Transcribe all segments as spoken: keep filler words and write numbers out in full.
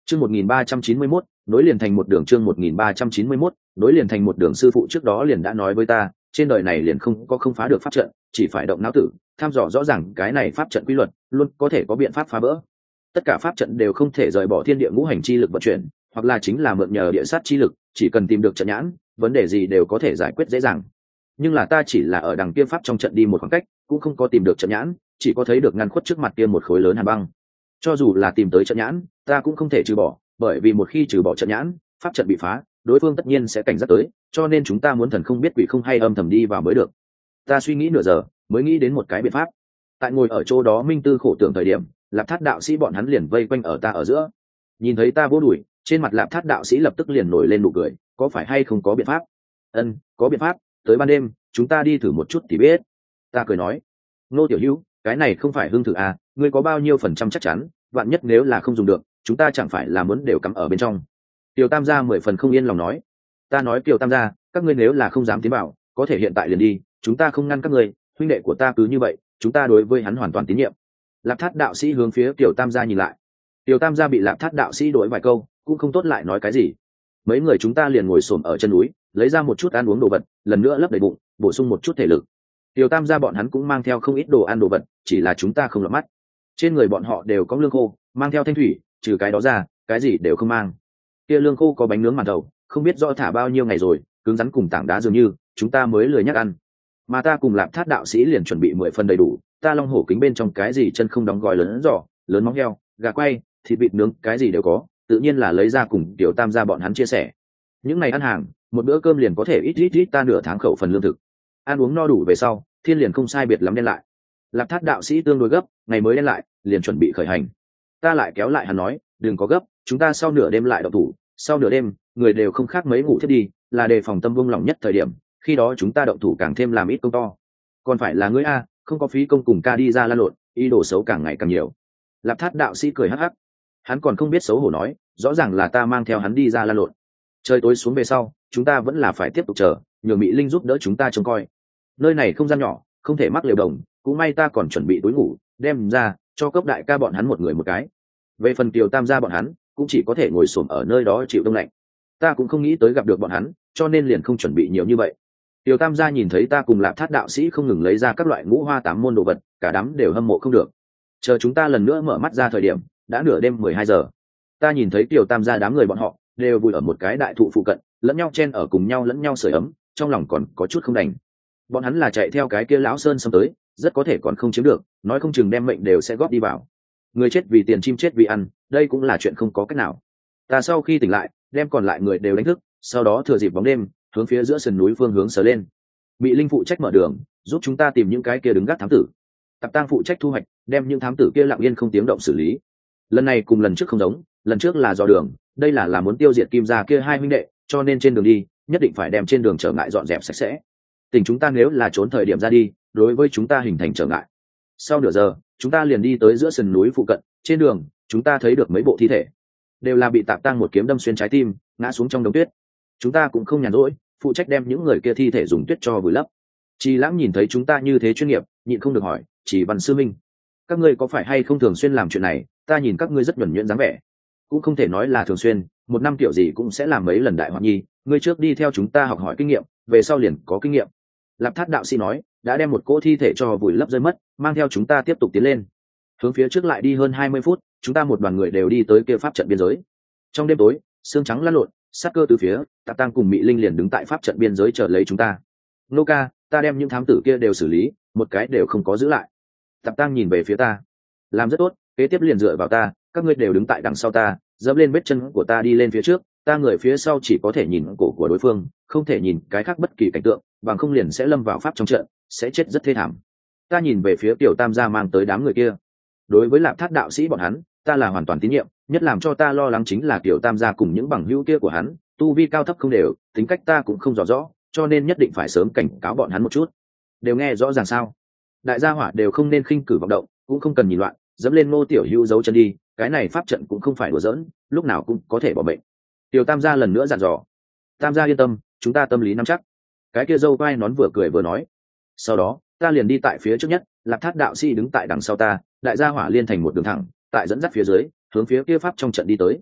Chương một nghìn ba trăm chín mươi mốt, nối liền thành một đường chương một nghìn ba trăm chín mươi mốt, nối liền thành một đường sư phụ trước đó liền đã nói với ta, trên đời này liền không có không phá được pháp trận, chỉ phải động não tử, tham dò rõ ràng cái này pháp trận quy luật, luôn có thể có biện pháp phá vỡ. Tất cả pháp trận đều không thể rời bỏ thiên địa ngũ hành chi lực vận chuyển, hoặc là chính là mượn nhờ địa sát chi lực, chỉ cần tìm được trận nhãn, vấn đề gì đều có thể giải quyết dễ dàng. Nhưng là ta chỉ là ở đằng kia pháp trong trận đi một khoảng cách, cũng không có tìm được trận nhãn, chỉ có thấy được ngăn khuất trước mặt kia một khối lớn hàn băng. Cho dù là tìm tới trận nhãn, ta cũng không thể trừ bỏ, bởi vì một khi trừ bỏ trận nhãn, pháp trận bị phá, đối phương tất nhiên sẽ cảnh giác tới, cho nên chúng ta muốn thần không biết quỷ không hay âm thầm đi vào mới được. Ta suy nghĩ nửa giờ, mới nghĩ đến một cái biện pháp. Tại ngồi ở chỗ đó minh tư khổ tưởng thời điểm, Lạp Thát đạo sĩ bọn hắn liền vây quanh ở ta ở giữa. Nhìn thấy ta vô đuổi, trên mặt Lạp Thát đạo sĩ lập tức liền nổi lên nụ cười, có phải hay không có biện pháp? Ân, có biện pháp, tới ban đêm, chúng ta đi thử một chút thì biết. Ta cười nói, Nô tiểu hữu, cái này không phải hưng thử à, ngươi có bao nhiêu phần trăm chắc chắn, vạn nhất nếu là không dùng được, chúng ta chẳng phải là muốn đều cắm ở bên trong. Kiều Tam gia mười phần không yên lòng nói. Ta nói Kiều Tam gia, các ngươi nếu là không dám tiến vào, có thể hiện tại liền đi, chúng ta không ngăn các ngươi, huynh đệ của ta cứ như vậy, chúng ta đối với hắn hoàn toàn tín nhiệm. Lạp Thát đạo sĩ hướng phía Kiều Tam gia nhìn lại. Kiều Tam gia bị Lạp Thát đạo sĩ đổi vài câu, cũng không tốt lại nói cái gì. Mấy người chúng ta liền ngồi xổm ở chân núi, lấy ra một chút ăn uống đồ vật, lần nữa lấp đầy bụng, bổ sung một chút thể lực. Kiều Tam gia bọn hắn cũng mang theo không ít đồ ăn đồ vật, chỉ là chúng ta không lọt mắt. Trên người bọn họ đều có lương khô, mang theo thanh thủy, trừ cái đó ra, cái gì đều không mang. Kia lương khô có bánh nướng màn thầu, không biết rõ thả bao nhiêu ngày rồi, cứng rắn cùng tảng đá dường như, chúng ta mới lười nhắc ăn. Mà ta cùng Lạp Thát đạo sĩ liền chuẩn bị mười phần đầy đủ, ta long hổ kính bên trong cái gì chân không đóng gói lớn giỏ, lớn móng heo, gà quay, thịt vịt nướng, cái gì đều có, tự nhiên là lấy ra cùng Tiểu Tam gia bọn hắn chia sẻ. Những ngày ăn hàng, một bữa cơm liền có thể ít ít ít ta nửa tháng khẩu phần lương thực. Ăn uống no đủ về sau, thiên liền không sai biệt lắm đen lại. Lạp Thát đạo sĩ tương đối gấp, ngày mới đen lại, liền chuẩn bị khởi hành. Ta lại kéo lại hắn nói, đừng có gấp, chúng ta sau nửa đêm lại động thủ, sau nửa đêm, người đều không khác mấy ngủ thiết đi, là đề phòng tâm buông lỏng nhất thời điểm, khi đó chúng ta động thủ càng thêm làm ít công to. Còn phải là ngươi a, không có phí công cùng ca đi ra lan lộn, ý đồ xấu càng ngày càng nhiều. Lạp Thát đạo sĩ cười hắc hắc, hắn còn không biết xấu hổ nói, rõ ràng là ta mang theo hắn đi ra lan lộn. Trời tối xuống về sau, chúng ta vẫn là phải tiếp tục chờ, nhờ Mỹ Linh giúp đỡ chúng ta trông coi. Nơi này không gian nhỏ, không thể mắc liều đồng, cũng may ta còn chuẩn bị túi ngủ, đem ra cho cấp đại ca bọn hắn một người một cái. Về phần Kiều Tam gia bọn hắn, cũng chỉ có thể ngồi xổm ở nơi đó chịu đông lạnh. Ta cũng không nghĩ tới gặp được bọn hắn, cho nên liền không chuẩn bị nhiều như vậy. Kiều Tam gia nhìn thấy ta cùng Lạp Thát đạo sĩ không ngừng lấy ra các loại ngũ hoa tám môn đồ vật, cả đám đều hâm mộ không được. Chờ chúng ta lần nữa mở mắt ra thời điểm, đã nửa đêm mười hai giờ. Ta nhìn thấy Kiều Tam gia đám người bọn họ đều vùi ở một cái đại thụ phụ cận, lẫn nhau chen ở cùng nhau lẫn nhau sưởi ấm, trong lòng còn có chút không đành. Bọn hắn là chạy theo cái kia lão sơn xâm tới, rất có thể còn không chiếm được, nói không chừng đem mệnh đều sẽ góp đi vào. Người chết vì tiền, chim chết vì ăn, đây cũng là chuyện không có cách nào. Ta sau khi tỉnh lại, đem còn lại người đều đánh thức, sau đó thừa dịp bóng đêm, hướng phía giữa sườn núi phương hướng sờ lên. Mị Linh phụ trách mở đường, giúp chúng ta tìm những cái kia đứng gác thám tử. Tạp Tang phụ trách thu hoạch, đem những thám tử kia lặng yên không tiếng động xử lý. Lần này cùng lần trước không giống, lần trước là dò đường, đây là là muốn tiêu diệt Kim gia kia hai huynh đệ, cho nên trên đường đi, nhất định phải đem trên đường trở ngại dọn dẹp sạch sẽ. Tình chúng ta nếu là trốn thời điểm ra đi, đối với chúng ta hình thành trở ngại. Sau nửa giờ, chúng ta liền đi tới giữa sườn núi phụ cận, trên đường, chúng ta thấy được mấy bộ thi thể, đều là bị Tạp Tang một kiếm đâm xuyên trái tim, ngã xuống trong đống tuyết. Chúng ta cũng không nhàn rỗi, phụ trách đem những người kia thi thể dùng tuyết cho vùi lấp. Trì Lãng nhìn thấy chúng ta như thế chuyên nghiệp, nhịn không được hỏi, Trì Văn sư minh, các ngươi có phải hay không thường xuyên làm chuyện này? Ta nhìn các ngươi rất nhuần nhuyễn dáng vẻ. Cũng không thể nói là thường xuyên, một năm kiểu gì cũng sẽ làm mấy lần đại hoạt nhi. Ngươi trước đi theo chúng ta học hỏi kinh nghiệm, về sau liền có kinh nghiệm. Lạp Thát đạo sĩ nói, đã đem một cỗ thi thể cho vùi lấp rơi mất, mang theo chúng ta tiếp tục tiến lên. Hướng phía trước lại đi hơn hai mươi phút, chúng ta một đoàn người đều đi tới kia pháp trận biên giới. Trong đêm tối, sương trắng lăn lộn, sát cơ từ phía, Tạp Tang cùng Mị Linh liền đứng tại pháp trận biên giới chờ lấy chúng ta. Nô ca, ta đem những thám tử kia đều xử lý, một cái đều không có giữ lại. Tạp Tang nhìn về phía ta, làm rất tốt, kế tiếp liền dựa vào ta, các ngươi đều đứng tại đằng sau ta, dẫm lên vết chân của ta đi lên phía trước, ta người phía sau chỉ có thể nhìn cổ của đối phương, không thể nhìn cái khác bất kỳ cảnh tượng, bằng không liền sẽ lâm vào pháp trong trận, sẽ chết rất thê thảm. Ta nhìn về phía Tiểu Tam gia mang tới đám người kia. Đối với Lạp Thát đạo sĩ bọn hắn, ta là hoàn toàn tín nhiệm, nhất làm cho ta lo lắng chính là Tiểu Tam gia cùng những bằng hữu kia của hắn, tu vi cao thấp không đều, tính cách ta cũng không rõ rõ, cho nên nhất định phải sớm cảnh cáo bọn hắn một chút. Đều nghe rõ ràng sao? Đại gia hỏa đều không nên khinh cử vọng động, cũng không cần nhìn loạn, dẫm lên Ngô tiểu hữu dấu chân đi, cái này pháp trận cũng không phải đùa giỡn, lúc nào cũng có thể bỏ bệnh. Tiểu Tam gia lần nữa dặn dò. Tam gia yên tâm, chúng ta tâm lý nắm chắc. Cái kia dâu quai nón vừa cười vừa nói. Sau đó, ta liền đi tại phía trước nhất, Lạp Thát đạo sĩ đứng tại đằng sau ta, đại gia hỏa liên thành một đường thẳng, tại dẫn dắt phía dưới, hướng phía kia pháp trong trận đi tới.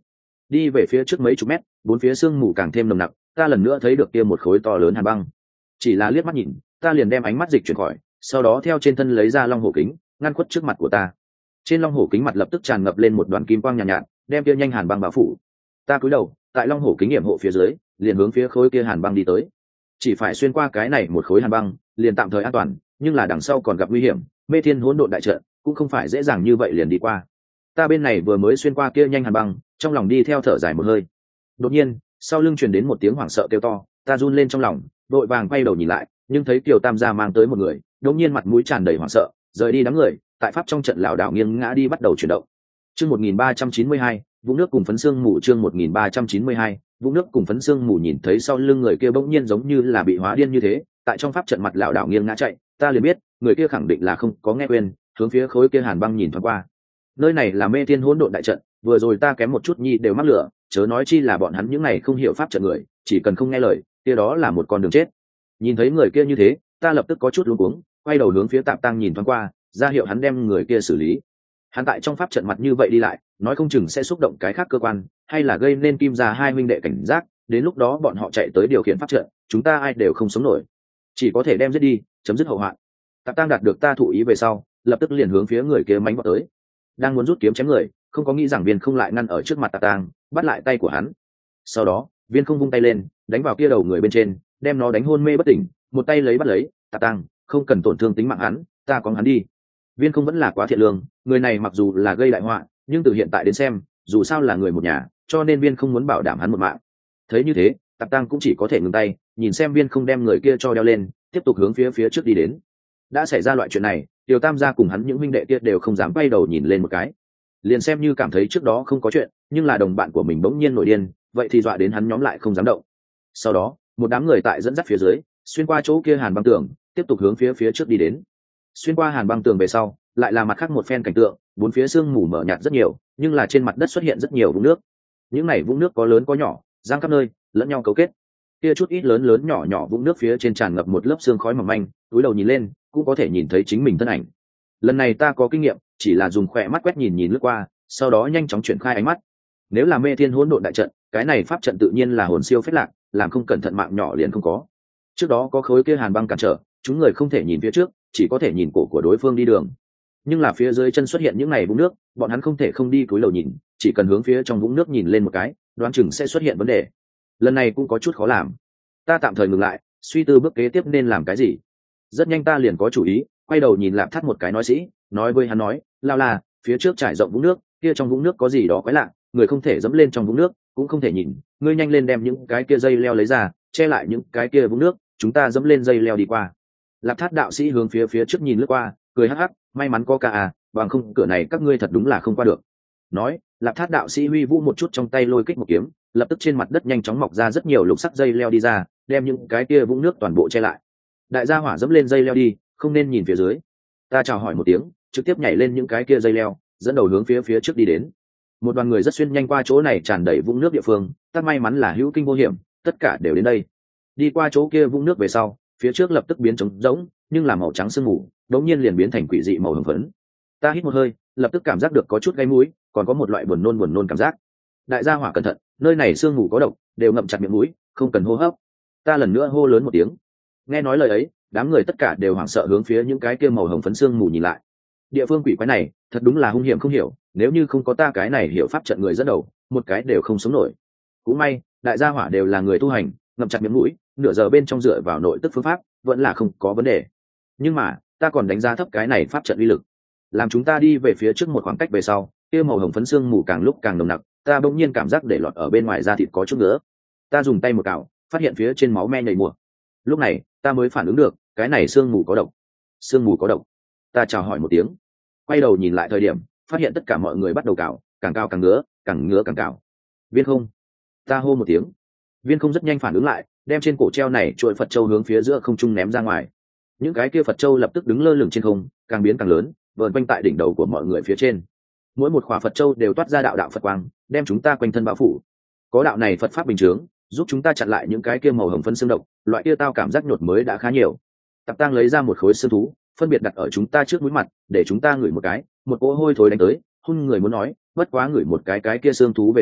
đi về phía trước mấy chục mét, bốn phía sương mù càng thêm nồng nặc, ta lần nữa thấy được kia một khối to lớn hàn băng. Chỉ là liếc mắt nhìn, ta liền đem ánh mắt dịch chuyển khỏi, sau đó theo trên thân lấy ra long hổ kính, ngăn khuất trước mặt của ta. Trên long hổ kính mặt lập tức tràn ngập lên một đoàn kim quang nhàn nhạt, nhạt, đem kia nhanh hàn băng bao phủ. Ta cúi đầu, tại long hổ kính yểm hộ phía dưới, liền hướng phía khối kia hàn băng đi tới. Chỉ phải xuyên qua cái này một khối hàn băng, liền tạm thời an toàn, nhưng là đằng sau còn gặp nguy hiểm, mê thiên hỗn độn đại trận cũng không phải dễ dàng như vậy liền đi qua. Ta bên này vừa mới xuyên qua kia nhanh hàn băng, trong lòng đi theo thở dài một hơi. Đột nhiên, sau lưng truyền đến một tiếng hoảng sợ kêu to, ta run lên trong lòng, vội vàng quay đầu nhìn lại, nhưng thấy Kiều Tam gia mang tới một người, đột nhiên mặt mũi tràn đầy hoảng sợ, rời đi đám người, tại pháp trong trận lảo đảo nghiêng ngã đi bắt đầu chuyển động. Chương một nghìn ba trăm chín mươi hai, vũng nước cùng phấn xương mù. Chương một nghìn ba trăm chín mươi hai, vũng nước cùng phấn xương mù. Nhìn thấy sau lưng người kia bỗng nhiên giống như là bị hóa điên như thế, tại trong pháp trận mặt lảo đảo nghiêng ngã chạy, ta liền biết, người kia khẳng định là không có nghe quên, hướng phía khối kia hàn băng nhìn thoáng qua. Nơi này là mê thiên hỗn độn đại trận, vừa rồi ta kém một chút nhi đều mắc lửa, chớ nói chi là bọn hắn những này không hiểu pháp trận người, chỉ cần không nghe lời, kia đó là một con đường chết. Nhìn thấy người kia như thế, ta lập tức có chút luống cuống, quay đầu hướng phía Tạp Tăng nhìn thoáng qua, ra hiệu hắn đem người kia xử lý. Hắn tại trong pháp trận mặt như vậy đi lại, nói không chừng sẽ xúc động cái khác cơ quan, hay là gây nên Kim gia hai huynh đệ cảnh giác, đến lúc đó bọn họ chạy tới điều khiển pháp trận, chúng ta ai đều không sống nổi, chỉ có thể đem giết đi, chấm dứt hậu hoạn. Tạp Tăng đạt được ta thụ ý về sau, lập tức liền hướng phía người kia mánh vào tới, đang muốn rút kiếm chém người, không có nghĩ rằng Viên Không lại ngăn ở trước mặt Tạp Tăng, bắt lại tay của hắn. Sau đó, Viên Không vung tay lên, đánh vào kia đầu người bên trên, đem nó đánh hôn mê bất tỉnh, một tay lấy bắt lấy. Tạp Tăng, không cần tổn thương tính mạng hắn, ta có hắn đi. Viên Không vẫn là quá thiện lương, người này mặc dù là gây đại họa, nhưng từ hiện tại đến xem, dù sao là người một nhà, cho nên Viên Không muốn bảo đảm hắn một mạng. Thấy như thế, Tạp Tăng cũng chỉ có thể ngừng tay, nhìn xem Viên Không đem người kia cho đeo lên, tiếp tục hướng phía phía trước đi đến. Đã xảy ra loại chuyện này, Tiêu Tam gia cùng hắn những huynh đệ kia đều không dám quay đầu nhìn lên một cái, liền xem như cảm thấy trước đó không có chuyện, nhưng là đồng bạn của mình bỗng nhiên nổi điên, vậy thì dọa đến hắn nhóm lại không dám động. Sau đó, một đám người tại dẫn dắt phía dưới, xuyên qua chỗ kia hàn băng tường, tiếp tục hướng phía phía trước đi đến. Xuyên qua hàn băng tường về sau, lại là mặt khác một phen cảnh tượng, bốn phía sương mù mờ nhạt rất nhiều, nhưng là trên mặt đất xuất hiện rất nhiều vũng nước. Những này vũng nước có lớn có nhỏ, giang khắp nơi, lẫn nhau cấu kết. Kia chút ít lớn lớn nhỏ nhỏ vũng nước phía trên tràn ngập một lớp sương khói mỏng manh, túi đầu nhìn lên, cũng có thể nhìn thấy chính mình thân ảnh. Lần này ta có kinh nghiệm, chỉ là dùng khỏe mắt quét nhìn nhìn lướt qua, sau đó nhanh chóng chuyển khai ánh mắt. Nếu là mê thiên hỗn độn đại trận, cái này pháp trận tự nhiên là hồn siêu phách lạc, làm không cẩn thận mạng nhỏ liền không có. Trước đó có khối kia hàn băng cản trở, chúng người không thể nhìn phía trước, chỉ có thể nhìn cổ của đối phương đi đường. Nhưng là phía dưới chân xuất hiện những này vũng nước, bọn hắn không thể không đi cúi đầu nhìn, chỉ cần hướng phía trong vũng nước nhìn lên một cái, đoán chừng sẽ xuất hiện vấn đề. Lần này cũng có chút khó làm. Ta tạm thời ngừng lại, suy tư bước kế tiếp nên làm cái gì. Rất nhanh ta liền có chủ ý, quay đầu nhìn Lạp Thắt một cái nói sĩ, nói với hắn nói, lao là, phía trước trải rộng vũng nước, kia trong vũng nước có gì đó quái lạ, người không thể dẫm lên trong vũng nước, cũng không thể nhìn, ngươi nhanh lên đem những cái kia dây leo lấy ra, che lại những cái kia vũng nước, chúng ta dẫm lên dây leo đi qua. Lạp Thắt đạo sĩ hướng phía phía trước nhìn lướt qua, cười hắc hắc, may mắn có ca à, bằng không cửa này các ngươi thật đúng là không qua được. Nói, Lạp Thắt đạo sĩ huy vũ một chút trong tay lôi kích một kiếm, lập tức trên mặt đất nhanh chóng mọc ra rất nhiều lục sắc dây leo đi ra, đem những cái kia vũng nước toàn bộ che lại. Đại gia hỏa dẫm lên dây leo đi, không nên nhìn phía dưới. Ta chào hỏi một tiếng, trực tiếp nhảy lên những cái kia dây leo, dẫn đầu hướng phía phía trước đi đến. Một đoàn người rất xuyên nhanh qua chỗ này tràn đầy vũng nước địa phương, ta may mắn là hữu kinh vô hiểm, tất cả đều đến đây. Đi qua chỗ kia vũng nước về sau, phía trước lập tức biến trống rỗng, nhưng là màu trắng sương mù, đống nhiên liền biến thành quỷ dị màu hồng phấn. Ta hít một hơi, lập tức cảm giác được có chút gáy mũi, còn có một loại buồn nôn buồn nôn cảm giác. Đại gia hỏa cẩn thận, nơi này sương mù có độc, đều ngậm chặt miệng mũi, không cần hô hấp. Ta lần nữa hô lớn một tiếng. Nghe nói lời ấy, đám người tất cả đều hoảng sợ hướng phía những cái kia màu hồng phấn sương mù nhìn lại. Địa phương quỷ quái này, thật đúng là hung hiểm không hiểu, nếu như không có ta cái này hiểu pháp trận người dẫn đầu, một cái đều không sống nổi. Cũng may, đại gia hỏa đều là người tu hành, ngậm chặt miệng mũi, nửa giờ bên trong dựa vào nội tức phương pháp, vẫn là không có vấn đề. Nhưng mà, ta còn đánh giá thấp cái này pháp trận uy lực. Làm chúng ta đi về phía trước một khoảng cách về sau, kia màu hồng phấn sương mù càng lúc càng nồng nặc, ta bỗng nhiên cảm giác để lọt ở bên ngoài da thịt có chút nữa. Ta dùng tay một cào, phát hiện phía trên máu me nhầy mùa. Lúc này, ta mới phản ứng được, cái này sương mù có độc. Sương mù có độc. Ta chào hỏi một tiếng, quay đầu nhìn lại thời điểm, phát hiện tất cả mọi người bắt đầu cào, càng cao càng ngứa, càng ngứa càng cào. Viên Không, ta hô một tiếng. Viên Không rất nhanh phản ứng lại, đem trên cổ treo này chuỗi Phật châu hướng phía giữa không trung ném ra ngoài. Những cái kia Phật châu lập tức đứng lơ lửng trên không, càng biến càng lớn, vờn quanh tại đỉnh đầu của mọi người phía trên. Mỗi một khỏa Phật châu đều toát ra đạo đạo Phật quang, đem chúng ta quanh thân bao phủ. Có đạo này Phật pháp bình chướng, giúp chúng ta chặn lại những cái kia màu hồng phân xương độc, loại kia tao cảm giác nhột mới đã khá nhiều. Tạp Tăng lấy ra một khối xương thú, phân biệt đặt ở chúng ta trước mũi mặt, để chúng ta ngửi một cái, một cỗ hôi thối đánh tới, hun người muốn nói, bất quá ngửi một cái cái kia xương thú về sau,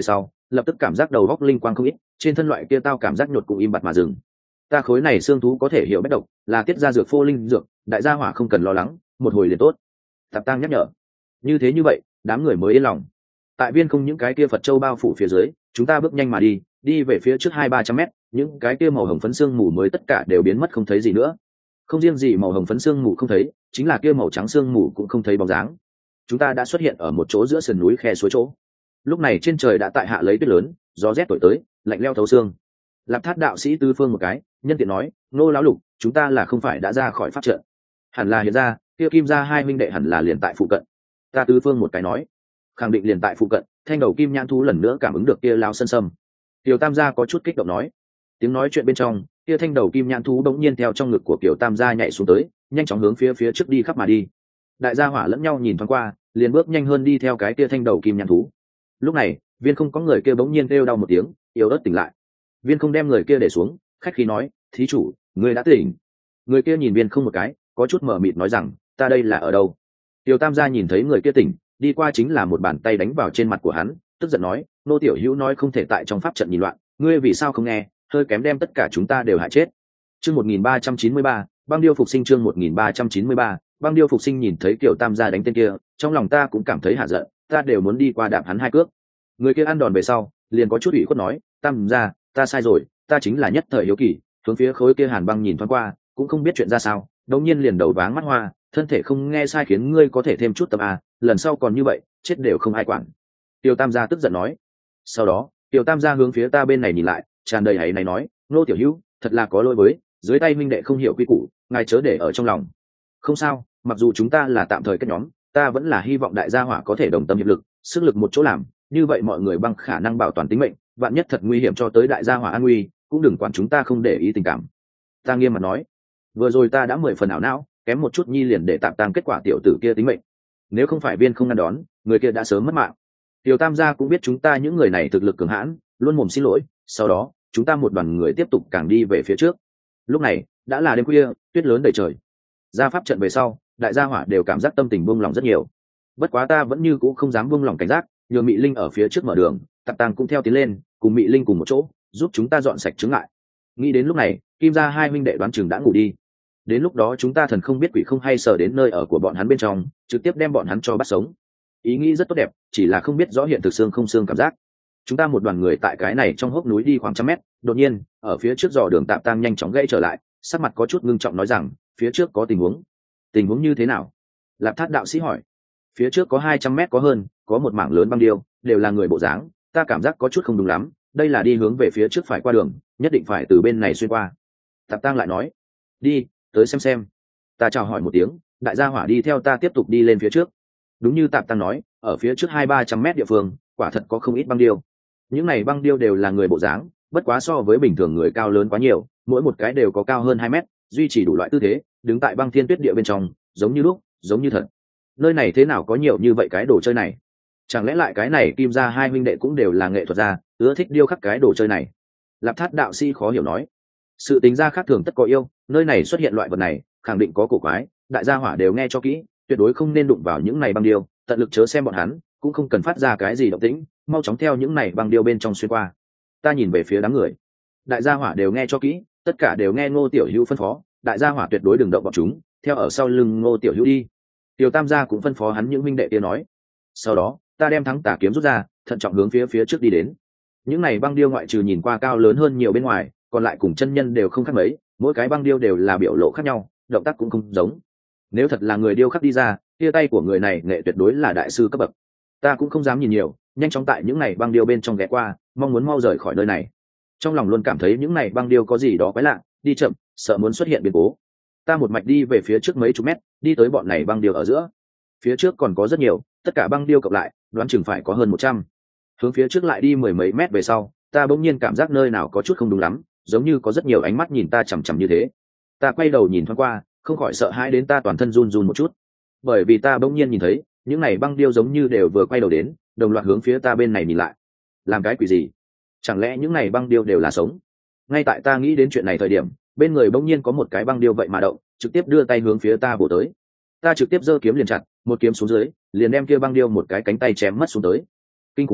lập tức cảm giác đầu góc linh quang không ít, trên thân loại kia tao cảm giác nhột cũng im bặt mà dừng. Ta khối này xương thú có thể hiểu bất độc, là tiết ra dược phô linh dược, đại gia hỏa không cần lo lắng, một hồi liền tốt. Tạp Tăng nhắc nhở. Như thế như vậy, đám người mới yên lòng. Tại viên không những cái kia Phật châu bao phủ phía dưới, chúng ta bước nhanh mà đi, đi về phía trước hai ba trăm mét, những cái kia màu hồng phấn xương mù mới tất cả đều biến mất không thấy gì nữa. Không riêng gì màu hồng phấn xương mù không thấy, chính là kia màu trắng xương mù cũng không thấy bóng dáng. Chúng ta đã xuất hiện ở một chỗ giữa sườn núi khe suối chỗ. Lúc này trên trời đã tại hạ lấy tuyết lớn, gió rét thổi tới, lạnh leo thấu xương. Lạp Thát đạo sĩ tư phương một cái, nhân tiện nói, nô lão lục, chúng ta là không phải đã ra khỏi pháp trận, hẳn là hiện ra, kia kim gia hai huynh đệ hẳn là liền tại phụ cận. Ta tư phương một cái nói, khẳng định liền tại phụ cận. Thanh đầu kim nhãn thú lần nữa cảm ứng được kia lao sân sâm. Kiều Tam gia có chút kích động nói, tiếng nói chuyện bên trong, kia thanh đầu kim nhãn thú đống nhiên theo trong ngực của Kiều Tam gia nhảy xuống tới, nhanh chóng hướng phía phía trước đi khắp mà đi. Đại gia hỏa lẫn nhau nhìn thoáng qua, liền bước nhanh hơn đi theo cái kia thanh đầu kim nhãn thú. Lúc này, viên không có người kia bỗng nhiên kêu đau một tiếng, yếu ớt tỉnh lại. Viên không đem người kia để xuống, khách khí nói, thí chủ, người đã tỉnh. Người kia nhìn viên không một cái, có chút mở mịt nói rằng, ta đây là ở đâu? Kiều Tam gia nhìn thấy người kia tỉnh, đi qua chính là một bàn tay đánh vào trên mặt của hắn, tức giận nói, nô tiểu hữu nói không thể tại trong pháp trận nhìn loạn, ngươi vì sao không nghe, hơi kém đem tất cả chúng ta đều hại chết. Chương một nghìn ba trăm chín mươi ba, băng điêu phục sinh. Chương một nghìn ba trăm chín mươi ba, băng điêu phục sinh. Nhìn thấy Kiều Tam gia đánh tên kia, trong lòng ta cũng cảm thấy hạ giận, ta đều muốn đi qua đạp hắn hai cước. Người kia ăn đòn về sau, liền có chút ủy khuất nói, Tam gia, ta sai rồi, ta chính là nhất thời hiếu kỳ, hướng phía khối kia hàn băng nhìn thoáng qua, cũng không biết chuyện ra sao, đột nhiên liền đầu váng mắt hoa, thân thể không nghe sai khiến ngươi có thể thêm chút tâm a, lần sau còn như vậy, chết đều không ai quản. Tiêu Tam gia tức giận nói. Sau đó, Tiêu Tam gia hướng phía ta bên này nhìn lại, tràn đầy hãy này nói, nô tiểu hữu, thật là có lỗi với, dưới tay minh đệ không hiểu quy củ, ngài chớ để ở trong lòng. Không sao, mặc dù chúng ta là tạm thời kết nhóm, ta vẫn là hy vọng đại gia hỏa có thể đồng tâm hiệp lực, sức lực một chỗ làm, như vậy mọi người bằng khả năng bảo toàn tính mệnh, vạn nhất thật nguy hiểm cho tới đại gia hỏa an nguy, cũng đừng quản chúng ta không để ý tình cảm. Ta nghiêm mặt nói, vừa rồi ta đã mười phần ảo não, kém một chút nhi liền để tạm tăng kết quả tiểu tử kia tính mệnh, nếu không phải viên không ngăn đón, người kia đã sớm mất mạng. Tiểu Tam gia cũng biết chúng ta những người này thực lực cường hãn, luôn mồm xin lỗi, sau đó chúng ta một đoàn người tiếp tục càng đi về phía trước. Lúc này đã là đêm khuya, tuyết lớn đầy trời. Ra pháp trận về sau, đại gia hỏa đều cảm giác tâm tình buông lỏng rất nhiều. Bất quá ta vẫn như cũ không dám buông lỏng cảnh giác, nhờ Mị Linh ở phía trước mở đường, Tạp Tăng cũng theo tiến lên, cùng Mị Linh cùng một chỗ, giúp chúng ta dọn sạch chướng ngại. Nghĩ đến lúc này, Kim gia hai huynh đệ đoán chừng đã ngủ đi. Đến lúc đó chúng ta thần không biết quỷ không hay sờ đến nơi ở của bọn hắn bên trong, trực tiếp đem bọn hắn cho bắt sống. Ý nghĩ rất tốt đẹp, chỉ là không biết rõ hiện thực xương không xương cảm giác. Chúng ta một đoàn người tại cái này trong hốc núi đi khoảng trăm mét, đột nhiên ở phía trước dò đường Tạp Tăng nhanh chóng gãy trở lại, sắc mặt có chút ngưng trọng nói rằng, phía trước có tình huống. Tình huống như thế nào? Lạp Thát đạo sĩ hỏi. Phía trước có hai trăm mét có hơn, có một mảng lớn băng điêu, đều là người bộ dáng, ta cảm giác có chút không đúng lắm, đây là đi hướng về phía trước phải qua đường, nhất định phải từ bên này xuyên qua. Tạp Tăng lại nói, đi, tới xem xem. Ta chào hỏi một tiếng, đại gia hỏa đi theo ta tiếp tục đi lên phía trước. Đúng như Tạp Tăng nói, ở phía trước hai ba trăm mét địa phương, quả thật có không ít băng điêu. Những này băng điêu đều là người bộ dáng, bất quá so với bình thường người cao lớn quá nhiều, mỗi một cái đều có cao hơn hai mét, duy trì đủ loại tư thế, đứng tại băng thiên tuyết địa bên trong, giống như lúc, giống như thật. Nơi này thế nào có nhiều như vậy cái đồ chơi này? Chẳng lẽ lại cái này Kim gia hai huynh đệ cũng đều là nghệ thuật gia, ưa thích điêu khắc cái đồ chơi này? Lạp Thát đạo sĩ khó hiểu nói. Sự tính ra khác thường tất có yêu, nơi này xuất hiện loại vật này, khẳng định có cổ quái, đại gia hỏa đều nghe cho kỹ, tuyệt đối không nên đụng vào những này băng điêu, tận lực chớ xem bọn hắn, cũng không cần phát ra cái gì động tĩnh, mau chóng theo những này băng điêu bên trong xuyên qua. Ta nhìn về phía đám người, đại gia hỏa đều nghe cho kỹ, tất cả đều nghe Ngô Tiểu Hữu phân phó, đại gia hỏa tuyệt đối đừng động bọn chúng, theo ở sau lưng Ngô Tiểu Hữu đi. Tiểu Tam gia cũng phân phó hắn những huynh đệ kia nói. Sau đó, ta đem thắng tà kiếm rút ra, thận trọng hướng phía phía trước đi đến. Những này băng điêu ngoại trừ nhìn qua cao lớn hơn nhiều bên ngoài, còn lại cùng chân nhân đều không khác mấy, mỗi cái băng điêu đều là biểu lộ khác nhau, động tác cũng không giống. Nếu thật là người điêu khắc đi ra, tia tay của người này nghệ tuyệt đối là đại sư cấp bậc. Ta cũng không dám nhìn nhiều, nhanh chóng tại những này băng điêu bên trong ghé qua, mong muốn mau rời khỏi nơi này. Trong lòng luôn cảm thấy những này băng điêu có gì đó quái lạ, đi chậm, sợ muốn xuất hiện biến cố. Ta một mạch đi về phía trước mấy chục mét, đi tới bọn này băng điêu ở giữa. Phía trước còn có rất nhiều, tất cả băng điêu cộng lại, đoán chừng phải có hơn một trăm. Hướng phía trước lại đi mười mấy mét về sau, ta bỗng nhiên cảm giác nơi nào có chút không đúng lắm, giống như có rất nhiều ánh mắt nhìn ta chằm chằm như thế. Ta quay đầu nhìn thoáng qua, không khỏi sợ hãi đến ta toàn thân run run một chút, bởi vì ta bỗng nhiên nhìn thấy những này băng điêu giống như đều vừa quay đầu đến, đồng loạt hướng phía ta bên này nhìn lại. Làm cái quỷ gì? Chẳng lẽ những này băng điêu đều là sống? Ngay tại ta nghĩ đến chuyện này thời điểm, bên người bỗng nhiên có một cái băng điêu vậy mà động, trực tiếp đưa tay hướng phía ta bổ tới. Ta trực tiếp giơ kiếm liền chặt, một kiếm xuống dưới, liền đem kia băng điêu một cái cánh tay chém mất xuống tới. Kinh khủng là,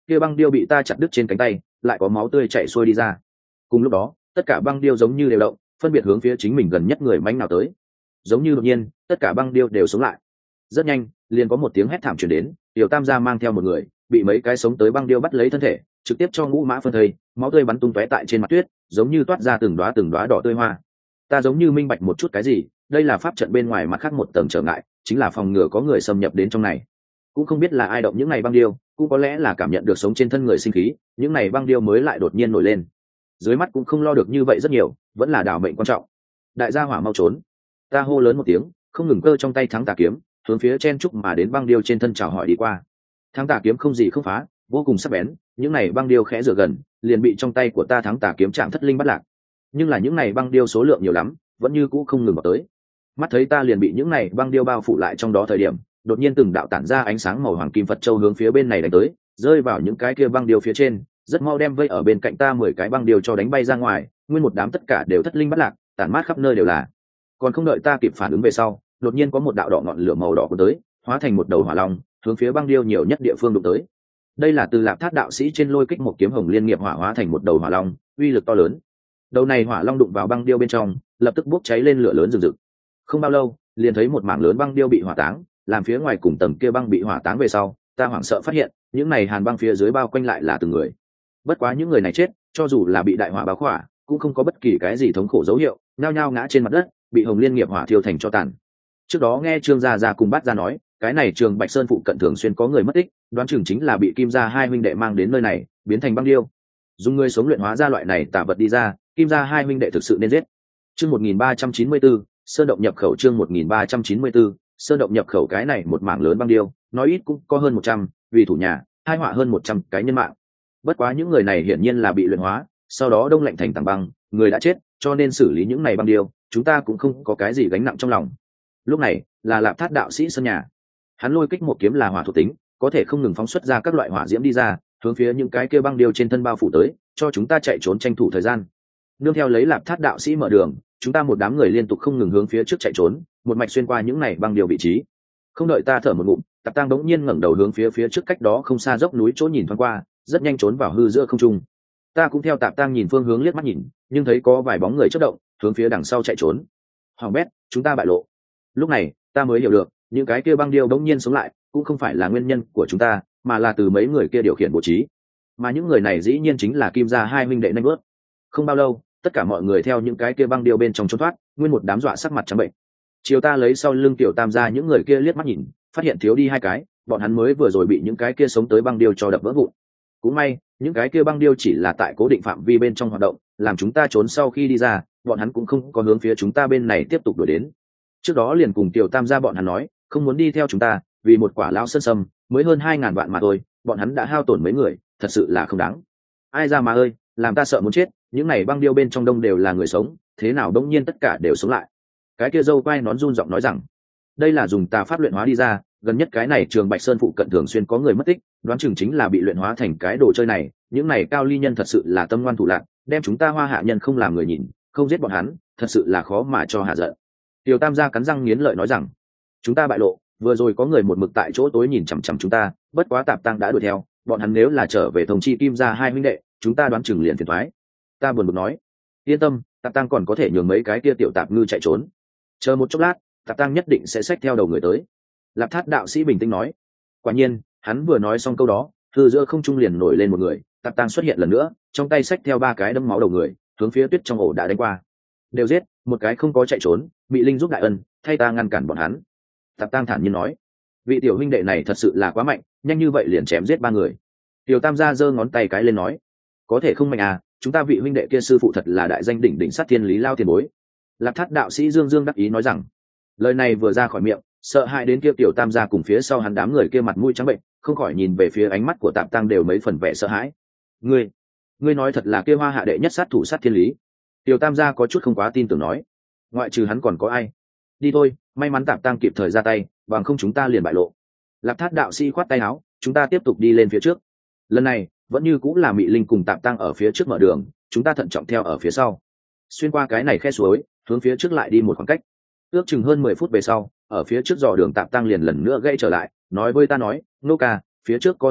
kia băng điêu bị ta chặt đứt trên cánh tay, lại có máu tươi chảy xuôi đi ra. Cùng lúc đó tất cả băng điêu giống như đều động, phân biệt hướng phía chính mình gần nhất người mãnh nào tới. Giống như đột nhiên tất cả băng điêu đều sống lại. Rất nhanh liền có một tiếng hét thảm truyền đến, Tiểu Tam gia mang theo một người bị mấy cái sống tới băng điêu bắt lấy thân thể, trực tiếp cho ngũ mã phân thây, máu tươi bắn tung tóe tại trên mặt tuyết, giống như toát ra từng đóa từng đóa đỏ tươi hoa. Ta giống như minh bạch một chút cái gì, đây là pháp trận bên ngoài mặt khác một tầng trở ngại, chính là phòng ngừa có người xâm nhập đến trong này. Cũng không biết là ai động những này băng điêu, cũng có lẽ là cảm nhận được sống trên thân người sinh khí, những này băng điêu mới lại đột nhiên nổi lên. Dưới mắt cũng không lo được như vậy rất nhiều, vẫn là đảo mệnh quan trọng. Đại gia hỏa mau trốn! Ta hô lớn một tiếng, không ngừng cơ trong tay thắng tà kiếm, hướng phía chen trúc mà đến băng điêu trên thân chào hỏi đi qua. Thắng tà kiếm không gì không phá, vô cùng sắc bén, những này băng điêu khẽ rửa gần, liền bị trong tay của ta thắng tà kiếm chạm thất linh bắt lạc. Nhưng là những này băng điêu số lượng nhiều lắm, vẫn như cũ không ngừng vào tới. Mắt thấy ta liền bị những này băng điêu bao phủ lại trong đó thời điểm, đột nhiên từng đạo tản ra ánh sáng màu hoàng kim Phật châu hướng phía bên này đánh tới, rơi vào những cái kia băng điêu phía trên, rất mau đem vây ở bên cạnh ta mười cái băng điêu cho đánh bay ra ngoài, nguyên một đám tất cả đều thất linh bắt lạc, tản mát khắp nơi đều là. Còn không đợi ta kịp phản ứng về sau, đột nhiên có một đạo đỏ ngọn lửa màu đỏ cuốn tới, hóa thành một đầu hỏa long, hướng phía băng điêu nhiều nhất địa phương đụng tới. Đây là từ Lạp Thát đạo sĩ trên lôi kích một kiếm hồng liên nghiệp hỏa hóa thành một đầu hỏa long, uy lực to lớn. Đầu này hỏa long đụng vào băng điêu bên trong, lập tức bốc cháy lên lửa lớn rừng rực. Không bao lâu, liền thấy một mảng lớn băng điêu bị hỏa táng, làm phía ngoài cùng tầng kia băng bị hỏa táng về sau, ta hoảng sợ phát hiện, những này hàn băng phía dưới bao quanh lại là từng người. Bất quá những người này chết, cho dù là bị đại hỏa bao khỏa, cũng không có bất kỳ cái gì thống khổ dấu hiệu, nhao nhao ngã trên mặt đất, bị hồng liên nghiệp hỏa thiêu thành cho tàn. Trước đó nghe Trương gia gia cùng Bát gia nói, cái này Trường Bạch Sơn phụ cận thường xuyên có người mất tích, đoán chừng chính là bị Kim gia hai huynh đệ mang đến nơi này, biến thành băng điêu. Dùng người sống luyện hóa ra loại này tà vật đi ra, Kim gia hai huynh đệ thực sự nên giết. Chương một nghìn ba trăm chín mươi tư, Sơn động nhập khẩu chương một nghìn ba trăm chín mươi tư, Sơn động nhập khẩu cái này một mảng lớn băng điêu, nói ít cũng có hơn một trăm, vì thủ nhà, hai họa hơn một trăm cái nhân mạng. Bất quá những người này hiển nhiên là bị luyện hóa, sau đó đông lạnh thành tảng băng, người đã chết, cho nên xử lý những này băng điêu, chúng ta cũng không có cái gì gánh nặng trong lòng. Lúc này, là Lạp Thát đạo sĩ sân nhà. Hắn lôi kích một kiếm là hỏa thuộc tính, có thể không ngừng phóng xuất ra các loại hỏa diễm đi ra, hướng phía những cái kia băng điêu trên thân bao phủ tới, cho chúng ta chạy trốn tranh thủ thời gian. Nương theo lấy Lạp Thát đạo sĩ mở đường, chúng ta một đám người liên tục không ngừng hướng phía trước chạy trốn, một mạch xuyên qua những này băng điêu vị trí. Không đợi ta thở một ngụm, Tạp Tang bỗng nhiên ngẩng đầu hướng phía phía trước cách đó không xa dốc núi chỗ nhìn thoáng qua, rất nhanh trốn vào hư giữa không trung. Ta cũng theo Tạp Tang nhìn phương hướng liếc mắt nhìn, nhưng thấy có vài bóng người chớp động, hướng phía đằng sau chạy trốn. Hoàng bét, chúng ta bại lộ. Lúc này, ta mới hiểu được, những cái kia băng điêu bỗng nhiên sống lại, cũng không phải là nguyên nhân của chúng ta, mà là từ mấy người kia điều khiển bố trí. Mà những người này dĩ nhiên chính là Kim gia hai huynh đệ nhanh bước. Không bao lâu, tất cả mọi người theo những cái kia băng điêu bên trong trốn thoát, nguyên một đám dọa sắc mặt trắng bệnh. Chiều ta lấy sau lưng Tiểu Tam gia những người kia liếc mắt nhìn, phát hiện thiếu đi hai cái, bọn hắn mới vừa rồi bị những cái kia sống tới băng điêu cho đập vỡ vụn. Cũng may, những cái kia băng điêu chỉ là tại cố định phạm vi bên trong hoạt động, làm chúng ta trốn sau khi đi ra, bọn hắn cũng không có hướng phía chúng ta bên này tiếp tục đuổi đến. Trước đó liền cùng Tiểu Tam gia bọn hắn nói, không muốn đi theo chúng ta, vì một quả lão sơn sâm, mới hơn hai ngàn vạn mà thôi, bọn hắn đã hao tổn mấy người, thật sự là không đáng. Ai ra mà ơi, làm ta sợ muốn chết, những này băng điêu bên trong đông đều là người sống, thế nào đông nhiên tất cả đều sống lại. Cái kia dâu quai nón run giọng nói rằng, đây là dùng tà pháp luyện hóa đi ra, gần nhất cái này Trường Bạch Sơn phụ cận thường xuyên có người mất tích, đoán chừng chính là bị luyện hóa thành cái đồ chơi này, những này cao ly nhân thật sự là tâm ngoan thủ lạn, đem chúng ta Hoa Hạ nhân không làm người nhìn, không giết bọn hắn, thật sự là khó mà cho hạ giận. Tiểu Tam gia cắn răng nghiến lợi nói rằng, chúng ta bại lộ, vừa rồi có người một mực tại chỗ tối nhìn chằm chằm chúng ta, bất quá Tạp Tăng đã đuổi theo, bọn hắn nếu là trở về thông chi Kim gia hai huynh đệ, chúng ta đoán chừng liền phiền toái. Ta buồn bực nói, yên tâm, Tạp Tăng còn có thể nhường mấy cái kia tiểu tạp ngư chạy trốn. Chờ một chốc lát, Tạp Tăng nhất định sẽ xách theo đầu người tới. Lạp Thát đạo sĩ bình tĩnh nói. Quả nhiên, hắn vừa nói xong câu đó, từ giữa không trung liền nổi lên một người, Tạp Tăng xuất hiện lần nữa, trong tay xách theo ba cái đấm máu đầu người, hướng phía tuyết trong ổ đã đánh qua. Đều giết, một cái không có chạy trốn, bị linh giúp đại ân, thay ta ngăn cản bọn hắn. Tạp Tăng thản nhiên nói, vị tiểu huynh đệ này thật sự là quá mạnh, nhanh như vậy liền chém giết ba người. Tiểu Tam gia giơ ngón tay cái lên nói, có thể không mạnh à, chúng ta vị huynh đệ kia sư phụ thật là đại danh đỉnh đỉnh sát thiên lý lao tiền bối. Lạp Thát đạo sĩ dương dương đắc ý nói rằng, lời này vừa ra khỏi miệng, sợ hãi đến kia Tiểu Tam gia cùng phía sau hắn đám người kia mặt mũi trắng bệnh, không khỏi nhìn về phía ánh mắt của Tạp Tăng đều mấy phần vẻ sợ hãi. Ngươi, ngươi nói thật là kia Hoa Hạ đệ nhất sát thủ sát thiên lý? Tiểu Tam gia có chút không quá tin tưởng nói, ngoại trừ hắn còn có ai? Đi thôi, may mắn Tạp Tăng kịp thời ra tay, bằng không chúng ta liền bại lộ. Lạp Thát đạo sĩ khoát tay áo, chúng ta tiếp tục đi lên phía trước. Lần này vẫn như cũng là Mị Linh cùng Tạp Tăng ở phía trước mở đường, chúng ta thận trọng theo ở phía sau. Xuyên qua cái này khe suối, hướng phía trước lại đi một khoảng cách. Ước chừng hơn mười phút về sau, ở phía trước dò đường Tạp Tăng liền lần nữa gãy trở lại, nói với ta nói, nô ca, phía trước có sơn động,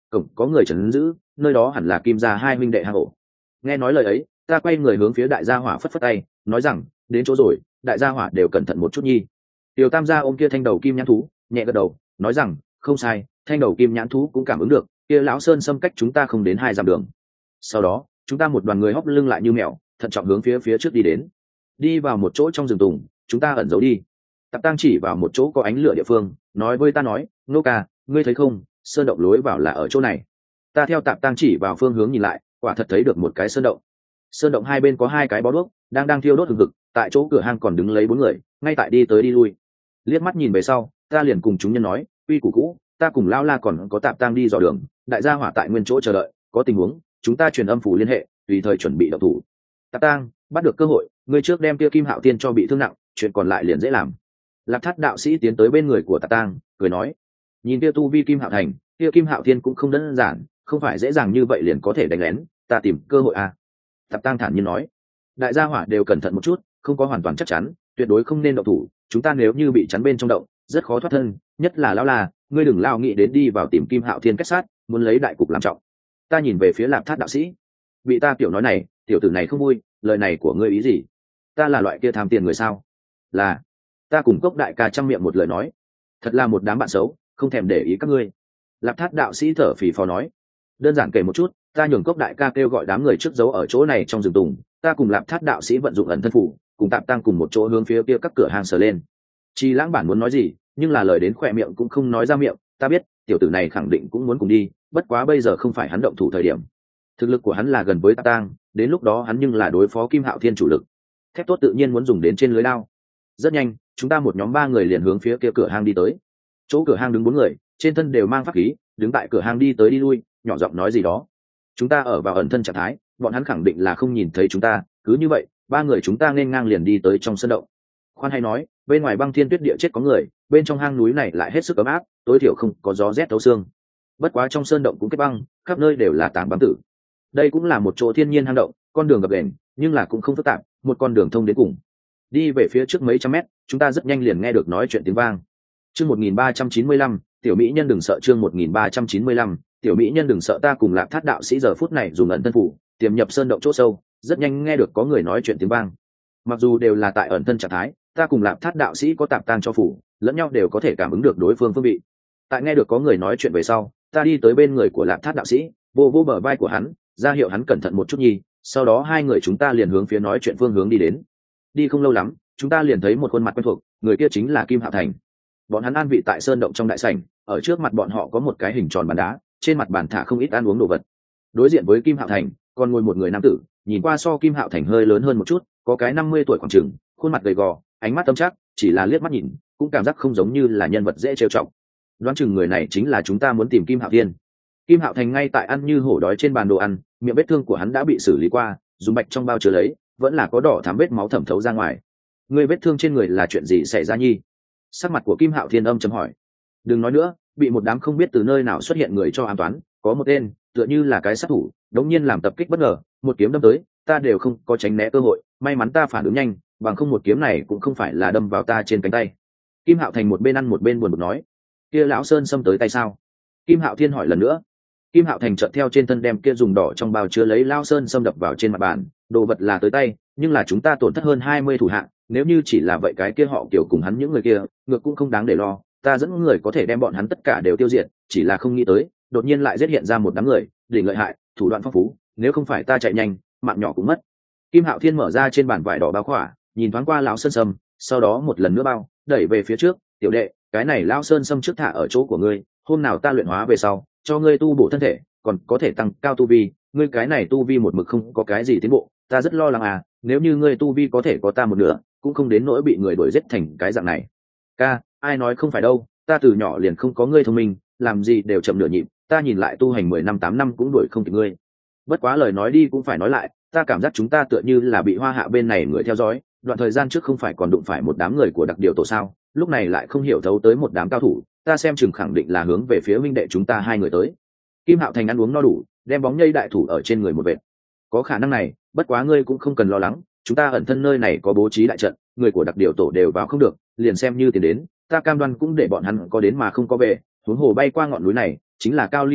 cổng có người trấn giữ, nơi đó hẳn là Kim gia hai huynh đệ hang ổ. Nghe nói lời ấy, ta quay người hướng phía đại gia hỏa phất phất tay, nói rằng đến chỗ rồi, đại gia hỏa đều cẩn thận một chút nhi. Tiểu tam gia ôm kia thanh đầu kim nhãn thú, nhẹ gật đầu, nói rằng không sai, thanh đầu kim nhãn thú cũng cảm ứng được kia lão sơn xâm cách chúng ta không đến hai dặm đường. Sau đó chúng ta một đoàn người hóc lưng lại như mèo, thận trọng hướng phía phía trước đi đến. Đi vào một chỗ trong rừng tùng, chúng ta ẩn giấu đi. Tạp Tăng chỉ vào một chỗ có ánh lửa địa phương, nói với ta nói, nô ca, ngươi thấy không, sơn động lối vào là ở chỗ này. Ta theo Tạp Tăng chỉ vào phương hướng nhìn lại, quả thật thấy được một cái sơn động. Sơn động hai bên có hai cái bó đuốc đang đang thiêu đốt hừng hực, tại chỗ cửa hang còn đứng lấy bốn người, ngay tại đi tới đi lui. Liếc mắt nhìn về sau, ta liền cùng chúng nhân nói, quy củ cũ, ta cùng lao la còn có Tạp Tăng đi dò đường, đại gia hỏa tại nguyên chỗ chờ đợi, có tình huống chúng ta truyền âm phủ liên hệ, tùy thời chuẩn bị động thủ. Tạp Tăng, bắt được cơ hội, ngươi trước đem kia Kim Hạo Thiên cho bị thương nặng, chuyện còn lại liền dễ làm. Lạc Thát đạo sĩ tiến tới bên người của Tạp Tăng, cười nói, nhìn kia tu vi Kim Hạo Thành, kia Kim Hạo Thiên cũng không đơn giản, không phải dễ dàng như vậy liền có thể đánh lén, ta tìm cơ hội à. Tạp Tăng thản nhiên nói, đại gia hỏa đều cẩn thận một chút, không có hoàn toàn chắc chắn, tuyệt đối không nên động thủ, chúng ta nếu như bị chắn bên trong động, rất khó thoát thân, nhất là lão là, ngươi đừng lao nghĩ đến đi vào tìm Kim Hạo Thiên kết sát, muốn lấy đại cục làm trọng. Ta nhìn về phía Lạc Thát đạo sĩ, bị ta tiểu nói này, tiểu tử này không vui, lời này của ngươi ý gì? Ta là loại kia tham tiền người sao? Là. Ta cùng Cốc đại ca trăm miệng một lời nói, thật là một đám bạn xấu, không thèm để ý các ngươi. Lạc Thát đạo sĩ thở phì phò nói, đơn giản kể một chút, ta nhường Cốc đại ca kêu gọi đám người trước giấu ở chỗ này trong rừng tùng, ta cùng Lạc Thát đạo sĩ vận dụng ẩn thân phủ, cùng Tạp Tăng cùng một chỗ hướng phía kia các cửa hàng sờ lên. Chi Lãng bản muốn nói gì, nhưng là lời đến khỏe miệng cũng không nói ra miệng, ta biết, tiểu tử này khẳng định cũng muốn cùng đi, bất quá bây giờ không phải hắn động thủ thời điểm. Thực lực của hắn là gần với Tạp Tăng, đến lúc đó hắn nhưng là đối phó Kim Hạo Thiên chủ lực. Thép tốt tự nhiên muốn dùng đến trên lưới lao. Rất nhanh, chúng ta một nhóm ba người liền hướng phía kia cửa hang đi tới. Chỗ cửa hang đứng bốn người, trên thân đều mang pháp khí, đứng tại cửa hang đi tới đi lui, nhỏ giọng nói gì đó. Chúng ta ở vào ẩn thân trạng thái, bọn hắn khẳng định là không nhìn thấy chúng ta, cứ như vậy, ba người chúng ta nên ngang liền đi tới trong sân động. Khoan hay nói, bên ngoài băng thiên tuyết địa chết có người, bên trong hang núi này lại hết sức ấm áp, tối thiểu không có gió rét thấu xương. Bất quá trong sơn động cũng kết băng, khắp nơi đều là tảng băng tử. Đây cũng là một chỗ thiên nhiên hang động, con đường gập ghềnh, nhưng là cũng không phức tạp, một con đường thông đến cùng. Đi về phía trước mấy trăm mét, chúng ta rất nhanh liền nghe được nói chuyện tiếng vang. Chương một nghìn ba trăm chín mươi lăm, tiểu mỹ nhân đừng sợ, chương một nghìn ba trăm chín mươi lăm, tiểu mỹ nhân đừng sợ. Ta cùng Lạc Thát đạo sĩ giờ phút này dùng ẩn thân phủ, tiềm nhập sơn động chỗ sâu, rất nhanh nghe được có người nói chuyện tiếng vang. Mặc dù đều là tại ẩn thân trạng thái, ta cùng Lạc Thát đạo sĩ có Tạp Tăng cho phủ, lẫn nhau đều có thể cảm ứng được đối phương phương vị. Tại nghe được có người nói chuyện về sau, ta đi tới bên người của Lạc Thát đạo sĩ, vô vô bờ vai của hắn, ra hiệu hắn cẩn thận một chút nhi. Sau đó hai người chúng ta liền hướng phía nói chuyện phương hướng đi đến. Đi không lâu lắm, chúng ta liền thấy một khuôn mặt quen thuộc, người kia chính là Kim Hạo Thành. Bọn hắn an vị tại sơn động trong đại sảnh, ở trước mặt bọn họ có một cái hình tròn bàn đá, trên mặt bàn thả không ít ăn uống đồ vật. Đối diện với Kim Hạo Thành, còn ngồi một người nam tử, nhìn qua so Kim Hạo Thành hơi lớn hơn một chút, có cái năm mươi tuổi khoảng chừng, khuôn mặt gầy gò, ánh mắt tâm chắc, chỉ là liếc mắt nhìn, cũng cảm giác không giống như là nhân vật dễ trêu chọc. Đoán chừng người này chính là chúng ta muốn tìm Kim Hạo Thiên. Kim Hạo Thành ngay tại ăn như hổ đói trên bàn đồ ăn, miệng vết thương của hắn đã bị xử lý qua, dùng bạch trong bao chứa lấy, vẫn là có đỏ thắm vết máu thẩm thấu ra ngoài. Người vết thương trên người là chuyện gì xảy ra nhi? Sắc mặt của Kim Hạo Thiên âm trầm hỏi. Đừng nói nữa, bị một đám không biết từ nơi nào xuất hiện người cho an toán, có một tên tựa như là cái sát thủ, đống nhiên làm tập kích bất ngờ, một kiếm đâm tới, ta đều không có tránh né cơ hội, may mắn ta phản ứng nhanh, bằng không một kiếm này cũng không phải là đâm vào ta trên cánh tay. Kim Hạo Thành một bên ăn một bên buồn bực nói. Kia lão sơn xâm tới tay sao? Kim Hạo Thiên hỏi lần nữa. Kim Hạo Thành chợt theo trên thân đem kia dùng đỏ trong bao chứa lấy lao sơn xâm đập vào trên mặt bàn, đồ vật là tới tay, nhưng là chúng ta tổn thất hơn hai mươi thủ hạ, nếu như chỉ là vậy cái kia họ kiểu cùng hắn những người kia, ngược cũng không đáng để lo, ta dẫn người có thể đem bọn hắn tất cả đều tiêu diệt, chỉ là không nghĩ tới, đột nhiên lại xuất hiện ra một đám người, đỉnh lợi hại, thủ đoạn phong phú, nếu không phải ta chạy nhanh, mạng nhỏ cũng mất. Kim Hạo Thiên mở ra trên bàn vải đỏ bao khỏa, nhìn thoáng qua lão sơn sâm, sau đó một lần nữa bao, đẩy về phía trước, tiểu đệ, cái này lão sơn sâm trước thả ở chỗ của ngươi, hôm nào ta luyện hóa về sau, cho ngươi tu bổ thân thể, còn có thể tăng cao tu vi, ngươi cái này tu vi một mực không có cái gì tiến bộ, ta rất lo lắng à, nếu như ngươi tu vi có thể có ta một nửa, cũng không đến nỗi bị người đuổi giết thành cái dạng này. Ca, ai nói không phải đâu, ta từ nhỏ liền không có ngươi thông minh, làm gì đều chậm nửa nhịp, ta nhìn lại tu hành mười năm tám năm cũng đuổi không kịp ngươi. Bất quá lời nói đi cũng phải nói lại, ta cảm giác chúng ta tựa như là bị Hoa Hạ bên này người theo dõi, đoạn thời gian trước không phải còn đụng phải một đám người của đặc điều tổ sao, lúc này lại không hiểu thấu tới một đám cao thủ, ta xem chừng khẳng định là hướng về phía huynh đệ chúng ta hai người tới. Kim Hạo Thành ăn uống no đủ, đem bóng nhây đại thủ ở trên người một vệt. Có khả năng này, bất quá ngươi cũng không cần lo lắng, chúng ta ẩn thân nơi này có bố trí đại trận, người của đặc điều tổ đều vào không được, liền xem như tiền đến, ta cam đoan cũng để bọn hắn có đến mà không có về, huống hồ bay qua ngọn núi này chính là cao ly cảnh nội,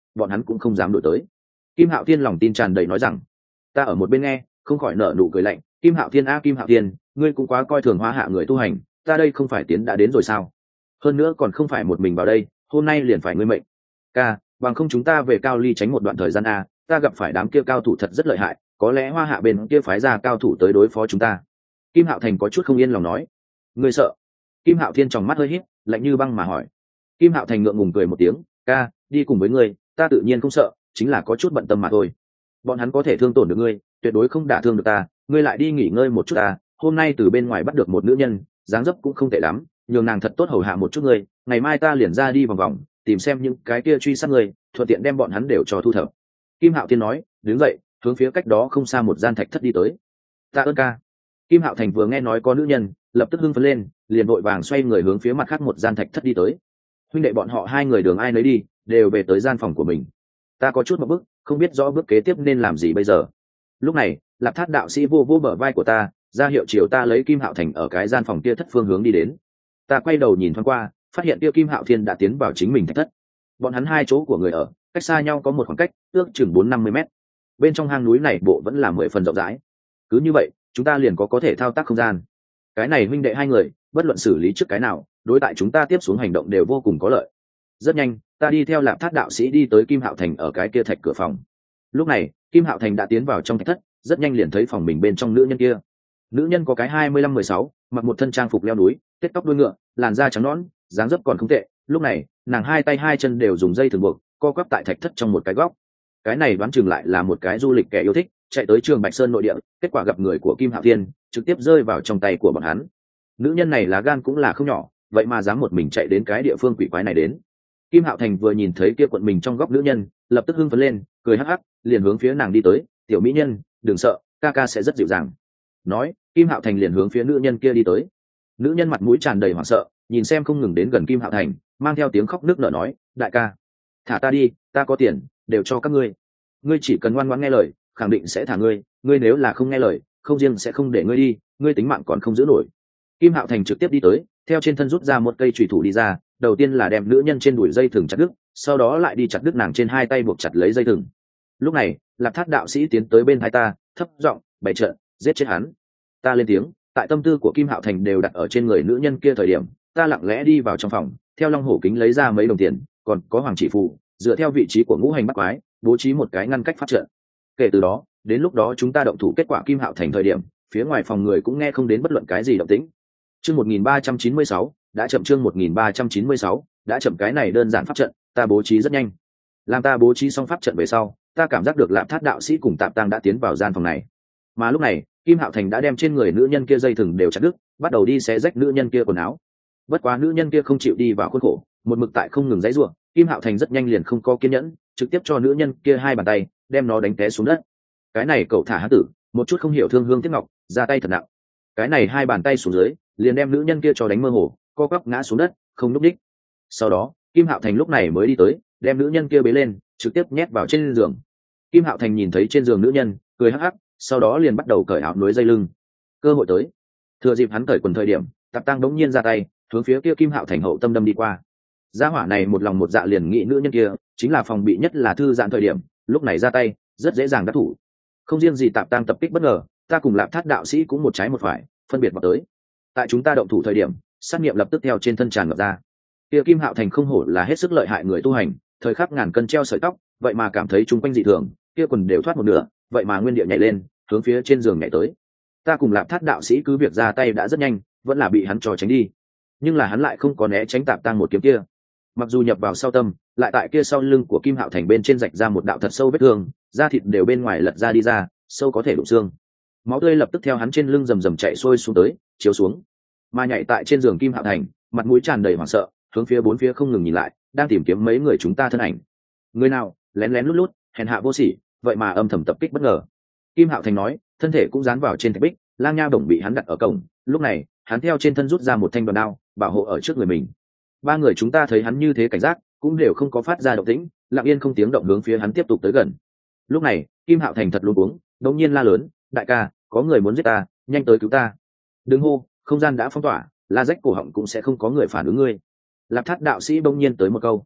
bọn hắn cũng không dám đổi tới. Kim Hạo Thiên lòng tin tràn đầy nói rằng. Ta ở một bên nghe không khỏi nở nụ cười lạnh. Kim Hạo Thiên a Kim Hạo Thiên, ngươi cũng quá coi thường Hoa Hạ người tu hành, ta đây không phải tiến đã đến rồi sao? Hơn nữa còn không phải một mình vào đây, hôm nay liền phải ngươi mệnh. Ca, bằng không chúng ta về Cao Ly tránh một đoạn thời gian a, ta gặp phải đám kia cao thủ thật rất lợi hại, có lẽ Hoa Hạ bên kia phái ra cao thủ tới đối phó chúng ta. Kim Hạo Thành có chút không yên lòng nói. Ngươi sợ? Kim Hạo Thiên tròng mắt hơi híp, lạnh như băng mà hỏi. Kim Hạo Thành ngượng ngùng cười một tiếng, ca, đi cùng với ngươi, ta tự nhiên không sợ, chính là có chút bận tâm mà thôi. Bọn hắn có thể thương tổn được ngươi, tuyệt đối không đả thương được ta, ngươi lại đi nghỉ ngơi một chút ta. Hôm nay từ bên ngoài bắt được một nữ nhân, dáng dấp cũng không tệ lắm, nhường nàng thật tốt hầu hạ một chút ngươi, ngày mai ta liền ra đi vòng vòng, tìm xem những cái kia truy sát ngươi, thuận tiện đem bọn hắn đều cho thu thập. Kim Hạo Thiên nói, đứng dậy, hướng phía cách đó không xa một gian thạch thất đi tới. Ta ơn ca. Kim Hạo Thành vừa nghe nói có nữ nhân, lập tức hưng phấn lên, liền vội vàng xoay người hướng phía mặt khác một gian thạch thất đi tới. Huynh đệ bọn họ hai người đường ai nấy đi, đều về tới gian phòng của mình. Ta có chút một bước, không biết rõ bước kế tiếp nên làm gì bây giờ. Lúc này, Lạp Thát đạo sĩ vô vô bờ vai của ta, ra hiệu chiều ta lấy Kim Hạo Thành ở cái gian phòng kia thất phương hướng đi đến. Ta quay đầu nhìn thoáng qua, phát hiện kia Kim Hạo Thiên đã tiến vào chính mình thạch thất. Bọn hắn hai chỗ của người ở, cách xa nhau có một khoảng cách, ước chừng bốn năm mươi mét. Bên trong hang núi này bộ vẫn là mười phần rộng rãi. Cứ như vậy, chúng ta liền có có thể thao tác không gian. Cái này huynh đệ hai người, bất luận xử lý trước cái nào, đối tại chúng ta tiếp xuống hành động đều vô cùng có lợi. Rất nhanh, ta đi theo Lạp Thát đạo sĩ đi tới Kim Hạo Thành ở cái kia thạch cửa phòng. Lúc này, Kim Hạo Thành đã tiến vào trong thạch thất, rất nhanh liền thấy phòng mình bên trong nữ nhân kia. Nữ nhân có cái hai mươi lăm mười sáu, mặc một thân trang phục leo núi, tết tóc đuôi ngựa, làn da trắng nõn, dáng dấp còn không tệ. Lúc này, nàng hai tay hai chân đều dùng dây thừng buộc, co quắp tại thạch thất trong một cái góc. Cái này đoán chừng lại là một cái du lịch kẻ yêu thích, chạy tới Trường Bạch Sơn nội địa, kết quả gặp người của Kim Hạo Thiên, trực tiếp rơi vào trong tay của bọn hắn. Nữ nhân này lá gan cũng là không nhỏ, vậy mà dám một mình chạy đến cái địa phương quỷ quái này đến. Kim Hạo Thành vừa nhìn thấy kia quận mình trong góc nữ nhân, lập tức hưng phấn lên, cười hắc hắc, liền hướng phía nàng đi tới. Tiểu mỹ nhân, đừng sợ, ca ca sẽ rất dịu dàng. Nói, Kim Hạo Thành liền hướng phía nữ nhân kia đi tới. Nữ nhân mặt mũi tràn đầy hoảng sợ, nhìn xem không ngừng đến gần Kim Hạo Thành, mang theo tiếng khóc nức nở nói, đại ca, thả ta đi, ta có tiền, đều cho các ngươi. Ngươi chỉ cần ngoan ngoãn nghe lời, khẳng định sẽ thả ngươi. Ngươi nếu là không nghe lời, không riêng sẽ không để ngươi đi, ngươi tính mạng còn không giữ nổi. Kim Hạo Thành trực tiếp đi tới, theo trên thân rút ra một cây chùy thủ đi ra, đầu tiên là đem nữ nhân trên đùi dây thừng chặt đứt, sau đó lại đi chặt đứt nàng trên hai tay buộc chặt lấy dây thừng. Lúc này, Lạp Thát đạo sĩ tiến tới bên hai ta, thấp giọng bày trận, giết chết hắn. Ta lên tiếng, tại tâm tư của Kim Hạo Thành đều đặt ở trên người nữ nhân kia thời điểm, ta lặng lẽ đi vào trong phòng, theo long hổ kính lấy ra mấy đồng tiền, còn có hoàng chỉ phù, dựa theo vị trí của ngũ hành bắt quái, bố trí một cái ngăn cách phát trận. Kể từ đó, đến lúc đó chúng ta động thủ kết quả Kim Hạo Thành thời điểm, phía ngoài phòng người cũng nghe không đến bất luận cái gì động tĩnh. Chương một nghìn ba trăm chín mươi sáu, đã chậm chương một nghìn ba trăm chín mươi sáu, đã chậm cái này đơn giản pháp trận, ta bố trí rất nhanh. Làm ta bố trí xong pháp trận về sau, ta cảm giác được Lạp Thát đạo sĩ cùng Tạp Tăng đã tiến vào gian phòng này. Mà lúc này, Kim Hạo Thành đã đem trên người nữ nhân kia dây thừng đều chặt đứt, bắt đầu đi xé rách nữ nhân kia quần áo. Bất quá nữ nhân kia không chịu đi vào khuôn khổ, một mực tại không ngừng giãy giụa, Kim Hạo Thành rất nhanh liền không có kiên nhẫn, trực tiếp cho nữ nhân kia hai bàn tay, đem nó đánh té xuống đất. Cái này cậu thả hán tử, một chút không hiểu thương hương tiếc ngọc, ra tay thật nặng. Cái này hai bàn tay xuống dưới, liền đem nữ nhân kia cho đánh mơ hồ, co quắp ngã xuống đất, không núp đích. Sau đó, Kim Hạo Thành lúc này mới đi tới, đem nữ nhân kia bế lên, trực tiếp nhét vào trên giường. Kim Hạo Thành nhìn thấy trên giường nữ nhân, cười hắc hắc, sau đó liền bắt đầu cởi áo núi dây lưng. Cơ hội tới. Thừa dịp hắn cởi quần thời điểm, Tạp Tăng đống nhiên ra tay, hướng phía kia Kim Hạo Thành hậu tâm đâm đi qua. Gia hỏa này một lòng một dạ liền nghĩ nữ nhân kia, chính là phòng bị nhất là thư giãn thời điểm, lúc này ra tay, rất dễ dàng đắc thủ. Không riêng gì Tạp Tăng tập kích bất ngờ, ta cùng Lạp Thát đạo sĩ cũng một trái một phải, phân biệt vào tới. Tại chúng ta động thủ thời điểm, sát nghiệm lập tức theo trên thân tràn ngập ra. Kia Kim Hạo Thành không hổ là hết sức lợi hại người tu hành, thời khắc ngàn cân treo sợi tóc, vậy mà cảm thấy chúng quanh dị thường, kia quần đều thoát một nửa, vậy mà nguyên địa nhảy lên, hướng phía trên giường nhảy tới. Ta cùng Lạp Thát đạo sĩ cứ việc ra tay đã rất nhanh, vẫn là bị hắn trò tránh đi. Nhưng là hắn lại không có né tránh Tạp Tăng một kiếm kia. Mặc dù nhập vào sau tâm, lại tại kia sau lưng của Kim Hạo Thành bên trên rạch ra một đạo thật sâu vết thương, da thịt đều bên ngoài lật ra đi ra, sâu có thể đụng xương. Máu tươi lập tức theo hắn trên lưng rầm rầm chạy xuôi xuống tới, chiếu xuống. Mà nhảy tại trên giường Kim Hạo Thành, mặt mũi tràn đầy hoảng sợ, hướng phía bốn phía không ngừng nhìn lại, đang tìm kiếm mấy người chúng ta thân ảnh. Người nào lén lén lút lút, hèn hạ vô sỉ, vậy mà âm thầm tập kích bất ngờ. Kim Hạo Thành nói, thân thể cũng dán vào trên thạch bích, Lang Nha Bổng bị hắn đặt ở cổng. Lúc này, hắn theo trên thân rút ra một thanh đoàn đao, bảo hộ ở trước người mình. Ba người chúng ta thấy hắn như thế cảnh giác, cũng đều không có phát ra động tĩnh, lặng yên không tiếng động hướng phía hắn tiếp tục tới gần. Lúc này, Kim Hạo Thành thật luống cuống, đột nhiên la lớn, đại ca, có người muốn giết ta, nhanh tới cứu ta. Đừng hô, không gian đã phong tỏa, la rách cổ họng cũng sẽ không có người phản ứng ngươi. Lạp Thát đạo sĩ bỗng nhiên tới một câu.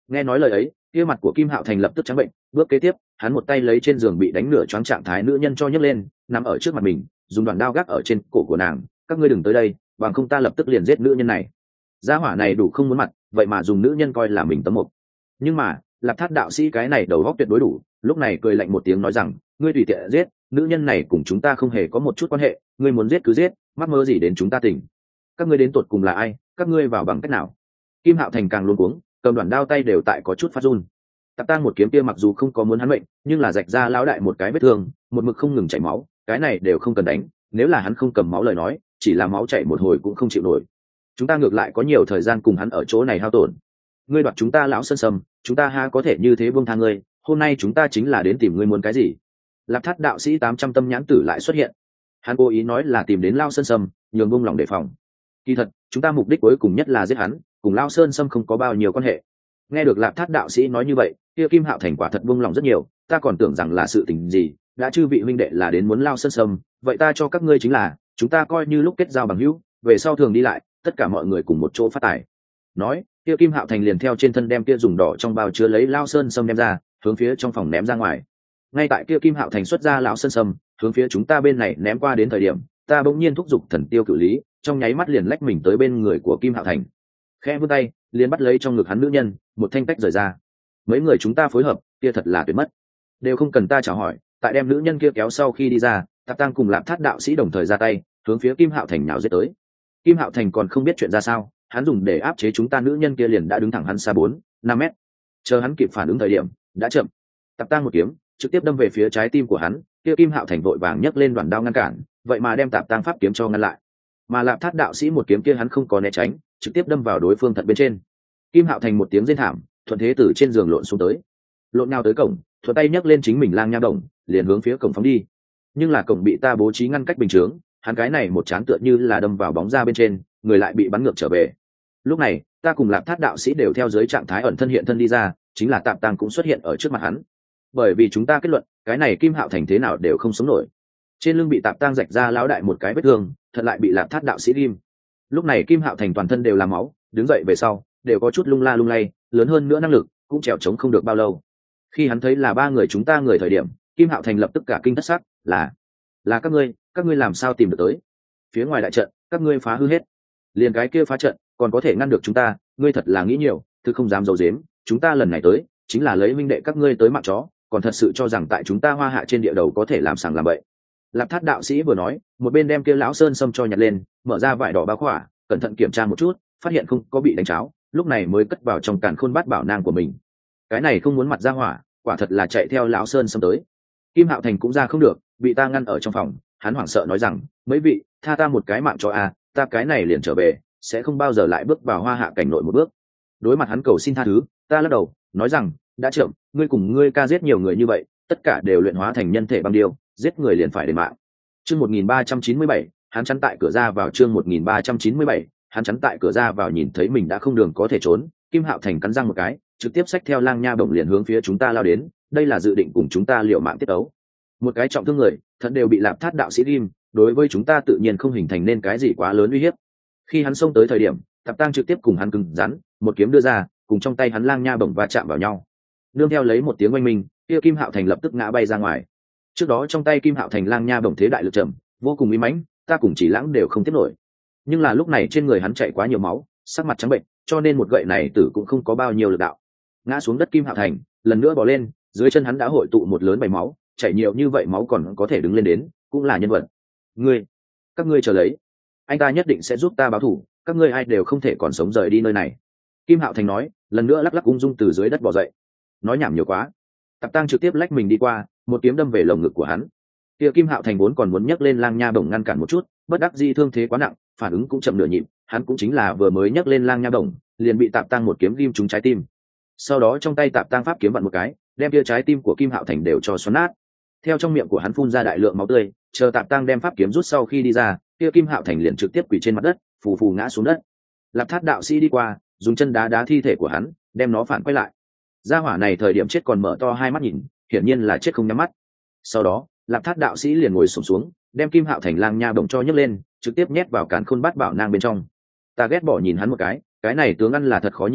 Nghe nói lời ấy, kia mặt của Kim Hạo Thành lập tức trắng bệnh. Bước kế tiếp, hắn một tay lấy trên giường bị đánh nửa choáng trạng thái nữ nhân cho nhấc lên, nằm ở trước mặt mình, dùng đoạn đao gác ở trên cổ của nàng. Các ngươi đừng tới đây, bằng không ta lập tức liền giết nữ nhân này. Gia hỏa này đủ không muốn mặt, vậy mà dùng nữ nhân coi là mình tấm mục. Nhưng mà Lạp Thát đạo sĩ cái này đầu góc tuyệt đối đủ, lúc này cười lạnh một tiếng nói rằng, ngươi tùy tiện giết, nữ nhân này cùng chúng ta không hề có một chút quan hệ, ngươi muốn giết cứ giết, mắc mơ gì đến chúng ta tỉnh. Các ngươi đến tột cùng là ai, các ngươi vào bằng cách nào? Kim Hạo Thành càng luống cuống, cầm đoạn đao tay đều tại có chút phát run. Tạp Tăng một kiếm kia mặc dù không có muốn hắn mệnh, nhưng là rạch ra lão đại một cái vết thương, một mực không ngừng chảy máu, cái này đều không cần đánh, nếu là hắn không cầm máu lời nói, chỉ là máu chảy một hồi cũng không chịu nổi. Chúng ta ngược lại có nhiều thời gian cùng hắn ở chỗ này hao tổn. Ngươi đoạt chúng ta lão sơn sâm, chúng ta ha có thể như thế buông tha ngươi, hôm nay chúng ta chính là đến tìm ngươi muốn cái gì? Lạp Thát đạo sĩ tám trăm tâm nhãn tử lại xuất hiện. Hắn cố ý nói là tìm đến Lão Sơn Sâm, nhường buông lòng đề phòng. Kỳ thật, chúng ta mục đích cuối cùng nhất là giết hắn, cùng Lão Sơn Sâm không có bao nhiêu quan hệ. Nghe được Lạp Thát đạo sĩ nói như vậy, kia Kim Hạo Thành quả thật buông lòng rất nhiều, ta còn tưởng rằng là sự tình gì, đã chư vị huynh đệ là đến muốn Lão Sơn Sâm, vậy ta cho các ngươi chính là, chúng ta coi như lúc kết giao bằng hữu, về sau thường đi lại, tất cả mọi người cùng một chỗ phát tài. Nói, kia Kim Hạo Thành liền theo trên thân đem kia dùng đỏ trong bao chứa lấy Lão Sơn Sâm đem ra, hướng phía trong phòng ném ra ngoài. Ngay tại kia Kim Hạo Thành xuất ra lão sơn sâm, hướng phía chúng ta bên này ném qua đến thời điểm, ta bỗng nhiên thúc giục thần tiêu cự lý, trong nháy mắt liền lách mình tới bên người của Kim Hạo Thành, khẽ vươn tay liền bắt lấy trong ngực hắn nữ nhân, một thanh tách rời ra. Mấy người chúng ta phối hợp, kia thật là tuyệt mất, đều không cần ta chào hỏi. Tại đem nữ nhân kia kéo sau khi đi ra, Tạp Tăng cùng Lạp Thát đạo sĩ đồng thời ra tay, hướng phía Kim Hạo Thành nào giết tới. Kim Hạo Thành còn không biết chuyện ra sao, hắn dùng để áp chế chúng ta nữ nhân kia liền đã đứng thẳng hắn xa bốn năm mét, chờ hắn kịp phản ứng thời điểm đã chậm. Tạp Tăng một kiếm trực tiếp đâm về phía trái tim của hắn, kia Kim Hạo Thành vội vàng nhấc lên đoạn đao ngăn cản, vậy mà đem Tạp Tăng pháp kiếm cho ngăn lại. Mà Lạp Thát đạo sĩ một kiếm kia hắn không có né tránh, trực tiếp đâm vào đối phương thận bên trên. Kim Hạo Thành một tiếng rên thảm, thuận thế từ trên giường lộn xuống tới, lộn nào tới cổng, thuận tay nhấc lên chính mình lang nha đồng, liền hướng phía cổng phóng đi. Nhưng là cổng bị ta bố trí ngăn cách bình chướng, hắn cái này một chán tựa như là đâm vào bóng ra bên trên, người lại bị bắn ngược trở về. Lúc này, ta cùng Lạp Thát đạo sĩ đều theo dưới trạng thái ẩn thân hiện thân đi ra, chính là Tạp Tăng cũng xuất hiện ở trước mặt hắn. Bởi vì chúng ta kết luận, cái này Kim Hạo Thành thế nào đều không sống nổi. Trên lưng bị Tạp Tăng rạch ra lão đại một cái vết thương, thật lại bị Lạp Thát đạo sĩ ghim. Lúc này Kim Hạo Thành toàn thân đều là máu, đứng dậy về sau, đều có chút lung la lung lay, lớn hơn nữa năng lực, cũng trèo trống không được bao lâu. Khi hắn thấy là ba người chúng ta người thời điểm, Kim Hạo Thành lập tức cả kinh thất sắc, là là các ngươi, các ngươi làm sao tìm được tới? Phía ngoài đại trận, các ngươi phá hư hết. Liền cái kia phá trận, còn có thể ngăn được chúng ta, ngươi thật là nghĩ nhiều, thứ không dám giấu giếm, chúng ta lần này tới, chính là lấy minh đệ các ngươi tới mạng chó, còn thật sự cho rằng tại chúng ta Hoa Hạ trên địa đầu có thể làm sàng làm bậy. Lạp Thát đạo sĩ vừa nói, một bên đem kia lão sơn sâm cho nhặt lên, mở ra vải đỏ bao khỏa, cẩn thận kiểm tra một chút, phát hiện không có bị đánh cháo, lúc này mới cất vào trong càn khôn bát bảo nang của mình. Cái này không muốn mặt ra hỏa, quả thật là chạy theo lão sơn sâm tới. Kim Hạo Thành cũng ra không được, bị ta ngăn ở trong phòng, hắn hoảng sợ nói rằng, mấy vị, tha ta một cái mạng cho a, ta cái này liền trở về, sẽ không bao giờ lại bước vào Hoa Hạ cảnh nội một bước. Đối mặt hắn cầu xin tha thứ, ta lắc đầu, nói rằng, đã chậm, ngươi cùng ngươi ca giết nhiều người như vậy, tất cả đều luyện hóa thành nhân thể băng điêu, giết người liền phải đền mạng. Chương một nghìn ba trăm chín mươi bảy, hắn chắn tại cửa ra vào. Chương một nghìn ba trăm chín mươi bảy, hắn chắn tại cửa ra vào. Nhìn thấy mình đã không đường có thể trốn, Kim Hạo Thành cắn răng một cái, trực tiếp xách theo lang nha bổng liền hướng phía chúng ta lao đến, đây là dự định cùng chúng ta liều mạng tiết đấu. Một cái trọng thương người, thật đều bị Lạp Thát đạo sĩ ghim, đối với chúng ta tự nhiên không hình thành nên cái gì quá lớn uy hiếp. Khi hắn xông tới thời điểm, Tạp Tăng trực tiếp cùng hắn cứng rắn, một kiếm đưa ra, cùng trong tay hắn lang nha bổng va chạm vào nhau. Nương theo lấy một tiếng oanh minh, kia Kim Hạo Thành lập tức ngã bay ra ngoài. Trước đó trong tay Kim Hạo Thành lang nha bổng thế đại lực trầm, vô cùng uy mãnh, ta cùng Chỉ Lãng đều không tiếp nổi. Nhưng là lúc này trên người hắn chảy quá nhiều máu, sắc mặt trắng bệnh, cho nên một gậy này tử cũng không có bao nhiêu lực đạo. Ngã xuống đất Kim Hạo Thành, lần nữa bò lên, dưới chân hắn đã hội tụ một lớn bầy máu, chảy nhiều như vậy máu còn có thể đứng lên đến, cũng là nhân vật. Ngươi, các ngươi chờ lấy, anh ta nhất định sẽ giúp ta báo thù, các ngươi ai đều không thể còn sống rời đi nơi này. Kim Hạo Thành nói, lần nữa lắc lắc ung dung từ dưới đất bò dậy. Nói nhảm nhiều quá. Tạp Tăng trực tiếp lách mình đi qua, một kiếm đâm về lồng ngực của hắn. Kia Kim Hạo Thành vốn còn muốn nhấc lên lang nha bổng ngăn cản một chút, bất đắc dĩ thương thế quá nặng, phản ứng cũng chậm nửa nhịp, hắn cũng chính là vừa mới nhấc lên lang nha bổng, liền bị Tạp Tăng một kiếm ghim trúng trái tim. Sau đó trong tay Tạp Tăng pháp kiếm vặn một cái, đem kia trái tim của Kim Hạo Thành đều cho xoắn nát. Theo trong miệng của hắn phun ra đại lượng máu tươi, chờ Tạp Tăng đem pháp kiếm rút sau khi đi ra, kia Kim Hạo Thành liền trực tiếp quỳ trên mặt đất, phù phù ngã xuống đất. Lạp Thát đạo sĩ đi qua, dùng chân đá đá thi thể của hắn, đem nó phản quay lại. Gia hỏa này thời điểm chết còn mở to hai mắt nhìn, hiển nhiên là chết không nhắm mắt. Sau đó, Lạp Thát đạo sĩ liền ngồi xổm xuống, đem Kim Hạo Thành lang nha bổng cho nhấc lên, trực tiếp nhét vào càn khôn bát bảo nang bên trong. Ta ghét bỏ nhìn hắn một cái, cái này tướng ăn là thật khó nhìn a,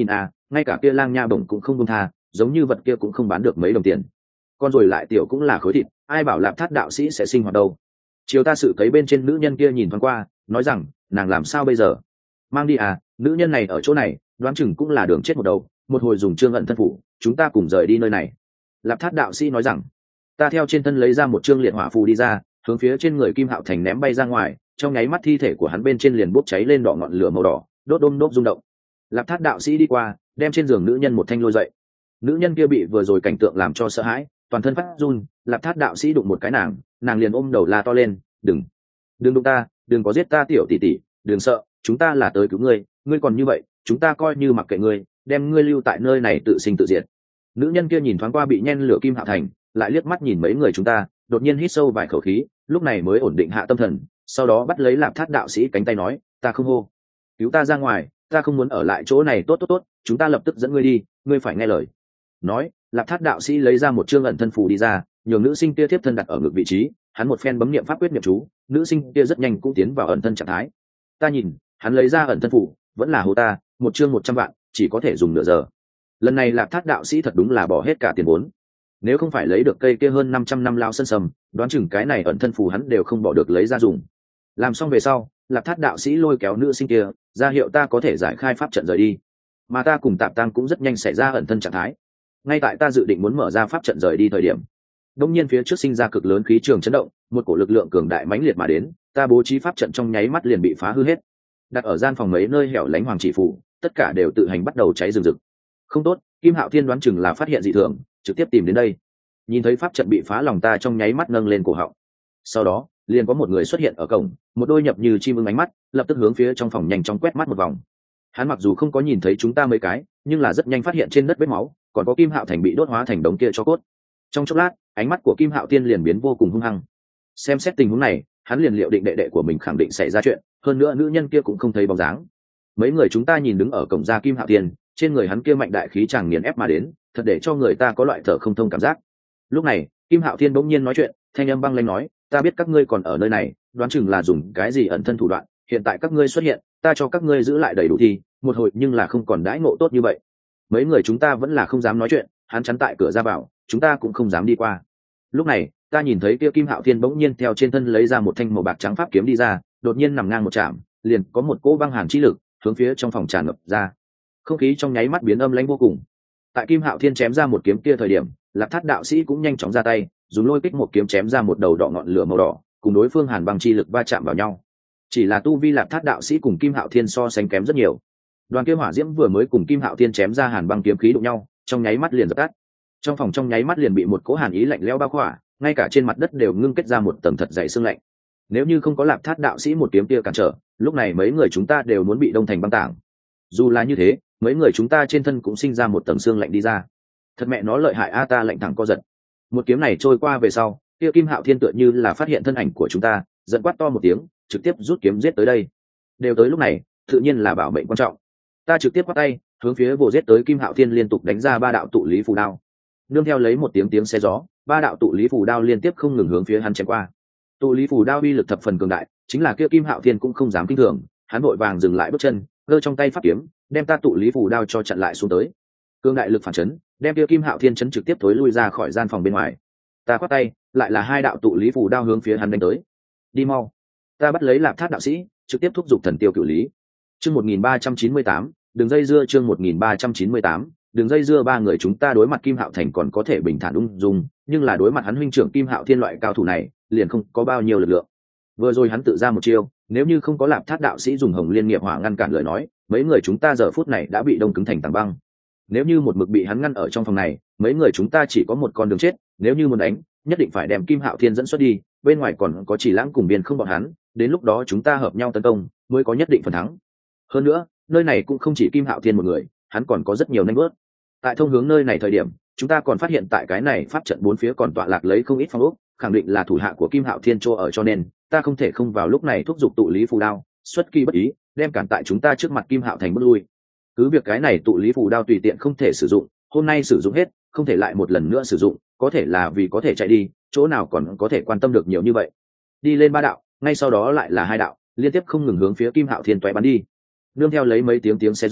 ngay cả kia lang nha bổng cũng không buông tha, giống như vật kia cũng không bán được mấy đồng tiền. Con rồi lại tiểu cũng là khối thịt, ai bảo Lạp Thát đạo sĩ sẽ sinh hoạt đâu. Chiều ta sự thấy bên trên nữ nhân kia nhìn thoáng qua, nói rằng nàng làm sao bây giờ, mang đi à, nữ nhân này ở chỗ này đoán chừng cũng là đường chết một đầu, một hồi dùng trương ẩn thân phủ, chúng ta cùng rời đi nơi này. Lạp Thát đạo sĩ nói rằng, ta theo trên thân lấy ra một trương liệt hỏa phù đi ra, hướng phía trên người Kim Hạo Thành ném bay ra ngoài, trong nháy mắt thi thể của hắn bên trên liền bốc cháy lên đỏ ngọn lửa màu đỏ, đốt đôm đốt rung động. Lạp Thát đạo sĩ đi qua, đem trên giường nữ nhân một thanh lôi dậy. Nữ nhân kia bị vừa rồi cảnh tượng làm cho sợ hãi, toàn thân phát run. Lạp Thát đạo sĩ đụng một cái nàng, nàng liền ôm đầu la to lên, đừng đừng đụng ta, đừng có giết ta tiểu tỷ tỷ, đừng sợ, chúng ta là tới cứu ngươi, ngươi còn như vậy chúng ta coi như mặc kệ ngươi, đem ngươi lưu tại nơi này tự sinh tự diệt. Nữ nhân kia nhìn thoáng qua bị nhen lửa Kim Hạo Thành, lại liếc mắt nhìn mấy người chúng ta, đột nhiên hít sâu vài khẩu khí, lúc này mới ổn định hạ tâm thần, sau đó bắt lấy Lạp Thát đạo sĩ cánh tay nói, ta không hô, cứu ta ra ngoài, ta không muốn ở lại chỗ này, tốt tốt tốt, chúng ta lập tức dẫn ngươi đi, ngươi phải nghe lời. Nói, Lạp Thát đạo sĩ lấy ra một chương ẩn thân phù đi ra, nhường nữ sinh kia tiếp thân đặt ở ngực vị trí, hắn một phen bấm niệm pháp quyết niệm chú, nữ sinh kia rất nhanh cũng tiến vào ẩn thân trạng thái. Ta nhìn, hắn lấy ra ẩn thân phù, vẫn là hô ta, một chương một trăm vạn, chỉ có thể dùng nửa giờ. Lần này Lạp Thát đạo sĩ thật đúng là bỏ hết cả tiền vốn. Nếu không phải lấy được cây kia hơn năm trăm năm lao sân sầm, đoán chừng cái này ẩn thân phù hắn đều không bỏ được lấy ra dùng. Làm xong về sau, Lạp Thát đạo sĩ lôi kéo nữ sinh kia, ra hiệu ta có thể giải khai pháp trận rời đi. Mà ta cùng Tạp Tăng cũng rất nhanh xảy ra ẩn thân trạng thái. Ngay tại ta dự định muốn mở ra pháp trận rời đi thời điểm, đông nhiên phía trước sinh ra cực lớn khí trường chấn động, một cổ lực lượng cường đại mãnh liệt mà đến, ta bố trí pháp trận trong nháy mắt liền bị phá hư hết. Đặt ở gian phòng mấy nơi hẻo lánh hoàng chỉ phủ, tất cả đều tự hành bắt đầu cháy rừng rực. Không tốt, Kim Hạo Thiên đoán chừng là phát hiện dị thường, trực tiếp tìm đến đây. Nhìn thấy pháp trận bị phá, lòng ta trong nháy mắt nâng lên cổ họng. Sau đó, liền có một người xuất hiện ở cổng, một đôi nhập như chim ưng ánh mắt, lập tức hướng phía trong phòng nhanh chóng quét mắt một vòng. Hắn mặc dù không có nhìn thấy chúng ta mấy cái, nhưng là rất nhanh phát hiện trên đất vết máu, còn có Kim Hạo Thành bị đốt hóa thành đống kia cho cốt. Trong chốc lát, ánh mắt của Kim Hạo Thiên liền biến vô cùng hung hăng. Xem xét tình huống này, hắn liền liệu định đệ đệ của mình khẳng định xảy ra chuyện, hơn nữa nữ nhân kia cũng không thấy bóng dáng. Mấy người chúng ta nhìn đứng ở cổng ra Kim Hạo Thiên, trên người hắn kia mạnh đại khí chàng nghiền ép mà đến, thật để cho người ta có loại thở không thông cảm giác. Lúc này, Kim Hạo Thiên bỗng nhiên nói chuyện, thanh âm băng lãnh nói, ta biết các ngươi còn ở nơi này, đoán chừng là dùng cái gì ẩn thân thủ đoạn, hiện tại các ngươi xuất hiện, ta cho các ngươi giữ lại đầy đủ thì, một hồi nhưng là không còn đãi ngộ tốt như vậy. Mấy người chúng ta vẫn là không dám nói chuyện, hắn chắn tại cửa ra vào, chúng ta cũng không dám đi qua. Lúc này, ta nhìn thấy kia Kim Hạo Thiên bỗng nhiên theo trên thân lấy ra một thanh màu bạc trắng pháp kiếm đi ra, đột nhiên nằm ngang một chạm, liền có một cỗ băng hàn chi lực hướng phía trong phòng tràn ngập ra. Không khí trong nháy mắt biến âm lãnh vô cùng. Tại Kim Hạo Thiên chém ra một kiếm kia thời điểm, Lạp Thát đạo sĩ cũng nhanh chóng ra tay, dùng lôi kích một kiếm chém ra một đầu đỏ ngọn lửa màu đỏ, cùng đối phương hàn băng chi lực va chạm vào nhau. Chỉ là tu vi Lạp Thát đạo sĩ cùng Kim Hạo Thiên so sánh kém rất nhiều. Đoàn kia hỏa diễm vừa mới cùng Kim Hạo Thiên chém ra hàn băng kiếm khí đụng nhau, trong nháy mắt liền dập tắt. Trong phòng trong nháy mắt liền bị một cỗ hàn ý lạnh lẽo bao khỏa, ngay cả trên mặt đất đều ngưng kết ra một tầng thật dày sương lạnh. Nếu như không có Lạp Thát đạo sĩ một kiếm kia cản trở, lúc này mấy người chúng ta đều muốn bị đông thành băng tảng. Dù là như thế, mấy người chúng ta trên thân cũng sinh ra một tầng xương lạnh đi ra. Thật mẹ nó lợi hại a, ta lạnh thẳng co giật. Một kiếm này trôi qua về sau, kia Kim Hạo Thiên tựa như là phát hiện thân ảnh của chúng ta, giận quát to một tiếng, trực tiếp rút kiếm giết tới đây. Đều tới lúc này, tự nhiên là bảo mệnh quan trọng. Ta trực tiếp quát tay, hướng phía vồ giết tới Kim Hạo Thiên liên tục đánh ra ba đạo tụ lý phù đao. Nương theo lấy một tiếng tiếng xe gió, ba đạo tụ lý phù đao liên tiếp không ngừng hướng phía hắn chém qua. Tụ lý phù đao uy lực thập phần cường đại, chính là kia Kim Hạo Thiên cũng không dám kinh thường, hắn vội vàng dừng lại bước chân, giơ trong tay pháp kiếm, đem ta tụ lý phù đao cho chặn lại xuống tới. Cương đại lực phản chấn, đem kia Kim Hạo Thiên chấn trực tiếp thối lui ra khỏi gian phòng bên ngoài. Ta quát tay, lại là hai đạo tụ lý phù đao hướng phía hắn đánh tới. Đi mau! Ta bắt lấy Lạp Thát đạo sĩ, trực tiếp thúc giục thần tiêu cửu lý. Chương một nghìn ba trăm chín mươi tám, đường dây dưa chương một nghìn ba trăm chín mươi tám, đường dây dưa ba người chúng ta đối mặt Kim Hạo Thành còn có thể bình thản ung dung, nhưng là đối mặt hắn huynh trưởng Kim Hạo Thiên loại cao thủ này, liền không có bao nhiêu lực lượng. Vừa rồi hắn tự ra một chiêu, nếu như không có Lạp Thát đạo sĩ dùng Hồng Liên Nghiệp Hỏa ngăn cản lời nói, mấy người chúng ta giờ phút này đã bị đông cứng thành tảng băng. Nếu như một mực bị hắn ngăn ở trong phòng này, mấy người chúng ta chỉ có một con đường chết, nếu như muốn đánh, nhất định phải đem Kim Hạo Thiên dẫn xuất đi, bên ngoài còn có Chỉ Lãng cùng Biên Không bọn hắn, đến lúc đó chúng ta hợp nhau tấn công, mới có nhất định phần thắng. Hơn nữa, nơi này cũng không chỉ Kim Hạo Thiên một người, hắn còn có rất nhiều nanh bước. Tại thông hướng nơi này thời điểm, chúng ta còn phát hiện tại cái này pháp trận bốn phía còn tọa lạc lấy không ít phong ốc, khẳng định là thủ hạ của Kim Hạo Thiên chỗ ở, cho nên ta không thể không vào lúc này thúc giục tụ lý phù đao, xuất kỳ bất ý, đem cản tại chúng ta trước mặt Kim Hạo Thành bước lui. Cứ việc cái này tụ lý phù đao tùy tiện không thể sử dụng, hôm nay sử dụng hết, không thể lại một lần nữa sử dụng, có thể là vì có thể chạy đi, chỗ nào còn có thể quan tâm được nhiều như vậy. Đi lên ba đạo, ngay sau đó lại là hai đạo, liên tiếp không ngừng hướng phía Kim Hạo Thiên toé bắn đi. Nương theo lấy mấy tiếng tiếng xe gió,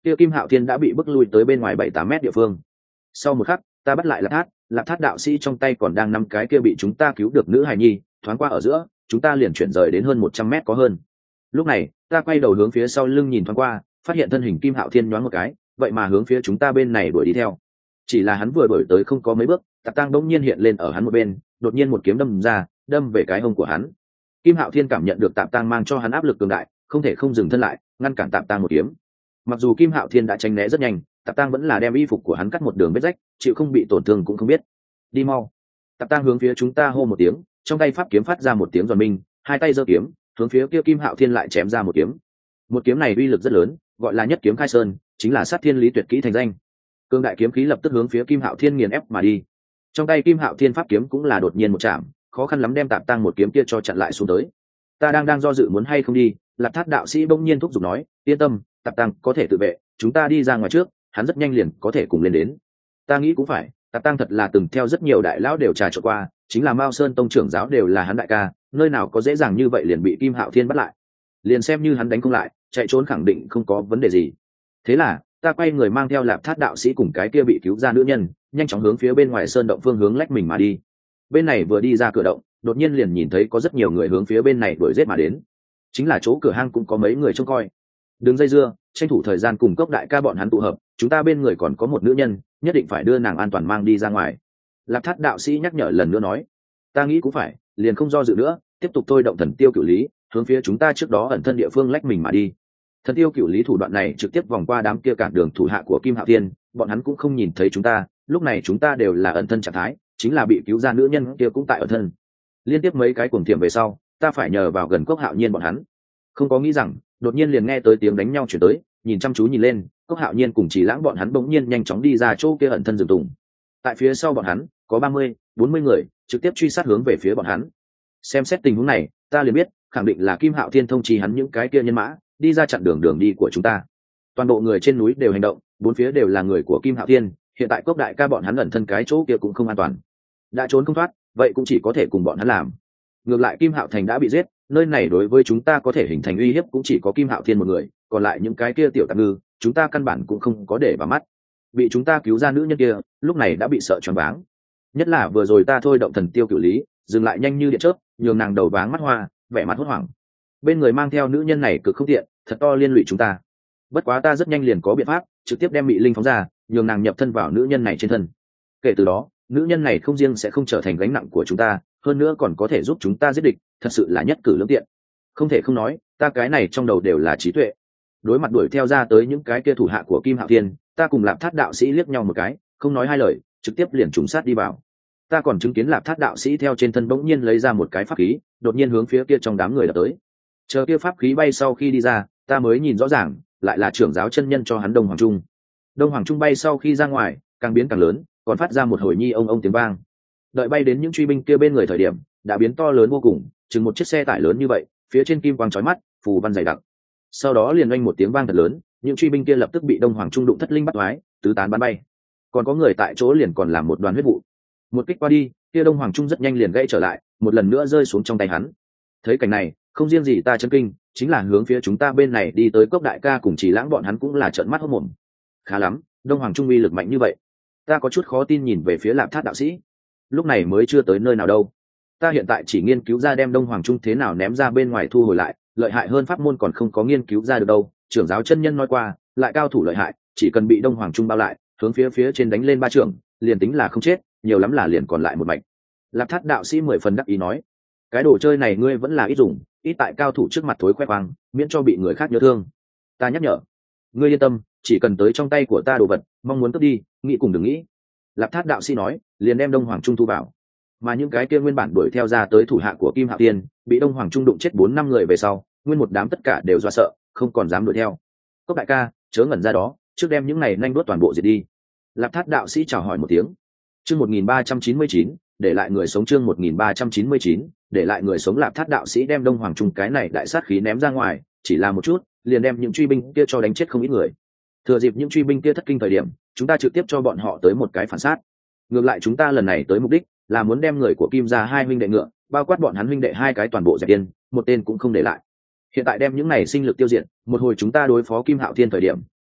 kia Kim Hạo Thiên đã bị bức lui tới bên ngoài bảy tám mét địa phương. Sau một khắc, ta bắt lại Lạp Thát, Lạp Thát đạo sĩ trong tay còn đang nắm cái kia bị chúng ta cứu được nữ hài nhi, thoáng qua ở giữa, chúng ta liền chuyển rời đến hơn một trăm mét có hơn. Lúc này, ta quay đầu hướng phía sau lưng nhìn thoáng qua, phát hiện thân hình Kim Hạo Thiên nhoáng một cái, vậy mà hướng phía chúng ta bên này đuổi đi theo. Chỉ là hắn vừa đuổi tới không có mấy bước, Tạp Tang bỗng nhiên hiện lên ở hắn một bên, đột nhiên một kiếm đâm ra, đâm về cái hông của hắn. Kim Hạo Thiên cảm nhận được Tạp Tang mang cho hắn áp lực cường đại, không thể không dừng thân lại, ngăn cản Tạp Tang một kiếm. Mặc dù Kim Hạo Thiên đã tránh né rất nhanh, Tạp Tang vẫn là đem y phục của hắn cắt một đường vết rách, chịu không bị tổn thương cũng không biết. Đi mau! Tạp Tang hướng phía chúng ta hô một tiếng, trong tay pháp kiếm phát ra một tiếng giòn minh, hai tay giơ kiếm, hướng phía kia Kim Hạo Thiên lại chém ra một kiếm. Một kiếm này uy lực rất lớn, gọi là nhất kiếm khai sơn, chính là sát thiên lý tuyệt kỹ thành danh. Cương đại kiếm khí lập tức hướng phía Kim Hạo Thiên nghiền ép mà đi. Trong tay Kim Hạo Thiên pháp kiếm cũng là đột nhiên một chạm, khó khăn lắm đem Tạp Tang một kiếm kia cho chặn lại xuống tới. Ta đang đang do dự muốn hay không đi, Lạp Thát đạo sĩ bỗng nhiên thúc giục nói, yên tâm, Tạp Tang có thể tự vệ, chúng ta đi ra ngoài trước, hắn rất nhanh liền có thể cùng lên đến. Ta nghĩ cũng phải, Tạp Tang thật là từng theo rất nhiều đại lão đều trà trộn qua, chính là Mao Sơn tông trưởng giáo đều là hắn đại ca, nơi nào có dễ dàng như vậy liền bị Kim Hạo Thiên bắt lại. Liền xem như hắn đánh không lại, chạy trốn khẳng định không có vấn đề gì. Thế là, ta quay người mang theo Lạp Thát đạo sĩ cùng cái kia bị cứu ra nữ nhân, nhanh chóng hướng phía bên ngoài sơn động phương hướng lách mình mà đi. Bên này vừa đi ra cửa động, đột nhiên liền nhìn thấy có rất nhiều người hướng phía bên này đuổi giết mà đến. Chính là chỗ cửa hang cũng có mấy người trông coi. Đừng dây dưa, tranh thủ thời gian cùng Cốc đại ca bọn hắn tụ hợp, chúng ta bên người còn có một nữ nhân, nhất định phải đưa nàng an toàn mang đi ra ngoài. Lạp Thát đạo sĩ nhắc nhở lần nữa nói, ta nghĩ cũng phải, liền không do dự nữa, tiếp tục thôi động thần tiêu cửu lý, hướng phía chúng ta trước đó ẩn thân địa phương lách mình mà đi. Thần tiêu cửu lý thủ đoạn này trực tiếp vòng qua đám kia cản đường thủ hạ của Kim Hạo Thiên, bọn hắn cũng không nhìn thấy chúng ta, lúc này chúng ta đều là ẩn thân trạng thái, chính là bị cứu ra nữ nhân kia cũng tại ẩn thân. Liên tiếp mấy cái cuồng thiểm về sau, ta phải nhờ vào gần Cốc Hạo Nhiên bọn hắn. Không có nghĩ rằng, đột nhiên liền nghe tới tiếng đánh nhau chuyển tới, nhìn chăm chú nhìn lên, Cốc Hạo Nhiên cùng Chỉ Lãng bọn hắn bỗng nhiên nhanh chóng đi ra chỗ kia ẩn thân rừng tùng. Tại phía sau bọn hắn, có ba mươi, bốn mươi người, trực tiếp truy sát hướng về phía bọn hắn. Xem xét tình huống này, ta liền biết, khẳng định là Kim Hạo Thiên thông trì hắn những cái kia nhân mã, đi ra chặn đường đường đi của chúng ta. Toàn bộ người trên núi đều hành động, bốn phía đều là người của Kim Hạo Thiên, hiện tại Cốc đại ca bọn hắn ẩn thân cái chỗ kia cũng không an toàn. Đã trốn không thoát, vậy cũng chỉ có thể cùng bọn hắn làm. Ngược lại Kim Hạo Thành đã bị giết, nơi này đối với chúng ta có thể hình thành uy hiếp cũng chỉ có Kim Hạo Thiên một người, còn lại những cái kia tiểu tạp ngư, chúng ta căn bản cũng không có để vào mắt. Bị chúng ta cứu ra nữ nhân kia, lúc này đã bị sợ choáng váng. Nhất là vừa rồi ta thôi động thần tiêu cửu lý, dừng lại nhanh như điện chớp, nhường nàng đầu váng mắt hoa, vẻ mặt hốt hoảng. Bên người mang theo nữ nhân này cực không tiện, thật to liên lụy chúng ta. Bất quá ta rất nhanh liền có biện pháp, trực tiếp đem Mị Linh phóng ra, nhường nàng nhập thân vào nữ nhân này trên thân. Kể từ đó, nữ nhân này không riêng sẽ không trở thành gánh nặng của chúng ta, hơn nữa còn có thể giúp chúng ta giết địch, thật sự là nhất cử lưỡng tiện. Không thể không nói, ta cái này trong đầu đều là trí tuệ. Đối mặt đuổi theo ra tới những cái kia thủ hạ của Kim Hạo Thiên, ta cùng Lạp Thát đạo sĩ liếc nhau một cái, không nói hai lời, trực tiếp liền trùng sát đi vào. Ta còn chứng kiến Lạp Thát đạo sĩ theo trên thân bỗng nhiên lấy ra một cái pháp khí, đột nhiên hướng phía kia trong đám người đập tới. Chờ kia pháp khí bay sau khi đi ra, ta mới nhìn rõ ràng, lại là trưởng giáo chân nhân cho hắn Đông Hoàng Trung. Đông Hoàng Trung bay sau khi ra ngoài, càng biến càng lớn, còn phát ra một hồi nhi ông ông tiếng vang. Đợi bay đến những truy binh kia bên người thời điểm, đã biến to lớn vô cùng, chừng một chiếc xe tải lớn như vậy, phía trên kim quang chói mắt, phù văn dày đặc. Sau đó liền oanh một tiếng vang thật lớn, những truy binh kia lập tức bị Đông Hoàng Trung đụng thất linh bắt toái, tứ tán bắn bay. Còn có người tại chỗ liền còn làm một đoàn huyết vụ. Một kích qua đi, kia Đông Hoàng Trung rất nhanh liền gãy trở lại, một lần nữa rơi xuống trong tay hắn. Thấy cảnh này, không riêng gì ta chấn kinh, chính là hướng phía chúng ta bên này đi tới Cốc đại ca cùng Chỉ Lãng bọn hắn cũng là trợn mắt hốt mồm. Khá lắm, Đông Hoàng Trung uy lực mạnh như vậy. Ta có chút khó tin nhìn về phía Lạp Thát đạo sĩ. Lúc này mới chưa tới nơi nào đâu. Ta hiện tại chỉ nghiên cứu ra đem Đông Hoàng Trung thế nào ném ra bên ngoài thu hồi lại, lợi hại hơn pháp môn còn không có nghiên cứu ra được đâu. Trưởng giáo chân nhân nói qua, lại cao thủ lợi hại, chỉ cần bị Đông Hoàng Trung bao lại, hướng phía phía trên đánh lên ba trưởng, liền tính là không chết, nhiều lắm là liền còn lại một mạch. Lạp Thát đạo sĩ mười phần đắc ý nói, cái đồ chơi này ngươi vẫn là ít dùng, ít tại cao thủ trước mặt thối khoe khoang, miễn cho bị người khác nhớ thương. Ta nhắc nhở, ngươi yên tâm, chỉ cần tới trong tay của ta đồ vật, mong muốn cướp đi, nghĩ cùng đừng nghĩ. Lạp Thát đạo sĩ nói, liền đem Đông Hoàng Trung thu vào. Mà những cái kia nguyên bản đuổi theo ra tới thủ hạ của Kim Hạo Thiên, bị Đông Hoàng Trung đụng chết bốn năm người về sau, nguyên một đám tất cả đều dọa sợ, không còn dám đuổi theo. Cốc đại ca, chớ ngẩn ra đó, trước đem những này nhanh đuốt toàn bộ diệt đi. Lạp Thát đạo sĩ chào hỏi một tiếng. Chương một nghìn ba trăm chín mươi chín, để lại người sống. Chương một nghìn ba trăm chín mươi chín, để lại người sống. Lạp Thát đạo sĩ đem Đông Hoàng Trung cái này đại sát khí ném ra ngoài, chỉ là một chút, liền đem những truy binh kia cho đánh chết không ít người. Thừa dịp những truy binh kia thất kinh thời điểm, chúng ta trực tiếp cho bọn họ tới một cái phản sát. Ngược lại chúng ta lần này tới mục đích là muốn đem người của Kim gia hai huynh đệ ngựa, bao quát bọn hắn huynh đệ hai cái toàn bộ dẹp yên, một tên cũng không để lại. Hiện tại đem những này sinh lực tiêu diệt, một hồi chúng ta đối phó Kim Hạo Thiên thời điểm,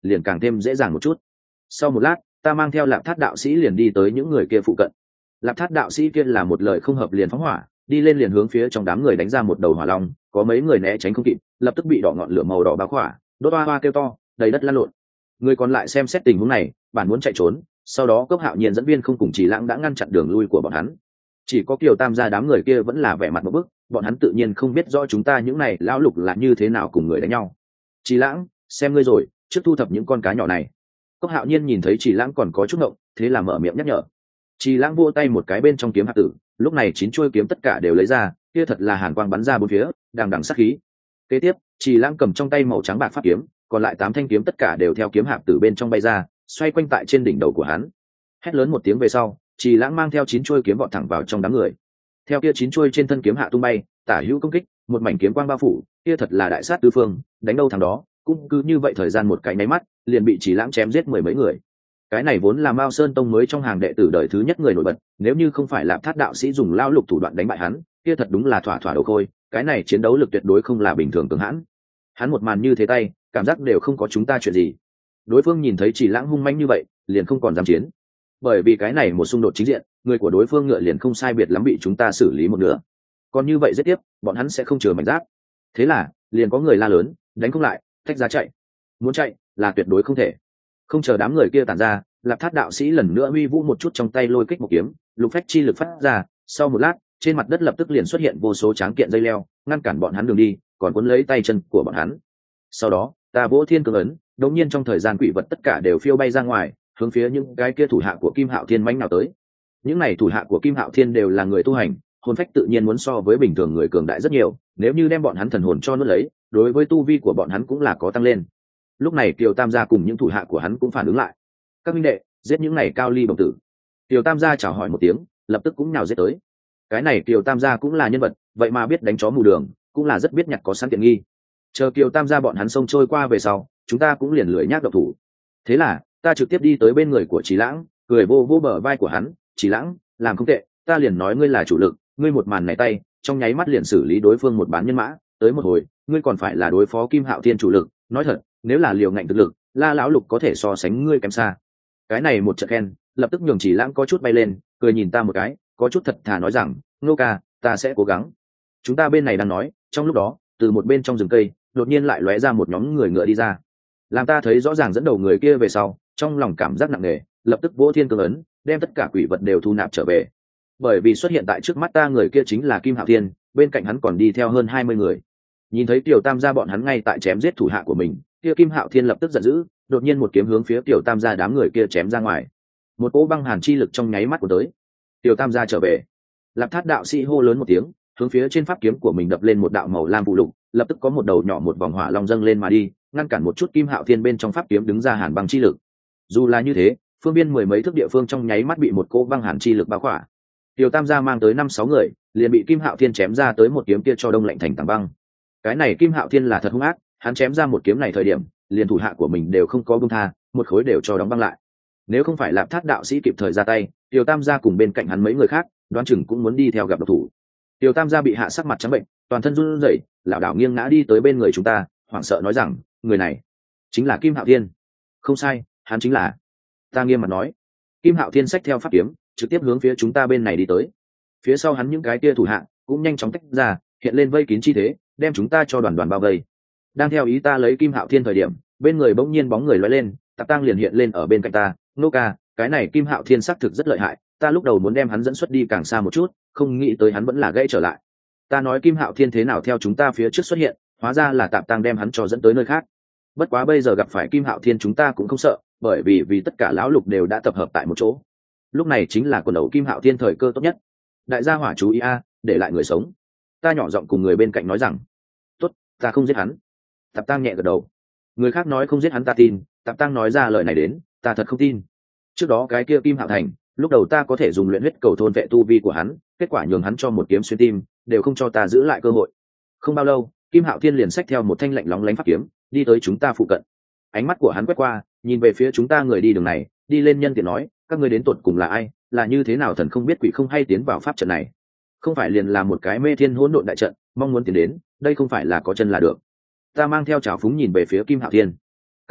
liền càng thêm dễ dàng một chút. Sau một lát, ta mang theo Lạp Thát đạo sĩ liền đi tới những người kia phụ cận. Lạp Thát đạo sĩ kia là một lời không hợp liền phóng hỏa, đi lên liền hướng phía trong đám người đánh ra một đầu hỏa long, có mấy người né tránh không kịp, lập tức bị đỏ ngọn lửa màu đỏ bao khỏa, đốt oa oa kêu to, đầy đất lăn lộn. Người còn lại xem xét tình huống này, bản muốn chạy trốn, sau đó Cốc Hạo Nhiên dẫn viên không cùng Chỉ Lãng đã ngăn chặn đường lui của bọn hắn. Chỉ có Kiều Tam gia đám người kia vẫn là vẻ mặt một bức, bọn hắn tự nhiên không biết rõ chúng ta những này lão lục là như thế nào cùng người đánh nhau. Chỉ Lãng, xem ngươi rồi, trước thu thập những con cá nhỏ này. Cốc Hạo Nhiên nhìn thấy Chỉ Lãng còn có chút ngộng, thế là mở miệng nhắc nhở. Chỉ Lãng vỗ tay một cái bên trong kiếm hạt tử, lúc này chín chuôi kiếm tất cả đều lấy ra, kia thật là hàn quang bắn ra bốn phía, đằng đằng sát khí. Kế tiếp, Chỉ Lãng cầm trong tay màu trắng bạc pháp kiếm, còn lại tám thanh kiếm tất cả đều theo kiếm hạp từ bên trong bay ra, xoay quanh tại trên đỉnh đầu của hắn. Hét lớn một tiếng về sau, Chỉ Lãng mang theo chín chuôi kiếm vọt thẳng vào trong đám người. Theo kia chín chuôi trên thân kiếm hạ tung bay, tả hữu công kích, một mảnh kiếm quang bao phủ, kia thật là đại sát tứ phương, đánh đâu thằng đó, cũng cứ như vậy thời gian một cái nháy mắt, liền bị Chỉ Lãng chém giết mười mấy người. Cái này vốn là Mao Sơn Tông mới trong hàng đệ tử đời thứ nhất người nổi bật, nếu như không phải Lạp Thát đạo sĩ dùng lao lục thủ đoạn đánh bại hắn, kia thật đúng là thỏa thỏa đầu khôi, cái này chiến đấu lực tuyệt đối không là bình thường cường hãn. Hắn một màn như thế tay, cảm giác đều không có chúng ta chuyện gì. Đối phương nhìn thấy Chỉ Lãng hung manh như vậy, liền không còn dám chiến. Bởi vì cái này một xung đột chính diện, người của đối phương ngựa liền không sai biệt lắm bị chúng ta xử lý một nửa. Còn như vậy rất tiếp, bọn hắn sẽ không chừa mảnh giáp. Thế là, liền có người la lớn, đánh không lại, tách ra chạy. Muốn chạy, là tuyệt đối không thể. Không chờ đám người kia tản ra, Lạp Thát đạo sĩ lần nữa huy vũ một chút trong tay lôi kích một kiếm, lục phách chi lực phát ra, sau một lát, trên mặt đất lập tức liền xuất hiện vô số tráng kiện dây leo, ngăn cản bọn hắn đường đi, còn cuốn lấy tay chân của bọn hắn. Sau đó, ta vỗ thiên cường ấn, đột nhiên trong thời gian quỷ vật tất cả đều phiêu bay ra ngoài, hướng phía những cái kia thủ hạ của Kim Hạo Thiên mãnh nào tới. Những này thủ hạ của Kim Hạo Thiên đều là người tu hành, hồn phách tự nhiên muốn so với bình thường người cường đại rất nhiều, nếu như đem bọn hắn thần hồn cho nuốt lấy, đối với tu vi của bọn hắn cũng là có tăng lên. Lúc này Kiều Tam gia cùng những thủ hạ của hắn cũng phản ứng lại. Các minh đệ, giết những này cao ly đồng tử. Kiều Tam gia chào hỏi một tiếng, lập tức cũng nhào giết tới. Cái này Kiều Tam gia cũng là nhân vật, vậy mà biết đánh chó mù đường, cũng là rất biết nhặt có sẵn tiện nghi. Chờ Kiều Tam gia bọn hắn xông trôi qua về sau, chúng ta cũng liền lưỡi nhác độc thủ. Thế là, ta trực tiếp đi tới bên người của Chỉ Lãng, cười vô vô bờ vai của hắn, "Chỉ Lãng, làm không tệ, ta liền nói ngươi là chủ lực, ngươi một màn này tay, trong nháy mắt liền xử lý đối phương một bán nhân mã, tới một hồi, ngươi còn phải là đối phó Kim Hạo Thiên chủ lực, nói thật, nếu là liều ngạnh thực lực, La lão lục có thể so sánh ngươi kém xa." Cái này một trận khen, lập tức nhường Chỉ Lãng có chút bay lên, cười nhìn ta một cái, có chút thật thà nói rằng, "Ngô ca, ta sẽ cố gắng." Chúng ta bên này đang nói, trong lúc đó, từ một bên trong rừng cây, đột nhiên lại lóe ra một nhóm người ngựa đi ra. Làm ta thấy rõ ràng dẫn đầu người kia về sau, trong lòng cảm giác nặng nề, lập tức vỗ thiên cường ấn, đem tất cả quỷ vật đều thu nạp trở về. Bởi vì xuất hiện tại trước mắt ta người kia chính là Kim Hạo Thiên, bên cạnh hắn còn đi theo hơn hai mươi người. Nhìn thấy Tiểu Tam gia bọn hắn ngay tại chém giết thủ hạ của mình, kia Kim Hạo Thiên lập tức giận dữ, đột nhiên một kiếm hướng phía Tiểu Tam gia đám người kia chém ra ngoài. Một cỗ băng hàn chi lực trong nháy mắt của tới. Tiểu Tam gia trở về. Lạp Thát đạo sĩ hô lớn một tiếng, hướng phía trên pháp kiếm của mình đập lên một đạo màu lam vụ lục, lập tức có một đầu nhỏ một vòng hỏa long dâng lên mà đi, ngăn cản một chút Kim Hạo Thiên bên trong pháp kiếm đứng ra hàn băng chi lực. Dù là như thế, phương biên mười mấy thước địa phương trong nháy mắt bị một cỗ băng hàn chi lực bao khỏa. Tiểu Tam gia mang tới năm sáu người, liền bị Kim Hạo Thiên chém ra tới một kiếm kia cho đông lạnh thành tảng băng. Cái này Kim Hạo Thiên là thật hung ác, hắn chém ra một kiếm này thời điểm, liền thủ hạ của mình đều không có buông tha, một khối đều cho đóng băng lại. Nếu không phải Lạp Thát đạo sĩ kịp thời ra tay, Tiểu Tam gia cùng bên cạnh hắn mấy người khác, đoán chừng cũng muốn đi theo gặp độc thủ. Tiểu Tam gia bị hạ sắc mặt trắng bệnh, toàn thân run rẩy, lảo đảo nghiêng ngã đi tới bên người chúng ta, hoảng sợ nói rằng, người này chính là Kim Hạo Thiên. Không sai, hắn chính là. Ta nghiêm mặt nói. Kim Hạo Thiên xách theo pháp kiếm, trực tiếp hướng phía chúng ta bên này đi tới. Phía sau hắn những cái kia thủ hạ cũng nhanh chóng tách ra, hiện lên vây kín chi thế, đem chúng ta cho đoàn đoàn bao vây. Đang theo ý ta lấy Kim Hạo Thiên thời điểm, bên người bỗng nhiên bóng người lóe lên, Tạp Tang liền hiện lên ở bên cạnh ta, "Nô ca, cái này Kim Hạo Thiên xác thực rất lợi hại, ta lúc đầu muốn đem hắn dẫn xuất đi càng xa một chút, không nghĩ tới hắn vẫn là gãy trở lại." Ta nói Kim Hạo Thiên thế nào theo chúng ta phía trước xuất hiện, hóa ra là Tạp Tang đem hắn cho dẫn tới nơi khác. Bất quá bây giờ gặp phải Kim Hạo Thiên chúng ta cũng không sợ, bởi vì vì tất cả lão lục đều đã tập hợp tại một chỗ. Lúc này chính là quần đầu Kim Hạo Thiên thời cơ tốt nhất. Đại gia hỏa chú ý a, để lại người sống. Ta nhỏ giọng cùng người bên cạnh nói rằng, tốt, ta không giết hắn. Tạp Tang nhẹ gật đầu. Người khác nói không giết hắn ta tin, Tạp Tang nói ra lời này đến, ta thật không tin. Trước đó cái kia Kim Hạo Thành, lúc đầu ta có thể dùng luyện huyết cầu thôn vệ tu vi của hắn, kết quả nhường hắn cho một kiếm xuyên tim, đều không cho ta giữ lại cơ hội. Không bao lâu, Kim Hạo Thiên liền xách theo một thanh lạnh lóng lánh pháp kiếm, đi tới chúng ta phụ cận. Ánh mắt của hắn quét qua, nhìn về phía chúng ta người đi đường này, đi lên nhân tiện nói, các ngươi đến tột cùng là ai, là như thế nào thần không biết quỷ không hay tiến vào pháp trận này? Không phải liền là một cái mê thiên hỗn độn đại trận, mong muốn tiến đến, đây không phải là có chân là được. Ta mang theo trào phúng nhìn về phía Kim Hạo Thiên.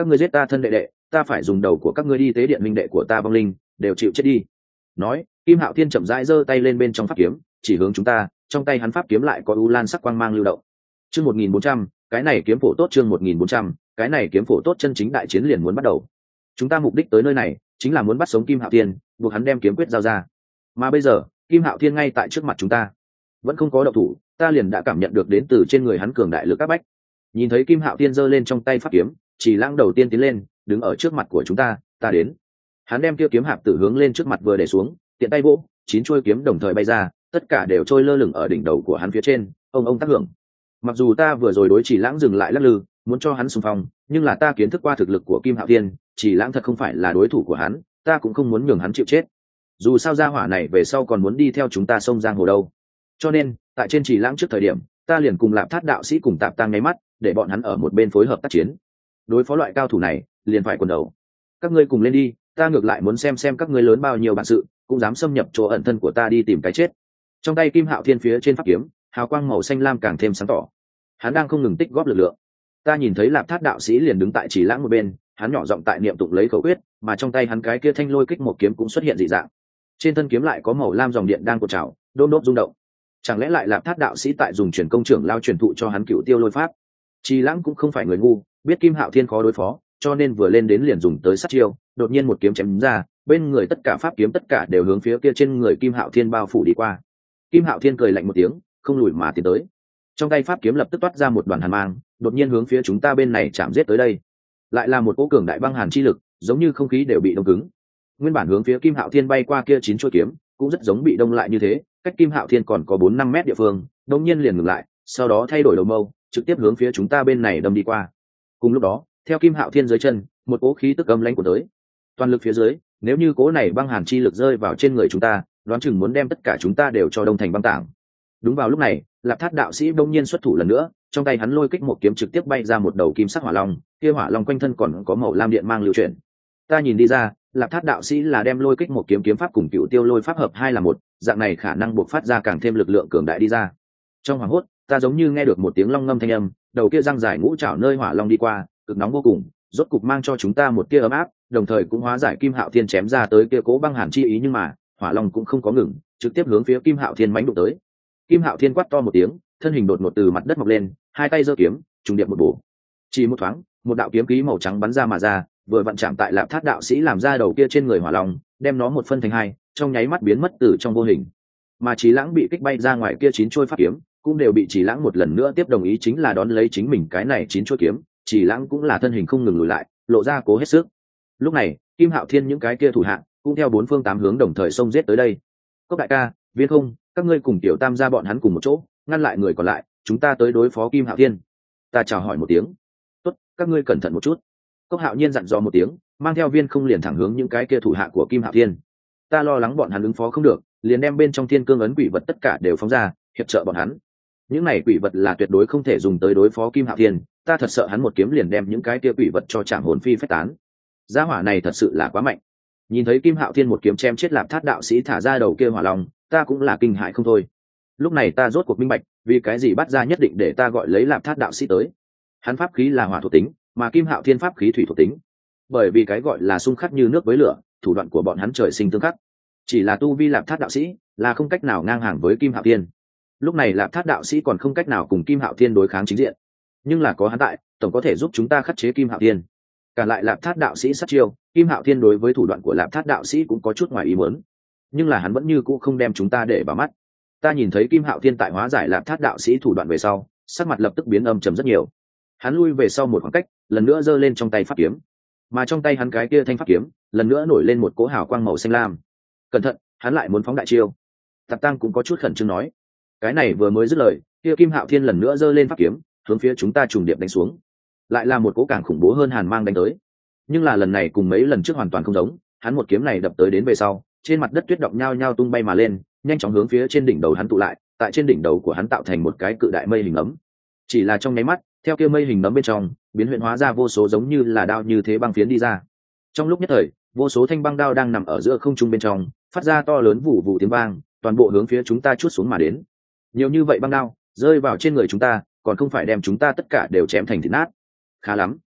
các ngươi giết ta thân đệ đệ, ta phải dùng đầu của các ngươi đi tế điện minh đệ của ta vong linh, đều chịu chết đi. Nói, Kim Hạo Thiên chậm rãi giơ tay lên bên trong pháp kiếm, chỉ hướng chúng ta, trong tay hắn pháp kiếm lại có u lan sắc quang mang lưu động. Chương một nghìn bốn trăm, cái này kiếm phổ tốt. Chương một nghìn bốn trăm, cái này kiếm phổ tốt. Chân chính đại chiến liền muốn bắt đầu. Chúng ta mục đích tới nơi này chính là muốn bắt sống Kim Hạo Thiên, buộc hắn đem kiếm quyết giao ra. Mà bây giờ, Kim Hạo Thiên ngay tại trước mặt chúng ta, vẫn không có động thủ, ta liền đã cảm nhận được đến từ trên người hắn cường đại lực các bách. Nhìn thấy Kim Hạo Thiên giơ lên trong tay pháp kiếm, Chỉ Lãng đầu tiên tiến lên, đứng ở trước mặt của chúng ta, ta đến. Hắn đem kia kiếm hạp tử hướng lên trước mặt vừa để xuống, tiện tay vỗ, chín chuôi kiếm đồng thời bay ra, tất cả đều trôi lơ lửng ở đỉnh đầu của hắn phía trên, ông ông tác hưởng. Mặc dù ta vừa rồi đối Chỉ Lãng dừng lại lắc lư, muốn cho hắn xung phong, nhưng là ta kiến thức qua thực lực của Kim Hạo Thiên, Chỉ Lãng thật không phải là đối thủ của hắn, ta cũng không muốn nhường hắn chịu chết. Dù sao gia hỏa này về sau còn muốn đi theo chúng ta sông giang hồ đâu. Cho nên, tại trên Chỉ Lãng trước thời điểm, ta liền cùng Lạp Thát đạo sĩ cùng Tạp Tăng nháy mắt, để bọn hắn ở một bên phối hợp tác chiến. Đối phó loại cao thủ này, liền phải quần đầu. Các ngươi cùng lên đi, ta ngược lại muốn xem xem các ngươi lớn bao nhiêu bản sự, cũng dám xâm nhập chỗ ẩn thân của ta đi tìm cái chết. Trong tay Kim Hạo Thiên phía trên pháp kiếm, hào quang màu xanh lam càng thêm sáng tỏ. Hắn đang không ngừng tích góp lực lượng. Ta nhìn thấy Lạp Thát đạo sĩ liền đứng tại Chỉ Lãng một bên, hắn nhỏ giọng tại niệm tụng lấy khẩu quyết, mà trong tay hắn cái kia thanh lôi kích một kiếm cũng xuất hiện dị dạng. Trên thân kiếm lại có màu lam dòng điện đang cột trào, đôm đốp rung động. Chẳng lẽ lại Lạp Thát đạo sĩ tại dùng truyền công trưởng lao truyền thụ cho hắn cựu tiêu lôi pháp? Chỉ Lãng cũng không phải người ngu, biết Kim Hạo Thiên khó đối phó, cho nên vừa lên đến liền dùng tới sát chiêu, đột nhiên một kiếm chém ra, bên người tất cả pháp kiếm tất cả đều hướng phía kia trên người Kim Hạo Thiên bao phủ đi qua. Kim Hạo Thiên cười lạnh một tiếng, không lùi mà tiến tới. Trong tay pháp kiếm lập tức toát ra một đoàn hàn mang, đột nhiên hướng phía chúng ta bên này chạm giết tới đây. Lại là một cỗ cường đại băng hàn chi lực, giống như không khí đều bị đông cứng. Nguyên bản hướng phía Kim Hạo Thiên bay qua kia chín chuôi kiếm, cũng rất giống bị đông lại như thế, cách Kim Hạo Thiên còn có bốn năm mét địa phương, đột nhiên liền ngừng lại, sau đó thay đổi đầu mâu, trực tiếp hướng phía chúng ta bên này đâm đi qua. Cùng lúc đó, theo Kim Hạo Thiên dưới chân, một cỗ khí tức âm lãnh của tới. Toàn lực phía dưới, nếu như cỗ này băng hàn chi lực rơi vào trên người chúng ta, đoán chừng muốn đem tất cả chúng ta đều cho đông thành băng tảng. Đúng vào lúc này, Lạp Thát đạo sĩ bỗng nhiên xuất thủ lần nữa, trong tay hắn lôi kích một kiếm trực tiếp bay ra một đầu kim sắc hỏa long, kia hỏa long quanh thân còn có màu lam điện mang lưu chuyển. Ta nhìn đi ra, Lạp Thát đạo sĩ là đem lôi kích một kiếm kiếm pháp cùng cựu tiêu lôi pháp hợp hai là một, dạng này khả năng buộc phát ra càng thêm lực lượng cường đại đi ra. Trong hoàng hốt, ta giống như nghe được một tiếng long ngâm thanh âm, đầu kia răng dài ngũ trảo nơi hỏa long đi qua, cực nóng vô cùng, rốt cục mang cho chúng ta một tia ấm áp, đồng thời cũng hóa giải Kim Hạo Thiên chém ra tới kia cố băng hàn chi ý, nhưng mà hỏa long cũng không có ngừng, trực tiếp hướng phía Kim Hạo Thiên mãnh đụng tới. Kim Hạo Thiên quát to một tiếng, thân hình đột ngột từ mặt đất mọc lên, hai tay giơ kiếm, trùng điệp một bổ. Chỉ một thoáng, một đạo kiếm khí màu trắng bắn ra mà ra, vừa vặn chạm tại Lạp Thát đạo sĩ làm ra đầu kia trên người hỏa long, đem nó một phân thành hai, trong nháy mắt biến mất từ trong vô hình. Mà Chí Lãng bị kích bay ra ngoài kia chín chuôi pháp kiếm, cũng đều bị Chí Lãng một lần nữa tiếp đồng ý, chính là đón lấy chính mình cái này chín chuôi kiếm. Chí Lãng cũng là thân hình không ngừng lùi lại, lộ ra cố hết sức. Lúc này, Kim Hạo Thiên những cái kia thủ hạ cũng theo bốn phương tám hướng đồng thời xông giết tới đây. Cốc đại ca, Viên Không, các ngươi cùng Tiểu Tam gia bọn hắn cùng một chỗ, ngăn lại người còn lại, chúng ta tới đối phó Kim Hạo Thiên. Ta chào hỏi một tiếng. Tốt, các ngươi cẩn thận một chút. Cốc Hạo Nhiên dặn dò một tiếng, mang theo Viên Không liền thẳng hướng những cái kia thủ hạ của Kim Hạo Thiên. Ta lo lắng bọn hắn ứng phó không được, liền đem bên trong Thiên Cương ấn quỷ vật tất cả đều phóng ra, hiệp trợ bọn hắn. Những này quỷ vật là tuyệt đối không thể dùng tới đối phó Kim Hạo Thiên, ta thật sợ hắn một kiếm liền đem những cái kia quỷ vật cho chạm hồn phi phách tán. Gia hỏa này thật sự là quá mạnh. Nhìn thấy Kim Hạo Thiên một kiếm chém chết Lạp Thát đạo sĩ thả ra đầu kia hỏa long, ta cũng là kinh hãi không thôi. Lúc này ta rốt cuộc minh bạch, vì cái gì bắt ra nhất định để ta gọi lấy Lạp Thát đạo sĩ tới. Hắn pháp khí là hỏa thuộc tính, mà Kim Hạo Thiên pháp khí thủy thuộc tính. Bởi vì cái gọi là xung khắc như nước với lửa, thủ đoạn của bọn hắn trời sinh tương khắc. Chỉ là tu vi Lạp Thát đạo sĩ là không cách nào ngang hàng với Kim Hạo Thiên. Lúc này Lạp Thát đạo sĩ còn không cách nào cùng Kim Hạo Thiên đối kháng chính diện, nhưng là có hắn tại, tổng có thể giúp chúng ta khắc chế Kim Hạo Thiên. Cả lại Lạp Thát đạo sĩ sát chiêu, Kim Hạo Thiên đối với thủ đoạn của Lạp Thát đạo sĩ cũng có chút ngoài ý muốn, nhưng là hắn vẫn như cũ không đem chúng ta để vào mắt. Ta nhìn thấy Kim Hạo Thiên tại hóa giải Lạp Thát đạo sĩ thủ đoạn về sau, sắc mặt lập tức biến âm trầm rất nhiều. Hắn lui về sau một khoảng cách, lần nữa giơ lên trong tay pháp kiếm, mà trong tay hắn cái kia thanh pháp kiếm lần nữa nổi lên một cỗ hào quang màu xanh lam. Cẩn thận, hắn lại muốn phóng đại chiêu. Tạp Tăng cũng có chút khẩn trương nói. Cái này vừa mới dứt lời, kia Kim Hạo Thiên lần nữa giơ lên pháp kiếm, hướng phía chúng ta trùng điệp đánh xuống. Lại là một cỗ càng khủng bố hơn hàn mang đánh tới, nhưng là lần này cùng mấy lần trước hoàn toàn không giống. Hắn một kiếm này đập tới đến về sau, trên mặt đất tuyết động nhao nhao tung bay mà lên, nhanh chóng hướng phía trên đỉnh đầu hắn tụ lại, tại trên đỉnh đầu của hắn tạo thành một cái cự đại mây hình ấm. Chỉ là trong nháy mắt, theo kia mây hình nấm bên trong biến huyện hóa ra vô số giống như là đao như thế băng phiến đi ra. Trong lúc nhất thời, vô số thanh băng đao đang nằm ở giữa không trung bên trong, phát ra to lớn vụ vụ tiếng vang, toàn bộ hướng phía chúng ta chuốt xuống mà đến. Nhiều như vậy băng đao rơi vào trên người chúng ta, còn không phải đem chúng ta tất cả đều chém thành thịt nát. Khá lắm,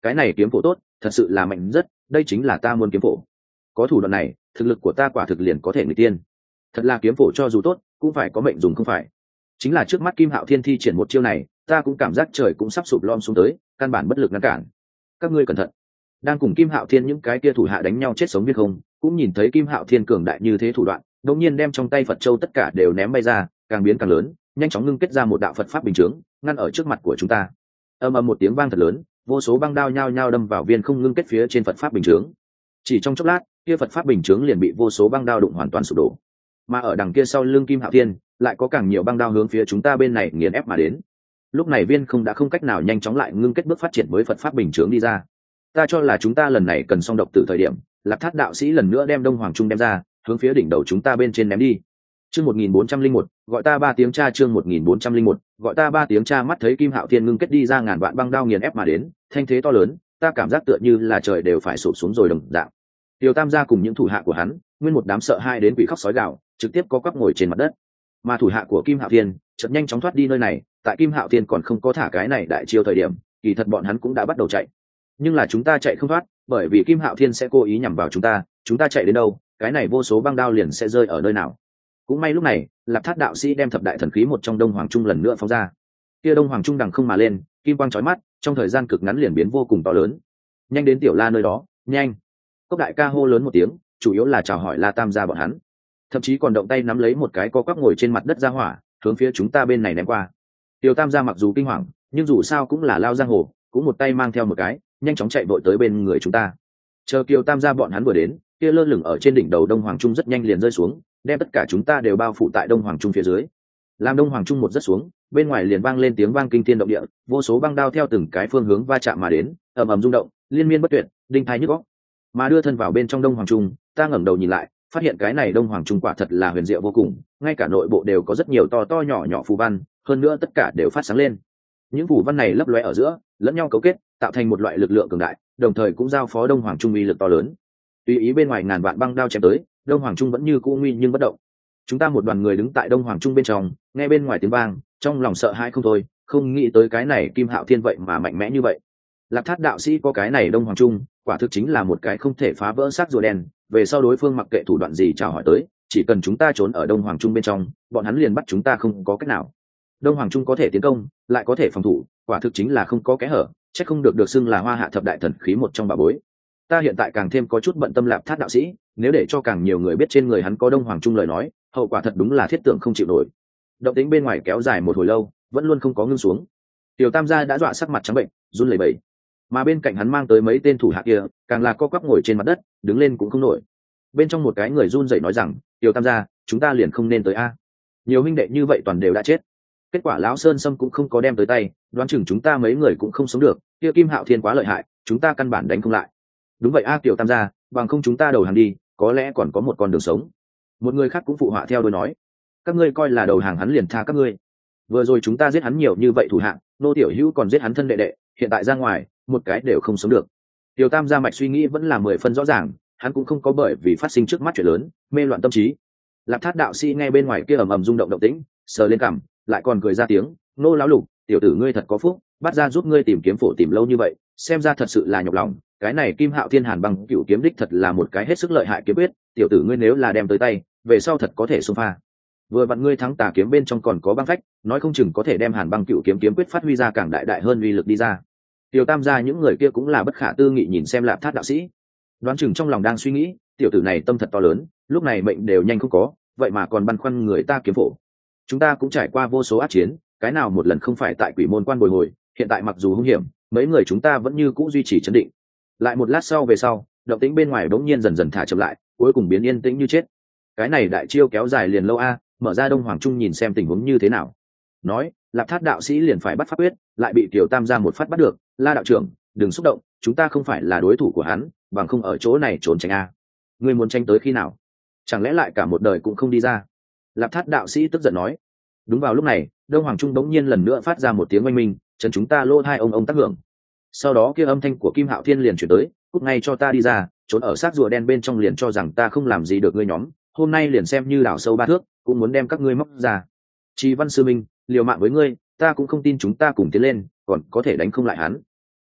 cái này kiếm phổ tốt, thật sự là mạnh rất, đây chính là ta muốn kiếm phổ. Có thủ đoạn này, thực lực của ta quả thực liền có thể người tiên. Thật là kiếm phổ cho dù tốt, cũng phải có mệnh dùng không phải. Chính là trước mắt Kim Hạo Thiên thi triển một chiêu này, ta cũng cảm giác trời cũng sắp sụp lom xuống tới, căn bản bất lực ngăn cản. Các ngươi cẩn thận. Đang cùng Kim Hạo Thiên những cái kia thủ hạ đánh nhau chết sống biết không, cũng nhìn thấy Kim Hạo Thiên cường đại như thế thủ đoạn, đột nhiên đem trong tay Phật châu tất cả đều ném bay ra, càng biến càng lớn, nhanh chóng ngưng kết ra một đạo Phật pháp bình chướng, ngăn ở trước mặt của chúng ta. Ầm ầm một tiếng vang thật lớn, vô số băng đao nhao nhao đâm vào viên không ngưng kết phía trên Phật pháp bình chướng. Chỉ trong chốc lát, kia Phật pháp bình chướng liền bị vô số băng đao đụng hoàn toàn sụp đổ. Mà ở đằng kia sau lưng Kim Hạo Thiên, lại có càng nhiều băng đao hướng phía chúng ta bên này nghiền ép mà đến. Lúc này viên không đã không cách nào nhanh chóng lại ngưng kết bước phát triển mới Phật pháp bình chướng đi ra. Ta cho là chúng ta lần này cần song độc tử thời điểm, Lạc Thát đạo sĩ lần nữa đem Đông Hoàng Trung đem ra, hướng phía đỉnh đầu chúng ta bên trên ném đi. Chương một nghìn bốn trăm lẻ một, gọi ta ba tiếng cha. Chương một nghìn bốn trăm lẻ một, gọi ta ba tiếng cha. Mắt thấy Kim Hạo Thiên ngưng kết đi ra ngàn vạn băng đao nghiền ép mà đến, thanh thế to lớn, ta cảm giác tựa như là trời đều phải sụp xuống rồi đồng dạng. Tiêu Tam gia cùng những thủ hạ của hắn, nguyên một đám sợ hai đến quỷ khóc sói gào, trực tiếp có quắp ngồi trên mặt đất. Mà thủ hạ của Kim Hạo Thiên, chợt nhanh chóng thoát đi nơi này, tại Kim Hạo Thiên còn không có thả cái này đại chiêu thời điểm, kỳ thật bọn hắn cũng đã bắt đầu chạy. Nhưng là chúng ta chạy không thoát, bởi vì Kim Hạo Thiên sẽ cố ý nhằm vào chúng ta, chúng ta chạy đến đâu, cái này vô số băng đao liền sẽ rơi ở nơi nào. Cũng may lúc này, Lạp Thát đạo sĩ đem thập đại thần khí một trong Đông Hoàng Trung lần nữa phóng ra. Kia Đông Hoàng Trung đằng không mà lên, kim quang chói mắt, trong thời gian cực ngắn liền biến vô cùng to lớn. Nhanh đến Tiểu La nơi đó, nhanh! Cốc đại ca hô lớn một tiếng, chủ yếu là chào hỏi La Tam gia bọn hắn, thậm chí còn động tay nắm lấy một cái co quắp ngồi trên mặt đất ra hỏa, hướng phía chúng ta bên này ném qua. Tiểu Tam gia mặc dù kinh hoàng, nhưng dù sao cũng là lao giang hồ, cũng một tay mang theo một cái, nhanh chóng chạy vội tới bên người chúng ta. Chờ Kiều Tam gia bọn hắn vừa đến, kia lơ lửng ở trên đỉnh đầu Đông Hoàng Trung rất nhanh liền rơi xuống, đem tất cả chúng ta đều bao phủ tại Đông Hoàng Trung phía dưới. Làm Đông Hoàng Trung một rớt xuống, bên ngoài liền vang lên tiếng vang kinh thiên động địa, vô số băng đao theo từng cái phương hướng va chạm mà đến, ầm ầm rung động, liên miên bất tuyệt, đinh tai nhức óc. Mà đưa thân vào bên trong Đông Hoàng Trung, ta ngẩng đầu nhìn lại, phát hiện cái này Đông Hoàng Trung quả thật là huyền diệu vô cùng, ngay cả nội bộ đều có rất nhiều to to nhỏ nhỏ phù văn, hơn nữa tất cả đều phát sáng lên. Những phù văn này lấp lóe ở giữa, lẫn nhau cấu kết, tạo thành một loại lực lượng cường đại, đồng thời cũng giao phó Đông Hoàng Trung uy lực to lớn. Tùy ý bên ngoài ngàn vạn băng đao chém tới, Đông Hoàng Trung vẫn như cũ nguy nhưng bất động. Chúng ta một đoàn người đứng tại Đông Hoàng Trung bên trong, nghe bên ngoài tiếng vang, trong lòng sợ hãi không thôi, không nghĩ tới cái này Kim Hạo Thiên vậy mà mạnh mẽ như vậy. Lạc Thát đạo sĩ có cái này Đông Hoàng Trung, quả thực chính là một cái không thể phá vỡ xác rùa đen, về sau đối phương mặc kệ thủ đoạn gì chào hỏi tới, chỉ cần chúng ta trốn ở Đông Hoàng Trung bên trong, bọn hắn liền bắt chúng ta không có cách nào. Đông Hoàng Trung có thể tiến công, lại có thể phòng thủ, quả thực chính là không có kẽ hở, chắc không được được xưng là Hoa Hạ thập đại thần khí một trong bà bối. Ta hiện tại càng thêm có chút bận tâm Lạp Thát đạo sĩ, nếu để cho càng nhiều người biết trên người hắn có Đông Hoàng Trung lời nói, hậu quả thật đúng là thiết tưởng không chịu nổi. Động tĩnh bên ngoài kéo dài một hồi lâu, vẫn luôn không có ngưng xuống. Tiểu Tam gia đã dọa sắc mặt trắng bệnh, run lẩy bẩy. Mà bên cạnh hắn mang tới mấy tên thủ hạ kia, càng là co quắp ngồi trên mặt đất, đứng lên cũng không nổi. Bên trong một cái người run rẩy nói rằng, Tiểu Tam gia, chúng ta liền không nên tới a. Nhiều huynh đệ như vậy toàn đều đã chết. Kết quả lão Sơn Sâm cũng không có đem tới tay, đoán chừng chúng ta mấy người cũng không sống được, kia Kim Hạo Thiên quá lợi hại, chúng ta căn bản đánh không lại. Đúng vậy a Tiểu Tam gia, bằng không chúng ta đầu hàng đi, có lẽ còn có một con đường sống. Một người khác cũng phụ họa theo đôi nói, các ngươi coi là đầu hàng hắn liền tha các ngươi. Vừa rồi chúng ta giết hắn nhiều như vậy thủ hạ, nô tiểu hữu còn giết hắn thân đệ đệ, hiện tại ra ngoài, một cái đều không sống được. Tiểu Tam gia mạch suy nghĩ vẫn là mười phân rõ ràng, hắn cũng không có bởi vì phát sinh trước mắt chuyện lớn, mê loạn tâm trí. Lạp Thát đạo sĩ nghe bên ngoài kia ầm ầm rung động động tĩnh, sờ lên cằm, lại còn cười ra tiếng, nô lão lục, tiểu tử ngươi thật có phúc, bắt ra giúp ngươi tìm kiếm phổ tìm lâu như vậy, xem ra thật sự là nhọc lòng. Cái này Kim Hạo Thiên Hàn Băng Cửu kiếm đích thật là một cái hết sức lợi hại kiếm quyết, tiểu tử ngươi nếu là đem tới tay, về sau thật có thể xông pha. Vừa vặn ngươi thắng tà kiếm bên trong còn có băng phách, nói không chừng có thể đem Hàn Băng Cửu kiếm kiếm quyết phát huy ra càng đại đại hơn uy lực đi ra. Tiểu Tam gia những người kia cũng là bất khả tư nghị nhìn xem Lạp Thát đạo sĩ, đoán chừng trong lòng đang suy nghĩ, tiểu tử này tâm thật to lớn, lúc này mệnh đều nhanh không có, vậy mà còn băn khoăn người ta kiếm phổ. Chúng ta cũng trải qua vô số ác chiến, cái nào một lần không phải tại Quỷ Môn Quan bồi hồi, hiện tại mặc dù hung hiểm, mấy người chúng ta vẫn như cũ duy trì trấn định. Lại một lát sau về sau, động tĩnh bên ngoài bỗng nhiên dần dần thả chậm lại, cuối cùng biến yên tĩnh như chết. Cái này đại chiêu kéo dài liền lâu a, mở ra Đông Hoàng Trung nhìn xem tình huống như thế nào. Nói, Lạp Thát đạo sĩ liền phải bắt pháp quyết, lại bị Tiểu Tam gia một phát bắt được, La đạo trưởng, đừng xúc động, chúng ta không phải là đối thủ của hắn, bằng không ở chỗ này trốn tránh a. Ngươi muốn tranh tới khi nào? Chẳng lẽ lại cả một đời cũng không đi ra? Lạp Thát đạo sĩ tức giận nói. Đúng vào lúc này, Đông Hoàng Trung bỗng nhiên lần nữa phát ra một tiếng oanh minh, chấn chúng ta lô hai ông ông tác hưởng. Sau đó kia âm thanh của Kim Hạo Thiên liền chuyển tới, cút ngay cho ta đi ra, trốn ở xác rùa đen bên trong liền cho rằng ta không làm gì được ngươi nhóm, hôm nay liền xem như đào sâu ba thước, cũng muốn đem các ngươi móc ra. Chi Văn sư minh, liều mạng với ngươi, ta cũng không tin chúng ta cùng tiến lên, còn có thể đánh không lại hắn.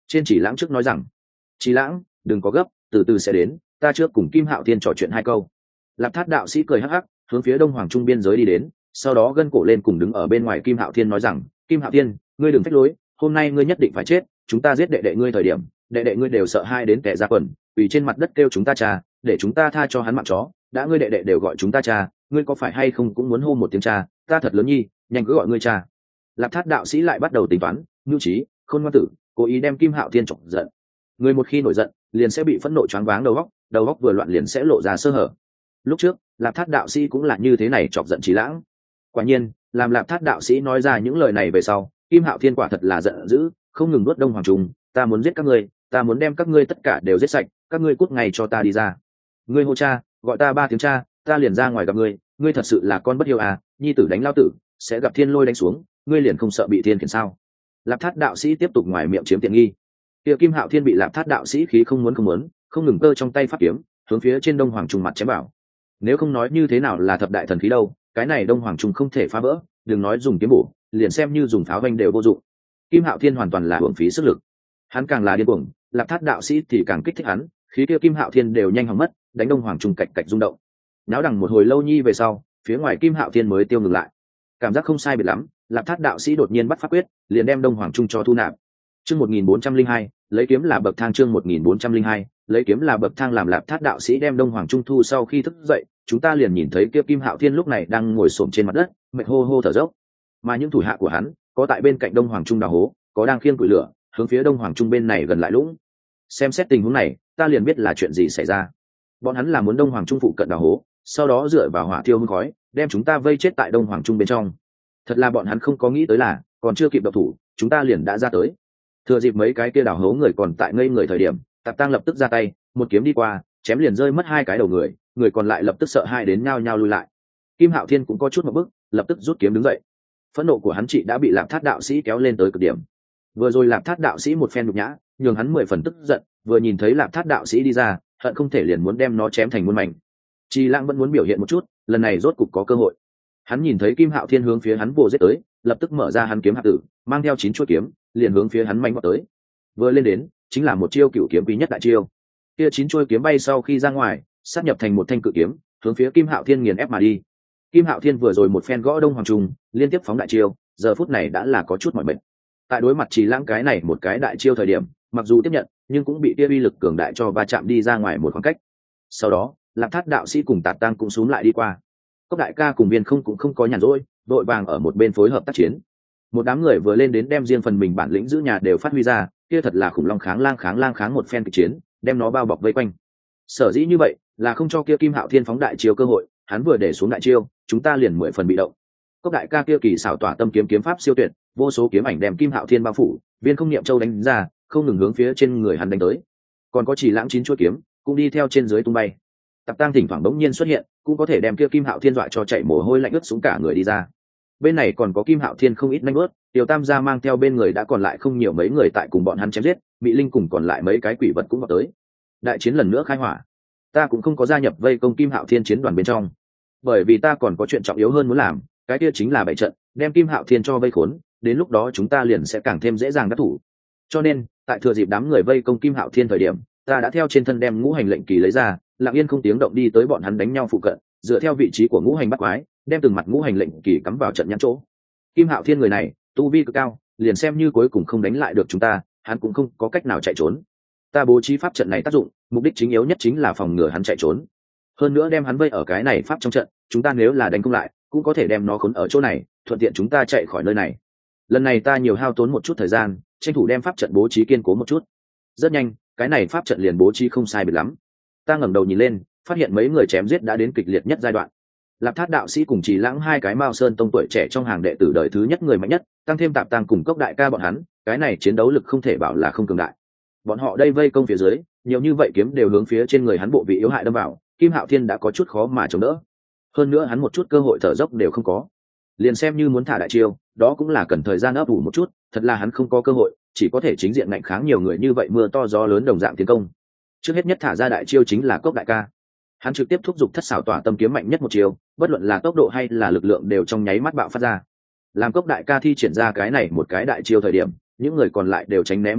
Trên Chỉ Lãng trước nói rằng, Chỉ Lãng, đừng có gấp, từ từ sẽ đến, ta trước cùng Kim Hạo Thiên trò chuyện hai câu. Lạp Thát đạo sĩ cười hắc hắc, hướng phía Đông Hoàng Trung biên giới đi đến, sau đó gân cổ lên cùng đứng ở bên ngoài Kim Hạo Thiên nói rằng, Kim Hạo Thiên, ngươi đừng phách lối, hôm nay ngươi nhất định phải chết, chúng ta giết đệ đệ ngươi thời điểm, đệ đệ ngươi đều sợ hai đến kẻ ra quần, vì trên mặt đất kêu chúng ta cha, để chúng ta tha cho hắn mạng chó, đã ngươi đệ đệ đều gọi chúng ta cha, ngươi có phải hay không cũng muốn hô một tiếng cha, ta thật lớn nhi, nhanh cứ gọi ngươi cha. Lạp Thát đạo sĩ lại bắt đầu tính toán, nhu trí, khôn ngoan tử, cố ý đem Kim Hạo Thiên chọc giận. Người một khi nổi giận, liền sẽ bị phẫn nộ choáng váng đầu óc, đầu óc vừa loạn liền sẽ lộ ra sơ hở. Lúc trước, Lạp Thát đạo sĩ cũng là như thế này chọc giận Chỉ Lãng. Quả nhiên, làm Lạp Thát đạo sĩ nói ra những lời này về sau, Kim Hạo Thiên quả thật là giận dữ, không ngừng nuốt Đông Hoàng Trung, ta muốn giết các ngươi, ta muốn đem các ngươi tất cả đều giết sạch, các ngươi cút ngay cho ta đi ra. Ngươi hô cha, gọi ta ba tiếng cha, ta liền ra ngoài gặp ngươi, ngươi thật sự là con bất hiếu à, nhi tử đánh lao tử, sẽ gặp thiên lôi đánh xuống, ngươi liền không sợ bị thiên khiển sao? Lạp Thát đạo sĩ tiếp tục ngoài miệng chiếm tiện nghi. Kia Kim Hạo Thiên bị Lạp Thát đạo sĩ khí không muốn không muốn, không ngừng cơ trong tay pháp kiếm, hướng phía trên Đông Hoàng Trung mặt chém vào. Nếu không nói như thế nào là thập đại thần khí đâu, cái này Đông Hoàng Trung không thể phá vỡ, đừng nói dùng kiếm bổ, liền xem như dùng pháo vanh đều vô dụng. Kim Hạo Thiên hoàn toàn là hưởng phí sức lực. Hắn càng là điên cuồng, Lạp Thát đạo sĩ thì càng kích thích hắn, khí kia Kim Hạo Thiên đều nhanh hỏng mất, đánh Đông Hoàng Trung cạch cạch rung động. Náo đằng một hồi lâu nhi về sau, phía ngoài Kim Hạo Thiên mới tiêu ngừng lại. Cảm giác không sai biệt lắm, Lạp Thát đạo sĩ đột nhiên bắt pháp quyết, liền đem Đông Hoàng Trung cho thu nạp. Chương một nghìn bốn trăm linh hai, lấy kiếm là bậc thang. Chương một nghìn bốn trăm linh hai, lấy kiếm là bậc thang. Làm Lạp Thát đạo sĩ đem Đông Hoàng Trung thu sau khi thức dậy, chúng ta liền nhìn thấy kia Kim Hạo Thiên lúc này đang ngồi xổm trên mặt đất, mệt hô hô thở dốc. Mà những thủ hạ của hắn, có tại bên cạnh Đông Hoàng Trung đào hố, có đang khiêng củi lửa, hướng phía Đông Hoàng Trung bên này gần lại lũng. Xem xét tình huống này, ta liền biết là chuyện gì xảy ra. Bọn hắn là muốn Đông Hoàng Trung phụ cận đào hố, sau đó dựa vào hỏa thiêu hương khói, đem chúng ta vây chết tại Đông Hoàng Trung bên trong. Thật là bọn hắn không có nghĩ tới là, còn chưa kịp động thủ, chúng ta liền đã ra tới. Thừa dịp mấy cái kia đào hố người còn tại ngây người thời điểm, Tạp Tăng lập tức ra tay, một kiếm đi qua, chém liền rơi mất hai cái đầu người, người còn lại lập tức sợ hãi đến nhao nhao lui lại. Kim Hạo Thiên cũng có chút một bức, lập tức rút kiếm đứng dậy. Phẫn nộ của hắn chị đã bị Lạp Thát đạo sĩ kéo lên tới cực điểm. Vừa rồi Lạp Thát đạo sĩ một phen nhục nhã, nhường hắn mười phần tức giận, vừa nhìn thấy Lạp Thát đạo sĩ đi ra, hận không thể liền muốn đem nó chém thành muôn mảnh. Chỉ Lãng vẫn muốn biểu hiện một chút, lần này rốt cục có cơ hội. Hắn nhìn thấy Kim Hạo Thiên hướng phía hắn vồ giết tới, lập tức mở ra hắn kiếm hạt tử, mang theo chín chuôi kiếm, liền hướng phía hắn manh vọt tới. Vừa lên đến, chính là một chiêu cửu kiếm quý nhất đại chiêu. Kia chín chuôi kiếm bay sau khi ra ngoài, sát nhập thành một thanh cự kiếm, hướng phía Kim Hạo Thiên nghiền ép mà đi. Kim Hạo Thiên vừa rồi một phen gõ Đông Hoàng Trung, liên tiếp phóng đại chiêu, giờ phút này đã là có chút mỏi mệt. Tại đối mặt Chỉ Lãng cái này một cái đại chiêu thời điểm, mặc dù tiếp nhận, nhưng cũng bị kia uy lực cường đại cho va chạm đi ra ngoài một khoảng cách. Sau đó, Lạp Thát đạo sĩ cùng Tạp Tăng cũng xuống lại đi qua. Cốc đại ca cùng Viên Không cũng không có nhàn rỗi, đội vàng ở một bên phối hợp tác chiến. Một đám người vừa lên đến đem riêng phần mình bản lĩnh giữ nhà đều phát huy ra, kia thật là khủng long kháng lang kháng lang kháng một phen kịch chiến, đem nó bao bọc vây quanh. Sở dĩ như vậy, là không cho kia Kim Hạo Thiên phóng đại chiêu cơ hội, hắn vừa để xuống đại chiêu, chúng ta liền mười phần bị động. Cốc đại ca kia kỳ xảo tỏa tâm kiếm kiếm pháp siêu tuyệt, vô số kiếm ảnh đem Kim Hạo Thiên bao phủ, Viên Không niệm châu đánh ra, không ngừng hướng phía trên người hắn đánh tới. Còn có Chỉ Lãng chín chuôi kiếm, cũng đi theo trên dưới tung bay. Tạp Tăng thỉnh thoảng bỗng nhiên xuất hiện, cũng có thể đem kia Kim Hạo Thiên dọa cho chạy mồ hôi lạnh ướt xuống cả người đi ra. Bên này còn có Kim Hạo Thiên không ít nanh bớt, Tiểu Tam gia mang theo bên người đã còn lại không nhiều mấy người tại cùng bọn hắn chém giết, Mị Linh cùng còn lại mấy cái quỷ vật cũng vào tới. Đại chiến lần nữa khai hỏa. Ta cũng không có gia nhập vây công Kim Hạo Thiên chiến đoàn bên trong, bởi vì ta còn có chuyện trọng yếu hơn muốn làm, cái kia chính là bày trận, đem Kim Hạo Thiên cho vây khốn, đến lúc đó chúng ta liền sẽ càng thêm dễ dàng đắc thủ. Cho nên, tại thừa dịp đám người vây công Kim Hạo Thiên thời điểm, ta đã theo trên thân đem ngũ hành lệnh kỳ lấy ra, lặng yên không tiếng động đi tới bọn hắn đánh nhau phụ cận, dựa theo vị trí của ngũ hành bắt quái, đem từng mặt ngũ hành lệnh kỳ cắm vào trận nhãn chỗ. Kim Hạo Thiên người này, tu vi cực cao, liền xem như cuối cùng không đánh lại được chúng ta, hắn cũng không có cách nào chạy trốn. Ta bố trí pháp trận này tác dụng, mục đích chính yếu nhất chính là phòng ngừa hắn chạy trốn. Hơn nữa đem hắn vây ở cái này pháp trong trận, chúng ta nếu là đánh không lại, cũng có thể đem nó khốn ở chỗ này, thuận tiện chúng ta chạy khỏi nơi này. Lần này ta nhiều hao tốn một chút thời gian, tranh thủ đem pháp trận bố trí kiên cố một chút. Rất nhanh, cái này pháp trận liền bố trí không sai biệt lắm. Ta ngẩng đầu nhìn lên, phát hiện mấy người chém giết đã đến kịch liệt nhất giai đoạn. Lạp Thát đạo sĩ cùng Chỉ Lãng hai cái Mao Sơn tông tuổi trẻ trong hàng đệ tử đời thứ nhất người mạnh nhất, tăng thêm Tạp Tăng cùng Cốc đại ca bọn hắn, cái này chiến đấu lực không thể bảo là không cường đại. Bọn họ đây vây công phía dưới, nhiều như vậy kiếm đều hướng phía trên người hắn bộ vị yếu hại đâm vào, Kim Hạo Thiên đã có chút khó mà chống đỡ. Hơn nữa hắn một chút cơ hội thở dốc đều không có. Liền xem như muốn thả đại chiêu, đó cũng là cần thời gian ấp ủ một chút, thật là hắn không có cơ hội, chỉ có thể chính diện ngạnh kháng nhiều người như vậy mưa to gió lớn đồng dạng tiến công. Trước hết nhất thả ra đại chiêu chính là Cốc đại ca. Hắn trực tiếp thúc giục thất xảo tỏa tâm kiếm mạnh nhất một chiêu, bất luận là tốc độ hay là lực lượng đều trong nháy mắt bạo phát ra. Làm Cốc đại ca thi triển ra cái này một cái đại chiêu thời điểm, những người còn lại đều tránh né mũi nhọn,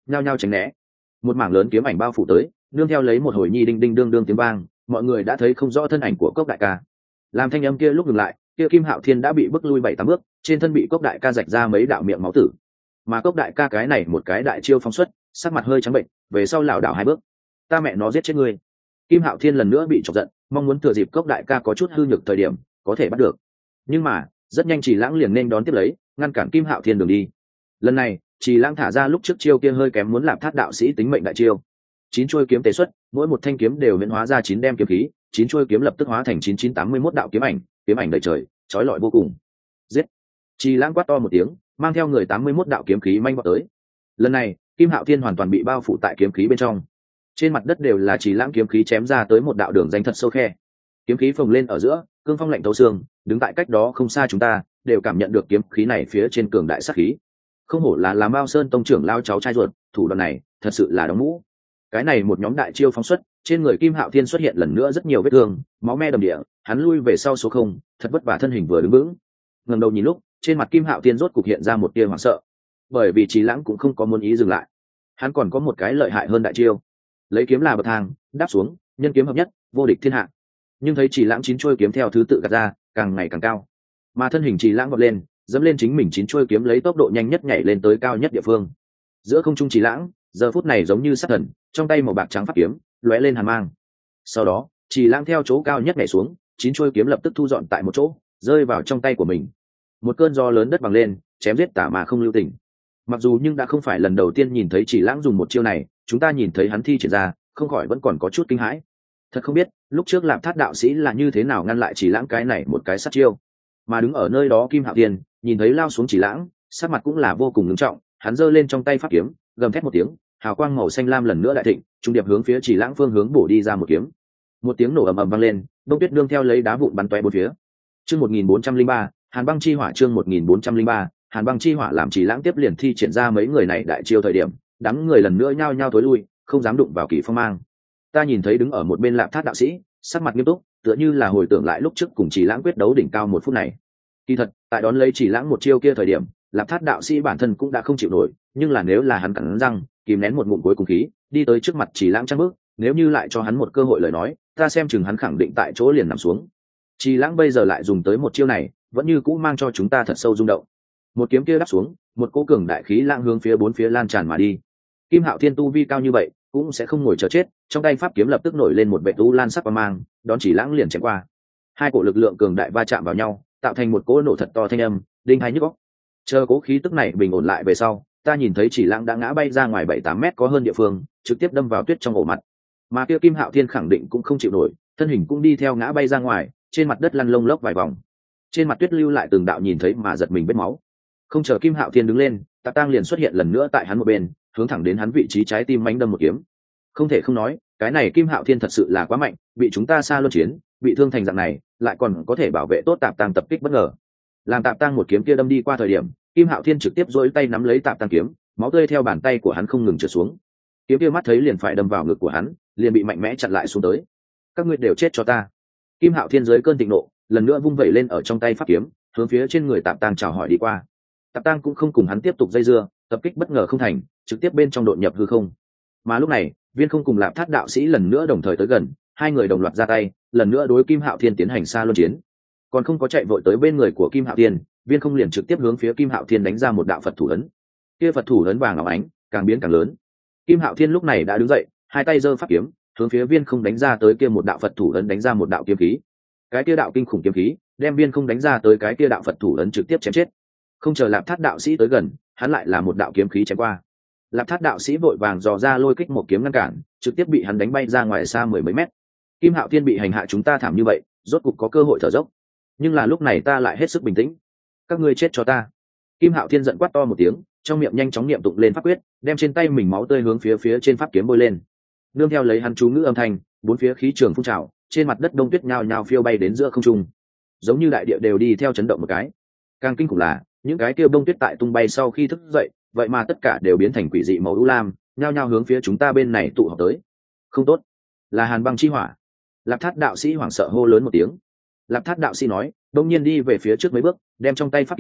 nhao nhao tránh né. Một mảng lớn kiếm ảnh bao phủ tới, nương theo lấy một hồi nhi đinh đinh đương đương tiếng vang, mọi người đã thấy không rõ thân ảnh của Cốc đại ca. Làm thanh âm kia lúc ngừng lại, kia Kim Hạo Thiên đã bị bức lui bảy tám bước, trên thân bị Cốc đại ca rạch ra mấy đạo miệng máu tử. Mà Cốc đại ca cái này một cái đại chiêu phóng xuất, sắc mặt hơi trắng bệnh, về sau lảo đảo hai bước. Ta mẹ nó giết chết ngươi. Kim Hạo Thiên lần nữa bị chọc giận, mong muốn thừa dịp Cốc đại ca có chút hư nhược thời điểm, có thể bắt được. Nhưng mà, rất nhanh Chỉ Lãng liền nên đón tiếp lấy, ngăn cản Kim Hạo Thiên đường đi. Lần này, Chỉ Lãng thả ra lúc trước chiêu kia hơi kém muốn làm Thác đạo sĩ tính mệnh đại chiêu. Chín chuôi kiếm tế xuất, mỗi một thanh kiếm đều biến hóa ra chín đem kiếm khí, chín chuôi kiếm lập tức hóa thành chín chín tám mươi mốt đạo kiếm ảnh, kiếm ảnh đầy trời, chói lọi vô cùng. Giết! Chỉ Lãng quát to một tiếng, mang theo người tám mươi mốt đạo kiếm khí manh vọt tới. Lần này, Kim Hạo Thiên hoàn toàn bị bao phủ tại kiếm khí bên trong. Trên mặt đất đều là Chỉ Lãng kiếm khí chém ra tới một đạo đường danh thật sâu khe. Kiếm khí phồng lên ở giữa, cương phong lạnh thấu xương, đứng tại cách đó không xa chúng ta, đều cảm nhận được kiếm khí này phía trên cường đại sát khí. Không hổ là làm Mao Sơn tông trưởng lao cháu trai ruột, thủ đoạn này thật sự là đóng mũ. Cái này một nhóm đại chiêu phóng xuất, trên người Kim Hạo Thiên xuất hiện lần nữa rất nhiều vết thương, máu me đầm địa, hắn lui về sau số không, thật vất vả thân hình vừa đứng vững. Ngẩng đầu nhìn lúc, trên mặt Kim Hạo Thiên rốt cục hiện ra một tia hoảng sợ, bởi vì Chỉ Lãng cũng không có muốn ý dừng lại. Hắn còn có một cái lợi hại hơn đại chiêu. Lấy kiếm là bậc thang, đáp xuống, nhân kiếm hợp nhất, vô địch thiên hạ. Nhưng thấy Chỉ Lãng chín chuôi kiếm theo thứ tự gạt ra, càng ngày càng cao. Mà thân hình Chỉ Lãng vọt lên, dẫm lên chính mình chín chuôi kiếm lấy tốc độ nhanh nhất nhảy lên tới cao nhất địa phương. Giữa không trung Chỉ Lãng, giờ phút này giống như sát thần, trong tay màu bạc trắng pháp kiếm lóe lên hàn mang. Sau đó, Chỉ Lãng theo chỗ cao nhất nhảy xuống, chín chuôi kiếm lập tức thu dọn tại một chỗ, rơi vào trong tay của mình. Một cơn gió lớn đất bằng lên, chém giết tả mà không lưu tình. Mặc dù nhưng đã không phải lần đầu tiên nhìn thấy Chỉ Lãng dùng một chiêu này, chúng ta nhìn thấy hắn thi triển ra, không khỏi vẫn còn có chút kinh hãi. Thật không biết, lúc trước Lạp Thát đạo sĩ là như thế nào ngăn lại Chỉ Lãng cái này một cái sát chiêu. Mà đứng ở nơi đó Kim Hạo Thiên, nhìn thấy lao xuống Chỉ Lãng, sắc mặt cũng là vô cùng nghiêm trọng, hắn giơ lên trong tay pháp kiếm, gầm thét một tiếng, hào quang màu xanh lam lần nữa đại thịnh, trung điệp hướng phía Chỉ Lãng phương hướng bổ đi ra một kiếm. Một tiếng nổ ầm ầm vang lên, đông tuyết nương theo lấy đá vụn bắn tóe bốn phía. Chương một nghìn bốn trăm linh ba, Hàn băng chi hỏa chương một nghìn bốn trăm linh ba, Hàn băng chi hỏa làm Chỉ Lãng tiếp liền thi triển ra mấy người này đại chiêu thời điểm, đám người lần nữa nhao nhao tối lui, không dám đụng vào Kỳ Phong Mang. Ta nhìn thấy đứng ở một bên Lạp Thát đạo sĩ, sắc mặt nghiêm túc, tựa như là hồi tưởng lại lúc trước cùng Chỉ Lãng quyết đấu đỉnh cao một phút này. Kỳ thật, tại đón lấy Chỉ Lãng một chiêu kia thời điểm, Lạp Thát đạo sĩ bản thân cũng đã không chịu nổi, nhưng là nếu là hắn cắn răng, kìm nén một ngụm cuối cùng khí, đi tới trước mặt Chỉ Lãng trăm bước, nếu như lại cho hắn một cơ hội lời nói, ta xem chừng hắn khẳng định tại chỗ liền nằm xuống. Chỉ Lãng bây giờ lại dùng tới một chiêu này, vẫn như cũ mang cho chúng ta thật sâu rung động. Một kiếm kia đáp xuống, một cỗ cường đại khí lãng hướng phía bốn phía lan tràn mà đi. Kim Hạo Thiên tu vi cao như vậy, cũng sẽ không ngồi chờ chết, trong tay pháp kiếm lập tức nổi lên một vệ u lan sắc và mang, đón Chỉ Lãng liền chém qua. Hai cỗ lực lượng cường đại va chạm vào nhau, tạo thành một cỗ nổ thật to thanh âm, đinh hai nhức óc. Chờ cỗ khí tức này bình ổn lại về sau, ta nhìn thấy Chỉ Lãng đã ngã bay ra ngoài bảy tám mét có hơn địa phương, trực tiếp đâm vào tuyết trong ổ mặt. Mà kia Kim Hạo Thiên khẳng định cũng không chịu nổi, thân hình cũng đi theo ngã bay ra ngoài, trên mặt đất lăn lông lốc vài vòng. Trên mặt tuyết lưu lại từng đạo nhìn thấy mà giật mình vết máu. Không chờ Kim Hạo Thiên đứng lên, Tạp Tang liền xuất hiện lần nữa tại hắn một bên, hướng thẳng đến hắn vị trí trái tim mãnh đâm một kiếm. Không thể không nói, cái này Kim Hạo Thiên thật sự là quá mạnh, bị chúng ta xa luân chiến, bị thương thành dạng này, lại còn có thể bảo vệ tốt Tạp Tang tập kích bất ngờ. Làm Tạp Tang một kiếm kia đâm đi qua thời điểm, Kim Hạo Thiên trực tiếp duỗi tay nắm lấy Tạp Tang kiếm, máu tươi theo bàn tay của hắn không ngừng trượt xuống. Kiếm kia mắt thấy liền phải đâm vào ngực của hắn, liền bị mạnh mẽ chặn lại xuống tới. Các ngươi đều chết cho ta! Kim Hạo Thiên dưới cơn thịnh nộ, lần nữa vung vẩy lên ở trong tay pháp kiếm, hướng phía trên người Tạp Tang chào hỏi đi qua. Tạp Tang cũng không cùng hắn tiếp tục dây dưa, tập kích bất ngờ không thành, trực tiếp bên trong đột nhập hư không. Mà lúc này, Viên Không cùng Lạp Thát đạo sĩ lần nữa đồng thời tới gần, hai người đồng loạt ra tay, lần nữa đối Kim Hạo Thiên tiến hành xa luân chiến. Còn không có chạy vội tới bên người của Kim Hạo Thiên, Viên Không liền trực tiếp hướng phía Kim Hạo Thiên đánh ra một đạo Phật thủ ấn. Kia Phật thủ ấn vàng óng ánh, càng biến càng lớn. Kim Hạo Thiên lúc này đã đứng dậy, hai tay giơ pháp kiếm, hướng phía Viên Không đánh ra tới kia một đạo Phật thủ ấn đánh ra một đạo kiếm khí. Cái kia đạo kinh khủng kiếm khí, đem Viên Không đánh ra tới cái kia đạo Phật thủ ấn trực tiếp chém chết. Không chờ Lạp Thát đạo sĩ tới gần, hắn lại là một đạo kiếm khí chém qua. Lạp Thát đạo sĩ vội vàng dò ra lôi kích một kiếm ngăn cản, trực tiếp bị hắn đánh bay ra ngoài xa mười mấy mét. Kim Hạo Thiên bị hành hạ chúng ta thảm như vậy, rốt cục có cơ hội thở dốc. Nhưng là lúc này ta lại hết sức bình tĩnh. Các ngươi chết cho ta! Kim Hạo Thiên giận quát to một tiếng, trong miệng nhanh chóng niệm tụng lên pháp quyết, đem trên tay mình máu tươi hướng phía phía trên pháp kiếm bôi lên. Nương theo lấy hắn chú ngữ âm thanh, bốn phía khí trường phun trào, trên mặt đất đông tuyết nhao nhao phiêu bay đến giữa không trung, giống như đại địa đều đi theo chấn động một cái. Càng kinh khủng là, những cái kia đông tuyết tại tung bay sau khi thức dậy, vậy mà tất cả đều biến thành quỷ dị màu u lam, nhao nhao hướng phía chúng ta bên này tụ họp tới. Không tốt, là Hàn băng chi hỏa! Lạp Thát đạo sĩ hoảng sợ hô lớn một tiếng. Lạp Thát đạo sĩ nói, đông nhiên đi về phía trước mấy bước, đem trong tay pháp kiếm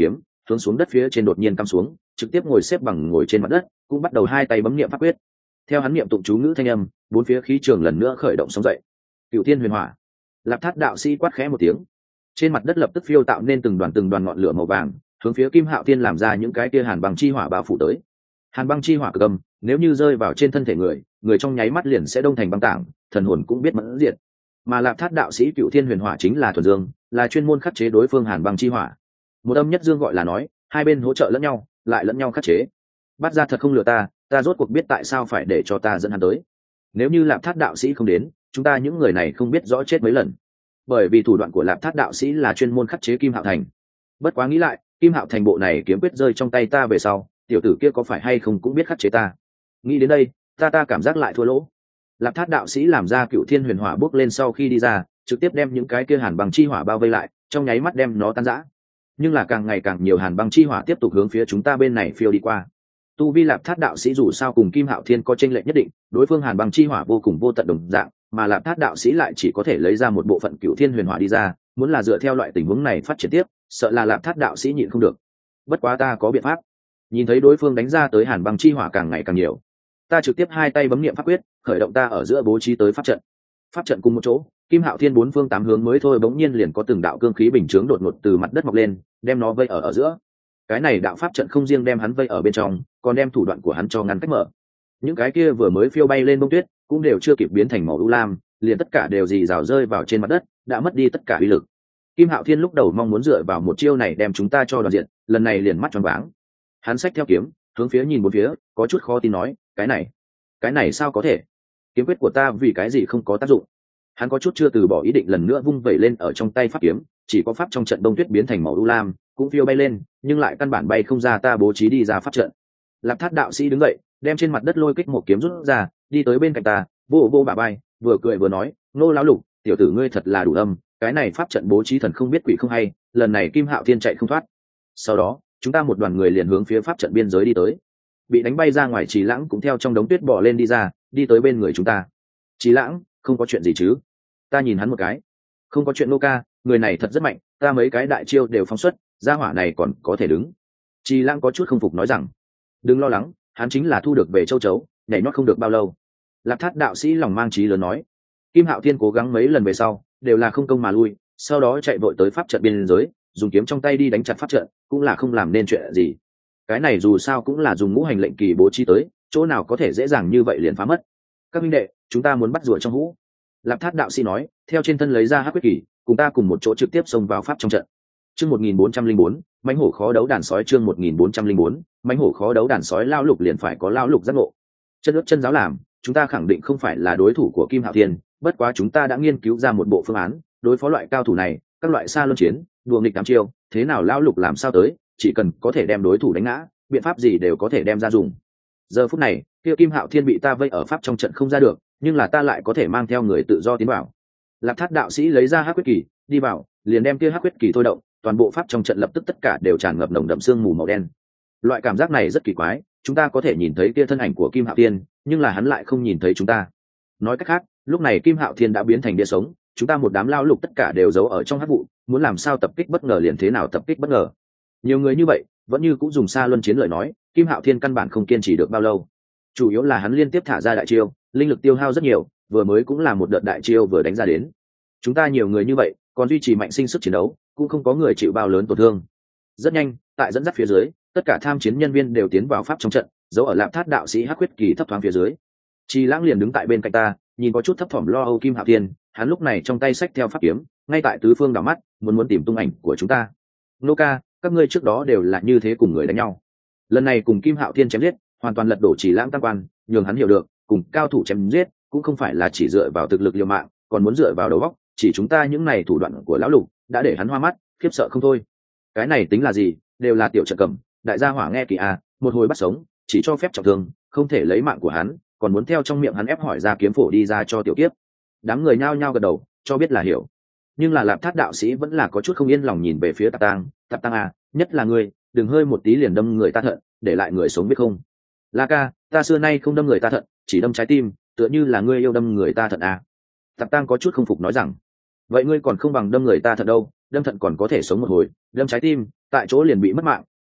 hướng xuống đất phía trên đột nhiên cắm xuống, trực tiếp ngồi xếp bằng ngồi trên mặt đất, cũng bắt đầu hai tay bấm niệm pháp quyết. Theo hắn niệm tụng chú ngữ thanh âm, bốn phía khí trường lần nữa khởi động sóng dậy. Cửu Thiên Huyền Hỏa. Lạp Thát đạo sĩ quát khẽ một tiếng, trên mặt đất lập tức phiêu tạo nên từng đoàn từng đoàn ngọn lửa màu vàng, hướng phía Kim Hạo Thiên làm ra những cái kia hàn băng chi hỏa bao phủ tới. Hàn băng chi hỏa cực âm, nếu như rơi vào trên thân thể người, người trong nháy mắt liền sẽ đông thành băng tảng, thần hồn cũng biết mẫn diệt. Mà Lạp Thát đạo sĩ Cửu Thiên Huyền Hỏa chính là thuần dương, là chuyên môn khắc chế đối phương hàn băng chi hỏa. Một âm nhất dương gọi là nói, hai bên hỗ trợ lẫn nhau, lại lẫn nhau khắc chế. Bắt ra thật không lừa ta, ta rốt cuộc biết tại sao phải để cho ta dẫn hắn tới. Nếu như Lạp Thát đạo sĩ không đến, chúng ta những người này không biết rõ chết mấy lần. Bởi vì thủ đoạn của Lạp Thát đạo sĩ là chuyên môn khắc chế Kim Hạo Thành. Bất quá nghĩ lại, Kim Hạo Thành bộ này kiếm quyết rơi trong tay ta về sau, tiểu tử kia có phải hay không cũng biết khắc chế ta. Nghĩ đến đây, ta ta cảm giác lại thua lỗ. Lạp Thát đạo sĩ làm ra Cửu Thiên Huyền Hỏa bước lên sau khi đi ra, trực tiếp đem những cái kia hàn băng chi hỏa bao vây lại, trong nháy mắt đem nó tan rã. Nhưng là càng ngày càng nhiều hàn băng chi hỏa tiếp tục hướng phía chúng ta bên này phiêu đi qua. Tu vi Lạp Thát đạo sĩ dù sao cùng Kim Hạo Thiên có chênh lệch nhất định, đối phương hàn băng chi hỏa vô cùng vô tận đồng dạng, mà Lạp Thát đạo sĩ lại chỉ có thể lấy ra một bộ phận Cửu Thiên Huyền Hỏa đi ra, muốn là dựa theo loại tình huống này phát triển tiếp, sợ là Lạp Thát đạo sĩ nhịn không được. Bất quá ta có biện pháp. Nhìn thấy đối phương đánh ra tới hàn băng chi hỏa càng ngày càng nhiều, ta trực tiếp hai tay bấm niệm pháp quyết, khởi động ta ở giữa bố trí tới pháp trận. Pháp trận cùng một chỗ, Kim Hạo Thiên bốn phương tám hướng mới thôi bỗng nhiên liền có từng đạo cương khí bình chướng đột ngột từ mặt đất mọc lên, đem nó vây ở ở giữa. Cái này đạo pháp trận không riêng đem hắn vây ở bên trong, còn đem thủ đoạn của hắn cho ngăn cách mở. Những cái kia vừa mới phiêu bay lên bông tuyết, cũng đều chưa kịp biến thành màu u lam, liền tất cả đều rì rào rơi vào trên mặt đất, đã mất đi tất cả uy lực. Kim Hạo Thiên lúc đầu mong muốn dựa vào một chiêu này đem chúng ta cho đoàn diện, lần này liền mắt tròn váng. Hắn xách theo kiếm, hướng phía nhìn bốn phía, có chút khó tin nói, cái này, cái này sao có thể? Kiếm quyết của ta vì cái gì không có tác dụng? Hắn có chút chưa từ bỏ ý định lần nữa vung vẩy lên ở trong tay pháp kiếm, chỉ có pháp trong trận đông tuyết biến thành màu u lam, cũng phiêu bay lên, nhưng lại căn bản bay không ra ta bố trí đi ra pháp trận. Lạp Thát đạo sĩ đứng dậy, đem trên mặt đất lôi kích một kiếm rút ra, đi tới bên cạnh ta, vô vô bả vai, vừa cười vừa nói, nô lão lục, tiểu tử ngươi thật là đủ âm, cái này pháp trận bố trí thần không biết quỷ không hay, lần này Kim Hạo Thiên chạy không thoát. Sau đó, chúng ta một đoàn người liền hướng phía pháp trận biên giới đi tới. Bị đánh bay ra ngoài Trì Lãng cũng theo trong đống tuyết bò lên đi ra, đi tới bên người chúng ta. Trì Lãng, không có chuyện gì chứ? Ta nhìn hắn một cái. Không có chuyện, nô ca, người này thật rất mạnh, ta mấy cái đại chiêu đều phóng xuất, gia hỏa này còn có thể đứng. Trì Lãng có chút không phục nói rằng, đừng lo lắng, hắn chính là thu được về châu chấu, nhảy nhót không được bao lâu. Lạp Thát đạo sĩ lòng mang trí lớn nói. Kim Hạo Thiên cố gắng mấy lần về sau, đều là không công mà lui, sau đó chạy vội tới pháp trận biên giới, dùng kiếm trong tay đi đánh chặt pháp trận, cũng là không làm nên chuyện gì. Cái này dù sao cũng là dùng ngũ hành lệnh kỳ bố trí tới, chỗ nào có thể dễ dàng như vậy liền phá mất. Các minh đệ, chúng ta muốn bắt rùa trong hũ. Lạp Thát đạo sĩ nói, theo trên thân lấy ra hắc quyết kỳ, cùng ta cùng một chỗ trực tiếp xông vào pháp trong trận. Chương một nghìn bốn trăm linh bốn, mãnh hổ khó đấu đàn sói. Chương một nghìn bốn trăm linh bốn, mãnh hổ khó đấu đàn sói. Lao lục liền phải có lao lục giác ngộ. Chân ướt chân giáo làm, chúng ta khẳng định không phải là đối thủ của Kim Hạo Thiên, bất quá chúng ta đã nghiên cứu ra một bộ phương án đối phó loại cao thủ này, các loại xa luân chiến, đùa nghịch tám chiêu, thế nào lao lục làm sao tới, chỉ cần có thể đem đối thủ đánh ngã, biện pháp gì đều có thể đem ra dùng. Giờ phút này, kia Kim Hạo Thiên bị ta vây ở pháp trong trận không ra được, nhưng là ta lại có thể mang theo người tự do tiến vào. Lạp Thát đạo sĩ lấy ra hắc quyết kỳ, đi vào, liền đem kia hắc quyết kỳ thôi động, toàn bộ pháp trong trận lập tức tất cả đều tràn ngập nồng đậm sương mù màu đen. Loại cảm giác này rất kỳ quái, chúng ta có thể nhìn thấy kia thân ảnh của Kim Hạo Thiên, nhưng là hắn lại không nhìn thấy chúng ta. Nói cách khác, lúc này Kim Hạo Thiên đã biến thành bia sống, chúng ta một đám lao lục tất cả đều giấu ở trong hắc vụ, muốn làm sao tập kích bất ngờ liền thế nào tập kích bất ngờ. Nhiều người như vậy, vẫn như cũng dùng xa luân chiến lời nói, Kim Hạo Thiên căn bản không kiên trì được bao lâu. Chủ yếu là hắn liên tiếp thả ra đại chiêu, linh lực tiêu hao rất nhiều, vừa mới cũng là một đợt đại chiêu vừa đánh ra đến. Chúng ta nhiều người như vậy, còn duy trì mạnh sinh sức chiến đấu, cũng không có người chịu bao lớn tổn thương. Rất nhanh, tại dẫn dắt phía dưới, tất cả tham chiến nhân viên đều tiến vào pháp trong trận, giấu ở Lạp Thát đạo sĩ hắc huyết kỳ thấp thoáng phía dưới. Trì Lãng liền đứng tại bên cạnh ta, nhìn có chút thấp thỏm lo âu Kim Hạo Thiên, hắn lúc này trong tay xách theo pháp kiếm, ngay tại tứ phương đảo mắt, muốn muốn tìm tung ảnh của chúng ta. Nô ca, các ngươi trước đó đều là như thế cùng người đánh nhau, lần này cùng Kim Hạo Thiên chém giết, hoàn toàn lật đổ Trì Lãng tam quan, nhường hắn hiểu được, cùng cao thủ chém giết cũng không phải là chỉ dựa vào thực lực liều mạng, còn muốn dựa vào đầu óc. Chỉ chúng ta những này thủ đoạn của lão lục đã để hắn hoa mắt, khiếp sợ không thôi. Cái này tính là gì, đều là tiểu trận cầm, đại gia hỏa nghe kỳ à, một hồi bắt sống, chỉ cho phép trọng thương, không thể lấy mạng của hắn, còn muốn theo trong miệng hắn ép hỏi ra kiếm phổ đi ra cho tiểu kiếp. Đám người nhao nhao gật đầu, cho biết là hiểu. Nhưng là Lạp Thát đạo sĩ vẫn là có chút không yên lòng nhìn về phía Tạp Tang, Tạp Tang à, nhất là ngươi, đừng hơi một tí liền đâm người ta thận, để lại người sống biết không? La ca, ta xưa nay không đâm người ta thận, chỉ đâm trái tim, tựa như là ngươi yêu đâm người ta thận à? Tạp Tang có chút không phục nói rằng, vậy ngươi còn không bằng đâm người ta thận đâu, đâm thận còn có thể sống một hồi, đâm trái tim, tại chỗ liền bị mất mạng,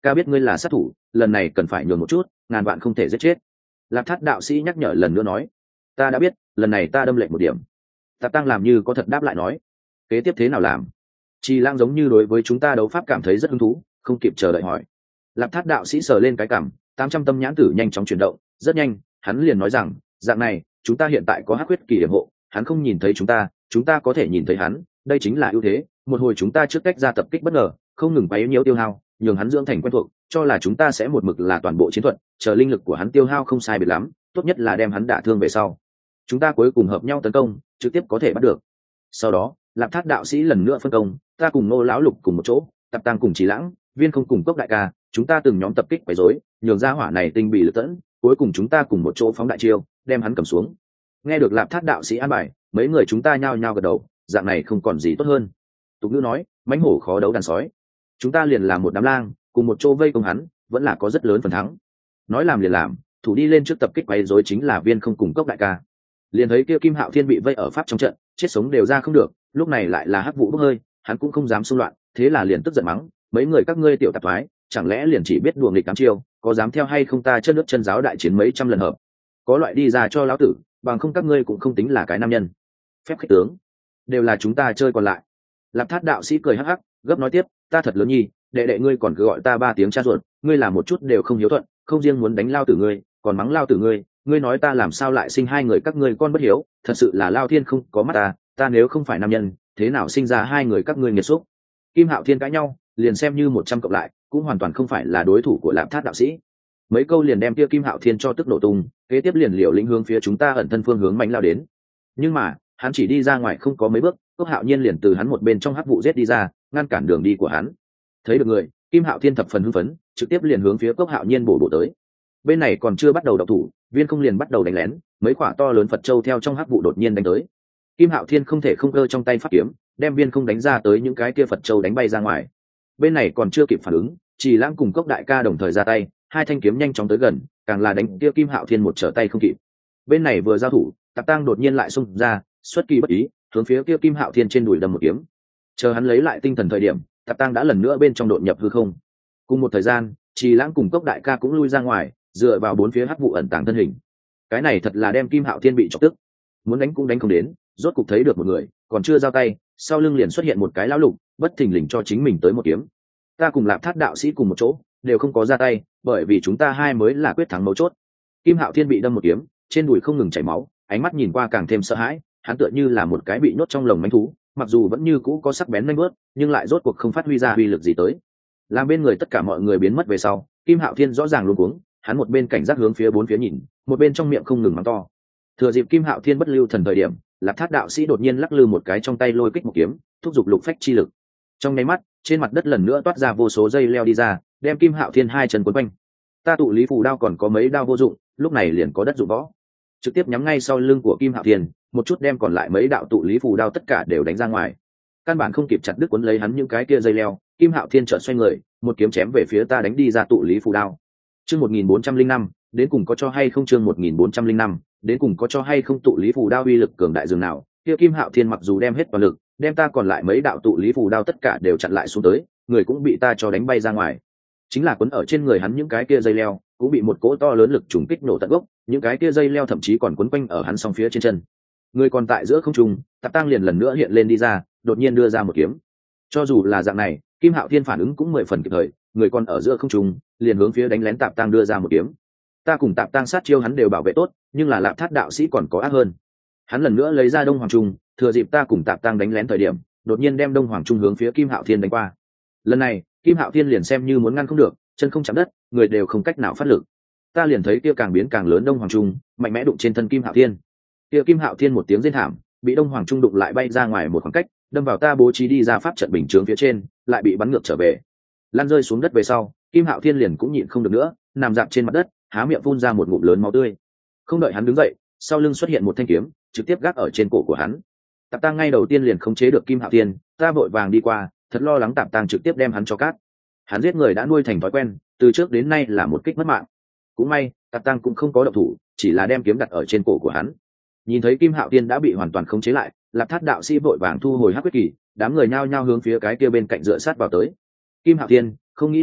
ca biết ngươi là sát thủ, lần này cần phải nhường một chút, ngàn vạn không thể giết chết. Lạp Thát đạo sĩ nhắc nhở lần nữa nói. Ta đã biết, lần này ta đâm lệnh một điểm. Tạp Tăng làm như có thật đáp lại nói. Kế tiếp thế nào làm? Trì Lãng giống như đối với chúng ta đấu pháp cảm thấy rất hứng thú, không kịp chờ đợi hỏi. Lạp Thát đạo sĩ sờ lên cái cằm, tám trăm tâm nhãn tử nhanh chóng chuyển động, rất nhanh, hắn liền nói rằng, dạng này, chúng ta hiện tại có hắc huyết kỳ điểm hộ, hắn không nhìn thấy chúng ta, chúng ta có thể nhìn thấy hắn, đây chính là ưu thế. Một hồi chúng ta trước cách ra tập kích bất ngờ, không ngừng quấy nhiễu tiêu hao, nhường hắn dưỡng thành quen thuộc, cho là chúng ta sẽ một mực là toàn bộ chiến thuật, chờ linh lực của hắn tiêu hao không sai biệt lắm, tốt nhất là đem hắn đả thương về sau. Chúng ta cuối cùng hợp nhau tấn công, trực tiếp có thể bắt được. Sau đó, Lạp Thát đạo sĩ lần nữa phân công, ta cùng Ngô lão lục cùng một chỗ, Tạp Tăng cùng Trì Lãng, Viên không cùng Cốc đại ca, chúng ta từng nhóm tập kích quấy rối, nhường ra hỏa này tinh bị lực tẫn, cuối cùng chúng ta cùng một chỗ phóng đại chiêu, đem hắn cầm xuống. Nghe được Lạp Thát đạo sĩ an bài, mấy người chúng ta nhao nhao gật đầu, dạng này không còn gì tốt hơn. Tục ngữ nói, mãnh hổ khó đấu đàn sói. Chúng ta liền làm một đám lang, cùng một chỗ vây công hắn, vẫn là có rất lớn phần thắng. Nói làm liền làm, thủ đi lên trước tập kích quấy rối chính là Viên không cùng Cốc đại ca. Liền thấy kia Kim Hạo Thiên bị vây ở pháp trong trận, chết sống đều ra không được, lúc này lại là hắc vụ bốc hơi, hắn cũng không dám xung loạn, thế là liền tức giận mắng, mấy người các ngươi tiểu tạp thoái, chẳng lẽ liền chỉ biết đùa nghịch tám chiêu, có dám theo hay không ta chân nước chân giáo đại chiến mấy trăm lần hợp, có loại đi ra cho lão tử, bằng không các ngươi cũng không tính là cái nam nhân. Phép khích tướng, đều là chúng ta chơi còn lại. Lạp Thát đạo sĩ cười hắc hắc, gấp nói tiếp, ta thật lớn nhi, đệ đệ ngươi còn cứ gọi ta ba tiếng cha ruột, ngươi làm một chút đều không hiếu thuận, không riêng muốn đánh lao tử ngươi, còn mắng lao tử ngươi, ngươi nói ta làm sao lại sinh hai người các ngươi con bất hiếu, thật sự là lao thiên không có mắt ta, ta nếu không phải nam nhân, thế nào sinh ra hai người các ngươi nghiệt xúc. Kim Hạo Thiên cãi nhau, liền xem như một trăm cộng lại, cũng hoàn toàn không phải là đối thủ của Lạp Thát đạo sĩ. Mấy câu liền đem kia Kim Hạo Thiên cho tức nổ tung, kế tiếp liền liều lĩnh hướng phía chúng ta ẩn thân phương hướng mạnh lao đến. Nhưng mà, hắn chỉ đi ra ngoài không có mấy bước, Cốc Hạo Nhiên liền từ hắn một bên trong hắc vụ giết đi ra, ngăn cản đường đi của hắn. Thấy được người, Kim Hạo Thiên thập phần hưng phấn, trực tiếp liền hướng phía Cốc Hạo Nhiên bổ bổ tới. Bên này còn chưa bắt đầu động thủ, Viên không liền bắt đầu đánh lén, mấy quả to lớn Phật châu theo trong hắc vụ đột nhiên đánh tới. Kim Hạo Thiên không thể không cơ trong tay pháp kiếm, đem Viên không đánh ra tới những cái kia Phật châu đánh bay ra ngoài. Bên này còn chưa kịp phản ứng, Trì Lãng cùng Cốc đại ca đồng thời ra tay, hai thanh kiếm nhanh chóng tới gần, càng là đánh kia Kim Hạo Thiên một trở tay không kịp. Bên này vừa giao thủ, Tạp Tăng đột nhiên lại xung ra, xuất kỳ bất ý, hướng phía kia Kim Hạo Thiên trên đùi đâm một kiếm. Chờ hắn lấy lại tinh thần thời điểm, Tạp Tăng đã lần nữa bên trong đột nhập hư không. Cùng một thời gian, Trì Lãng cùng Cốc đại ca cũng lui ra ngoài, dựa vào bốn phía hắc vụ ẩn tàng thân hình. Cái này thật là đem Kim Hạo Thiên bị chọc tức, muốn đánh cũng đánh không đến, rốt cục thấy được một người, còn chưa giao tay, sau lưng liền xuất hiện một cái lão lục, bất thình lình cho chính mình tới một kiếm. Ta cùng Lạp Thát đạo sĩ cùng một chỗ, đều không có ra tay, bởi vì chúng ta hai mới là quyết thắng mấu chốt. Kim Hạo Thiên bị đâm một kiếm, trên đùi không ngừng chảy máu, ánh mắt nhìn qua càng thêm sợ hãi, hắn tựa như là một cái bị nhốt trong lồng manh thú, mặc dù vẫn như cũ có sắc bén nhanh bước, nhưng lại rốt cuộc không phát huy ra uy lực gì tới. Làm bên người tất cả mọi người biến mất về sau, Kim Hạo Thiên rõ ràng luống cuống, hắn một bên cảnh giác hướng phía bốn phía nhìn, một bên trong miệng không ngừng mắng to. Thừa dịp Kim Hạo Thiên bất lưu thần thời điểm, Lạp Thát đạo sĩ đột nhiên lắc lư một cái trong tay lôi kích một kiếm, thúc giục lục phách chi lực. Trong nháy mắt, trên mặt đất lần nữa toát ra vô số dây leo đi ra, đem Kim Hạo Thiên hai chân quấn quanh. Ta tụ lý phù đao còn có mấy đao vô dụng, lúc này liền có đất dụng võ, trực tiếp nhắm ngay sau lưng của Kim Hạo Thiên, một chút đem còn lại mấy đạo tụ lý phù đao tất cả đều đánh ra ngoài. Căn bản không kịp chặt đứt cuốn lấy hắn những cái kia dây leo, Kim Hạo Thiên chợt xoay người, một kiếm chém về phía ta đánh đi ra tụ lý phù đao. Chương một nghìn bốn trăm linh năm, đến cùng có cho hay không chương một nghìn bốn trăm linh năm, đến cùng có cho hay không tụ lý phù đao uy lực cường đại dường nào, kia Kim Hạo Thiên mặc dù đem hết toàn lực, đem ta còn lại mấy đạo tụ lý phù đao tất cả đều chặn lại xuống tới, người cũng bị ta cho đánh bay ra ngoài. Chính là quấn ở trên người hắn những cái kia dây leo, cũng bị một cỗ to lớn lực trùng kích nổ tận gốc, những cái kia dây leo thậm chí còn quấn quanh ở hắn song phía trên chân. Người còn tại giữa không trung, Tạp Tăng liền lần nữa hiện lên đi ra, đột nhiên đưa ra một kiếm. Cho dù là dạng này, Kim Hạo Thiên phản ứng cũng mười phần kịp thời, người còn ở giữa không trung, liền hướng phía đánh lén Tạp Tăng đưa ra một kiếm. Ta cùng Tạp Tăng sát chiêu hắn đều bảo vệ tốt, nhưng là Lạp Thát đạo sĩ còn có ác hơn. Hắn lần nữa lấy ra Đông Hoàng Trung, thừa dịp ta cùng Tạp Tăng đánh lén thời điểm, đột nhiên đem Đông Hoàng Trung hướng phía Kim Hạo Thiên đánh qua. Lần này, Kim Hạo Thiên liền xem như muốn ngăn không được, chân không chạm đất, người đều không cách nào phát lực. Ta liền thấy kia càng biến càng lớn Đông Hoàng Trung, mạnh mẽ đụng trên thân Kim Hạo Thiên. Kia Kim Hạo Thiên một tiếng rên thảm, bị Đông Hoàng Trung đụng lại bay ra ngoài một khoảng cách, đâm vào ta bố trí đi ra pháp trận bình chướng phía trên, lại bị bắn ngược trở về. Lăn rơi xuống đất về sau, Kim Hạo Thiên liền cũng nhịn không được nữa, nằm dạp trên mặt đất, há miệng phun ra một ngụm lớn máu tươi. Không đợi hắn đứng dậy, sau lưng xuất hiện một thanh kiếm, trực tiếp gác ở trên cổ của hắn. Tạp Tăng ngay đầu tiên liền khống chế được Kim Hạo Thiên, ta vội vàng đi qua, thật lo lắng Tạp Tăng trực tiếp đem hắn cho cát. Hắn giết người đã nuôi thành thói quen, từ trước đến nay là một kích mất mạng. Cũng may, Tạp Tăng cũng không có động thủ, chỉ là đem kiếm đặt ở trên cổ của hắn. Nhìn thấy Kim Hạo Thiên đã bị hoàn toàn khống chế lại, Lạp Thát đạo sĩ vội vàng thu hồi hắc quyết kỳ, đám người nhao nhao hướng phía cái kia bên cạnh dựa sát vào tới. Kim Hạo Thiên, không nghĩ tới à,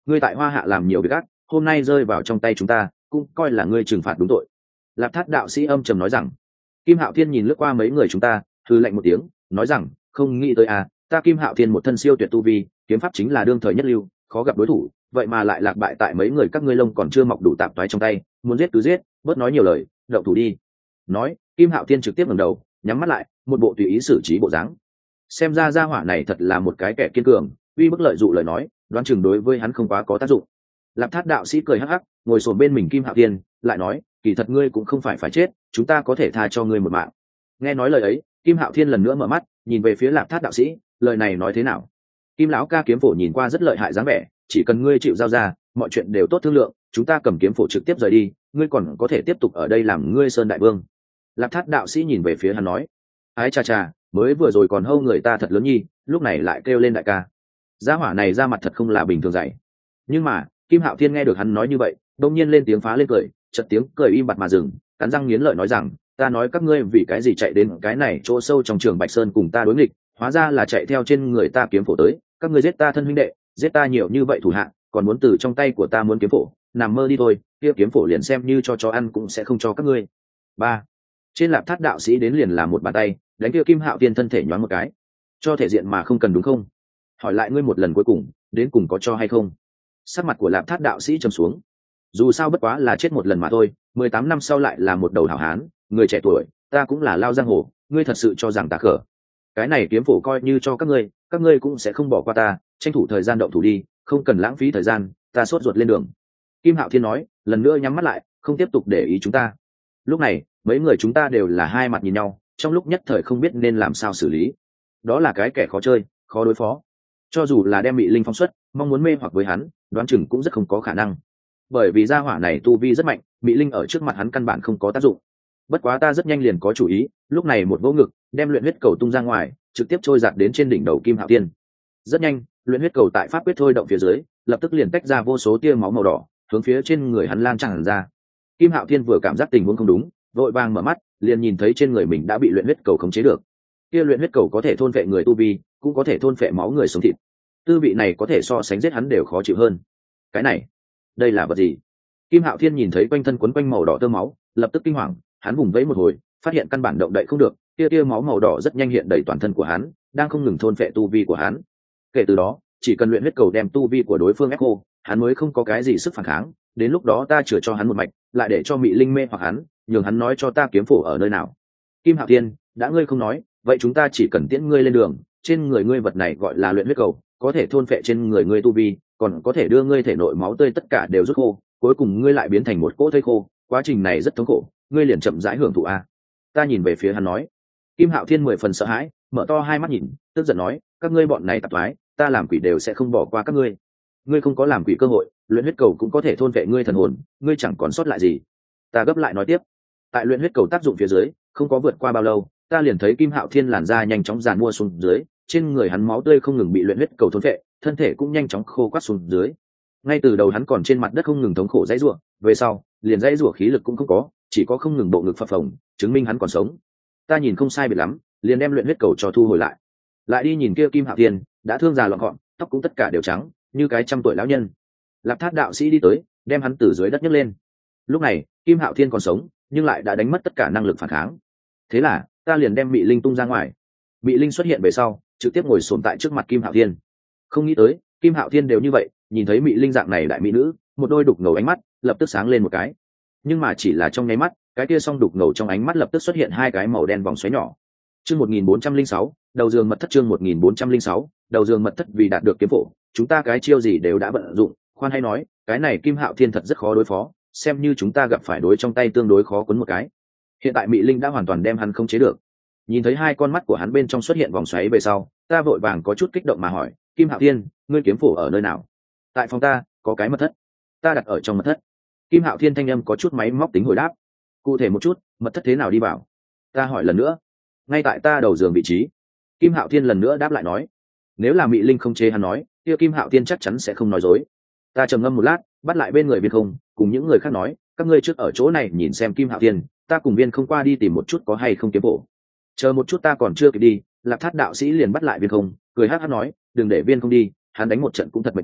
ngươi tại hoa hạ làm nhiều việc ác, hôm nay rơi vào trong tay chúng ta cũng coi là ngươi trừng phạt đúng tội. Lạp Thát đạo sĩ âm trầm nói rằng. Kim Hạo Thiên nhìn lướt qua mấy người chúng ta, hừ lạnh một tiếng, nói rằng, không nghĩ tới à, ta Kim Hạo Thiên một thân siêu tuyệt tu vi, kiếm pháp chính là đương thời nhất lưu, khó gặp đối thủ, vậy mà lại lạc bại tại mấy người các ngươi lông còn chưa mọc đủ tạp toái trong tay, muốn giết cứ giết, bớt nói nhiều lời, động thủ đi. Nói, Kim Hạo Thiên trực tiếp ngẩng đầu, nhắm mắt lại, một bộ tùy ý xử trí bộ dáng. Xem ra gia hỏa này thật là một cái kẻ kiên cường, uy bức lợi dụ lời nói, đoán chừng đối với hắn không quá có tác dụng. Lạp Thát đạo sĩ cười hắc hắc, ngồi xổm bên mình Kim Hạo Thiên, lại nói, kỳ thật ngươi cũng không phải phải chết, chúng ta có thể tha cho ngươi một mạng. Nghe nói lời ấy, Kim Hạo Thiên lần nữa mở mắt, nhìn về phía Lạp Thát đạo sĩ, lời này nói thế nào? Kim lão ca kiếm phổ nhìn qua rất lợi hại dáng vẻ, chỉ cần ngươi chịu giao ra, mọi chuyện đều tốt thương lượng, chúng ta cầm kiếm phổ trực tiếp rời đi, ngươi còn có thể tiếp tục ở đây làm ngươi sơn đại vương. Lạp Thát đạo sĩ nhìn về phía hắn nói, ái cha cha, mới vừa rồi còn hâu người ta thật lớn nhi, lúc này lại kêu lên đại ca. Gia hỏa này ra mặt thật không là bình thường dạy. Nhưng mà Kim Hạo Thiên nghe được hắn nói như vậy, đông nhiên lên tiếng phá lên cười, chợt tiếng cười im bặt mà dừng, cắn răng nghiến lợi nói rằng, ta nói các ngươi vì cái gì chạy đến cái này chỗ sâu trong trường Bạch Sơn cùng ta đối nghịch, hóa ra là chạy theo trên người ta kiếm phổ tới, các ngươi giết ta thân huynh đệ, giết ta nhiều như vậy thủ hạ, còn muốn từ trong tay của ta muốn kiếm phổ, nằm mơ đi thôi, kia kiếm phổ liền xem như cho chó ăn cũng sẽ không cho các ngươi. Ba. Trên Lạp Thát đạo sĩ đến liền làm một bàn tay, đánh kia Kim Hạo Thiên thân thể nhoáng một cái. Cho thể diện mà không cần đúng không? Hỏi lại ngươi một lần cuối cùng, đến cùng có cho hay không? Sắc mặt của Lạp Thát đạo sĩ trầm xuống. Dù sao bất quá là chết một lần mà thôi, mười tám năm sau lại là một đầu hảo hán, người trẻ tuổi, ta cũng là lao giang hồ, ngươi thật sự cho rằng ta khở? Cái này kiếm phổ coi như cho các ngươi, các ngươi cũng sẽ không bỏ qua ta, tranh thủ thời gian động thủ đi, không cần lãng phí thời gian, ta sốt ruột lên đường. Kim Hạo Thiên nói, lần nữa nhắm mắt lại, không tiếp tục để ý chúng ta. Lúc này, mấy người chúng ta đều là hai mặt nhìn nhau, trong lúc nhất thời không biết nên làm sao xử lý. Đó là cái kẻ khó chơi, khó đối phó. Cho dù là đem Mị Linh phóng xuất, mong muốn mê hoặc với hắn, đoán chừng cũng rất không có khả năng. Bởi vì gia hỏa này tu vi rất mạnh, Mị Linh ở trước mặt hắn căn bản không có tác dụng. Bất quá ta rất nhanh liền có chủ ý, lúc này một vỗ ngực, đem luyện huyết cầu tung ra ngoài, trực tiếp trôi giạt đến trên đỉnh đầu Kim Hạo Thiên. Rất nhanh, luyện huyết cầu tại pháp quyết thôi động phía dưới, lập tức liền tách ra vô số tia máu màu đỏ, hướng phía trên người hắn lan tràn ra. Kim Hạo Thiên vừa cảm giác tình huống không đúng, vội vàng mở mắt, liền nhìn thấy trên người mình đã bị luyện huyết cầu khống chế được. Kia luyện huyết cầu có thể thôn phệ người tu vi, cũng có thể thôn phệ máu người sống thịt. Tư vị này có thể so sánh giết hắn đều khó chịu hơn. Cái này, đây là vật gì? Kim Hạo Thiên nhìn thấy quanh thân quấn quanh màu đỏ tơ máu, lập tức kinh hoàng, hắn vùng vẫy một hồi, phát hiện căn bản động đậy không được, tia tia máu màu đỏ rất nhanh hiện đầy toàn thân của hắn, đang không ngừng thôn phệ tu vi của hắn. Kể từ đó, chỉ cần luyện huyết cầu đem tu vi của đối phương ép khô, hắn mới không có cái gì sức phản kháng, đến lúc đó ta chữa cho hắn một mạch, lại để cho Mị Linh mê hoặc hắn, nhường hắn nói cho ta kiếm phổ ở nơi nào. Kim Hạo Thiên, đã ngươi không nói, vậy chúng ta chỉ cần tiễn ngươi lên đường, trên người ngươi vật này gọi là luyện huyết cầu, có thể thôn phệ trên người ngươi tu vi, còn có thể đưa ngươi thể nội máu tươi tất cả đều rút khô, cuối cùng ngươi lại biến thành một cỗ thây khô, quá trình này rất thống khổ, ngươi liền chậm rãi hưởng thụ a. Ta nhìn về phía hắn nói. Kim Hạo Thiên mười phần sợ hãi, mở to hai mắt nhìn, tức giận nói, các ngươi bọn này tạp thoái, ta làm quỷ đều sẽ không bỏ qua các ngươi. Ngươi không có làm quỷ cơ hội, luyện huyết cầu cũng có thể thôn vệ ngươi thần hồn, ngươi chẳng còn sót lại gì. Ta gấp lại nói tiếp. Tại luyện huyết cầu tác dụng phía dưới, không có vượt qua bao lâu, ta liền thấy Kim Hạo Thiên làn da nhanh chóng giàn mua xuống dưới, trên người hắn máu tươi không ngừng bị luyện huyết cầu thôn vệ, thân thể cũng nhanh chóng khô quắt xuống dưới. Ngay từ đầu hắn còn trên mặt đất không ngừng thống khổ dãy rủa, về sau, liền dãy rủa khí lực cũng không có, chỉ có không ngừng bộ ngực phập phồng, chứng minh hắn còn sống. Ta nhìn không sai biệt lắm, liền đem luyện huyết cầu cho thu hồi lại. Lại đi nhìn kia Kim Hạo Thiên, đã thương già lọn gọn, tóc cũng tất cả đều trắng, như cái trăm tuổi lão nhân. Lạp Thát đạo sĩ đi tới, đem hắn từ dưới đất nhấc lên. Lúc này, Kim Hạo Thiên còn sống, nhưng lại đã đánh mất tất cả năng lực phản kháng. Thế là, ta liền đem Mị Linh tung ra ngoài. Mị Linh xuất hiện về sau, trực tiếp ngồi xổm tại trước mặt Kim Hạo Thiên. Không nghĩ tới, Kim Hạo Thiên đều như vậy, nhìn thấy Mị Linh dạng này đại mỹ nữ, một đôi đục ngầu ánh mắt, lập tức sáng lên một cái. Nhưng mà chỉ là trong nháy mắt, cái kia song đục ngầu trong ánh mắt lập tức xuất hiện hai cái màu đen vòng xoáy nhỏ. Chương một nghìn bốn trăm lẻ sáu, đầu giường mật thất. Chương một nghìn bốn trăm lẻ sáu, đầu giường mật thất. Vì đạt được kiếm phổ, chúng ta cái chiêu gì đều đã vận dụng, khoan hay nói, cái này Kim Hạo Thiên thật rất khó đối phó, xem như chúng ta gặp phải đối trong tay tương đối khó quấn một cái. Hiện tại Mị Linh đã hoàn toàn đem hắn không chế được. Nhìn thấy hai con mắt của hắn bên trong xuất hiện vòng xoáy về sau, ta vội vàng có chút kích động mà hỏi, Kim Hạo Thiên, ngươi kiếm phổ ở nơi nào? Tại phòng ta, có cái mật thất. Ta đặt ở trong mật thất. Kim Hạo Thiên thanh âm có chút máy móc tính hồi đáp. Cụ thể một chút, mật thất thế nào đi vào? Ta hỏi lần nữa. Ngay tại ta đầu giường vị trí. Kim Hạo Thiên lần nữa đáp lại nói. Nếu là Mị Linh không chế hắn nói, kia Kim Hạo Thiên chắc chắn sẽ không nói dối. Ta trầm ngâm một lát, bắt lại bên người Viên Không, cùng những người khác nói, các ngươi trước ở chỗ này nhìn xem Kim Hạo Thiên, ta cùng Viên Không qua đi tìm một chút có hay không kiếm phổ. Chờ một chút ta còn chưa kịp đi, Lạp Thát đạo sĩ liền bắt lại Viên Không, cười hát hát nói, đừng để Viên Không đi, hắn đánh một trận cũng thật mệt mỏi,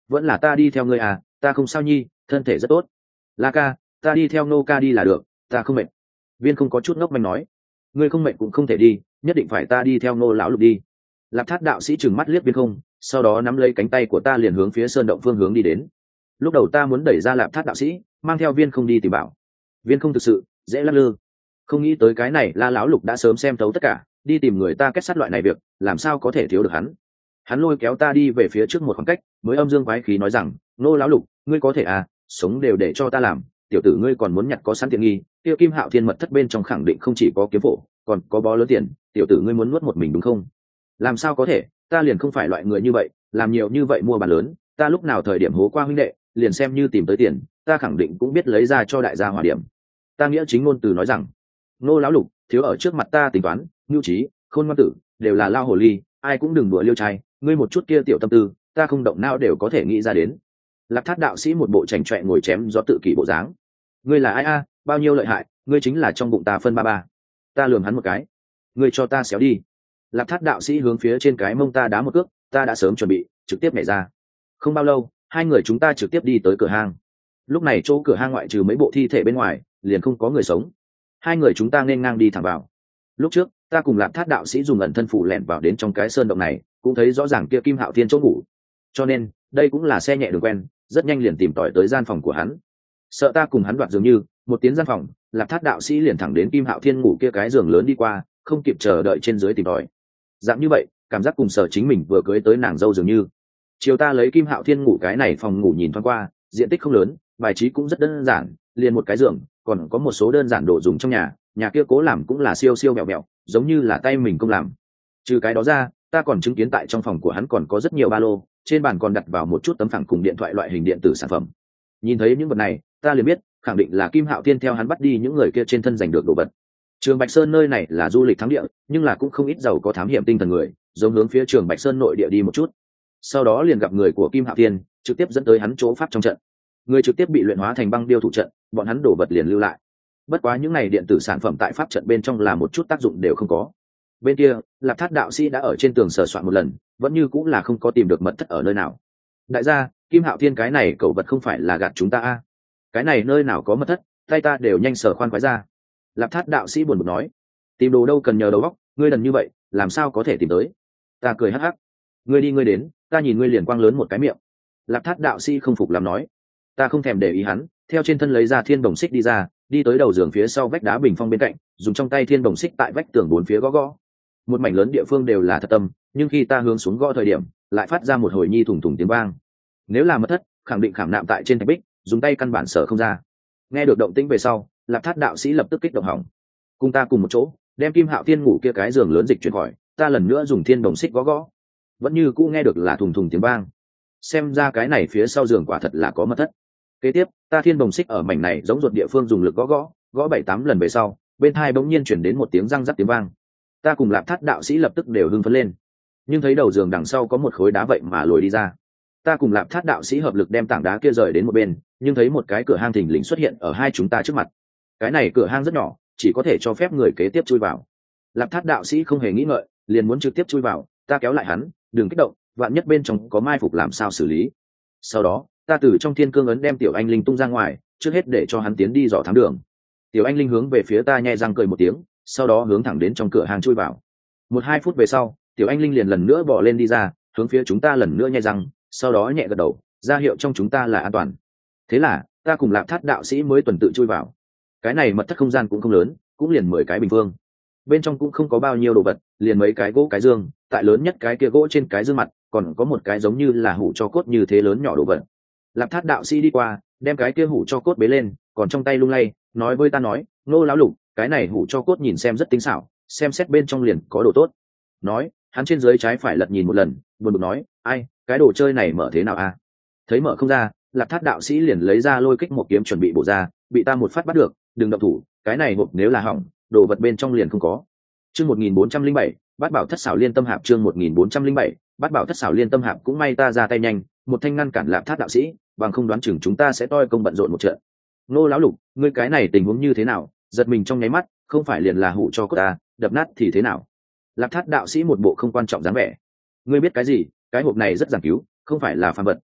vẫn là ta đi theo ngươi à, ta không sao nhi, thân thể rất tốt. La ca, ta đi theo nô ca đi là được, ta không mệt. Viên không có chút ngốc manh nói. Ngươi không mệt cũng không thể đi, nhất định phải ta đi theo nô lão lục đi. Lạp Thát đạo sĩ trừng mắt liếc Viên không, sau đó nắm lấy cánh tay của ta liền hướng phía sơn động phương hướng đi đến. Lúc đầu ta muốn đẩy ra Lạp Thát đạo sĩ, mang theo Viên không đi tìm bảo. Viên không thực sự dễ lắc lư, không nghĩ tới cái này La lão lục đã sớm xem thấu tất cả, đi tìm người ta kết sát loại này việc, làm sao có thể thiếu được hắn. Hắn lôi kéo ta đi về phía trước một khoảng cách, mới âm dương quái khí nói rằng, nô lão lục, ngươi có thể à, sống đều để cho ta làm, tiểu tử ngươi còn muốn nhặt có sẵn tiện nghi, tiêu Kim Hạo Thiên mật thất bên trong khẳng định không chỉ có kiếm phổ, còn có bó lớn tiền, tiểu tử ngươi muốn nuốt một mình đúng không? Làm sao có thể, ta liền không phải loại người như vậy, làm nhiều như vậy mua bán lớn, ta lúc nào thời điểm hố qua huynh đệ, liền xem như tìm tới tiền, ta khẳng định cũng biết lấy ra cho đại gia hỏa điểm. Ta nghĩa chính ngôn từ nói rằng, nô lão lục, thiếu ở trước mặt ta tính toán, nhu trí, khôn ngoan tử, đều là lao hồ ly, ai cũng đừng đùa liêu trai, ngươi một chút kia tiểu tâm tư, ta không động não đều có thể nghĩ ra đến. Lạc Thát đạo sĩ một bộ chảnh chọe ngồi chém gió tự kỷ bộ dáng. Ngươi là ai a, bao nhiêu lợi hại, ngươi chính là trong bụng ta phân ba ba. Ta lườm hắn một cái. Ngươi cho ta xéo đi. Lạc Thát đạo sĩ hướng phía trên cái mông ta đá một cước, ta đã sớm chuẩn bị, trực tiếp nhảy ra. Không bao lâu, hai người chúng ta trực tiếp đi tới cửa hang. Lúc này chỗ cửa hang ngoại trừ mấy bộ thi thể bên ngoài, liền không có người sống. Hai người chúng ta nên ngang đi thẳng vào. Lúc trước, ta cùng Lạc Thát đạo sĩ dùng ẩn thân phủ lẻn vào đến trong cái sơn động này, cũng thấy rõ ràng kia Kim Hạo Thiên chỗ ngủ. Cho nên, đây cũng là xe nhẹ đường quen, rất nhanh liền tìm tỏi tới gian phòng của hắn. Sợ ta cùng hắn đoạt dường như, một tiếng gian phòng, Lạc Thát đạo sĩ liền thẳng đến Kim Hạo Thiên ngủ kia cái giường lớn đi qua, không kịp chờ đợi trên dưới tìm tòi. Dạng như vậy, cảm giác cùng sở chính mình vừa cưới tới nàng dâu dường như. Chiều ta lấy Kim Hạo Thiên ngủ cái này phòng ngủ nhìn thoáng qua, diện tích không lớn, bài trí cũng rất đơn giản, liền một cái giường, còn có một số đơn giản đồ dùng trong nhà, nhà kia cố làm cũng là siêu siêu mẹo mẹo, giống như là tay mình công làm. Trừ cái đó ra, ta còn chứng kiến tại trong phòng của hắn còn có rất nhiều ba lô, trên bàn còn đặt vào một chút tấm phẳng cùng điện thoại loại hình điện tử sản phẩm. Nhìn thấy những vật này, ta liền biết, khẳng định là Kim Hạo Thiên theo hắn bắt đi những người kia trên thân giành được đồ vật. Trường Bạch Sơn nơi này là du lịch thắng địa, nhưng là cũng không ít giàu có thám hiểm tinh thần người, giống hướng phía Trường Bạch Sơn nội địa đi một chút. Sau đó liền gặp người của Kim Hạo Thiên, trực tiếp dẫn tới hắn chỗ pháp trong trận. Người trực tiếp bị luyện hóa thành băng điêu thủ trận, bọn hắn đổ vật liền lưu lại. Bất quá những này điện tử sản phẩm tại pháp trận bên trong là một chút tác dụng đều không có. Bên kia, Lạp Thát đạo sĩ đã ở trên tường sờ soạn một lần, vẫn như cũng là không có tìm được mật thất ở nơi nào. Đại gia, Kim Hạo Thiên cái này cẩu vật không phải là gạt chúng ta a? Cái này nơi nào có mật thất, tay ta đều nhanh sờ khoan quái ra. Lạp Thát đạo sĩ buồn bực nói, tìm đồ đâu cần nhờ đầu óc, ngươi đần như vậy, làm sao có thể tìm tới? Ta cười hắc hắc, ngươi đi ngươi đến, ta nhìn ngươi liền quang lớn một cái miệng. Lạp Thát đạo sĩ không phục làm nói, ta không thèm để ý hắn, theo trên thân lấy ra thiên đồng xích đi ra, đi tới đầu giường phía sau vách đá bình phong bên cạnh, dùng trong tay thiên đồng xích tại vách tường bốn phía gõ gõ. Một mảnh lớn địa phương đều là thật tâm, nhưng khi ta hướng xuống gõ thời điểm, lại phát ra một hồi nhi thủng thủng tiếng vang. Nếu là mật thất, khẳng định khảm nạm tại trên thạch bích, dùng tay căn bản sở không ra. Nghe được động tĩnh về sau, Lạp Thát đạo sĩ lập tức kích động hỏng. Cùng ta cùng một chỗ, đem Kim Hạo Thiên ngủ kia cái giường lớn dịch chuyển khỏi, ta lần nữa dùng thiên đồng xích gõ gõ. Vẫn như cũ nghe được là thùng thùng tiếng vang. Xem ra cái này phía sau giường quả thật là có mật thất. Kế tiếp, ta thiên đồng xích ở mảnh này giống ruột địa phương dùng lực gõ gõ, gõ bảy tám lần về sau, bên tai bỗng nhiên chuyển đến một tiếng răng rắc tiếng vang. Ta cùng Lạp Thát đạo sĩ lập tức đều hưng phấn lên, nhưng thấy đầu giường đằng sau có một khối đá vậy mà lồi đi ra. Ta cùng Lạp Thát đạo sĩ hợp lực đem tảng đá kia rời đến một bên, nhưng thấy một cái cửa hang thình lình xuất hiện ở hai chúng ta trước mặt. Cái này cửa hang rất nhỏ, chỉ có thể cho phép người kế tiếp chui vào. Lạp Thát đạo sĩ không hề nghĩ ngợi, liền muốn trực tiếp chui vào, ta kéo lại hắn, đừng kích động, vạn nhất bên trong có mai phục làm sao xử lý. Sau đó, ta từ trong thiên cương ấn đem tiểu anh linh tung ra ngoài, trước hết để cho hắn tiến đi dò thám đường. Tiểu anh linh hướng về phía ta nhẹ răng cười một tiếng, sau đó hướng thẳng đến trong cửa hàng chui vào. Một hai phút về sau, tiểu anh linh liền lần nữa bỏ lên đi ra, hướng phía chúng ta lần nữa nhẹ răng, sau đó nhẹ gật đầu, ra hiệu trong chúng ta là an toàn. Thế là, ta cùng Lạp Thát đạo sĩ mới tuần tự chui vào. Cái này mật thất không gian cũng không lớn, cũng liền mười cái bình phương. Bên trong cũng không có bao nhiêu đồ vật, liền mấy cái gỗ cái dương, tại lớn nhất cái kia gỗ trên cái dương mặt, còn có một cái giống như là hũ cho cốt như thế lớn nhỏ đồ vật. Lạp Thát đạo sĩ đi qua, đem cái kia hũ cho cốt bế lên, còn trong tay lung lay, nói với ta nói, nô lão lục, cái này hũ cho cốt nhìn xem rất tinh xảo, xem xét bên trong liền có đồ tốt. Nói, hắn trên dưới trái phải lật nhìn một lần, buồn bực nói, ai, cái đồ chơi này mở thế nào a? Thấy mở không ra, Lạp Thát đạo sĩ liền lấy ra lôi kích một kiếm chuẩn bị bổ ra, bị ta một phát bắt được, đừng động thủ, cái này hộp nếu là hỏng, đồ vật bên trong liền không có. Chương một nghìn bốn trăm linh bảy, Bát Bảo Thất Xảo Liên Tâm Hạp. Chương một nghìn bốn trăm linh bảy, Bát Bảo Thất Xảo Liên Tâm Hạp. Cũng may ta ra tay nhanh, một thanh ngăn cản Lạp Thát đạo sĩ, bằng không đoán chừng chúng ta sẽ toi công bận rộn một trận. Nô lão lục, ngươi cái này tình huống như thế nào? Giật mình trong nháy mắt, không phải liền là hủ cho cốt ta, đập nát thì thế nào? Lạp Thát đạo sĩ một bộ không quan trọng dáng vẻ. Ngươi biết cái gì? Cái hộp này rất giảng cứu, không phải là phàm vật,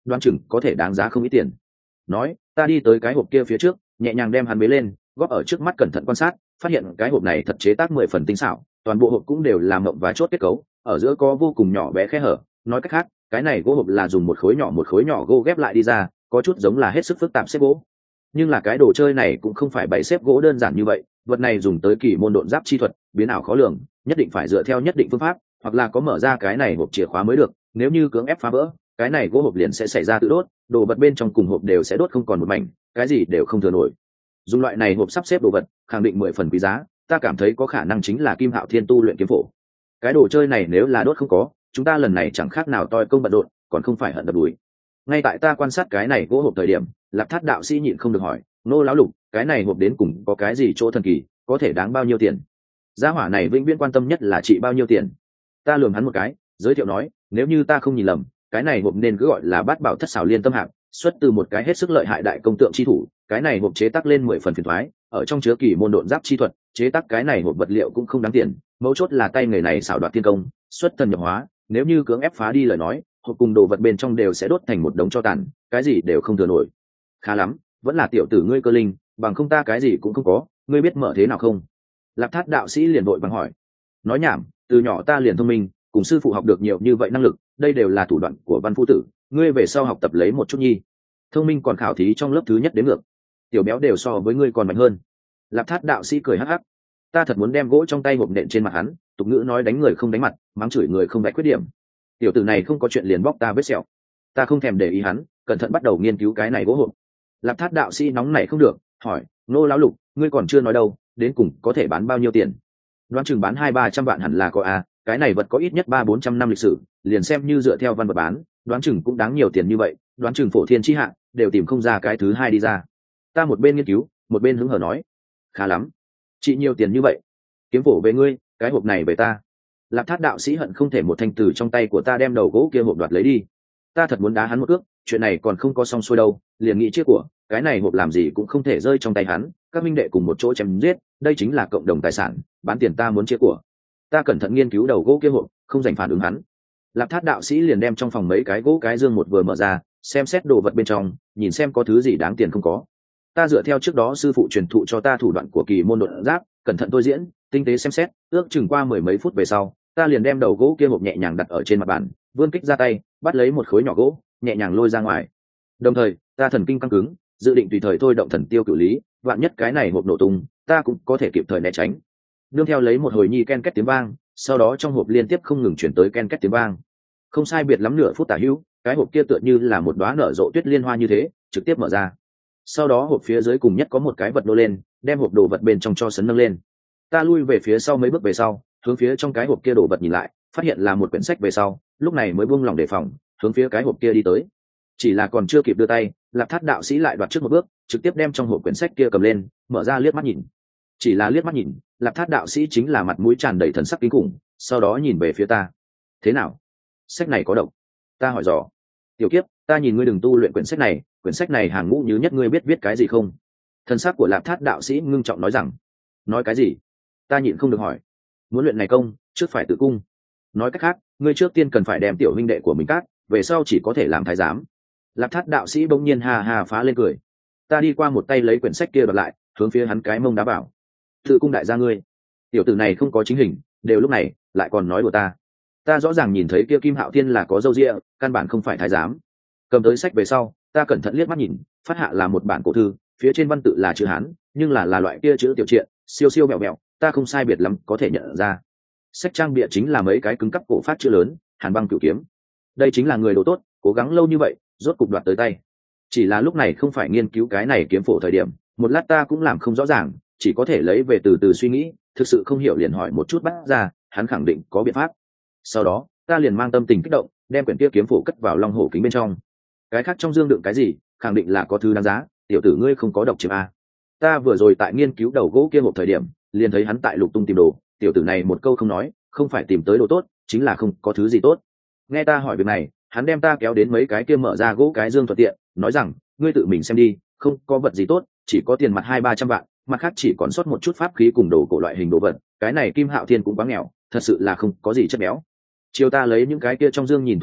đoán chừng có thể đáng giá không ít tiền. Nói, ta đi tới cái hộp kia phía trước, nhẹ nhàng đem hắn bế lên, góp ở trước mắt cẩn thận quan sát, phát hiện cái hộp này thật chế tác mười phần tinh xảo, toàn bộ hộp cũng đều làm mộng và chốt kết cấu, ở giữa có vô cùng nhỏ bé khe hở. Nói cách khác, cái này gỗ hộp là dùng một khối nhỏ một khối nhỏ gỗ ghép lại đi ra, có chút giống là hết sức phức tạp xếp gỗ. Nhưng là cái đồ chơi này cũng không phải bày xếp gỗ đơn giản như vậy, vật này dùng tới kỳ môn độn giáp chi thuật, biến ảo khó lường, nhất định phải dựa theo nhất định phương pháp, hoặc là có mở ra cái này hộp chìa khóa mới được. Nếu như cưỡng ép phá vỡ, cái này gỗ hộp liền sẽ xảy ra tự đốt, đồ vật bên trong cùng hộp đều sẽ đốt không còn một mảnh, cái gì đều không thừa nổi. Dùng loại này hộp sắp xếp đồ vật, khẳng định mười phần quý giá, ta cảm thấy có khả năng chính là Kim Hạo Thiên tu luyện kiếm phổ. Cái đồ chơi này nếu là đốt không có, chúng ta lần này chẳng khác nào toi công bận rộn, còn không phải hận đập đuổi. Ngay tại ta quan sát cái này gỗ hộp thời điểm, Lạp Thát đạo sĩ nhịn không được hỏi, nô lão lục, cái này hộp đến cùng có cái gì chỗ thần kỳ, có thể đáng bao nhiêu tiền? Gia hỏa này vĩnh viễn quan tâm nhất là trị bao nhiêu tiền. Ta lườm hắn một cái, giới thiệu nói, nếu như ta không nhìn lầm, cái này hộp nên cứ gọi là Bát Bảo Thất Xảo Liên Tâm Hạp, xuất từ một cái hết sức lợi hại đại công tượng chi thủ. Cái này hộp chế tác lên mười phần phiền toái, ở trong chứa kỳ môn độn giáp chi thuật, chế tác cái này hộp vật liệu cũng không đáng tiền, mấu chốt là tay người này xảo đoạt thiên công, xuất thần nhập hóa, nếu như cưỡng ép phá đi lời nói, hộp cùng đồ vật bên trong đều sẽ đốt thành một đống tro tàn, cái gì đều không thừa nổi. Khá lắm, vẫn là tiểu tử ngươi cơ linh, bằng không ta cái gì cũng không có, ngươi biết mở thế nào không? Lạp Thát đạo sĩ liền vội vàng hỏi. Nói nhảm, từ nhỏ ta liền thông minh, cùng sư phụ học được nhiều như vậy năng lực, đây đều là thủ đoạn của văn phu tử, ngươi về sau học tập lấy một chút nhi. Thông minh còn khảo thí trong lớp thứ nhất đến ngược, tiểu béo đều so với ngươi còn mạnh hơn. Lạp Thát đạo sĩ cười hắc hắc, ta thật muốn đem gỗ trong tay hộp nện trên mặt hắn, tục ngữ nói đánh người không đánh mặt, mắng chửi người không vạch khuyết điểm. Tiểu tử này không có chuyện liền bóc ta vết sẹo. Ta không thèm để ý hắn, cẩn thận bắt đầu nghiên cứu cái này gỗ hộp. Lạp Thát đạo sĩ nóng này không được, hỏi, nô lão lục, ngươi còn chưa nói đâu, đến cùng có thể bán bao nhiêu tiền? Đoán chừng bán hai ba trăm vạn hẳn là có a, cái này vật có ít nhất ba bốn trăm năm lịch sử, liền xem như dựa theo văn vật bán, đoán chừng cũng đáng nhiều tiền như vậy, đoán chừng phổ thiên chi hạ đều tìm không ra cái thứ hai đi ra. Ta một bên nghiên cứu, một bên hứng hở nói, khá lắm, chị nhiều tiền như vậy, kiếm phổ về ngươi, cái hộp này về ta. Lạp Thát đạo sĩ hận không thể một thanh từ trong tay của ta đem đầu gỗ kia hộp đoạt lấy đi. Ta thật muốn đá hắn một cước, chuyện này còn không có xong xuôi đâu, liền nghĩ chiếc của cái này hộp làm gì cũng không thể rơi trong tay hắn, các minh đệ cùng một chỗ chém giết, đây chính là cộng đồng tài sản, bán tiền ta muốn chia của. Ta cẩn thận nghiên cứu đầu gỗ kia hộp, không dành phản ứng hắn. Lạp Thát đạo sĩ liền đem trong phòng mấy cái gỗ cái dương một vừa mở ra, xem xét đồ vật bên trong, nhìn xem có thứ gì đáng tiền không có. Ta dựa theo trước đó sư phụ truyền thụ cho ta thủ đoạn của kỳ môn độn giáp, cẩn thận tôi diễn, tinh tế xem xét, ước chừng qua mười mấy phút về sau, ta liền đem đầu gỗ kia hộp nhẹ nhàng đặt ở trên mặt bàn, vươn kích ra tay, bắt lấy một khối nhỏ gỗ, nhẹ nhàng lôi ra ngoài. Đồng thời, ta thần kinh căng cứng, dự định tùy thời thôi động thần tiêu cửu lý, vạn nhất cái này hộp nổ tung, ta cũng có thể kịp thời né tránh. Nương theo lấy một hồi nhi ken két tiếng vang, sau đó trong hộp liên tiếp không ngừng chuyển tới ken két tiếng vang. Không sai biệt lắm nửa phút tả hữu, cái hộp kia tựa như là một đóa nở rộ tuyết liên hoa như thế, trực tiếp mở ra. Sau đó hộp phía dưới cùng nhất có một cái vật nô lên, đem hộp đồ vật bên trong cho sấn nâng lên. Ta lui về phía sau mấy bước về sau, hướng phía trong cái hộp kia đồ vật nhìn lại, phát hiện là một quyển sách về sau, lúc này mới buông lòng đề phòng, hướng phía cái hộp kia đi tới. Chỉ là còn chưa kịp đưa tay, Lạp Thát đạo sĩ lại đoạt trước một bước, trực tiếp đem trong hộp quyển sách kia cầm lên, mở ra liếc mắt nhìn. Chỉ là liếc mắt nhìn, Lạp Thát đạo sĩ chính là mặt mũi tràn đầy thần sắc kinh khủng, sau đó nhìn về phía ta. Thế nào? Sách này có độc? Ta hỏi dò. Tiểu kiếp, ta nhìn ngươi đừng tu luyện quyển sách này, quyển sách này hàng ngũ như nhất ngươi biết viết cái gì không? Thần sắc của Lạp Thát đạo sĩ ngưng trọng nói rằng. Nói cái gì? Ta nhịn không được hỏi. Muốn luyện này công, trước phải tự cung. Nói cách khác, ngươi trước tiên cần phải đem tiểu huynh đệ của mình cát, về sau chỉ có thể làm thái giám. Lạp Thát đạo sĩ bỗng nhiên hà hà phá lên cười. Ta đi qua một tay lấy quyển sách kia đoạt lại, hướng phía hắn cái mông đá bảo. Tự cung đại gia ngươi. Tiểu tử này không có chính hình, đều lúc này lại còn nói đùa ta. Ta rõ ràng nhìn thấy kia Kim Hạo Thiên là có râu ria, căn bản không phải thái giám. Cầm tới sách về sau, ta cẩn thận liếc mắt nhìn, phát hạ là một bản cổ thư, phía trên văn tự là chữ Hán, nhưng là là loại kia chữ tiểu truyện, siêu siêu mẹo mẹo, ta không sai biệt lắm có thể nhận ra. Sách trang bìa chính là mấy cái cứng cắp cổ phát chữ lớn, Hàn Băng Cửu Kiếm. Đây chính là người đồ tốt, cố gắng lâu như vậy, rốt cục đoạt tới tay. Chỉ là lúc này không phải nghiên cứu cái này kiếm phổ thời điểm, một lát ta cũng làm không rõ ràng, chỉ có thể lấy về từ từ suy nghĩ, thực sự không hiểu liền hỏi một chút bắt ra, hắn khẳng định có biện pháp. Sau đó, ta liền mang tâm tình kích động, đem quyển kia kiếm phổ cất vào long hổ kính bên trong. Cái khác trong dương đựng cái gì, khẳng định là có thứ đáng giá, tiểu tử ngươi không có độc chiếm a. Ta vừa rồi tại nghiên cứu đầu gỗ kia một thời điểm, liền thấy hắn tại lục tung tìm đồ, tiểu tử này một câu không nói, không phải tìm tới đồ tốt, chính là không có thứ gì tốt. Nghe ta hỏi việc này, hắn đem ta kéo đến mấy cái kia mở ra gỗ cái dương thuận tiện, nói rằng, ngươi tự mình xem đi, không có vật gì tốt, chỉ có tiền mặt hai ba trăm vạn, mặt khác chỉ còn sót một chút pháp khí cùng đồ cổ loại hình đồ vật, cái này Kim Hạo Thiên cũng quá nghèo, thật sự là không có gì chất béo. Chiều ta lấy những cái kia trong dương nhìn thoáng qua,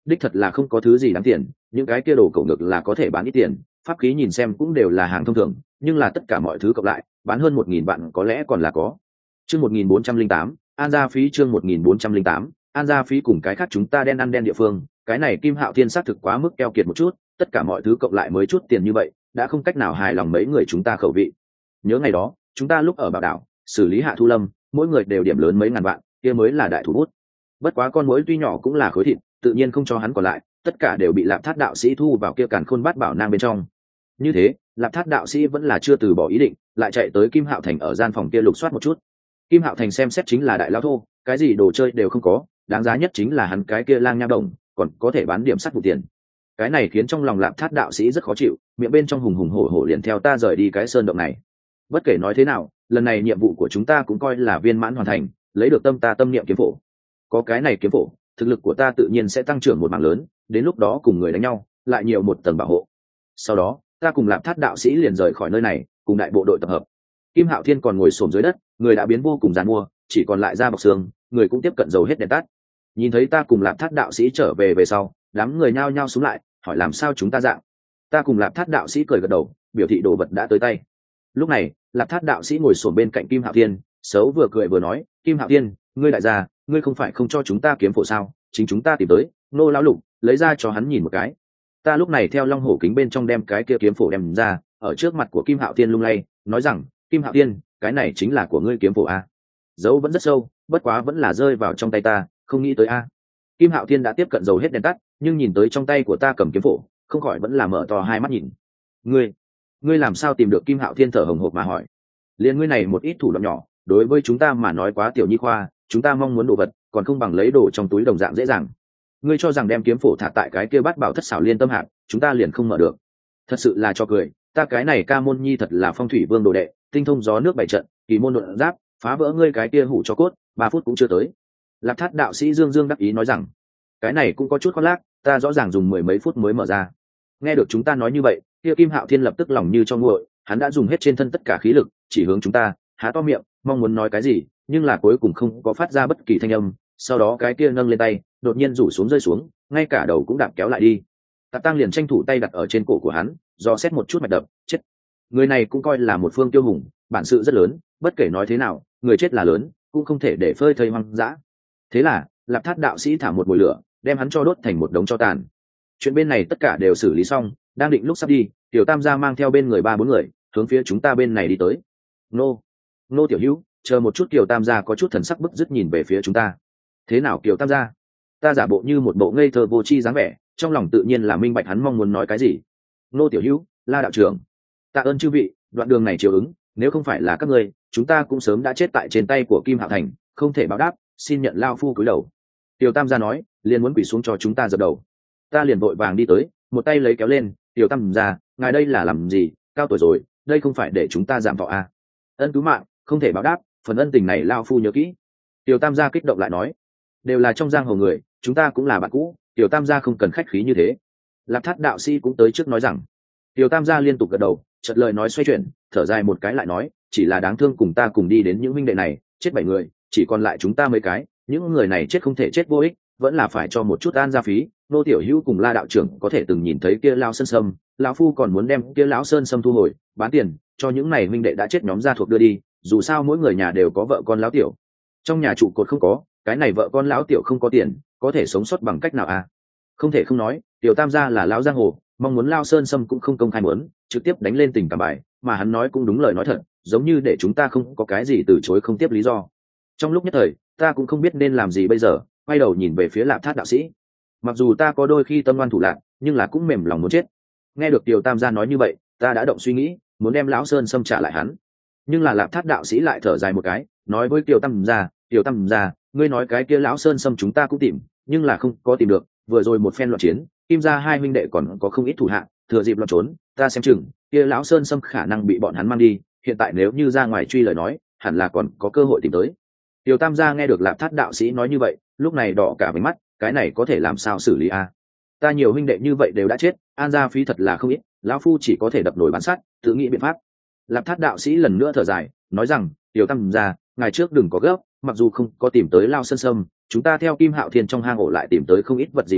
đích thật là không có thứ gì đáng tiền, những cái kia đồ cổ ngược là có thể bán ít tiền, pháp khí nhìn xem cũng đều là hàng thông thường, nhưng là tất cả mọi thứ cộng lại bán hơn một nghìn vạn có lẽ còn là có. Chương một nghìn bốn trăm linh tám, an gia phí. Chương một nghìn bốn trăm linh tám, an gia phí. Cùng cái khác chúng ta đen ăn đen địa phương, cái này Kim Hạo Thiên xác thực quá mức keo kiệt một chút, tất cả mọi thứ cộng lại mới chút tiền như vậy, đã không cách nào hài lòng mấy người chúng ta khẩu vị. Nhớ ngày đó chúng ta lúc ở Bảo Đảo xử lý Hạ Thu Lâm, mỗi người đều điểm lớn mấy ngàn vạn, kia mới là đại thủ bút. Bất quá con muỗi tuy nhỏ cũng là khối thịt, tự nhiên không cho hắn còn lại, tất cả đều bị Lạp Thát đạo sĩ thu vào kia càn khôn bát bảo nang bên trong. Như thế Lạp Thát đạo sĩ vẫn là chưa từ bỏ ý định, lại chạy tới Kim Hạo Thành ở gian phòng kia lục soát một chút. Kim Hạo Thành xem xét chính là đại lão thô, cái gì đồ chơi đều không có, đáng giá nhất chính là hắn cái kia lang nha đồng, còn có thể bán điểm sắt vụ tiền. Cái này khiến trong lòng Lạp Thát đạo sĩ rất khó chịu, miệng bên trong hùng hùng hổ hổ liền theo ta rời đi cái sơn động này. Bất kể nói thế nào, lần này nhiệm vụ của chúng ta cũng coi là viên mãn hoàn thành, lấy được tâm ta tâm niệm kiếm phổ. Có cái này kiếm phổ, thực lực của ta tự nhiên sẽ tăng trưởng một mảng lớn, đến lúc đó cùng người đánh nhau lại nhiều một tầng bảo hộ. Sau đó ta cùng Lạp Thát đạo sĩ liền rời khỏi nơi này, cùng đại bộ đội tập hợp. Kim Hạo Thiên còn ngồi xổm dưới đất, người đã biến vô cùng giàn mua, chỉ còn lại da bọc xương, người cũng tiếp cận dầu hết đèn tắt. Nhìn thấy ta cùng Lạp Thát đạo sĩ trở về về sau, đám người nhao nhao xuống lại, hỏi làm sao chúng ta dạng. Ta cùng Lạp Thát đạo sĩ cười gật đầu, biểu thị đồ vật đã tới tay. Lúc này Lạp Thát đạo sĩ ngồi xổm bên cạnh Kim Hạo Thiên, xấu vừa cười vừa nói, Kim Hạo Thiên, ngươi đại gia, ngươi không phải không cho chúng ta kiếm phổ sao? Chính chúng ta tìm tới. Nô lão lục lấy ra cho hắn nhìn một cái. Ta lúc này theo long hổ kính bên trong đem cái kia kiếm phổ đem ra, ở trước mặt của Kim Hạo Thiên lung lay, nói rằng, Kim Hạo Thiên, cái này chính là của ngươi kiếm phổ a. Dấu vẫn rất sâu, bất quá vẫn là rơi vào trong tay ta, không nghĩ tới a. Kim Hạo Thiên đã tiếp cận dầu hết đèn tắt, nhưng nhìn tới trong tay của ta cầm kiếm phổ, không khỏi vẫn là mở to hai mắt nhìn. Ngươi, ngươi làm sao tìm được? Kim Hạo Thiên thở hồng hộc mà hỏi. Liên ngươi này một ít thủ đoạn nhỏ, đối với chúng ta mà nói quá tiểu nhi khoa, chúng ta mong muốn đồ vật, còn không bằng lấy đồ trong túi đồng dạng dễ dàng. Ngươi cho rằng đem kiếm phổ thả tại cái kia bát bảo thất xảo liên tâm hạt, chúng ta liền không mở được? Thật sự là cho cười, ta cái này Ca Môn Nhi thật là phong thủy vương đồ đệ, tinh thông gió nước bảy trận, kỳ môn luận giáp, phá vỡ ngươi cái kia hủ cho cốt, ba phút cũng chưa tới. Lạp Thát đạo sĩ dương dương đắc ý nói rằng, cái này cũng có chút khoác lác, ta rõ ràng dùng mười mấy phút mới mở ra. Nghe được chúng ta nói như vậy, kia Kim Hạo Thiên lập tức lòng như cho nguội, hắn đã dùng hết trên thân tất cả khí lực, chỉ hướng chúng ta, há to miệng, mong muốn nói cái gì, nhưng là cuối cùng không có phát ra bất kỳ thanh âm. Sau đó cái kia nâng lên tay, đột nhiên rủ xuống rơi xuống, ngay cả đầu cũng đạp kéo lại đi. Tạp Tăng liền tranh thủ tay đặt ở trên cổ của hắn, do xét một chút mạch đập, chết. Người này cũng coi là một phương tiêu hùng, bản sự rất lớn, bất kể nói thế nào, người chết là lớn, cũng không thể để phơi thây hoang dã. Thế là Lạp Thát đạo sĩ thả một mồi lửa, đem hắn cho đốt thành một đống tro tàn. Chuyện bên này tất cả đều xử lý xong, đang định lúc sắp đi, Tiểu Tam gia mang theo bên người ba bốn người, hướng phía chúng ta bên này đi tới. Nô, nô tiểu hữu, chờ một chút. Kiều Tam gia có chút thần sắc bức dứt nhìn về phía chúng ta. Thế nào Kiều Tam gia? Ta giả bộ như một bộ ngây thơ vô tri dáng vẻ, trong lòng tự nhiên là minh bạch hắn mong muốn nói cái gì. Nô tiểu hữu, La đạo trưởng, tạ ơn chư vị, đoạn đường này chiều ứng, nếu không phải là các ngươi, chúng ta cũng sớm đã chết tại trên tay của Kim Hạo Thành, không thể báo đáp, xin nhận lao phu cúi đầu. Tiểu Tam gia nói, liền muốn quỳ xuống cho chúng ta dập đầu. Ta liền vội vàng đi tới, một tay lấy kéo lên, Tiểu Tam gia, ngài đây là làm gì? Cao tuổi rồi, đây không phải để chúng ta giảm thọ à? Ân cứu mạng, không thể báo đáp, phần ân tình này lao phu nhớ kỹ. Tiểu Tam gia kích động lại nói, đều là trong giang hồ người, chúng ta cũng là bạn cũ, Tiểu Tam gia không cần khách khí như thế. Lạp Thát đạo sĩ cũng tới trước nói rằng. Tiểu Tam gia liên tục gật đầu, chợt lời nói xoay chuyển, thở dài một cái lại nói, chỉ là đáng thương cùng ta cùng đi đến những huynh đệ này, chết bảy người, chỉ còn lại chúng ta mấy cái, những người này chết không thể chết vô ích, vẫn là phải cho một chút an gia phí. Nô tiểu hữu cùng La đạo trưởng có thể từng nhìn thấy kia lão sơn sâm, lão phu còn muốn đem kia lão sơn sâm thu hồi, bán tiền cho những này huynh đệ đã chết nhóm gia thuộc đưa đi, dù sao mỗi người nhà đều có vợ con lão tiểu, trong nhà trụ cột không có, cái này vợ con lão tiểu không có tiền, có thể sống sót bằng cách nào à? Không thể không nói, Tiểu Tam gia là lão giang hồ, mong muốn lao sơn sâm cũng không công khai muốn, trực tiếp đánh lên tình cảm bài, mà hắn nói cũng đúng lời nói thật, giống như để chúng ta không có cái gì từ chối không tiếp lý do. Trong lúc nhất thời, ta cũng không biết nên làm gì bây giờ, quay đầu nhìn về phía Lạp Thát đạo sĩ. Mặc dù ta có đôi khi tâm ngoan thủ lạc, nhưng là cũng mềm lòng muốn chết. Nghe được Tiểu Tam gia nói như vậy, ta đã động suy nghĩ, muốn đem lão sơn sâm trả lại hắn. Nhưng là Lạp Thát đạo sĩ lại thở dài một cái, nói với Tiểu Tam gia, Tiểu Tam gia, ngươi nói cái kia lão sơn sâm chúng ta cũng tìm, nhưng là không có tìm được, vừa rồi một phen loạn chiến, Kim gia hai huynh đệ còn có không ít thủ hạ, thừa dịp loạn trốn, ta xem chừng kia lão sơn sâm khả năng bị bọn hắn mang đi, hiện tại nếu như ra ngoài truy lời nói, hẳn là còn có cơ hội tìm tới. Tiểu Tam gia nghe được Lạp Thát đạo sĩ nói như vậy, lúc này đỏ cả váy mắt, cái này có thể làm sao xử lý a? Ta nhiều huynh đệ như vậy đều đã chết, an gia phí thật là không ít, lão phu chỉ có thể đập nổi bán sắt, tự nghĩ biện pháp. Lạp Thát đạo sĩ lần nữa thở dài, nói rằng, Tiểu Tam gia, ngày trước đừng có gấp, mặc dù không có tìm tới lao sơn sâm, chúng ta theo Kim Hạo Thiên trong hang ổ lại tìm tới không ít vật gì khác,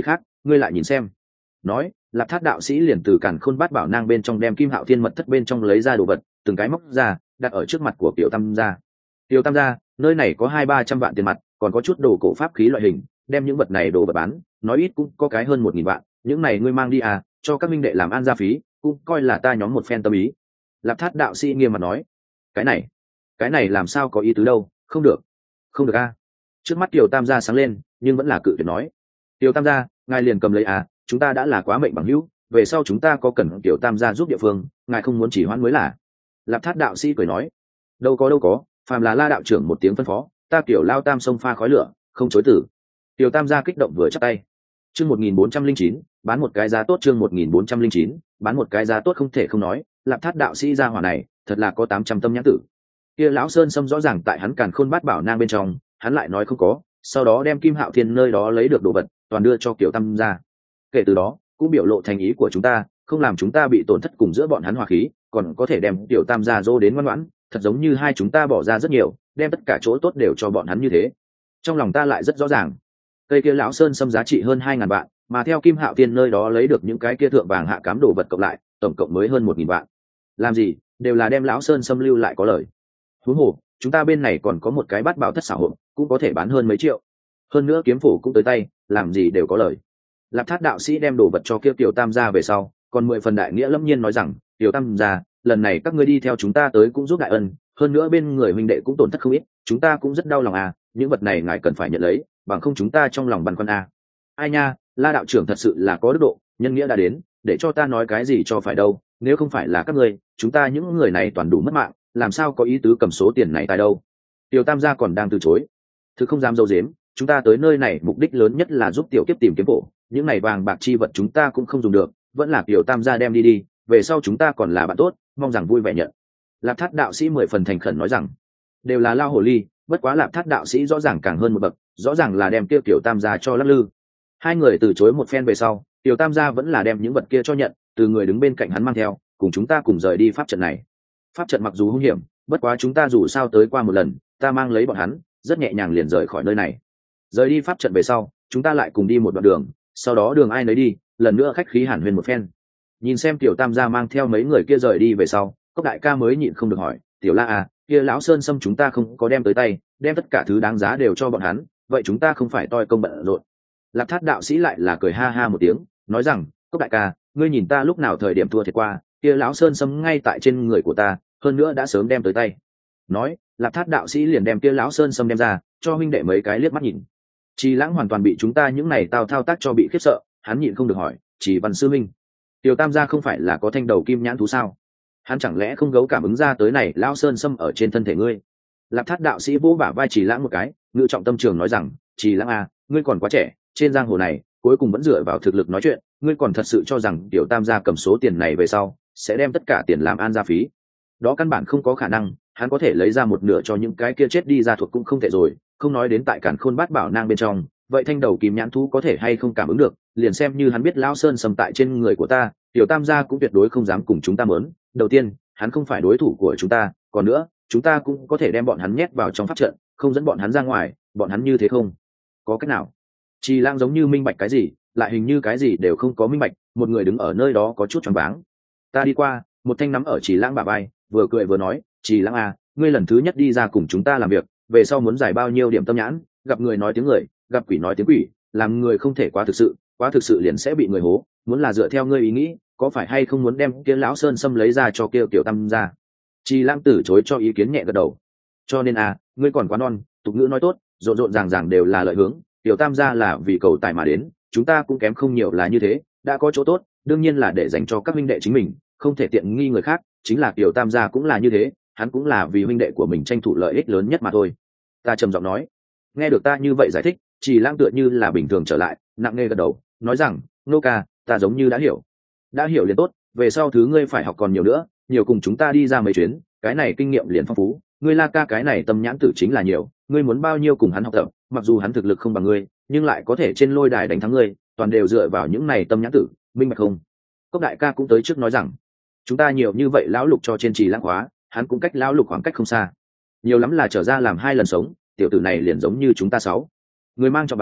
ngươi lại nhìn xem. Nói, Lạp Thát đạo sĩ liền từ càn khôn bát bảo nang bên trong đem Kim Hạo Thiên mật thất bên trong lấy ra đồ vật, từng cái móc ra, đặt ở trước mặt của Tiểu Tam gia. Tiểu Tam gia, nơi này có hai ba trăm vạn tiền mặt, còn có chút đồ cổ pháp khí loại hình, đem những vật này đồ vật bán, nói ít cũng có cái hơn một nghìn vạn, những này ngươi mang đi à, cho các minh đệ làm an gia phí, cũng coi là ta nhóm một phen tâm ý. Lạp Thát đạo sĩ nghiêm mặt nói, cái này, cái này làm sao có ý tứ đâu, không được, không được a. À. Trước mắt Tiểu Tam gia sáng lên, nhưng vẫn là cự tuyệt nói, Tiểu Tam gia, ngài liền cầm lấy à, chúng ta đã là quá mệnh bằng hữu, về sau chúng ta có cần Tiểu Tam gia giúp địa phương, ngài không muốn chỉ hoãn mới là. Lạp Thát đạo sĩ cười nói, đâu có đâu có, phàm là La đạo trưởng một tiếng phân phó, ta Tiểu Lao Tam sông pha khói lửa, không chối từ. Tiểu Tam gia kích động vừa chắp tay. Chương một nghìn bốn trăm linh chín, bán một cái giá tốt. Chương một nghìn bốn trăm linh chín, bán một cái giá tốt. Không thể không nói, Lạp Thát đạo sĩ gia hỏa này, thật là có tám trăm tâm nhãn tử. Kia lão Sơn Sâm rõ ràng tại hắn Càn Khôn Bát Bảo nang bên trong, hắn lại nói không có, sau đó đem Kim Hạo Thiên nơi đó lấy được đồ vật, toàn đưa cho Tiểu Tam gia. Kể từ đó, cũng biểu lộ thành ý của chúng ta, không làm chúng ta bị tổn thất cùng giữa bọn hắn hòa khí, còn có thể đem Tiểu Tam gia dỗ đến ngoan ngoãn, thật giống như hai chúng ta bỏ ra rất nhiều, đem tất cả chỗ tốt đều cho bọn hắn như thế. Trong lòng ta lại rất rõ ràng, cây kia lão Sơn Sâm giá trị hơn hai ngàn vạn, mà theo Kim Hạo Thiên nơi đó lấy được những cái kia thượng vàng hạ cám đồ vật cộng lại, tổng cộng mới hơn một nghìn vạn. Làm gì, đều là đem lão Sơn Sâm lưu lại có lời. Huống hồ, chúng ta bên này còn có một cái bát bảo thất xảo hộp, cũng có thể bán hơn mấy triệu. Hơn nữa kiếm phủ cũng tới tay, làm gì đều có lời. Lạp Thát đạo sĩ đem đồ vật cho kia Tiểu Tam gia về sau, còn mười phần đại nghĩa lâm nhiên nói rằng, Tiểu Tam gia, lần này các ngươi đi theo chúng ta tới cũng giúp đại ân, hơn nữa bên người huynh đệ cũng tổn thất không ít, chúng ta cũng rất đau lòng à, những vật này ngài cần phải nhận lấy, bằng không chúng ta trong lòng băn khoăn à. Ai nha, La đạo trưởng thật sự là có đức độ, nhân nghĩa đã đến, để cho ta nói cái gì cho phải đâu, nếu không phải là các ngươi, chúng ta những người này toàn đủ mất mạng, làm sao có ý tứ cầm số tiền này tại đâu. Tiểu Tam gia còn đang từ chối, thứ không dám dâu dếm, chúng ta tới nơi này mục đích lớn nhất là giúp tiểu kiếp tìm kiếm bộ, những này vàng bạc chi vật chúng ta cũng không dùng được, vẫn là Tiểu Tam gia đem đi đi, về sau chúng ta còn là bạn tốt, mong rằng vui vẻ nhận. Lạp Thát đạo sĩ mười phần thành khẩn nói rằng, đều là lao hồ ly, bất quá Lạp Thát đạo sĩ rõ ràng càng hơn một bậc, rõ ràng là đem kia Tiểu Tam gia cho lắc lư. Hai người từ chối một phen về sau, Tiểu Tam gia vẫn là đem những vật kia cho nhận, từ người đứng bên cạnh hắn mang theo, cùng chúng ta cùng rời đi pháp trận này. Pháp trận mặc dù hung hiểm, bất quá chúng ta dù sao tới qua một lần, ta mang lấy bọn hắn, rất nhẹ nhàng liền rời khỏi nơi này. Rời đi pháp trận về sau, chúng ta lại cùng đi một đoạn đường, sau đó đường ai nấy đi, lần nữa khách khí hàn huyên một phen. Nhìn xem Tiểu Tam gia mang theo mấy người kia rời đi về sau, Cốc đại ca mới nhịn không được hỏi, Tiểu La à, kia lão Sơn Sâm chúng ta không có đem tới tay, đem tất cả thứ đáng giá đều cho bọn hắn, vậy chúng ta không phải toi công bận rộn. Lạp Thát đạo sĩ lại là cười ha ha một tiếng, nói rằng, Cốc đại ca, ngươi nhìn ta lúc nào thời điểm thua thiệt qua, kia lão Sơn Sâm ngay tại trên người của ta, hơn nữa đã sớm đem tới tay. Nói, Lạp Thát đạo sĩ liền đem kia lão Sơn Sâm đem ra, cho huynh đệ mấy cái liếc mắt nhìn. Trì Lãng hoàn toàn bị chúng ta những này tao thao tác cho bị khiếp sợ, hắn nhịn không được hỏi, Trì Văn sư huynh, Tiểu Tam gia không phải là có thanh đầu kim nhãn thú sao? Hắn chẳng lẽ không gấu cảm ứng ra tới này lão Sơn Sâm ở trên thân thể ngươi? Lạp Thát đạo sĩ vỗ bả vai Trì Lãng một cái, ngự trọng tâm trường nói rằng, Trì Lãng à, ngươi còn quá trẻ, trên giang hồ này, cuối cùng vẫn dựa vào thực lực nói chuyện, ngươi còn thật sự cho rằng Tiểu Tam gia cầm số tiền này về sau, sẽ đem tất cả tiền làm an gia phí? Đó căn bản không có khả năng, hắn có thể lấy ra một nửa cho những cái kia chết đi ra thuộc cũng không thể rồi, không nói đến tại Càn Khôn Bát Bảo nang bên trong, vậy thanh đầu kim nhãn thú có thể hay không cảm ứng được, liền xem như hắn biết lão Sơn Sâm tại trên người của ta, Tiểu Tam gia cũng tuyệt đối không dám cùng chúng ta mớn. Đầu tiên, hắn không phải đối thủ của chúng ta, còn nữa, chúng ta cũng có thể đem bọn hắn nhét vào trong pháp trận, không dẫn bọn hắn ra ngoài, bọn hắn như thế không có cách nào. Trì Lãng giống như minh bạch cái gì, lại hình như cái gì đều không có minh bạch, một người đứng ở nơi đó có chút choáng váng. Ta đi qua, một thanh nắm ở Trì Lãng bả vai, vừa cười vừa nói, Trì Lãng à, ngươi lần thứ nhất đi ra cùng chúng ta làm việc, về sau muốn giải bao nhiêu điểm tâm nhãn, gặp người nói tiếng người, gặp quỷ nói tiếng quỷ, làm người không thể quá thực sự, quá thực sự liền sẽ bị người hố, muốn là dựa theo ngươi ý nghĩ, có phải hay không muốn đem kia lão Sơn Sâm lấy ra cho kia Tiểu Tam gia? Trì Lãng từ chối cho ý kiến nhẹ gật đầu. Cho nên à, ngươi còn quá non, tục ngữ nói tốt, rộn rộn ràng ràng đều là lợi hướng, Tiểu Tam gia là vì cầu tài mà đến, chúng ta cũng kém không nhiều là như thế, đã có chỗ tốt, đương nhiên là để dành cho các huynh đệ chính mình, không thể tiện nghi người khác, chính là Tiểu Tam gia cũng là như thế, hắn cũng là vì huynh đệ của mình tranh thủ lợi ích lớn nhất mà thôi. Ta trầm giọng nói. Nghe được ta như vậy giải thích, Trì Lãng tựa như là bình thường trở lại, nặng nề gật đầu, nói rằng, nô ca, ta giống như đã hiểu. Đã hiểu liền tốt, về sau thứ ngươi phải học còn nhiều nữa, nhiều cùng chúng ta đi ra mấy chuyến, cái này kinh nghiệm liền phong phú, ngươi La ca cái này tâm nhãn tử chính là nhiều, ngươi muốn bao nhiêu cùng hắn học tập, mặc dù hắn thực lực không bằng ngươi, nhưng lại có thể trên lôi đài đánh thắng ngươi, toàn đều dựa vào những này tâm nhãn tử, minh bạch không? Cốc đại ca cũng tới trước nói rằng, chúng ta nhiều như vậy lão lục cho trên Trì Lãng hóa, hắn cũng cách lão lục khoảng cách không xa, nhiều lắm là trở ra làm hai lần sống, tiểu tử này liền giống như chúng ta sáu. Người mang cho bảo,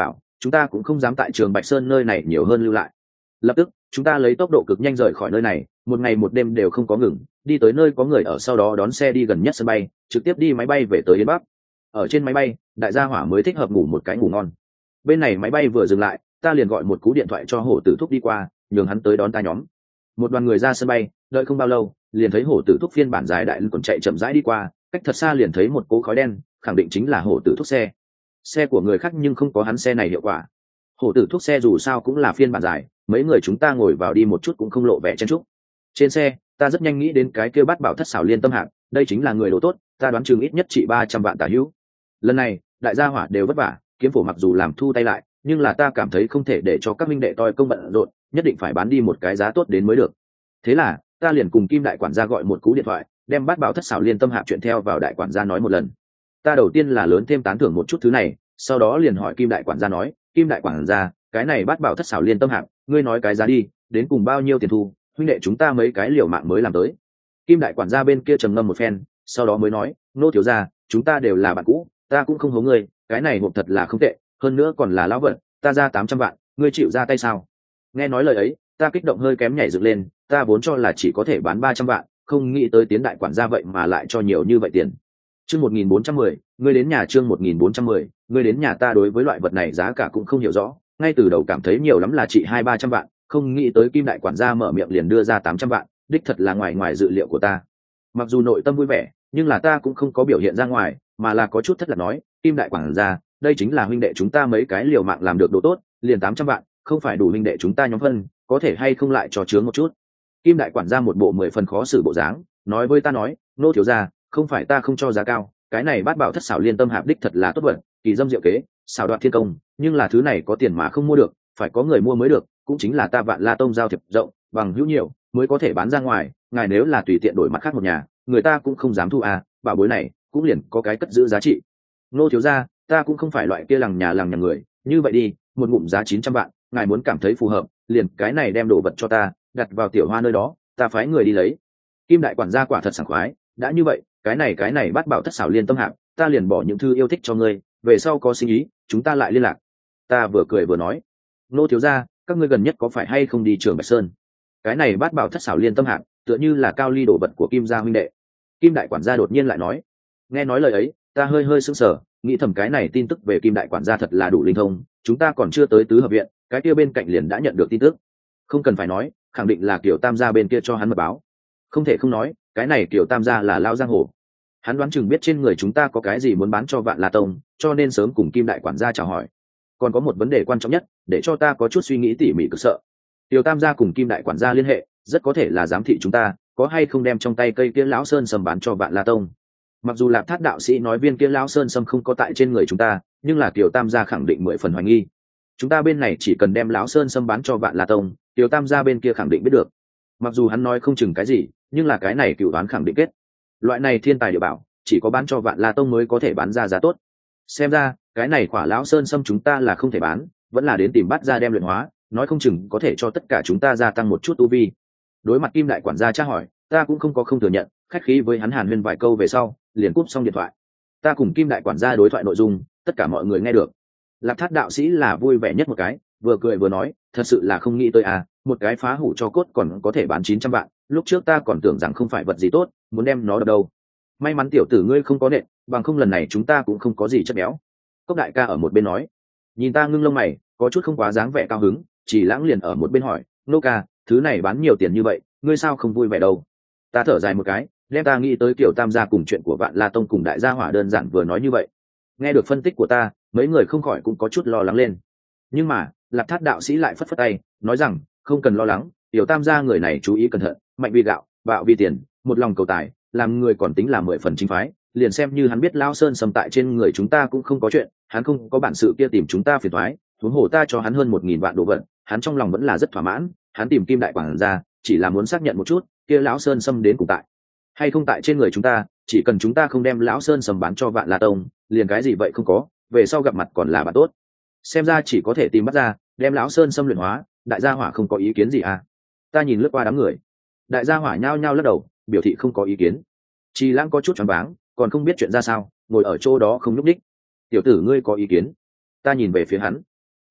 chúng ta cũng không dám tại trường Bạch Sơn nơi này nhiều hơn lưu lại. Lập tức chúng ta lấy tốc độ cực nhanh rời khỏi nơi này, một ngày một đêm đều không có ngừng, đi tới nơi có người ở, sau đó đón xe đi gần nhất sân bay, trực tiếp đi máy bay về tới Yên Bắc. Ở trên máy bay, đại gia hỏa mới thích hợp ngủ một cái ngủ ngon. Bên này máy bay vừa dừng lại, ta liền gọi một cú điện thoại cho Hổ Tử Thúc đi qua, nhường hắn tới đón ta nhóm. Một đoàn người ra sân bay, đợi không bao lâu, liền thấy Hổ Tử Thúc phiên bản dài đại còn chạy chậm rãi đi qua, cách thật xa liền thấy một cỗ khói đen, khẳng định chính là Hổ Tử Thúc xe. Xe của người khác nhưng không có hắn xe này hiệu quả. Hổ Tử Thúc xe dù sao cũng là phiên bản dài, mấy người chúng ta ngồi vào đi một chút cũng không lộ vẻ chen chúc. Trên xe, ta rất nhanh nghĩ đến cái kia Bát Bảo Thất Xảo Liên Tâm Hạc, đây chính là người đồ tốt, ta đoán chừng ít nhất trị ba trăm vạn tả hữu. Lần này, đại gia hỏa đều vất vả, kiếm phổ mặc dù làm thu tay lại, nhưng là ta cảm thấy không thể để cho các minh đệ toi công bận rộn, nhất định phải bán đi một cái giá tốt đến mới được. Thế là, ta liền cùng Kim đại quản gia gọi một cú điện thoại, đem Bát Bảo Thất Xảo Liên Tâm Hạc chuyện theo vào đại quản gia nói một lần. Ta đầu tiên là lớn thêm tán thưởng một chút thứ này, sau đó liền hỏi Kim đại quản gia nói, Kim đại quản gia, cái này Bát Bảo Thất Xảo Liên Tâm Hạc, ngươi nói cái giá đi, đến cùng bao nhiêu tiền thu, huynh đệ chúng ta mấy cái liều mạng mới làm tới. Kim đại quản gia bên kia trầm ngâm một phen, sau đó mới nói, nô thiếu gia, chúng ta đều là bạn cũ, ta cũng không hố ngươi, cái này hộp thật là không tệ, hơn nữa còn là lão vật, ta ra tám trăm vạn, ngươi chịu ra tay sao? Nghe nói lời ấy, ta kích động hơi kém nhảy dựng lên, ta vốn cho là chỉ có thể bán ba trăm vạn, không nghĩ tới tiến đại quản gia vậy mà lại cho nhiều như vậy tiền. Chương một nghìn bốn trăm mười, ngươi đến nhà chương một nghìn bốn trăm mười, ngươi đến nhà. Ta đối với loại vật này giá cả cũng không hiểu rõ, ngay từ đầu cảm thấy nhiều lắm là chỉ hai ba trăm vạn, không nghĩ tới Kim đại quản gia mở miệng liền đưa ra tám trăm vạn, đích thật là ngoài ngoài dự liệu của ta. Mặc dù nội tâm vui vẻ, nhưng là ta cũng không có biểu hiện ra ngoài, mà là có chút thất lạc nói, Kim đại quản gia, đây chính là huynh đệ chúng ta mấy cái liều mạng làm được đồ tốt, liền tám trăm vạn, không phải đủ huynh đệ chúng ta nhóm phân, có thể hay không lại cho chướng một chút. Kim đại quản gia một bộ mười phần khó xử bộ dáng, nói với ta nói, nô thiếu gia, không phải ta không cho giá cao, cái này Bát Bảo Thất Xảo Liên Tâm Hạp đích thật là tốt vật, kỳ dâm diệu kế, xảo đoạt thiên công, nhưng là thứ này có tiền mà không mua được, phải có người mua mới được, cũng chính là ta Vạn La Tông giao thiệp rộng, bằng hữu nhiều, mới có thể bán ra ngoài, ngài nếu là tùy tiện đổi mặt khác một nhà, người ta cũng không dám thu à, bảo bối này cũng liền có cái cất giữ giá trị. Nô thiếu gia, ta cũng không phải loại kia lằng nhà lằng nhà người, như vậy đi, một ngụm giá chín trăm vạn, ngài muốn cảm thấy phù hợp, liền cái này đem đồ vật cho ta, đặt vào tiểu hoa nơi đó, ta phái người đi lấy. Kim đại quản gia quả thật sảng khoái, đã như vậy, cái này cái này Bát Bảo Thất Xảo Liên Tâm Hạp, ta liền bỏ những thư yêu thích cho ngươi, về sau có sinh ý, chúng ta lại liên lạc. Ta vừa cười vừa nói, nô thiếu gia, các ngươi gần nhất có phải hay không đi trường Bạch Sơn? Cái này Bát Bảo Thất Xảo Liên Tâm Hạp, tựa như là cao ly đồ vật của Kim gia huynh đệ. Kim đại quản gia đột nhiên lại nói, nghe nói lời ấy, ta hơi hơi sững sờ, nghĩ thầm cái này tin tức về Kim đại quản gia thật là đủ linh thông, chúng ta còn chưa tới tứ hợp viện, cái kia bên cạnh liền đã nhận được tin tức. Không cần phải nói, khẳng định là Kiều Tam gia bên kia cho hắn mật báo. Không thể không nói, cái này Kiều Tam gia là lao giang hồ. Hắn đoán chừng biết trên người chúng ta có cái gì muốn bán cho Vạn La Tông, cho nên sớm cùng Kim đại quản gia chào hỏi. Còn có một vấn đề quan trọng nhất, để cho ta có chút suy nghĩ tỉ mỉ cực sợ. Kiều Tam gia cùng Kim đại quản gia liên hệ, rất có thể là giám thị chúng ta, có hay không đem trong tay cây kia lão sơn sâm bán cho Vạn La Tông. Mặc dù Lạp Thát đạo sĩ nói viên kia lão sơn sâm không có tại trên người chúng ta, nhưng là Kiều Tam gia khẳng định mười phần hoài nghi. Chúng ta bên này chỉ cần đem lão sơn sâm bán cho Vạn La Tông, Kiều Tam gia bên kia khẳng định biết được. Mặc dù hắn nói không chừng cái gì, nhưng là cái này cựu đoán khẳng định kết. Loại này thiên tài địa bảo, chỉ có bán cho Vạn La Tông mới có thể bán ra giá tốt. Xem ra, cái này quả lão sơn sâm chúng ta là không thể bán, vẫn là đến tìm bắt ra đem luyện hóa, nói không chừng có thể cho tất cả chúng ta gia tăng một chút tu vi. Đối mặt Kim đại quản gia tra hỏi, ta cũng không có không thừa nhận, khách khí với hắn hàn huyên vài câu về sau, liền cúp xong điện thoại. Ta cùng Kim đại quản gia đối thoại nội dung, tất cả mọi người nghe được. Lạp Thát đạo sĩ là vui vẻ nhất một cái, vừa cười vừa nói, thật sự là không nghĩ tới à, một cái phá hủ cho cốt còn có thể bán chín trăm vạn, lúc trước ta còn tưởng rằng không phải vật gì tốt, muốn đem nó đập đâu. May mắn tiểu tử ngươi không có nện, bằng không lần này chúng ta cũng không có gì chất béo. Cốc đại ca ở một bên nói, nhìn ta ngưng lông mày, có chút không quá dáng vẻ cao hứng, chỉ lãng liền ở một bên hỏi, nô ca, thứ này bán nhiều tiền như vậy, ngươi sao không vui vẻ đâu? Ta thở dài một cái, đem ta nghĩ tới kiểu Tam gia cùng chuyện của Vạn La Tông cùng đại gia hỏa đơn giản vừa nói như vậy. Nghe được phân tích của ta, mấy người không khỏi cũng có chút lo lắng lên. Nhưng mà, Lạp Thát đạo sĩ lại phất phất tay, nói rằng, không cần lo lắng, tiểu Tam gia người này chú ý cẩn thận, mạnh vì gạo, bạo vì tiền, một lòng cầu tài, làm người còn tính là mười phần chính phái, liền xem như hắn biết Lão Sơn sầm tại trên người chúng ta cũng không có chuyện, hắn không có bản sự kia tìm chúng ta phiền toái, huống hồ ta cho hắn hơn một nghìn vạn đồ vật, hắn trong lòng vẫn là rất thỏa mãn, hắn tìm Kim đại quản gia, chỉ là muốn xác nhận một chút, kia Lão Sơn sâm đến cùng tại hay không tại trên người chúng ta, chỉ cần chúng ta không đem Lão Sơn sầm bán cho Vạn La Tông, liền cái gì vậy không có, về sau gặp mặt còn là bạn tốt. Xem ra chỉ có thể tìm bắt ra, đem Lão Sơn sâm luyện hóa, đại gia hỏa không có ý kiến gì à? Ta nhìn lướt qua đám người, đại gia hỏa nhao nhao lắc đầu, biểu thị không có ý kiến. Chi Lãng có chút choáng váng, còn không biết chuyện ra sao, ngồi ở chỗ đó không nhúc đích. Tiểu tử ngươi có ý kiến? Ta nhìn về phía hắn.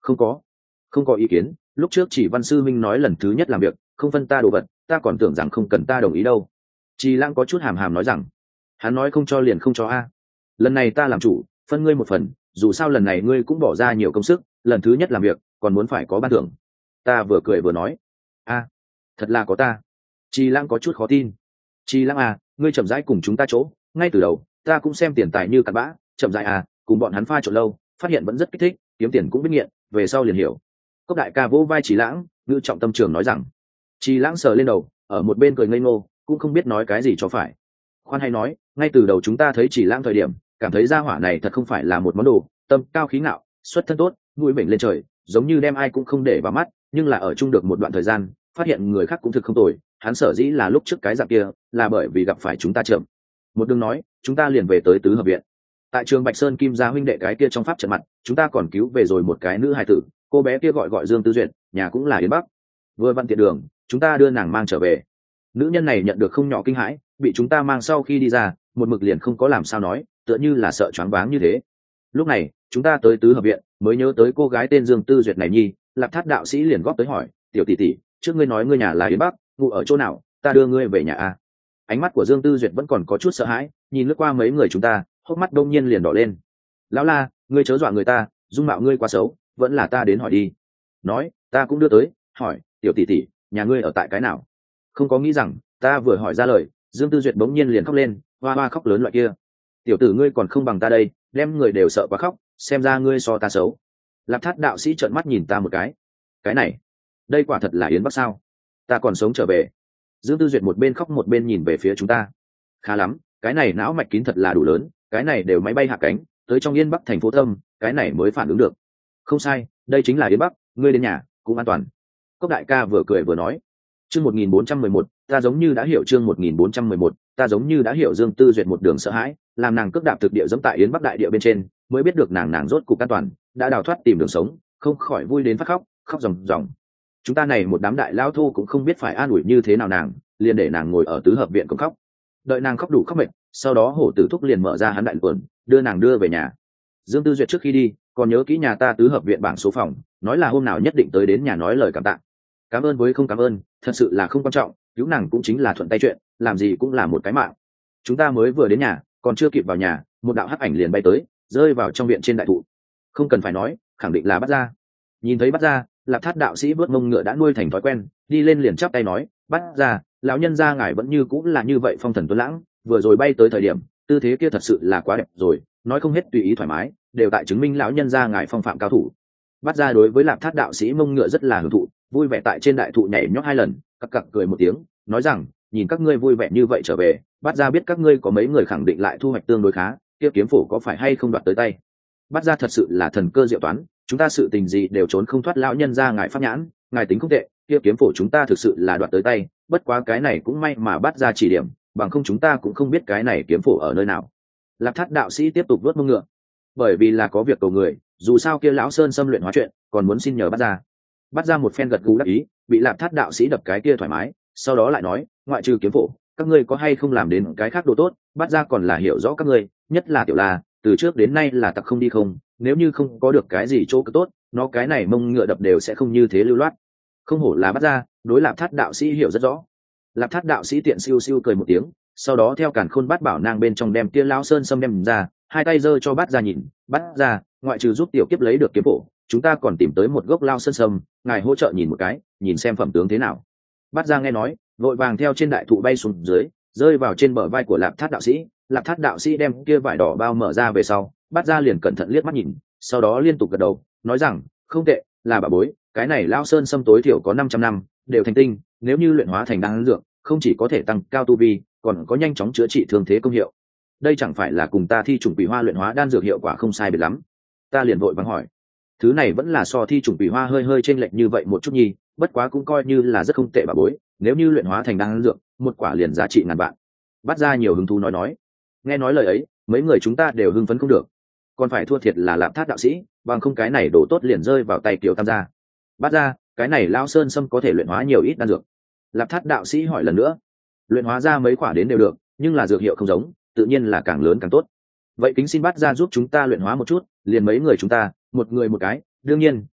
Không có, không có ý kiến. Lúc trước chỉ văn sư minh nói lần thứ nhất làm việc không phân ta đồ vật, ta còn tưởng rằng không cần ta đồng ý đâu. Trì lãng có chút hàm hàm nói rằng, hắn nói không cho liền không cho a. Lần này ta làm chủ, phân ngươi một phần, dù sao lần này ngươi cũng bỏ ra nhiều công sức, lần thứ nhất làm việc còn muốn phải có ban thưởng. Ta vừa cười vừa nói, a, thật là có ta. Trì lãng có chút khó tin. Trì lãng à, ngươi chậm rãi cùng chúng ta chỗ, ngay từ đầu ta cũng xem tiền tài như cặn bã, chậm rãi à, cùng bọn hắn pha trộn lâu, phát hiện vẫn rất kích thích, kiếm tiền cũng biết nghiện, về sau liền hiểu. Cốc đại ca vỗ vai Trì lãng, ngữ trọng tâm trường nói rằng. Trì lãng sờ lên đầu, ở một bên cười ngây ngô, cũng không biết nói cái gì cho phải. Khoan hay nói, ngay từ đầu chúng ta thấy Trì lãng thời điểm, cảm thấy gia hỏa này thật không phải là một món đồ, tâm cao khí ngạo, xuất thân tốt, mũi bệnh lên trời, giống như đem ai cũng không để vào mắt, nhưng là ở chung được một đoạn thời gian, phát hiện người khác cũng thực không tồi. Hắn sở dĩ là lúc trước cái dạng kia, là bởi vì gặp phải chúng ta chậm. Một đường nói, chúng ta liền về tới tứ hợp viện. Tại trường Bạch Sơn Kim gia huynh đệ cái kia trong pháp trận mặt, chúng ta còn cứu về rồi một cái nữ hài tử, cô bé kia gọi gọi Dương Tư Duyệt, nhà cũng là Yến Bắc. Vừa vặn tiện đường, chúng ta đưa nàng mang trở về. Nữ nhân này nhận được không nhỏ kinh hãi, bị chúng ta mang sau khi đi ra, một mực liền không có làm sao nói, tựa như là sợ choáng váng như thế. Lúc này, chúng ta tới tứ hợp viện, mới nhớ tới cô gái tên Dương Tư Duyệt này nhi, Lạp Thát đạo sĩ liền góp tới hỏi, tiểu tỷ tỷ, trước ngươi nói ngươi nhà là Yến Bắc, ngủ ở chỗ nào, ta đưa ngươi về nhà a. Ánh mắt của Dương Tư Duyệt vẫn còn có chút sợ hãi, nhìn lướt qua mấy người chúng ta, hốc mắt đông nhiên liền đỏ lên. Lão la, ngươi chớ dọa người ta, dung mạo ngươi quá xấu, vẫn là ta đến hỏi đi. Nói, ta cũng đưa tới, hỏi, tiểu tỷ tỷ, nhà ngươi ở tại cái nào? Không có nghĩ rằng, ta vừa hỏi ra lời, Dương Tư Duyệt bỗng nhiên liền khóc lên, hoa hoa khóc lớn loại kia. Tiểu tử ngươi còn không bằng ta đây, đem người đều sợ quá khóc, xem ra ngươi so ta xấu. Lạp Thát đạo sĩ trợn mắt nhìn ta một cái. Cái này, đây quả thật là Yến Bắc sao? Ta còn sống trở về. Dương Tư Duyệt một bên khóc một bên nhìn về phía chúng ta. Khá lắm, cái này não mạch kín thật là đủ lớn, cái này đều máy bay hạ cánh, tới trong Yên Bắc thành phố Thâm, cái này mới phản ứng được. Không sai, đây chính là Yến Bắc, ngươi đến nhà cũng an toàn. Cốc đại ca vừa cười vừa nói. Chương một nghìn bốn trăm mười một, ta giống như đã hiểu chương một nghìn bốn trăm mười một, ta giống như đã hiểu Dương Tư Duyệt một đường sợ hãi, làm nàng cước đạp thực địa dẫm tại Yến Bắc đại địa bên trên, mới biết được nàng nàng rốt cục an toàn, đã đào thoát tìm đường sống, không khỏi vui đến phát khóc, khóc ròng ròng. Chúng ta này một đám đại lao thu cũng không biết phải an ủi như thế nào nàng, liền để nàng ngồi ở tứ hợp viện cùng khóc. Đợi nàng khóc đủ khóc mệt, sau đó hổ tử thúc liền mở ra hắn đại vườn, đưa nàng đưa về nhà. Dương Tư Duyệt trước khi đi, còn nhớ kỹ nhà ta tứ hợp viện bảng số phòng, nói là hôm nào nhất định tới đến nhà nói lời cảm tạ. Cảm ơn với không cảm ơn, thật sự là không quan trọng, cứu nàng cũng chính là thuận tay chuyện, làm gì cũng là một cái mạng. Chúng ta mới vừa đến nhà, còn chưa kịp vào nhà, một đạo hắc ảnh liền bay tới, rơi vào trong viện trên đại thụ. Không cần phải nói, khẳng định là Bắt Gia. Nhìn thấy Bắt Gia, Lạp Thát đạo sĩ vớt mông ngựa đã nuôi thành thói quen, đi lên liền chắp tay nói, Bắt Gia, lão nhân gia ngài vẫn như cũng là như vậy phong thần tuấn lãng, vừa rồi bay tới thời điểm, tư thế kia thật sự là quá đẹp rồi, nói không hết tùy ý thoải mái, đều tại chứng minh lão nhân gia ngài phong phạm cao thủ. Bắt Gia đối với Lạp Thát đạo sĩ mông ngựa rất là hưởng thụ, vui vẻ tại trên đại thụ nhảy nhót hai lần, cặc cặc cười một tiếng, nói rằng, nhìn các ngươi vui vẻ như vậy trở về, Bắt Gia biết các ngươi có mấy người khẳng định lại thu hoạch tương đối khá, kia kiếm phổ có phải hay không đoạt tới tay. Bắt Gia thật sự là thần cơ diệu toán, chúng ta sự tình gì đều trốn không thoát lão nhân gia ngài pháp nhãn, ngài tính không tệ, kia kiếm phổ chúng ta thực sự là đoạt tới tay, bất quá cái này cũng may mà Bắt Gia chỉ điểm, bằng không chúng ta cũng không biết cái này kiếm phổ ở nơi nào. Lạp Thát đạo sĩ tiếp tục vớt mông ngựa, bởi vì là có việc cầu người, dù sao kia lão sơn xâm luyện hóa chuyện, còn muốn xin nhờ Bắt Gia. Bắt Gia một phen gật gù đáp ý, bị Lạp Thát đạo sĩ đập cái kia thoải mái, sau đó lại nói, ngoại trừ kiếm phổ, các ngươi có hay không làm đến cái khác đồ tốt, Bắt Gia còn là hiểu rõ các ngươi, nhất là Tiểu La, từ trước đến nay là tặc không đi không, nếu như không có được cái gì chỗ tốt, nó cái này mông ngựa đập đều sẽ không như thế lưu loát. Không hổ là Bắt Gia, đối Lạp Thát đạo sĩ hiểu rất rõ. Lạp Thát đạo sĩ tiện siêu siêu cười một tiếng, sau đó theo càn khôn bát bảo nang bên trong đem tia lão sơn xâm đem ra, hai tay giơ cho Bắt Gia nhìn, Bắt Gia, ngoại trừ giúp tiểu kiếp lấy được kiếm phổ, chúng ta còn tìm tới một gốc lao sơn sâm, ngài hỗ trợ nhìn một cái, nhìn xem phẩm tướng thế nào. Bắt Gia nghe nói, vội vàng theo trên đại thụ bay xuống dưới, rơi vào trên bờ vai của Lạp Thát đạo sĩ. Lạp Thát đạo sĩ đem kia vải đỏ bao mở ra về sau, Bắt Gia liền cẩn thận liếc mắt nhìn, sau đó liên tục gật đầu, nói rằng, không tệ, là bà bối, cái này lao sơn sâm tối thiểu có năm trăm năm, đều thành tinh, nếu như luyện hóa thành đan dược, không chỉ có thể tăng cao tu vi, còn có nhanh chóng chữa trị thương thế công hiệu. Đây chẳng phải là cùng ta thi trùng quỷ hoa luyện hóa đan dược hiệu quả không sai biệt lắm. Ta liền vội vàng hỏi, thứ này vẫn là so thi trùng quỷ hoa hơi hơi chênh lệch như vậy một chút nhi, bất quá cũng coi như là rất không tệ bà bối, nếu như luyện hóa thành đan dược, một quả liền giá trị ngàn vạn. Bắt Gia nhiều hứng thú nói nói. Nghe nói lời ấy, mấy người chúng ta đều hưng phấn không được, còn phải thua thiệt là Lạp Thát đạo sĩ, bằng không cái này đổ tốt liền rơi vào tay Kiều Tam gia. Bắt Gia, cái này lao sơn sâm có thể luyện hóa nhiều ít đan dược? Lạp Thát đạo sĩ hỏi lần nữa. Luyện hóa ra mấy quả đến đều được, nhưng là dược hiệu không giống, tự nhiên là càng lớn càng tốt. Vậy kính xin Bắt Gia giúp chúng ta luyện hóa một chút, liền mấy người chúng ta, một người một cái, đương nhiên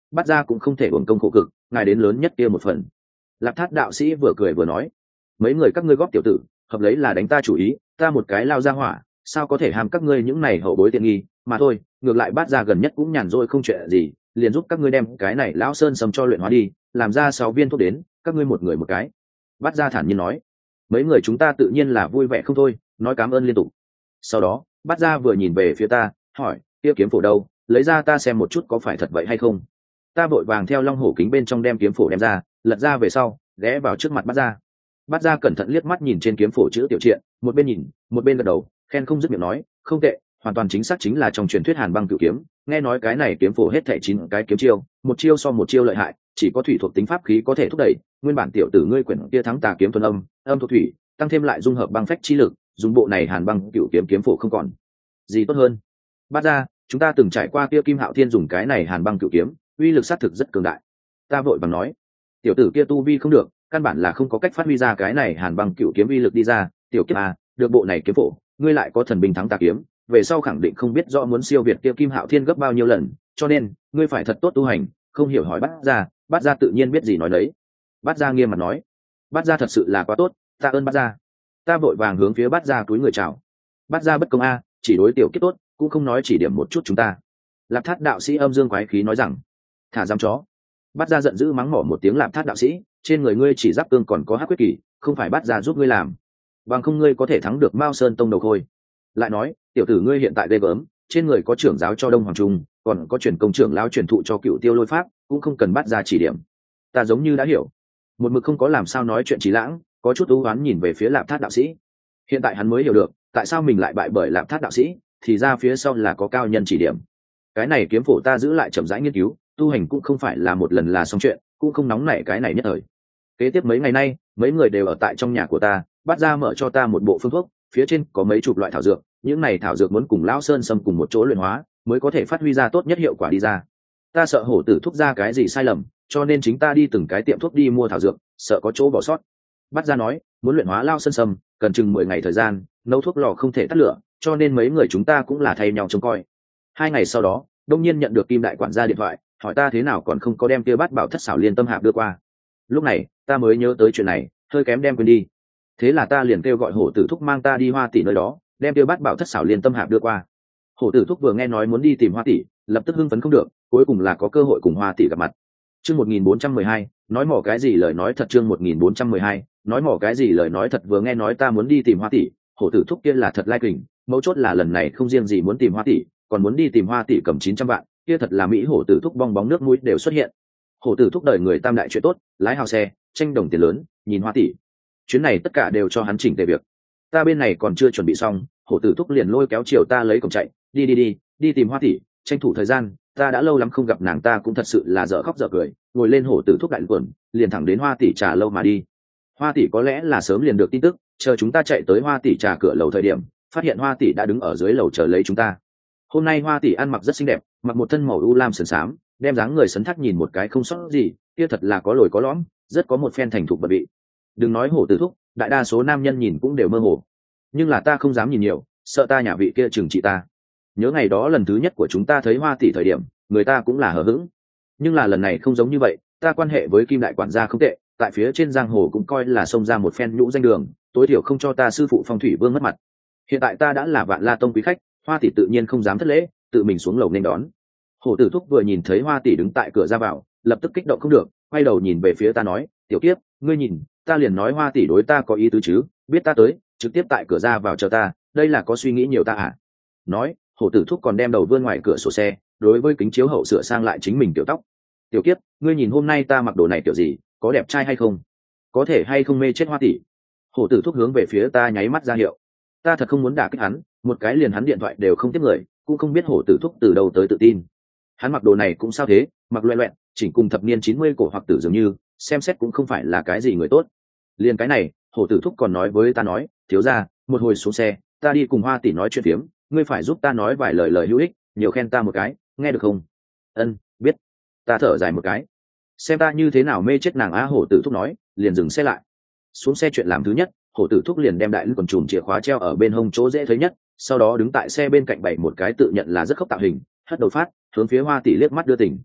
bắt ra cũng không thể uổng công khổ cực, ngài đến lớn nhất kia một phần. Lạp Thát đạo sĩ vừa cười vừa nói, mấy người các ngươi góp tiểu tử hợp lấy là đánh ta chủ ý, ta một cái lao ra hỏa sao có thể ham các ngươi những này hậu bối tiện nghi mà thôi. Ngược lại bát ra gần nhất cũng nhàn rỗi không chuyện gì, liền giúp các ngươi đem cái này lão sơn sầm cho luyện hóa đi, làm ra sáu viên thuốc đến, các ngươi một người một cái. Bát ra thản nhiên nói. Mấy người chúng ta tự nhiên là vui vẻ không thôi, nói cảm ơn liên tục. Sau đó bát ra vừa nhìn về phía ta, hỏi, kia kiếm phổ đâu, lấy ra ta xem một chút có phải thật vậy hay không. Ta vội vàng theo long hổ kính bên trong đem kiếm phổ đem ra, lật ra về sau ghé vào trước mặt bát ra. Bát ra cẩn thận liếc mắt nhìn trên kiếm phổ chữ tiểu triện, một bên nhìn một bên gật đầu, khen không dứt miệng nói, không tệ, hoàn toàn chính xác chính là trong truyền thuyết Hàn Băng Cửu Kiếm. Nghe nói cái này kiếm phổ hết thảy chín cái kiếm chiêu, một chiêu so một chiêu lợi hại, chỉ có thủy thuộc tính pháp khí có thể thúc đẩy. Nguyên bản tiểu tử ngươi quyển kia thắng tà kiếm thuần âm, âm thuộc thủy, tăng thêm lại dung hợp băng phách chi lực, dùng bộ này Hàn Băng Cửu Kiếm kiếm phổ không còn gì tốt hơn. Bát ra, chúng ta từng trải qua kia Kim Hạo Thiên dùng cái này Hàn Băng Cửu Kiếm, uy lực sát thực rất cường đại. Ta vội bằng nói, tiểu tử kia tu vi không được, căn bản là không có cách phát huy ra cái này Hàn Băng Cửu Kiếm uy lực đi ra. Tiểu kiếp à, được bộ này kiếm phổ, ngươi lại có thần binh thắng tà kiếm, về sau khẳng định không biết rõ muốn siêu việt kia Kim Hạo Thiên gấp bao nhiêu lần, cho nên ngươi phải thật tốt tu hành. Không hiểu hỏi Bát ra, Bát ra tự nhiên biết gì nói đấy. Bát ra nghiêm mặt nói, Bát ra thật sự là quá tốt, tạ ơn Bát ra. Ta vội vàng hướng phía Bát ra túi người chào. Bát ra bất công a, chỉ đối tiểu kiếp tốt, cũng không nói chỉ điểm một chút chúng ta. Lạp Thát đạo sĩ âm dương quái khí nói rằng, thả dám chó. Bát ra giận dữ mắng mỏ một tiếng. Lạp Thát đạo sĩ, trên người ngươi chỉ giáp cương còn có hắc quyết kỳ, không phải Bát ra giúp ngươi làm, bằng không ngươi có thể thắng được Mao Sơn tông đầu khôi. Lại nói, tiểu tử ngươi hiện tại ghê gớm, trên người có trưởng giáo cho Đông Hoàng Trung, còn có truyền công trưởng lao truyền thụ cho Cựu Tiêu Lôi Pháp, cũng không cần Bát ra chỉ điểm. Ta giống như đã hiểu. Một mực không có làm sao nói chuyện Trí Lãng, có chút ưu oán nhìn về phía Lạp Thát đạo sĩ. Hiện tại hắn mới hiểu được, tại sao mình lại bại bởi Lạp Thát đạo sĩ, thì ra phía sau là có cao nhân chỉ điểm. Cái này kiếm phổ ta giữ lại chậm rãi nghiên cứu, tu hành cũng không phải là một lần là xong chuyện, cũng không nóng nảy cái này nhất thời. Kế tiếp mấy ngày nay, mấy người đều ở tại trong nhà của ta, Bát ra mở cho ta một bộ phương thuốc, phía trên có mấy chục loại thảo dược, những này thảo dược muốn cùng lão sơn sâm cùng một chỗ luyện hóa, mới có thể phát huy ra tốt nhất hiệu quả đi ra. Ta sợ hổ tử thuốc ra cái gì sai lầm, cho nên chính ta đi từng cái tiệm thuốc đi mua thảo dược, sợ có chỗ bỏ sót. Bát ra nói, muốn luyện hóa lão sơn sâm, cần chừng mười ngày thời gian, nấu thuốc lò không thể tắt lửa, cho nên mấy người chúng ta cũng là thay nhau trông coi. Hai ngày sau đó, đông nhiên nhận được Kim đại quản gia điện thoại, hỏi ta thế nào còn không có đem kia bát bảo thất xảo liên tâm hạp đưa qua. Lúc này ta mới nhớ tới chuyện này, hơi kém đem quên đi. Thế là ta liền kêu gọi hổ tử thúc mang ta đi Hoa tỷ nơi đó, đem kia bát bảo thất xảo liên tâm hạp đưa qua. Hổ tử thúc vừa nghe nói muốn đi tìm Hoa tỷ, lập tức hưng phấn không được, cuối cùng là có cơ hội cùng Hoa tỷ gặp mặt. Chương một nghìn bốn trăm mười hai, nói mỏ cái gì lời nói thật. Chương một nghìn bốn trăm mười hai, nói mỏ cái gì lời nói thật. Vừa nghe nói ta muốn đi tìm Hoa tỷ, hổ tử thúc kia là thật lai kình, mấu chốt là lần này không riêng gì muốn tìm Hoa tỷ, còn muốn đi tìm Hoa tỷ cầm chín trăm vạn, kia thật là mỹ. Hổ tử thúc bong bóng nước mũi đều xuất hiện. Hổ tử thúc đời người tam đại chuyện tốt, lái hào xe, tranh đồng tiền lớn, nhìn Hoa tỷ, chuyến này tất cả đều cho hắn chỉnh tề việc. Ta bên này còn chưa chuẩn bị xong, hổ tử thúc liền lôi kéo chiều ta lấy cổng chạy, đi đi đi, đi tìm Hoa tỷ, tranh thủ thời gian, ta đã lâu lắm không gặp nàng, ta cũng thật sự là dở khóc dở cười. Ngồi lên hổ tử thúc đại quần, liền thẳng đến Hoa tỷ trà lâu mà đi. Hoa tỷ có lẽ là sớm liền được tin tức, chờ chúng ta chạy tới Hoa tỷ trà cửa lầu thời điểm, phát hiện Hoa tỷ đã đứng ở dưới lầu chờ lấy chúng ta. Hôm nay Hoa tỷ ăn mặc rất xinh đẹp, mặc một thân màu u lam sườn xám, đem dáng người sấn thác nhìn một cái không sót gì, kia thật là có lồi có lõm, rất có một phen thành thục bậc vị. Đừng nói hổ tử thúc, đại đa số nam nhân nhìn cũng đều mơ hồ, nhưng là ta không dám nhìn nhiều, sợ ta nhà vị kia trừng trị ta. Nhớ ngày đó lần thứ nhất của chúng ta thấy Hoa tỷ thời điểm, người ta cũng là hờ hững, nhưng là lần này không giống như vậy. Ta quan hệ với Kim đại quản gia không tệ, tại phía trên giang hồ cũng coi là xông ra một phen nhũ danh đường, tối thiểu không cho ta sư phụ Phong Thủy Vương mất mặt. Hiện tại ta đã là Vạn La tông quý khách, Hoa tỷ tự nhiên không dám thất lễ, tự mình xuống lầu nên đón. Hổ tử thúc vừa nhìn thấy Hoa tỷ đứng tại cửa ra vào, lập tức kích động không được, quay đầu nhìn về phía ta nói, tiểu kiếp, ngươi nhìn, ta liền nói Hoa tỷ đối ta có ý tứ chứ, biết ta tới, trực tiếp tại cửa ra vào chờ ta, đây là có suy nghĩ nhiều ta à? Nói, hổ tử thúc còn đem đầu vươn ngoài cửa sổ xe, đối với kính chiếu hậu sửa sang lại chính mình tiểu tóc. Tiểu kiếp, ngươi nhìn hôm nay ta mặc đồ này kiểu gì, có đẹp trai hay không? Có thể hay không mê chết Hoa tỷ? Hổ tử thúc hướng về phía ta nháy mắt ra hiệu. Ta thật không muốn đả kích hắn, một cái liền hắn điện thoại đều không tiếp người, cũng không biết hổ tử thúc từ đâu tới tự tin. Hắn mặc đồ này cũng sao thế, mặc loẹ loẹt, chỉnh cùng thập niên chín mươi cổ hoặc tử dường như, xem xét cũng không phải là cái gì người tốt. Liền cái này, hổ tử thúc còn nói với ta nói, thiếu gia, một hồi xuống xe, ta đi cùng Hoa tỷ nói chuyện phiếm, ngươi phải giúp ta nói vài lời lời hữu ích, nhiều khen ta một cái, nghe được không? Ân, biết. Ta thở dài một cái, xem ta như thế nào mê chết nàng á. Hổ tử thúc nói, liền dừng xe lại. Xuống xe chuyện làm thứ nhất, hổ tử thúc liền đem đại lưng quần chùm chìa khóa treo ở bên hông chỗ dễ thấy nhất, sau đó đứng tại xe bên cạnh bày một cái tự nhận là rất khốc tạo hình, hất đầu phát hướng phía Hoa tỷ liếc mắt đưa tình.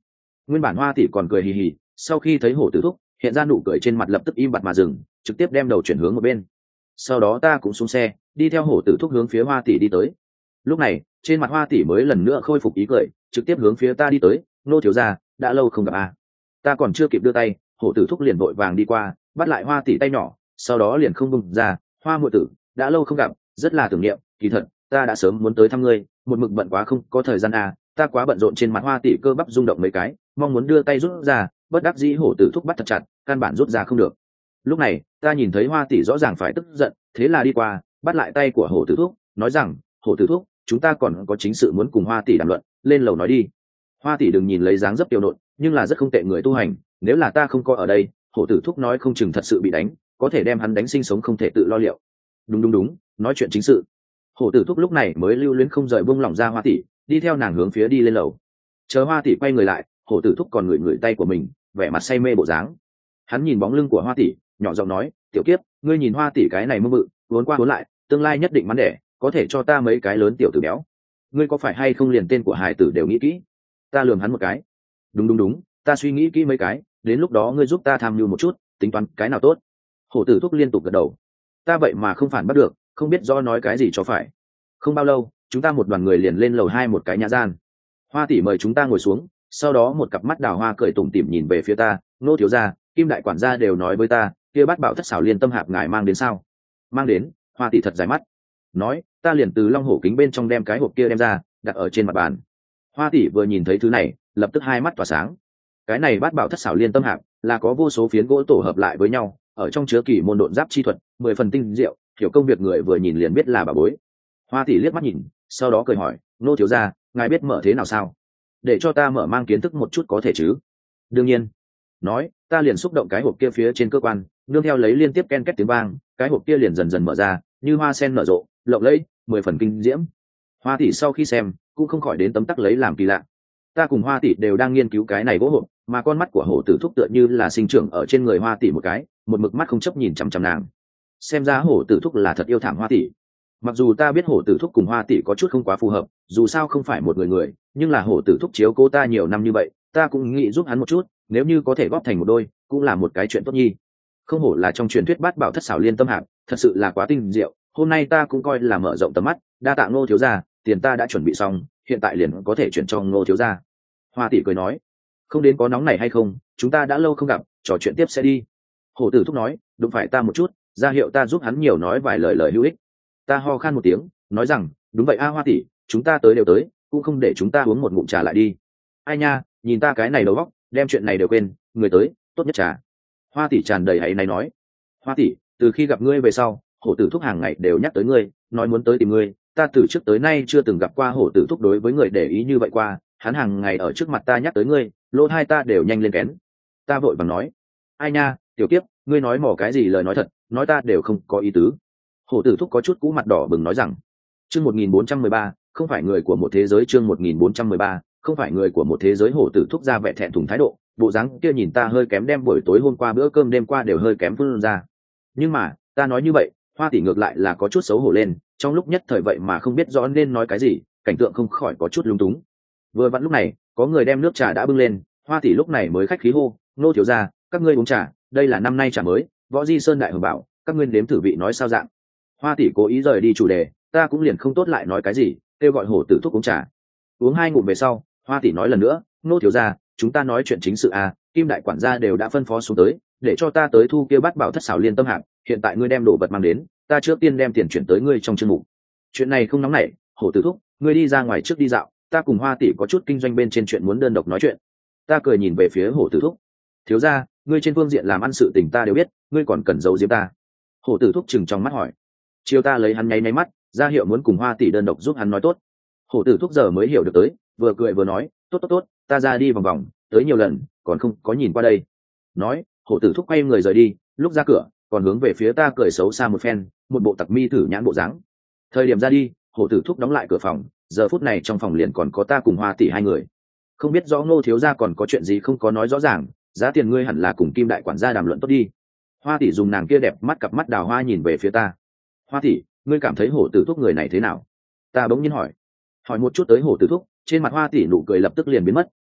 Nguyên bản Hoa tỷ còn cười hì hì, sau khi thấy hổ tử thúc hiện ra nụ cười trên mặt lập tức im bặt mà dừng, trực tiếp đem đầu chuyển hướng một bên. Sau đó ta cũng xuống xe đi theo hổ tử thúc hướng phía Hoa tỷ đi tới. Lúc này trên mặt Hoa tỷ mới lần nữa khôi phục ý cười, trực tiếp hướng phía ta đi tới. Nô thiếu gia, đã lâu không gặp à. Ta còn chưa kịp đưa tay, hổ tử thúc liền vội vàng đi qua bắt lại Hoa tỷ tay nhỏ, sau đó liền không buông ra. Hoa muội tử, đã lâu không gặp, rất là tưởng niệm, kỳ thật ta đã sớm muốn tới thăm ngươi, một mực bận quá không có thời gian à, ta quá bận rộn. Trên mặt Hoa tỷ cơ bắp rung động mấy cái, mong muốn đưa tay rút ra, bất đắc dĩ hổ tử thúc bắt thật chặt, căn bản rút ra không được. Lúc này ta nhìn thấy Hoa tỷ rõ ràng phải tức giận, thế là đi qua bắt lại tay của hổ tử thúc, nói rằng hổ tử thúc, chúng ta còn có chính sự muốn cùng Hoa tỷ đàm luận, lên lầu nói đi. Hoa tỷ đừng nhìn lấy dáng dấp tiêu nộn, nhưng là rất không tệ người tu hành, nếu là ta không có ở đây, hổ tử thúc nói không chừng thật sự bị đánh, có thể đem hắn đánh sinh sống không thể tự lo liệu. Đúng đúng đúng, nói chuyện chính sự. Hổ tử thúc lúc này mới lưu luyến không rời buông lỏng ra Hoa tỷ, đi theo nàng hướng phía đi lên lầu. Chờ Hoa tỷ quay người lại, hổ tử thúc còn ngửi ngửi tay của mình, vẻ mặt say mê bộ dáng. Hắn nhìn bóng lưng của Hoa tỷ, nhỏ giọng nói, tiểu kiếp, ngươi nhìn Hoa tỷ cái này mơ mự, uốn qua uốn lại, tương lai nhất định mắn đẻ, có thể cho ta mấy cái lớn tiểu tử béo. Ngươi có phải hay không liền tên của hải tử đều nghĩ kỹ? Ta lườm hắn một cái. Đúng đúng đúng, ta suy nghĩ kỹ mấy cái, đến lúc đó ngươi giúp ta tham mưu một chút, tính toán cái nào tốt. Hổ tử thúc liên tục gật đầu. Ta vậy mà không phản bắt được, không biết do nói cái gì cho phải. Không bao lâu chúng ta một đoàn người liền lên lầu hai một cái nhà gian. Hoa tỷ mời chúng ta ngồi xuống, sau đó một cặp mắt đào hoa cười tủm tỉm nhìn về phía ta. Nô thiếu gia, Kim đại quản gia đều nói với ta, kia bát bảo thất xảo liên tâm hạp ngài mang đến sao? Mang đến. Hoa tỷ thật dài mắt nói. Ta liền từ long hổ kính bên trong đem cái hộp kia đem ra, đặt ở trên mặt bàn. Hoa tỷ vừa nhìn thấy thứ này lập tức hai mắt tỏa sáng. Cái này bát bảo thất xảo liên tâm hạp là có vô số phiến gỗ tổ hợp lại với nhau, ở trong chứa kỳ môn độn giáp chi thuật, mười phần tinh diệu, hiểu công việc người vừa nhìn liền biết là bà bối. Hoa tỷ liếc mắt nhìn, sau đó cười hỏi, nô thiếu gia, ngài biết mở thế nào sao? Để cho ta mở mang kiến thức một chút có thể chứ? Đương nhiên. Nói, ta liền xúc động cái hộp kia phía trên cơ quan, nương theo lấy liên tiếp ken két tiếng vang, cái hộp kia liền dần dần mở ra, như hoa sen nở rộ, lộng lẫy, mười phần kinh diễm. Hoa tỷ sau khi xem cũng không khỏi đến tấm tắc lấy làm kỳ lạ. Ta cùng Hoa tỷ đều đang nghiên cứu cái này gỗ hộp, mà con mắt của hổ tử thúc tựa như là sinh trưởng ở trên người Hoa tỷ một cái, một mực mắt không chấp nhìn chằm chằm nàng. Xem ra hổ tử thúc là thật yêu thảm Hoa tỷ. Mặc dù ta biết hổ tử thúc cùng Hoa tỷ có chút không quá phù hợp, dù sao không phải một người người, nhưng là hổ tử thúc chiếu cố ta nhiều năm như vậy, ta cũng nghĩ giúp hắn một chút, nếu như có thể góp thành một đôi, cũng là một cái chuyện tốt nhi. Không hổ là trong truyền thuyết bát bảo thất xảo liên tâm hạp, thật sự là quá tinh diệu. Hôm nay ta cũng coi là mở rộng tầm mắt, đa tạ Ngô thiếu gia, tiền ta đã chuẩn bị xong, hiện tại liền có thể chuyển cho Ngô thiếu gia. Hoa tỷ cười nói, không đến có nóng này hay không, chúng ta đã lâu không gặp, trò chuyện tiếp sẽ đi. Hổ tử thúc nói, đụng phải ta một chút, ra hiệu ta giúp hắn nhiều nói vài lời lời hữu ích. Ta ho khan một tiếng, nói rằng, đúng vậy a Hoa tỷ, chúng ta tới đều tới, cũng không để chúng ta uống một ngụm trà lại đi. Ai nha, nhìn ta cái này đầu óc, đem chuyện này đều quên, người tới, tốt nhất trà. Hoa tỷ tràn đầy hãy này nói, Hoa tỷ, từ khi gặp ngươi về sau, hổ tử thúc hàng ngày đều nhắc tới ngươi, nói muốn tới tìm ngươi, ta từ trước tới nay chưa từng gặp qua hổ tử thúc đối với người để ý như vậy qua, hắn hàng ngày ở trước mặt ta nhắc tới ngươi, lỗ hai ta đều nhanh lên kén. Ta vội vàng nói, ai nha, tiểu kiếp, ngươi nói mỏ cái gì lời nói thật, nói ta đều không có ý tứ. Hổ tử thúc có chút cũ mặt đỏ bừng nói rằng, chương một nghìn bốn trăm mười ba, không phải người của một thế giới. Chương một nghìn bốn trăm mười ba, không phải người của một thế giới. Hổ tử thúc ra vẻ thẹn thùng thái độ, bộ dáng kia nhìn ta hơi kém đem buổi tối hôm qua bữa cơm đêm qua đều hơi kém phun ra. Nhưng mà ta nói như vậy, Hoa tỷ ngược lại là có chút xấu hổ lên, trong lúc nhất thời vậy mà không biết rõ nên nói cái gì, cảnh tượng không khỏi có chút lung túng. Vừa vặn lúc này có người đem nước trà đã bưng lên, Hoa tỷ lúc này mới khách khí hô, nô thiếu gia, các ngươi uống trà, đây là năm nay trà mới, Võ Di Sơn đại hưởng bảo, các ngươi nếm thử vị nói sao dạng. Hoa tỷ cố ý rời đi chủ đề, ta cũng liền không tốt lại nói cái gì, kêu gọi hổ tử thúc uống trà. Uống hai ngụm về sau, Hoa tỷ nói lần nữa, nô thiếu gia, chúng ta nói chuyện chính sự à, Kim đại quản gia đều đã phân phó xuống tới, để cho ta tới thu kia bát bảo thất xảo liên tâm hạp, hiện tại ngươi đem đồ vật mang đến, ta trước tiên đem tiền chuyển tới ngươi trong chương mục. Chuyện này không nóng nảy, hổ tử thúc, ngươi đi ra ngoài trước đi dạo, ta cùng Hoa tỷ có chút kinh doanh bên trên chuyện muốn đơn độc nói chuyện. Ta cười nhìn về phía hổ tử thúc, thiếu gia, ngươi trên phương diện làm ăn sự tình ta đều biết, ngươi còn cần giấu giếm ta? Hổ tử thúc chừng trong mắt hỏi. Chiều ta lấy hắn nháy nháy mắt, ra hiệu muốn cùng Hoa tỷ đơn độc giúp hắn nói tốt. Hổ tử thúc giờ mới hiểu được tới, vừa cười vừa nói, tốt tốt tốt, ta ra đi vòng vòng, tới nhiều lần, còn không có nhìn qua đây. Nói, hổ tử thúc quay người rời đi, lúc ra cửa còn hướng về phía ta cười xấu xa một phen, một bộ tặc mi thử nhãn bộ dáng. Thời điểm ra đi, hổ tử thúc đóng lại cửa phòng, giờ phút này trong phòng liền còn có ta cùng Hoa tỷ hai người. Không biết rõ Ngô thiếu gia còn có chuyện gì không có nói rõ ràng, giá tiền ngươi hẳn là cùng Kim đại quản gia đàm luận tốt đi. Hoa tỷ dùng nàng kia đẹp mắt cặp mắt đào hoa nhìn về phía ta. Hoa tỷ, ngươi cảm thấy hổ tử thúc người này thế nào? Ta bỗng nhiên hỏi. Hỏi một chút tới hổ tử thúc, trên mặt Hoa tỷ nụ cười lập tức liền biến mất,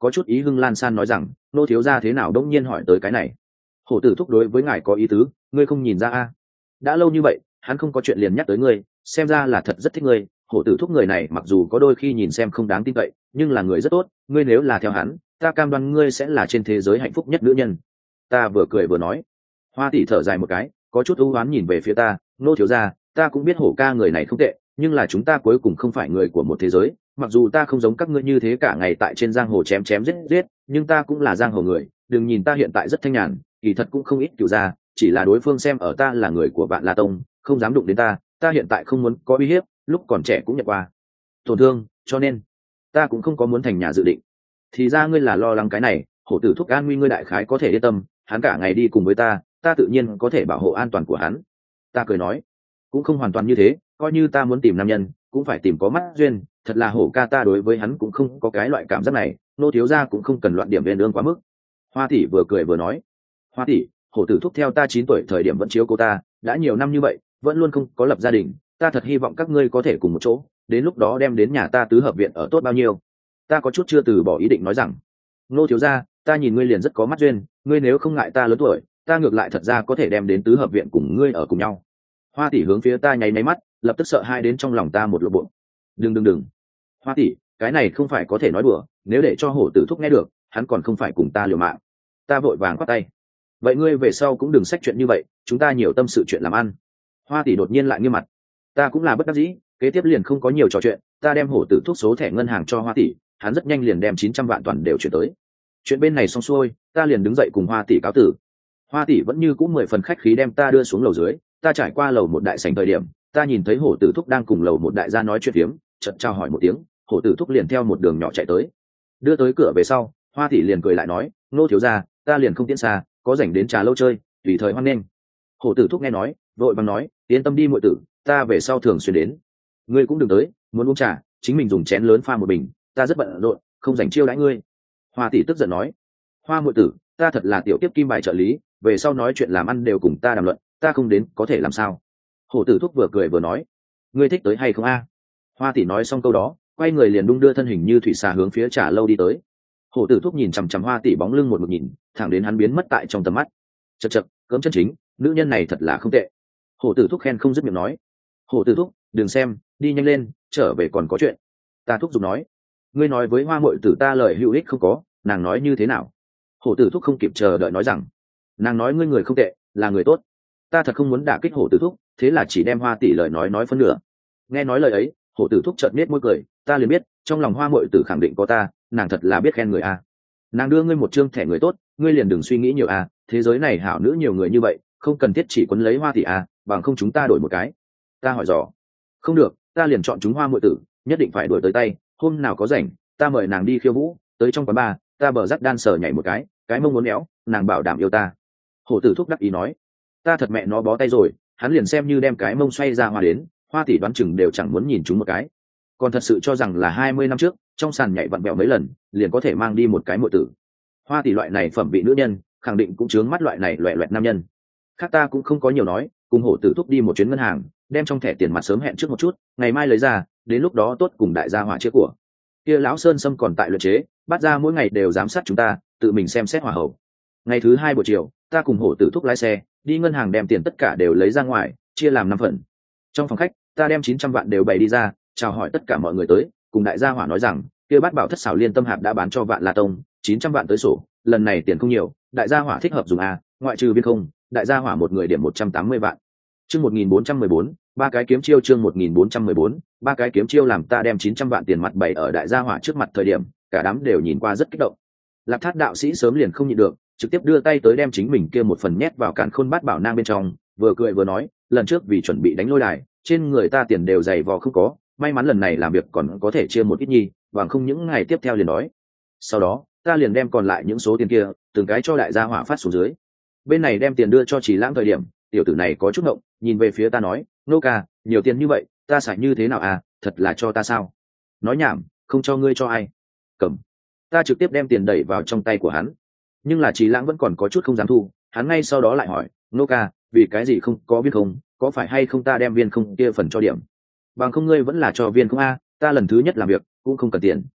có chút ý hưng lan san nói rằng nô thiếu gia thế nào đông nhiên hỏi tới cái này. Hổ tử thúc đối với ngài có ý tứ, ngươi không nhìn ra a? Đã lâu như vậy hắn không có chuyện liền nhắc tới ngươi, xem ra là thật rất thích ngươi. Hổ tử thúc người này mặc dù có đôi khi nhìn xem không đáng tin cậy, nhưng là người rất tốt, ngươi nếu là theo hắn, ta cam đoan ngươi sẽ là trên thế giới hạnh phúc nhất nữ nhân. Ta vừa cười vừa nói. Hoa tỷ thở dài một cái, có chút ưu oán nhìn về phía ta, nô thiếu gia, ta cũng biết hổ ca người này không tệ, nhưng là chúng ta cuối cùng không phải người của một thế giới. Mặc dù ta không giống các ngươi như thế cả ngày tại trên giang hồ chém chém giết giết, nhưng ta cũng là giang hồ người, đừng nhìn ta hiện tại rất thanh nhàn, kỳ thật cũng không ít cửu gia, chỉ là đối phương xem ở ta là người của Vạn La Tông, không dám đụng đến ta. Ta hiện tại không muốn có uy hiếp, lúc còn trẻ cũng nhận qua tổn thương, cho nên ta cũng không có muốn thành nhà dự định. Thì ra ngươi là lo lắng cái này. Hổ tử thúc an nguy ngươi đại khái có thể yên tâm, hắn cả ngày đi cùng với ta, ta tự nhiên có thể bảo hộ an toàn của hắn. Ta cười nói, cũng không hoàn toàn như thế, coi như ta muốn tìm nam nhân cũng phải tìm có mắt duyên. Thật là hổ ca ta đối với hắn cũng không có cái loại cảm giác này, nô thiếu gia cũng không cần loạn điểm viên lương quá mức. Hoa tỷ vừa cười vừa nói, Hoa tỷ, hổ tử thúc theo ta chín tuổi thời điểm vẫn chiếu cô ta, đã nhiều năm như vậy vẫn luôn không có lập gia đình, ta thật hy vọng các ngươi có thể cùng một chỗ, đến lúc đó đem đến nhà ta tứ hợp viện ở tốt bao nhiêu. Ta có chút chưa từ bỏ ý định nói rằng, nô thiếu gia, ta nhìn ngươi liền rất có mắt duyên, ngươi nếu không ngại ta lớn tuổi, ta ngược lại thật ra có thể đem đến tứ hợp viện cùng ngươi ở cùng nhau. Hoa tỷ hướng phía ta nháy nháy mắt, lập tức sợ hai đến trong lòng ta một lộ bộ. Đừng đừng đừng, Hoa tỷ, cái này không phải có thể nói đùa, nếu để cho hổ tử thúc nghe được, hắn còn không phải cùng ta liều mạng. Ta vội vàng quát tay, vậy ngươi về sau cũng đừng xách chuyện như vậy, chúng ta nhiều tâm sự chuyện làm ăn. Hoa tỷ đột nhiên lại nghiêm mặt. Ta cũng là bất đắc dĩ, kế tiếp liền không có nhiều trò chuyện, ta đem hổ tử thúc số thẻ ngân hàng cho Hoa tỷ, hắn rất nhanh liền đem chín trăm vạn toàn đều chuyển tới. Chuyện bên này xong xuôi, ta liền đứng dậy cùng Hoa tỷ cáo tử. Hoa tỷ vẫn như cũng mười phần khách khí đem ta đưa xuống lầu dưới. Ta trải qua lầu một đại sảnh thời điểm, ta nhìn thấy hổ tử thúc đang cùng lầu một đại gia nói chuyện phiếm, chợt chào hỏi một tiếng, hổ tử thúc liền theo một đường nhỏ chạy tới. Đưa tới cửa về sau, Hoa tỷ liền cười lại nói, nô thiếu gia, ta liền không tiễn xa, có rảnh đến trà lâu chơi, tùy thời hoan nghênh. Hổ tử thúc nghe nói, vội vàng nói, yên tâm đi muội tử, ta về sau thường xuyên đến. Ngươi cũng đừng tới, muốn uống trà chính mình dùng chén lớn pha một bình, ta rất bận rộn, không dành chiêu đãi ngươi. Hoa tỷ tức giận nói, Hoa muội tử, ta thật là tiểu tiếp kim bài trợ lý, về sau nói chuyện làm ăn đều cùng ta đàm luận, ta không đến có thể làm sao. Hổ tử thúc vừa cười vừa nói, ngươi thích tới hay không a? Hoa tỷ nói xong câu đó, quay người liền đung đưa thân hình như thủy xà hướng phía trà lâu đi tới. Hổ tử thúc nhìn chằm chằm Hoa tỷ bóng lưng một mực nhìn, thẳng đến hắn biến mất tại trong tầm mắt. Chậc chậc, cấm chân chính, nữ nhân này thật là không tệ. Hổ tử thúc khen không dứt miệng nói. Hổ tử thúc, đừng xem, đi nhanh lên, trở về còn có chuyện. Ta thúc giục nói, ngươi nói với Hoa muội tử ta lời hữu ích không có, nàng nói như thế nào? Hổ tử thúc không kịp chờ đợi nói rằng, nàng nói ngươi người không tệ, là người tốt. Ta thật không muốn đả kích hổ tử thúc, thế là chỉ đem Hoa tỷ lời nói nói phân nửa. Nghe nói lời ấy, hổ tử thúc chợt nết môi cười, ta liền biết trong lòng Hoa muội tử khẳng định có ta, nàng thật là biết khen người a. Nàng đưa ngươi một trương thẻ người tốt, ngươi liền đừng suy nghĩ nhiều a, thế giới này hảo nữ nhiều người như vậy, không cần thiết chỉ quấn lấy Hoa tỷ a, bằng không chúng ta đổi một cái. Ta hỏi dò, không được, ta liền chọn chúng Hoa muội tử, nhất định phải đuổi tới tay, hôm nào có rảnh, ta mời nàng đi khiêu vũ, tới trong quán bar, ta bờ rắc đan sờ nhảy một cái, cái mông muốn éo, nàng bảo đảm yêu ta. Hổ tử thúc đắc ý nói, ta thật mẹ nó bó tay rồi, hắn liền xem như đem cái mông xoay ra Hoa đến, Hoa tỷ đoán chừng đều chẳng muốn nhìn chúng một cái, còn thật sự cho rằng là hai mươi năm trước trong sàn nhảy vặn vẹo mấy lần liền có thể mang đi một cái muội tử. Hoa tỷ loại này phẩm vị nữ nhân khẳng định cũng chướng mắt loại này loẹ loẹt nam nhân. Khác ta cũng không có nhiều nói, cùng hổ tử thúc đi một chuyến ngân hàng, đem trong thẻ tiền mặt sớm hẹn trước một chút, ngày mai lấy ra, đến lúc đó tốt cùng đại gia hỏa chiếc của. Kia lão Sơn Sâm còn tại luyện chế, bắt ra mỗi ngày đều giám sát chúng ta, tự mình xem xét hỏa hậu. Ngày thứ hai buổi chiều, ta cùng hổ tử thúc lái xe đi ngân hàng đem tiền tất cả đều lấy ra ngoài, chia làm năm phần. Trong phòng khách, ta đem chín trăm vạn đều bày đi ra, chào hỏi tất cả mọi người tới, cùng đại gia hỏa nói rằng, kia bát bảo thất xảo liên tâm hạp đã bán cho Vạn La Tông, chín trăm vạn tới sổ, lần này tiền không nhiều, đại gia hỏa thích hợp dùng a, ngoại trừ viên không, đại gia hỏa một người điểm một trăm tám mươi vạn. Chương một nghìn bốn trăm mười bốn, ba cái kiếm chiêu chương một nghìn bốn trăm mười bốn, ba cái kiếm chiêu làm ta đem chín trăm vạn tiền mặt bày ở đại gia hỏa trước mặt thời điểm, cả đám đều nhìn qua rất kích động. Lạc Thát đạo sĩ sớm liền không nhịn được, trực tiếp đưa tay tới đem chính mình kia một phần nhét vào càn khôn bát bảo nang bên trong, vừa cười vừa nói, lần trước vì chuẩn bị đánh lôi đài, trên người ta tiền đều dày vò không có, may mắn lần này làm việc còn có thể chia một ít nhi, bằng không những ngày tiếp theo liền đói. Sau đó ta liền đem còn lại những số tiền kia từng cái cho đại gia hỏa phát xuống dưới. Bên này đem tiền đưa cho Chỉ Lãng thời điểm, tiểu tử này có chút ngộng, nhìn về phía ta nói, nô ca, nhiều tiền như vậy ta xài như thế nào à, thật là cho ta sao? Nói nhảm, không cho ngươi cho ai. Cầm. Ta trực tiếp đem tiền đẩy vào trong tay của hắn, nhưng là Chỉ Lãng vẫn còn có chút không dám thu, hắn ngay sau đó lại hỏi, nô ca, vì cái gì không có viên không, có phải hay không ta đem viên không kia phần cho điểm, bằng không ngươi vẫn là cho viên không a, ta lần thứ nhất làm việc cũng không cần tiền.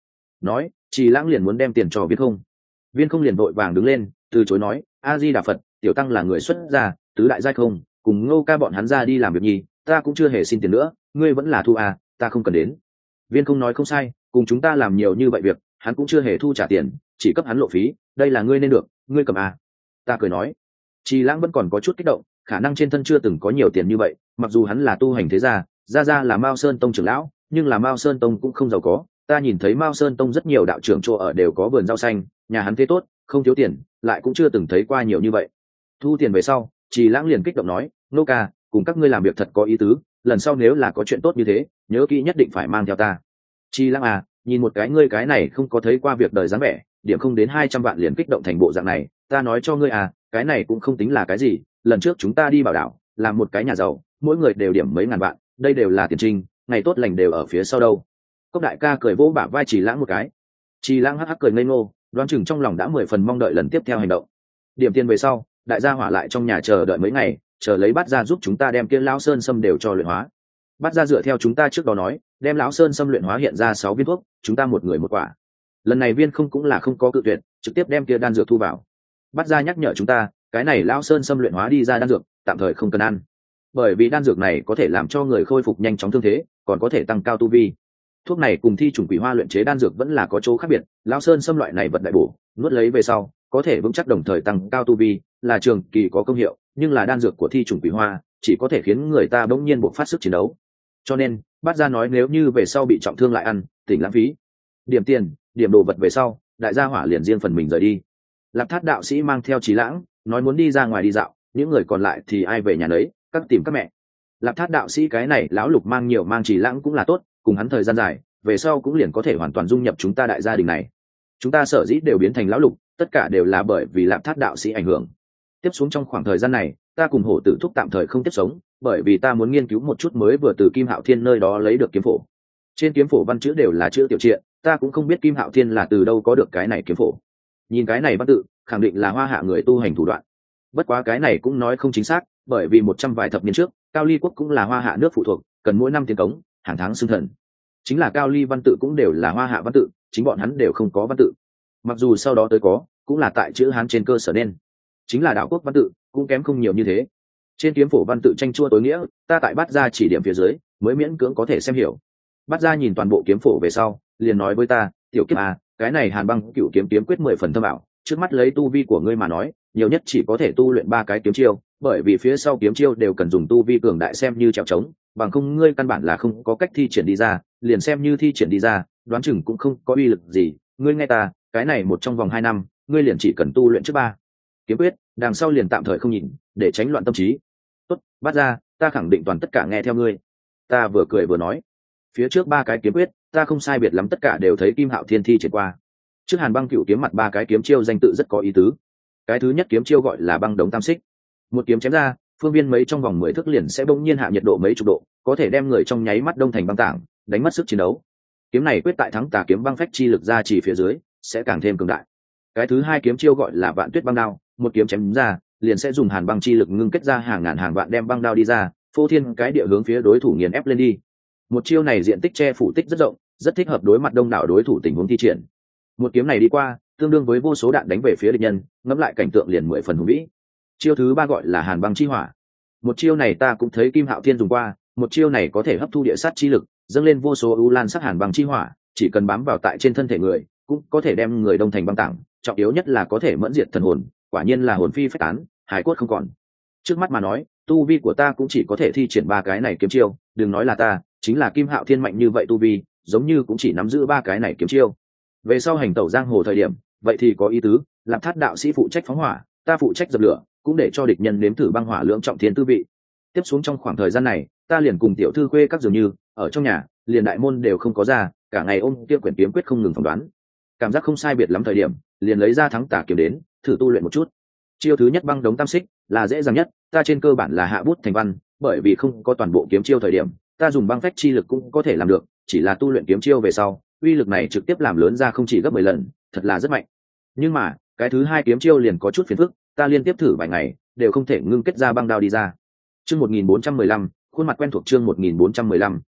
nói Trì Lãng liền muốn đem tiền cho viên không. Viên không liền vội vàng đứng lên từ chối nói a di đà phật, tiểu tăng là người xuất gia tứ đại giai không, cùng Ngô ca bọn hắn ra đi làm việc nhi, ta cũng chưa hề xin tiền nữa, ngươi vẫn là thu à, ta không cần đến. Viên không nói không sai, cùng chúng ta làm nhiều như vậy việc, hắn cũng chưa hề thu trả tiền, chỉ cấp hắn lộ phí, đây là ngươi nên được, ngươi cầm à. Ta cười nói. Trì Lãng vẫn còn có chút kích động, khả năng trên thân chưa từng có nhiều tiền như vậy, mặc dù hắn là tu hành thế gia, gia gia là Mao Sơn Tông trưởng lão, nhưng là Mao Sơn Tông cũng không giàu có, ta nhìn thấy Mao Sơn Tông rất nhiều đạo trưởng chỗ ở đều có vườn rau xanh, nhà hắn thế tốt, không thiếu tiền, lại cũng chưa từng thấy qua nhiều như vậy. Thu tiền về sau, Trì Lãng liền kích động nói, Nô ca, cùng các ngươi làm việc thật có ý tứ, lần sau nếu là có chuyện tốt như thế, nhớ kỹ nhất định phải mang theo ta. Trì Lãng à, nhìn một cái ngươi cái này không có thấy qua việc đời dáng vẻ, điểm không đến hai trăm vạn liền kích động thành bộ dạng này, ta nói cho ngươi à, cái này cũng không tính là cái gì, lần trước chúng ta đi bảo đảo, làm một cái nhà giàu, mỗi người đều điểm mấy ngàn vạn, đây đều là tiền trinh, ngày tốt lành đều ở phía sau đâu. Cốc đại ca cười vỗ bả vai Trì Lãng một cái. Trì Lãng hắc hắc cười ngây ngô, đoán chừng trong lòng đã mười phần mong đợi lần tiếp theo hành động. Điểm tiền về sau, đại gia hỏa lại trong nhà chờ đợi mấy ngày, chờ lấy Bát Gia giúp chúng ta đem kia lão sơn sâm đều cho luyện hóa. Bát Gia dựa theo chúng ta trước đó nói, đem lão sơn sâm luyện hóa hiện ra sáu viên thuốc, chúng ta một người một quả. Lần này viên không cũng là không có cự tuyệt, trực tiếp đem kia đan dược thu vào. Bát Gia nhắc nhở chúng ta, cái này lão sơn sâm luyện hóa đi ra đan dược, tạm thời không cần ăn, bởi vì đan dược này có thể làm cho người khôi phục nhanh chóng thương thế, còn có thể tăng cao tu vi. Thuốc này cùng thi trùng quỷ hoa luyện chế đan dược vẫn là có chỗ khác biệt, lão sơn sâm loại này vật đại bổ, nuốt lấy về sau có thể vững chắc đồng thời tăng cao tu vi, là trường kỳ có công hiệu, nhưng là đan dược của thi trùng quỷ hoa chỉ có thể khiến người ta bỗng nhiên bộc phát sức chiến đấu. Cho nên Bát Gia nói nếu như về sau bị trọng thương lại ăn, tỉnh lãng phí. Điểm tiền, điểm đồ vật về sau, đại gia hỏa liền riêng phần mình rời đi. Lạp Thát đạo sĩ mang theo Trì Lãng, nói muốn đi ra ngoài đi dạo, những người còn lại thì ai về nhà nấy, các tìm các mẹ. Lạp Thát đạo sĩ cái này lão lục mang nhiều mang Trì Lãng cũng là tốt, cùng hắn thời gian dài, về sau cũng liền có thể hoàn toàn dung nhập chúng ta đại gia đình này. Chúng ta sở dĩ đều biến thành lão lục, tất cả đều là bởi vì Lạp Thát đạo sĩ ảnh hưởng. Tiếp xuống trong khoảng thời gian này, ta cùng Hổ Tử Thúc tạm thời không tiếp sống, bởi vì ta muốn nghiên cứu một chút mới vừa từ Kim Hạo Thiên nơi đó lấy được kiếm phổ. Trên kiếm phổ văn chữ đều là chữ tiểu triện, ta cũng không biết Kim Hạo Thiên là từ đâu có được cái này kiếm phổ. Nhìn cái này văn tự, khẳng định là Hoa Hạ người tu hành thủ đoạn. Bất quá cái này cũng nói không chính xác, bởi vì một trăm vài thập niên trước, Cao Ly quốc cũng là Hoa Hạ nước phụ thuộc, cần mỗi năm tiền cống, hàng tháng xưng thần. Chính là Cao Ly văn tự cũng đều là Hoa Hạ văn tự, chính bọn hắn đều không có văn tự. Mặc dù sau đó tới có, cũng là tại chữ Hán trên cơ sở nên. Chính là đạo quốc văn tự, cũng kém không nhiều như thế. Trên kiếm phổ văn tự tranh chua tối nghĩa, ta tại Bát Gia chỉ điểm phía dưới, mới miễn cưỡng có thể xem hiểu. Bát Gia nhìn toàn bộ kiếm phổ về sau, liền nói với ta, tiểu kiếp à, cái này Hàn Băng Cựu kiếm kiếm quyết mười phần thâm ảo, trước mắt lấy tu vi của ngươi mà nói, nhiều nhất chỉ có thể tu luyện ba cái kiếm chiêu, bởi vì phía sau kiếm chiêu đều cần dùng tu vi cường đại xem như trèo trống, bằng không ngươi căn bản là không có cách thi triển đi ra, liền xem như thi triển đi ra, đoán chừng cũng không có uy lực gì. Ngươi nghe ta, cái này một trong vòng hai năm, ngươi liền chỉ cần tu luyện trước ba kiếm quyết, đằng sau liền tạm thời không nhìn, để tránh loạn tâm trí. Tốt, Bát Gia, ta khẳng định toàn tất cả nghe theo ngươi. Ta vừa cười vừa nói, phía trước ba cái kiếm quyết, ta không sai biệt lắm tất cả đều thấy Kim Hạo Thiên thi triển qua. Trước Hàn Băng Cựu kiếm mặt ba cái kiếm chiêu danh tự rất có ý tứ. Cái thứ nhất kiếm chiêu gọi là băng đống tam xích, một kiếm chém ra, phương viên mấy trong vòng mười thước liền sẽ bỗng nhiên hạ nhiệt độ mấy chục độ, có thể đem người trong nháy mắt đông thành băng tảng, đánh mất sức chiến đấu. Kiếm này quyết tại thắng tà kiếm băng phách chi lực ra chỉ phía dưới, sẽ càng thêm cường đại. Cái thứ hai kiếm chiêu gọi là vạn tuyết băng đao, một kiếm chém ra, liền sẽ dùng hàn băng chi lực ngưng kết ra hàng ngàn hàng vạn đem băng đao đi ra, phô thiên cái địa hướng phía đối thủ nghiền ép lên đi. Một chiêu này diện tích che phủ tích rất rộng, rất thích hợp đối mặt đông đảo đối thủ tình huống thi triển. Một kiếm này đi qua, tương đương với vô số đạn đánh về phía địch nhân, ngẫm lại cảnh tượng liền mười phần hùng vĩ. Chiêu thứ ba gọi là hàn băng chi hỏa. Một chiêu này ta cũng thấy Kim Hạo Thiên dùng qua, một chiêu này có thể hấp thu địa sát chi lực, dâng lên vô số u lan sắc hàn băng chi hỏa, chỉ cần bám vào tại trên thân thể người, cũng có thể đem người đông thành băng tảng, trọng yếu nhất là có thể mẫn diệt thần hồn, quả nhiên là hồn phi phách tán, hải cốt không còn. Trước mắt mà nói, tu vi của ta cũng chỉ có thể thi triển ba cái này kiếm chiêu, đừng nói là ta, chính là Kim Hạo Thiên mạnh như vậy tu vi, giống như cũng chỉ nắm giữ ba cái này kiếm chiêu. Về sau hành tẩu giang hồ thời điểm, vậy thì có ý tứ, Lạp Thát đạo sĩ phụ trách phóng hỏa, ta phụ trách dập lửa, cũng để cho địch nhân nếm thử băng hỏa lưỡng trọng thiên tư vị. Tiếp xuống trong khoảng thời gian này, ta liền cùng tiểu thư khuê các dường như, ở trong nhà, liền đại môn đều không có ra, cả ngày ôm kia quyển kiếm quyết không ngừng phỏng đoán. Cảm giác không sai biệt lắm thời điểm, liền lấy ra thắng tả kiếm đến, thử tu luyện một chút. Chiêu thứ nhất băng đống tam xích là dễ dàng nhất, ta trên cơ bản là hạ bút thành văn, bởi vì không có toàn bộ kiếm chiêu thời điểm, ta dùng băng phách chi lực cũng có thể làm được, chỉ là tu luyện kiếm chiêu về sau, uy lực này trực tiếp làm lớn ra không chỉ gấp mười lần, thật là rất mạnh. Nhưng mà, cái thứ hai kiếm chiêu liền có chút phiền phức, ta liên tiếp thử vài ngày, đều không thể ngưng kết ra băng đao đi ra. Chương một nghìn bốn trăm mười lăm, khuôn mặt quen thuộc chương một nghìn bốn trăm mười lăm,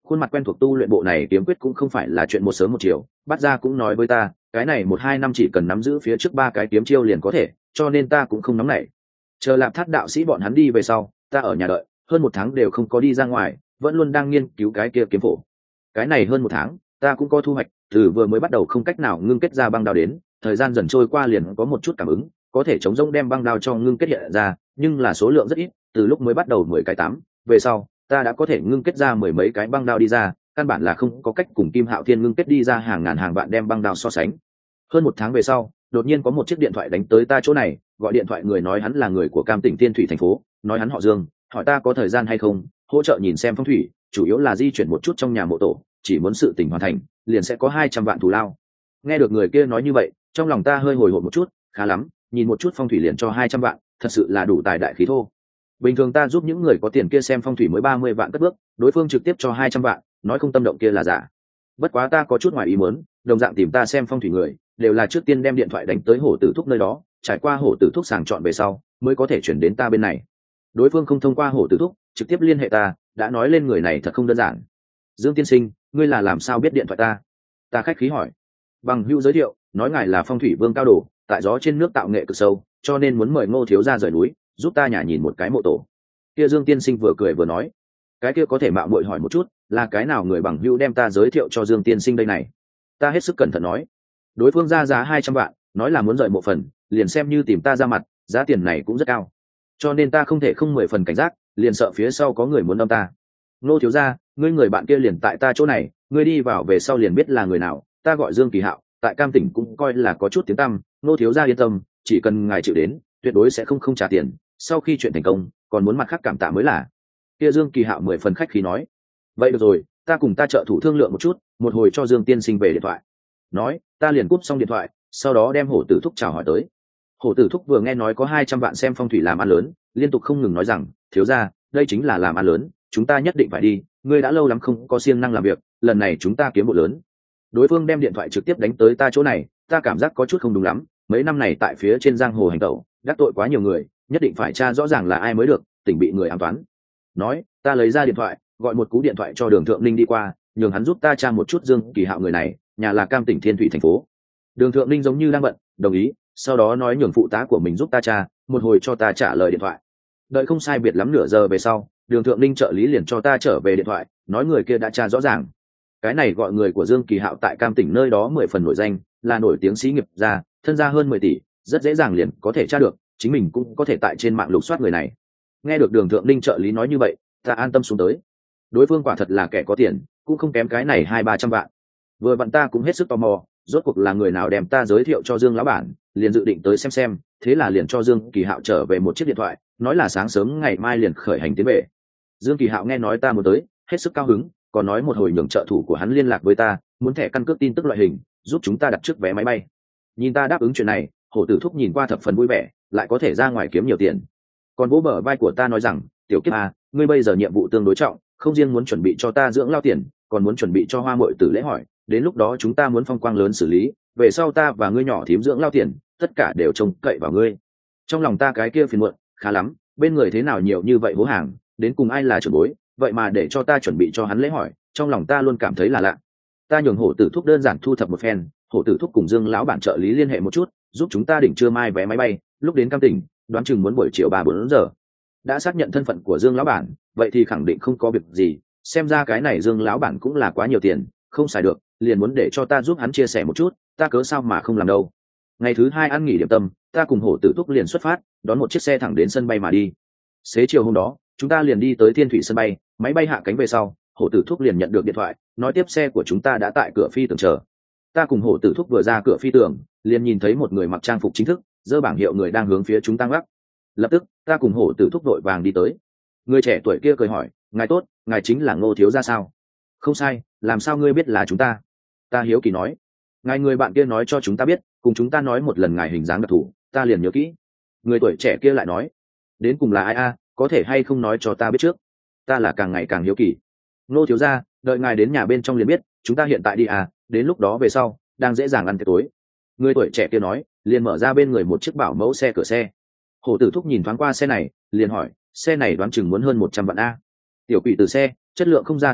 khuôn mặt quen thuộc tu luyện bộ này kiếm quyết cũng không phải là chuyện một sớm một chiều, bắt ra cũng nói với ta cái này một hai năm chỉ cần nắm giữ phía trước ba cái kiếm chiêu liền có thể, cho nên ta cũng không nóng nảy. Chờ Lạp Thát đạo sĩ bọn hắn đi về sau, ta ở nhà đợi hơn một tháng đều không có đi ra ngoài, vẫn luôn đang nghiên cứu cái kia kiếm phổ. Cái này hơn một tháng ta cũng có thu hoạch, từ vừa mới bắt đầu không cách nào ngưng kết ra băng đao đến thời gian dần trôi qua liền có một chút cảm ứng, có thể chống rông đem băng đao cho ngưng kết hiện ra, nhưng là số lượng rất ít. Từ lúc mới bắt đầu mười cái tám, về sau ta đã có thể ngưng kết ra mười mấy cái băng đao đi ra, căn bản là không có cách cùng Kim Hạo Thiên ngưng kết đi ra hàng ngàn hàng vạn đem băng đao so sánh. Hơn một tháng về sau, đột nhiên có một chiếc điện thoại đánh tới ta chỗ này, gọi điện thoại người nói hắn là người của Cam Tỉnh Thiên Thủy thành phố, nói hắn họ Dương, hỏi ta có thời gian hay không hỗ trợ nhìn xem phong thủy, chủ yếu là di chuyển một chút trong nhà mộ tổ, chỉ muốn sự tình hoàn thành liền sẽ có hai trăm vạn thù lao. Nghe được người kia nói như vậy, trong lòng ta hơi hồi hộp một chút, khá lắm, nhìn một chút phong thủy liền cho hai trăm vạn, thật sự là đủ tài đại khí thô. Bình thường ta giúp những người có tiền kia xem phong thủy mới ba mươi vạn cất bước, đối phương trực tiếp cho hai trăm vạn, nói không tâm động kia là giả. Bất quá ta có chút ngoài ý muốn, đồng dạng tìm ta xem phong thủy người đều là trước tiên đem điện thoại đánh tới Hổ Tử Thúc nơi đó, trải qua Hổ Tử Thúc sàng chọn về sau mới có thể chuyển đến ta bên này. Đối phương không thông qua Hổ Tử Thúc, trực tiếp liên hệ ta, đã nói lên người này thật không đơn giản. Dương tiên sinh, ngươi là làm sao biết điện thoại ta? Ta khách khí hỏi. Bằng hữu giới thiệu, nói ngài là phong thủy vương cao đồ, tại gió trên nước tạo nghệ cực sâu, cho nên muốn mời Ngô thiếu gia rời núi, giúp ta nhà nhìn một cái mộ tổ. Kia Dương tiên sinh vừa cười vừa nói, cái kia có thể mạo muội hỏi một chút, là cái nào người bằng hữu đem ta giới thiệu cho Dương tiên sinh đây này? Ta hết sức cẩn thận nói. Đối phương ra giá hai trăm vạn, nói là muốn rời một phần, liền xem như tìm ta ra mặt, giá tiền này cũng rất cao, cho nên ta không thể không mười phần cảnh giác, liền sợ phía sau có người muốn đâm ta. Ngô thiếu gia, ngươi người bạn kia liền tại ta chỗ này, ngươi đi vào về sau liền biết là người nào. Ta gọi Dương Kỳ Hạo, tại Cam Tỉnh cũng coi là có chút tiếng tăm. Ngô thiếu gia yên tâm, chỉ cần ngài chịu đến, tuyệt đối sẽ không không trả tiền, sau khi chuyện thành công còn muốn mặt khác cảm tạ mới là. Kia Dương Kỳ Hạo mười phần khách khí nói. Vậy được rồi, ta cùng ta trợ thủ thương lượng một chút, một hồi cho Dương tiên sinh về điện thoại. Nói, ta liền cúp xong điện thoại, sau đó đem Hổ Tử Thúc chào hỏi tới. Hổ Tử Thúc vừa nghe nói có hai trăm vạn xem phong thủy làm ăn lớn, liên tục không ngừng nói rằng, thiếu gia, đây chính là làm ăn lớn, chúng ta nhất định phải đi, ngươi đã lâu lắm không có siêng năng làm việc, lần này chúng ta kiếm một lớn. Đối phương đem điện thoại trực tiếp đánh tới ta chỗ này, ta cảm giác có chút không đúng lắm, mấy năm này tại phía trên giang hồ hành tẩu, đắc tội quá nhiều người, nhất định phải tra rõ ràng là ai mới được, tỉnh bị người ám toán. Nói, ta lấy ra điện thoại, gọi một cú điện thoại cho Đường Thượng Ninh đi qua, nhường hắn giúp ta tra một chút Dương Kỳ Hạo người này, nhà là Cam Tỉnh Thiên Thủy thành phố. Đường Thượng Ninh giống như đang bận, đồng ý, sau đó nói nhường phụ tá của mình giúp ta tra, một hồi cho ta trả lời điện thoại. Đợi không sai biệt lắm nửa giờ về sau, Đường Thượng Ninh trợ lý liền cho ta trở về điện thoại, nói người kia đã tra rõ ràng. Cái này gọi người của Dương Kỳ Hạo tại Cam Tỉnh nơi đó mười phần nổi danh, là nổi tiếng xí nghiệp gia, thân gia hơn mười tỷ, rất dễ dàng liền có thể tra được, chính mình cũng có thể tại trên mạng lục soát người này. Nghe được Đường Thượng Ninh trợ lý nói như vậy, ta an tâm xuống tới. Đối phương quả thật là kẻ có tiền, cũng không kém cái này hai ba trăm vạn. Vừa vặn ta cũng hết sức tò mò, rốt cuộc là người nào đem ta giới thiệu cho Dương lão bản, liền dự định tới xem xem, thế là liền cho Dương Kỳ Hạo trở về một chiếc điện thoại, nói là sáng sớm ngày mai liền khởi hành tiến về. Dương Kỳ Hạo nghe nói ta muốn tới, hết sức cao hứng, còn nói một hồi nhường trợ thủ của hắn liên lạc với ta, muốn thẻ căn cước tin tức loại hình, giúp chúng ta đặt trước vé máy bay. Nhìn ta đáp ứng chuyện này, Hổ Tử Thúc nhìn qua thập phần vui vẻ, lại có thể ra ngoài kiếm nhiều tiền. Còn vỗ bờ vai của ta nói rằng, tiểu kiếp à, ngươi bây giờ nhiệm vụ tương đối trọng, không riêng muốn chuẩn bị cho ta dưỡng lao tiền, còn muốn chuẩn bị cho Hoa Muội Tử lễ hỏi, đến lúc đó chúng ta muốn phong quang lớn xử lý, về sau ta và ngươi nhỏ thím dưỡng lao tiền, tất cả đều trông cậy vào ngươi. Trong lòng ta cái kia phiền muộn, khá lắm, bên người thế nào nhiều như vậy hố hàng, đến cùng ai là trưởng bối, vậy mà để cho ta chuẩn bị cho hắn lễ hỏi, trong lòng ta luôn cảm thấy là lạ. Ta nhường Hổ Tử Thúc đơn giản thu thập một phen, Hổ Tử Thúc cùng Dương lão bản trợ lý liên hệ một chút, giúp chúng ta đỉnh trưa mai vé máy bay, lúc đến Cam Tỉnh, đoán chừng muốn buổi chiều ba bốn giờ. Đã xác nhận thân phận của Dương lão bản, vậy thì khẳng định không có việc gì, xem ra cái này Dương lão bản cũng là quá nhiều tiền, không xài được, liền muốn để cho ta giúp hắn chia sẻ một chút, ta cớ sao mà không làm đâu. Ngày thứ hai ăn nghỉ điểm tâm, ta cùng Hổ Tử Thúc liền xuất phát, đón một chiếc xe thẳng đến sân bay mà đi. Xế chiều hôm đó, chúng ta liền đi tới Thiên Thủy sân bay, máy bay hạ cánh về sau, Hổ Tử Thúc liền nhận được điện thoại, nói tiếp xe của chúng ta đã tại cửa phi tường chờ. Ta cùng Hổ Tử Thúc vừa ra cửa phi tường, liền nhìn thấy một người mặc trang phục chính thức, giơ bảng hiệu người đang hướng phía chúng ta gác. Lập tức, ta cùng Hổ Tử Thúc vội vàng đi tới. Người trẻ tuổi kia cười hỏi, ngài tốt, ngài chính là Ngô thiếu gia sao? Không sai, làm sao ngươi biết là chúng ta? Ta hiếu kỳ nói, ngài người bạn kia nói cho chúng ta biết, cùng chúng ta nói một lần ngài hình dáng đặc thù, ta liền nhớ kỹ. Người tuổi trẻ kia lại nói, đến cùng là ai a, có thể hay không nói cho ta biết trước? Ta là càng ngày càng hiếu kỳ. Ngô thiếu gia, đợi ngài đến nhà bên trong liền biết, chúng ta hiện tại đi à, đến lúc đó về sau, đang dễ dàng ăn tiệc tối. Người tuổi trẻ kia nói, liền mở ra bên người một chiếc bảo mẫu xe cửa xe. Hổ Tử Thúc nhìn thoáng qua xe này, liền hỏi, xe này đoán chừng muốn hơn một trăm vạn a. Tiểu quỷ từ xe, chất lượng không ra thế nào,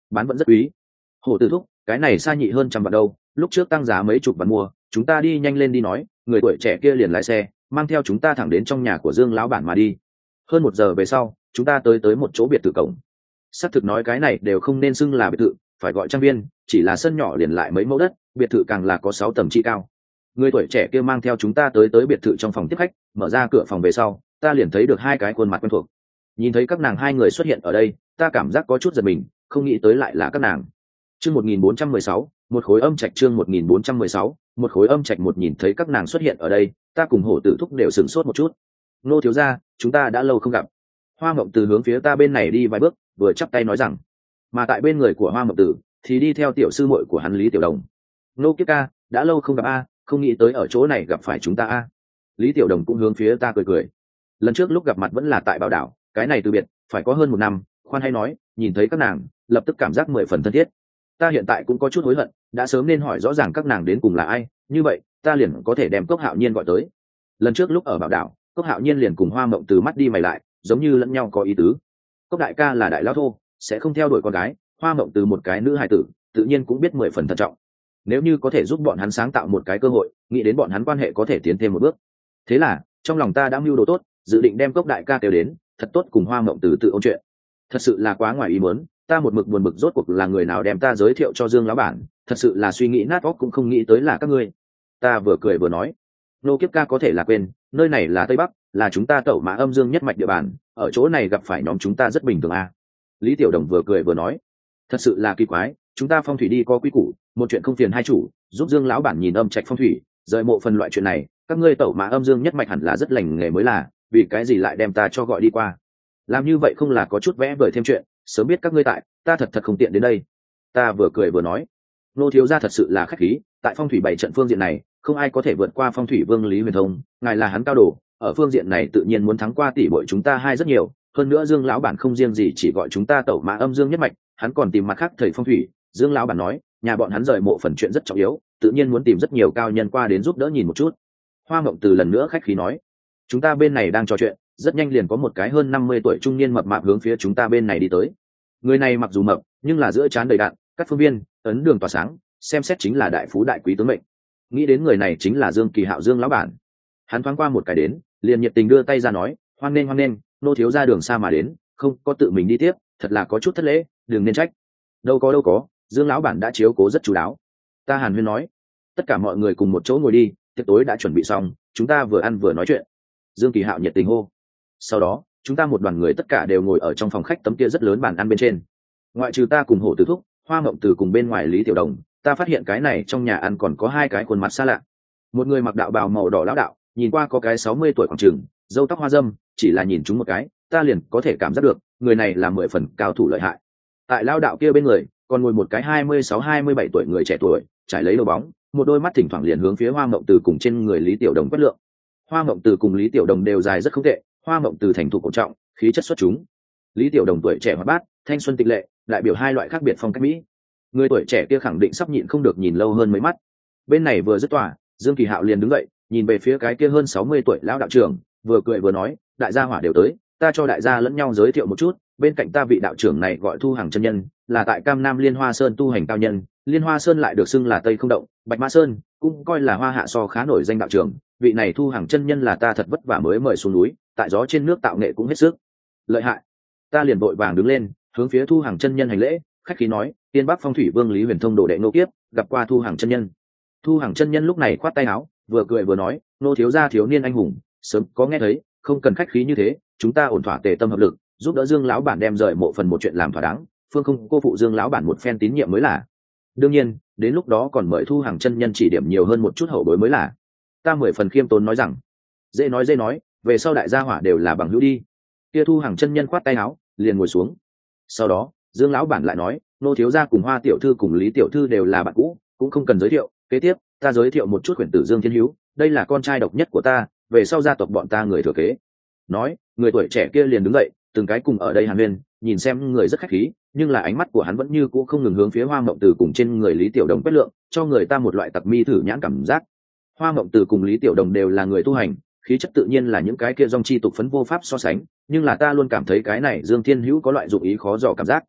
bán vẫn rất quý. Hổ tử thúc, cái này xa nhị hơn trăm vạn đâu, lúc trước tăng giá mấy chục vạn mua, chúng ta đi nhanh lên đi nói. Người tuổi trẻ kia liền lái xe mang theo chúng ta thẳng đến trong nhà của Dương lão bản mà đi. Hơn một giờ về sau, chúng ta tới tới một chỗ biệt thự cổng. Xác thực nói cái này đều không nên xưng là biệt thự, phải gọi trang viên, chỉ là sân nhỏ liền lại mấy mẫu đất, biệt thự càng là có sáu tầng chi cao. Người tuổi trẻ kia mang theo chúng ta tới tới biệt thự trong phòng tiếp khách, mở ra cửa phòng về sau, ta liền thấy được hai cái khuôn mặt quen thuộc. Nhìn thấy các nàng hai người xuất hiện ở đây, ta cảm giác có chút giật mình, không nghĩ tới lại là các nàng. Chương một nghìn bốn trăm mười sáu, một khối âm trạch. Chương một nghìn bốn trăm mười sáu, một khối âm trạch. Một nhìn thấy các nàng xuất hiện ở đây, ta cùng Hổ Tử thúc đều sửng sốt một chút. Nô thiếu gia, chúng ta đã lâu không gặp. Hoa Mộng Từ hướng phía ta bên này đi vài bước, vừa chắp tay nói rằng. Mà tại bên người của Hoa Mộng Tử thì đi theo tiểu sư muội của hắn Lý Tiểu Đồng. Nô Kiếp ca, đã lâu không gặp a, không nghĩ tới ở chỗ này gặp phải chúng ta a. Lý Tiểu Đồng cũng hướng phía ta cười cười. Lần trước lúc gặp mặt vẫn là tại Bảo Đảo, cái này từ biệt phải có hơn một năm, khoan hay nói, nhìn thấy các nàng lập tức cảm giác mười phần thân thiết. Ta hiện tại cũng có chút hối hận, đã sớm nên hỏi rõ ràng các nàng đến cùng là ai, như vậy ta liền có thể đem Cốc Hạo Nhiên gọi tới. Lần trước lúc ở Bảo Đảo, Cốc Hạo Nhiên liền cùng Hoa Mộng Từ mắt đi mày lại, giống như lẫn nhau có ý tứ. Cốc đại ca là đại lão thô, sẽ không theo đuổi con gái, Hoa Mộng Từ một cái nữ hài tử, tự nhiên cũng biết mười phần thận trọng. Nếu như có thể giúp bọn hắn sáng tạo một cái cơ hội, nghĩ đến bọn hắn quan hệ có thể tiến thêm một bước. Thế là trong lòng ta đã mưu đồ tốt, dự định đem Cốc đại ca kêu đến, thật tốt cùng Hoa Mộng Từ tự ôn chuyện. Thật sự là quá ngoài ý muốn, ta một mực buồn bực rốt cuộc là người nào đem ta giới thiệu cho Dương lão bản, thật sự là suy nghĩ nát óc cũng không nghĩ tới là các ngươi. Ta vừa cười vừa nói, Nô Kiếp ca có thể là quên, nơi này là Tây Bắc, là chúng ta tẩu mã âm dương nhất mạch địa bàn, ở chỗ này gặp phải nhóm chúng ta rất bình thường à. Lý Tiểu Đồng vừa cười vừa nói, thật sự là kỳ quái, chúng ta phong thủy đi có quy củ, một chuyện không phiền hai chủ, giúp Dương lão bản nhìn âm trạch phong thủy, rời mộ phần loại chuyện này, các ngươi tẩu mã âm dương nhất mạch hẳn là rất lành nghề mới là, vì cái gì lại đem ta cho gọi đi qua? Làm như vậy không là có chút vẽ vời thêm chuyện, sớm biết các ngươi tại, ta thật thật không tiện đến đây. Ta vừa cười vừa nói, Nô thiếu gia thật sự là khách khí, tại phong thủy bảy trận phương diện này, không ai có thể vượt qua phong thủy vương Lý Huyền Thông, ngài là hắn cao đồ, ở phương diện này tự nhiên muốn thắng qua tỷ bội chúng ta hai rất nhiều. Hơn nữa Dương lão bản không riêng gì chỉ gọi chúng ta tẩu mã âm dương nhất mạch, hắn còn tìm mặt khác thầy phong thủy. Dương lão bản nói, nhà bọn hắn rời mộ phần chuyện rất trọng yếu, tự nhiên muốn tìm rất nhiều cao nhân qua đến giúp đỡ nhìn một chút. Hoa Mộng Từ lần nữa khách khí nói, chúng ta bên này đang trò chuyện, rất nhanh liền có một cái hơn năm mươi tuổi trung niên mập mạp hướng phía chúng ta bên này đi tới. Người này mặc dù mập, nhưng là giữa trán đầy đạn, cắt phương viên, ấn đường tỏa sáng, xem xét chính là đại phú đại quý tướng mệnh. Nghĩ đến người này chính là Dương Kỳ Hạo Dương lão bản. Hắn thoáng qua một cái đến, liền nhiệt tình đưa tay ra nói, hoan nghênh hoan nghênh, nô thiếu ra đường xa mà đến, không có tự mình đi tiếp, thật là có chút thất lễ, đừng nên trách. Đâu có đâu có, Dương lão bản đã chiếu cố rất chú đáo. Ta hàn huyên nói, tất cả mọi người cùng một chỗ ngồi đi, tiệc tối đã chuẩn bị xong, chúng ta vừa ăn vừa nói chuyện. Dương Kỳ Hạo nhiệt tình hô. Sau đó chúng ta một đoàn người tất cả đều ngồi ở trong phòng khách tấm kia rất lớn bàn ăn bên trên. Ngoại trừ ta cùng Hổ Tử thúc, Hoa Mộng Từ cùng bên ngoài Lý Tiểu Đồng, ta phát hiện cái này trong nhà ăn còn có hai cái khuôn mặt xa lạ. Một người mặc đạo bào màu đỏ lão đạo, nhìn qua có cái sáu mươi tuổi khoảng chừng, râu tóc hoa râm, chỉ là nhìn chúng một cái, ta liền có thể cảm giác được, người này là mười phần cao thủ lợi hại. Tại lão đạo kia bên người, còn ngồi một cái hai mươi sáu hai mươi bảy tuổi người trẻ tuổi, trải lấy đầu bóng, một đôi mắt thỉnh thoảng liền hướng phía Hoa Mộng Từ cùng trên người Lý Tiểu Đồng quét lượng. Hoa Mộng Từ cùng Lý Tiểu Đồng đều dài rất không tệ, Hoa Mộng Từ thành thục cổ trọng, khí chất xuất chúng. Lý Tiểu Đồng tuổi trẻ hoạt bát, thanh xuân tịch lệ, đại biểu hai loại khác biệt phong cách mỹ. Người tuổi trẻ kia khẳng định sắp nhịn không được nhìn lâu hơn mấy mắt. Bên này vừa dứt tỏa, Dương Kỳ Hạo liền đứng dậy, nhìn về phía cái kia hơn sáu mươi tuổi lão đạo trưởng, vừa cười vừa nói, đại gia hỏa đều tới, ta cho đại gia lẫn nhau giới thiệu một chút, bên cạnh ta vị đạo trưởng này gọi Thu Hằng chân nhân, là tại Cam Nam Liên Hoa Sơn tu hành cao nhân, Liên Hoa Sơn lại được xưng là Tây Không Động, Bạch Mã Sơn, cũng coi là Hoa Hạ so khá nổi danh đạo trưởng, vị này Thu Hằng chân nhân là ta thật vất vả mới mời xuống núi, tại gió trên nước tạo nghệ cũng hết sức lợi hại. Ta liền vội vàng đứng lên, hướng phía Thu Hằng chân nhân hành lễ, khách khí nói, tiên Bắc phong thủy vương Lý Huyền Thông đồ đệ Nô Kiếp, gặp qua Thu Hằng chân nhân. Thu Hằng chân nhân lúc này khoát tay áo, vừa cười vừa nói, nô thiếu gia thiếu niên anh hùng, sớm có nghe thấy, không cần khách khí như thế, chúng ta ổn thỏa tề tâm hợp lực, giúp đỡ Dương lão bản đem rời mộ phần một chuyện làm thỏa đáng, phương không cô phụ Dương lão bản một phen tín nhiệm mới là. Đương nhiên, đến lúc đó còn mời Thu Hằng chân nhân chỉ điểm nhiều hơn một chút hậu bối mới là. Ta mười phần khiêm tốn nói rằng, dễ nói dễ nói, về sau đại gia hỏa đều là bằng hữu đi. Kia Thu Hằng chân nhân khoát tay áo, liền ngồi xuống. Sau đó, Dương lão bản lại nói, nô thiếu gia cùng Hoa tiểu thư cùng Lý tiểu thư đều là bạn cũ, cũng không cần giới thiệu, kế tiếp ta giới thiệu một chút quyển tử Dương Thiên Hữu, đây là con trai độc nhất của ta, về sau gia tộc bọn ta người thừa kế. Nói, người tuổi trẻ kia liền đứng dậy, từng cái cùng ở đây hàn huyên, nhìn xem người rất khách khí, nhưng là ánh mắt của hắn vẫn như cũ không ngừng hướng phía Hoa Mộng Từ cùng trên người Lý Tiểu Đồng quét lượng, cho người ta một loại tặc mi thử nhãn cảm giác. Hoa Mộng Từ cùng Lý Tiểu Đồng đều là người tu hành, khí chất tự nhiên là những cái kia dòng chi tục phấn vô pháp so sánh, nhưng là ta luôn cảm thấy cái này Dương Thiên Hữu có loại dụng ý khó dò cảm giác.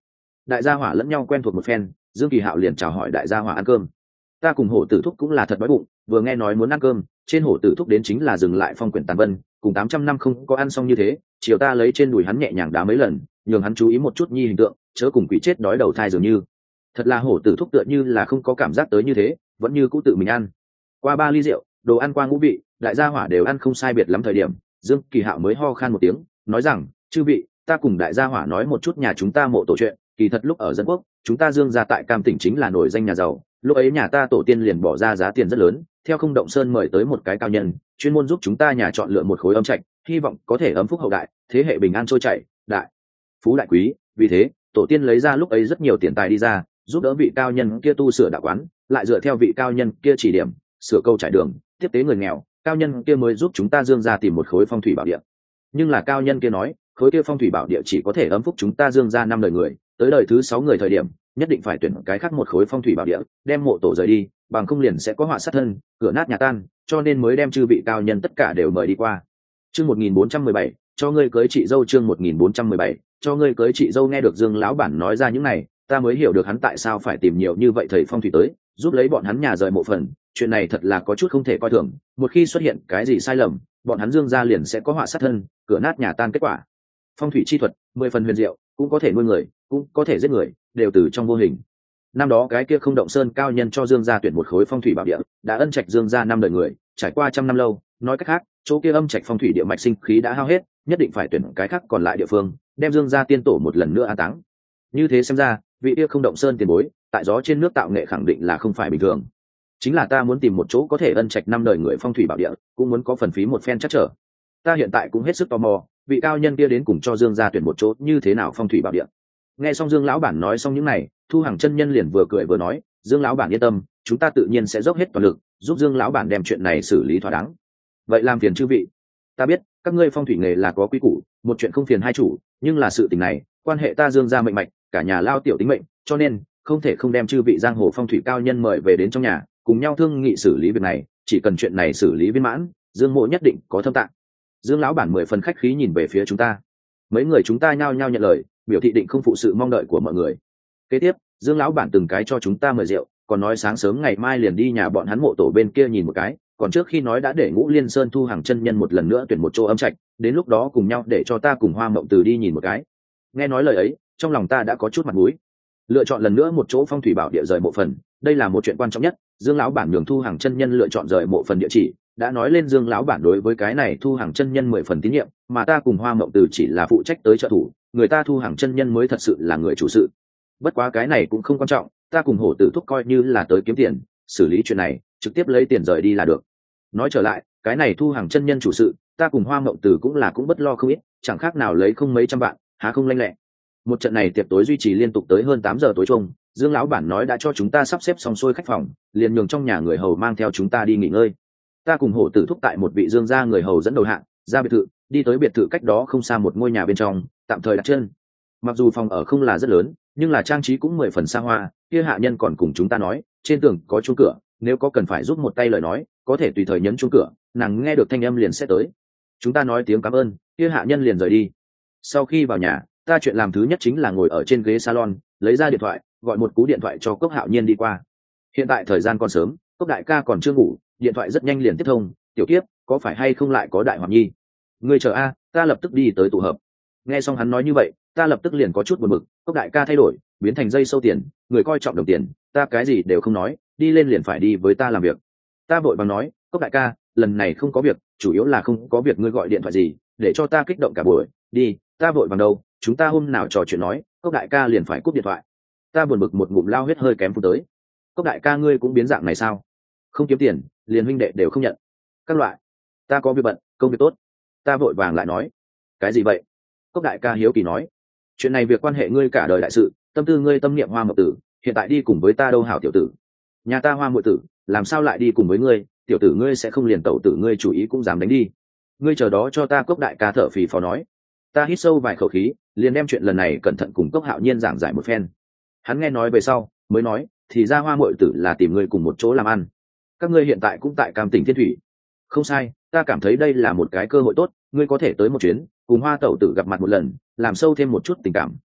đại gia hỏa lẫn nhau quen thuộc một phen, Dương Kỳ Hạo liền chào hỏi đại gia hỏa ăn cơm. Ta cùng hổ tử thúc cũng là thật đói bụng, vừa nghe nói muốn ăn cơm, trên hổ tử thúc đến chính là dừng lại phong quyển tàn vân, cùng tám trăm năm không có ăn xong như thế, chiều ta lấy trên đùi hắn nhẹ nhàng đá mấy lần, nhường hắn chú ý một chút nhi hình tượng, chớ cùng quỷ chết đói đầu thai dường như. Thật là hổ tử thúc tựa như là không có cảm giác tới như thế, vẫn như cũ tự mình ăn. Qua ba ly rượu, đồ ăn qua ngũ vị, đại gia hỏa đều ăn không sai biệt lắm thời điểm, Dương Kỳ Hạo mới ho khan một tiếng, nói rằng: "Chư vị, ta cùng đại gia hỏa nói một chút nhà chúng ta mộ tổ chuyện, kỳ thật lúc ở dân quốc, chúng ta Dương gia tại Cam Tỉnh chính là nổi danh nhà giàu, lúc ấy nhà ta tổ tiên liền bỏ ra giá tiền rất lớn, theo Không Động Sơn mời tới một cái cao nhân, chuyên môn giúp chúng ta nhà chọn lựa một khối âm trạch, hy vọng có thể ấm phúc hậu đại, thế hệ bình an trôi chảy, đại phú đại quý, vì thế, tổ tiên lấy ra lúc ấy rất nhiều tiền tài đi ra, giúp đỡ vị cao nhân kia tu sửa đạo quán, lại dựa theo vị cao nhân kia chỉ điểm, sửa câu trải đường, tiếp tế người nghèo, cao nhân kia mới giúp chúng ta Dương gia tìm một khối phong thủy bảo địa. Nhưng là cao nhân kia nói, khối kia phong thủy bảo địa chỉ có thể ấm phúc chúng ta Dương gia năm đời người, tới đời thứ sáu người thời điểm, nhất định phải tuyển cái khác một khối phong thủy bảo địa, đem mộ tổ rời đi, bằng không liền sẽ có họa sát thân, cửa nát nhà tan, cho nên mới đem chư vị cao nhân tất cả đều mời đi qua. Chương một nghìn bốn trăm mười bảy, cho ngươi cưới chị dâu. Chương một nghìn bốn trăm mười bảy, cho ngươi cưới chị dâu. Nghe được Dương lão bản nói ra những này, ta mới hiểu được hắn tại sao phải tìm nhiều như vậy thầy phong thủy tới, giúp lấy bọn hắn nhà rời mộ phần. Chuyện này thật là có chút không thể coi thường, một khi xuất hiện cái gì sai lầm, bọn hắn Dương gia liền sẽ có họa sát thân, cửa nát nhà tan kết quả. Phong thủy chi thuật, mười phần huyền diệu, cũng có thể nuôi người, cũng có thể giết người, đều từ trong vô hình. Năm đó cái kia Không Động Sơn cao nhân cho Dương gia tuyển một khối phong thủy bảo địa, đã ân trạch Dương gia năm đời người, trải qua trăm năm lâu, nói cách khác, chỗ kia âm trạch phong thủy địa mạch sinh khí đã hao hết, nhất định phải tuyển cái khác còn lại địa phương, đem Dương gia tiên tổ một lần nữa an táng. Như thế xem ra, vị kia Không Động Sơn tiền bối, tại gió trên nước tạo nghệ khẳng định là không phải bình thường. Chính là ta muốn tìm một chỗ có thể ân trạch năm đời người phong thủy bảo địa, cũng muốn có phần phí một phen chắc trở. Ta hiện tại cũng hết sức tò mò, vị cao nhân kia đến cùng cho Dương gia tuyển một chỗ như thế nào phong thủy bảo địa. Nghe xong Dương lão bản nói xong những này, Thu Hằng chân nhân liền vừa cười vừa nói: Dương lão bản yên tâm, chúng ta tự nhiên sẽ dốc hết toàn lực giúp Dương lão bản đem chuyện này xử lý thỏa đáng. Vậy làm phiền chư vị. Ta biết các ngươi phong thủy nghề là có quy củ, một chuyện không phiền hai chủ, nhưng là sự tình này quan hệ ta Dương gia mệnh mạch, cả nhà lao tiểu tính mệnh, cho nên không thể không đem chư vị giang hồ phong thủy cao nhân mời về đến trong nhà, cùng nhau thương nghị xử lý việc này. Chỉ cần chuyện này xử lý viên mãn, Dương mộ nhất định có thâm tạng. Dương lão bản mười phần khách khí nhìn về phía chúng ta. Mấy người chúng ta nhao nhao nhận lời, biểu thị định không phụ sự mong đợi của mọi người. Kế tiếp, Dương lão bản từng cái cho chúng ta mời rượu, còn nói sáng sớm ngày mai liền đi nhà bọn hắn mộ tổ bên kia nhìn một cái, còn trước khi nói đã để Ngũ Liên Sơn Thu Hàng chân nhân một lần nữa tuyển một chỗ âm trạch, đến lúc đó cùng nhau để cho ta cùng Hoa Mộng Từ đi nhìn một cái. Nghe nói lời ấy, trong lòng ta đã có chút mặt mũi. Lựa chọn lần nữa một chỗ phong thủy bảo địa rời mộ phần, đây là một chuyện quan trọng nhất. Dương lão bản nhường Thu Hàng chân nhân lựa chọn rời mộ phần địa chỉ, đã nói lên Dương lão bản đối với cái này Thu Hàng chân nhân mười phần tín nhiệm, mà ta cùng Hoa Mộng Từ chỉ là phụ trách tới trợ thủ, người ta Thu Hàng chân nhân mới thật sự là người chủ sự. Bất quá cái này cũng không quan trọng, ta cùng hổ tử thúc coi như là tới kiếm tiền, xử lý chuyện này trực tiếp lấy tiền rời đi là được. Nói trở lại, cái này Thu Hàng chân nhân chủ sự, ta cùng Hoa Mộng Từ cũng là cũng bất lo không ít, chẳng khác nào lấy không mấy trăm vạn, há không lanh lẹ. Một trận này tiệc tối duy trì liên tục tới hơn tám giờ tối chung, Dương lão bản nói đã cho chúng ta sắp xếp xong xuôi khách phòng, liền nhường trong nhà người hầu mang theo chúng ta đi nghỉ ngơi. Ta cùng hổ tử thúc tại một vị Dương gia người hầu dẫn đầu hạng, ra biệt thự, đi tới biệt thự cách đó không xa một ngôi nhà bên trong, tạm thời đặt chân. Mặc dù phòng ở không là rất lớn, nhưng là trang trí cũng mười phần xa hoa. Kia hạ nhân còn cùng chúng ta nói, trên tường có chuông cửa, nếu có cần phải giúp một tay lời nói, có thể tùy thời nhấn chuông cửa, nàng nghe được thanh âm liền sẽ tới. Chúng ta nói tiếng cảm ơn, kia hạ nhân liền rời đi. Sau khi vào nhà, ta chuyện làm thứ nhất chính là ngồi ở trên ghế salon, lấy ra điện thoại, gọi một cú điện thoại cho Cốc Hạo Nhiên đi qua. Hiện tại thời gian còn sớm, Cốc đại ca còn chưa ngủ, điện thoại rất nhanh liền tiếp thông. Tiểu Kiếp, có phải hay không lại có đại hoạt nhi? Ngươi chờ a, ta lập tức đi tới tụ hợp. Nghe xong hắn nói như vậy, ta lập tức liền có chút buồn bực. Cốc đại ca thay đổi, biến thành dây sâu tiền, người coi trọng đồng tiền, ta cái gì đều không nói, đi lên liền phải đi với ta làm việc. Ta vội vàng nói, Cốc đại ca, lần này không có việc, chủ yếu là không có việc, ngươi gọi điện thoại gì để cho ta kích động cả buổi. Đi, ta vội vàng đâu, chúng ta hôm nào trò chuyện nói. Cốc đại ca liền phải cúp điện thoại. Ta buồn bực một ngụm lao huyết hơi kém phun tới. Cốc đại ca ngươi cũng biến dạng này sao? Không kiếm tiền, liền huynh đệ đều không nhận. Các loại, ta có việc bận, công việc tốt. Ta vội vàng lại nói, cái gì vậy? Cốc đại ca hiếu kỳ nói, chuyện này việc quan hệ ngươi cả đời đại sự, tâm tư ngươi tâm niệm Hoa Mộng Tử, hiện tại đi cùng với ta đâu hảo tiểu tử. Nhà ta Hoa Mộng Tử, làm sao lại đi cùng với ngươi? Tiểu tử ngươi sẽ không liền tẩu tử ngươi chủ ý cũng dám đánh đi. Ngươi chờ đó cho ta. Cốc đại ca thở phì phò nói. Ta hít sâu vài khẩu khí, liền đem chuyện lần này cẩn thận cùng Cốc Hạo Nhiên giảng giải một phen. Hắn nghe nói về sau, mới nói, thì ra Hoa Mộng Tử là tìm ngươi cùng một chỗ làm ăn. Các ngươi hiện tại cũng tại Cam Tỉnh Thiên Thủy. Không sai, ta cảm thấy đây là một cái cơ hội tốt, ngươi có thể tới một chuyến, cùng Hoa tẩu tử gặp mặt một lần, làm sâu thêm một chút tình cảm,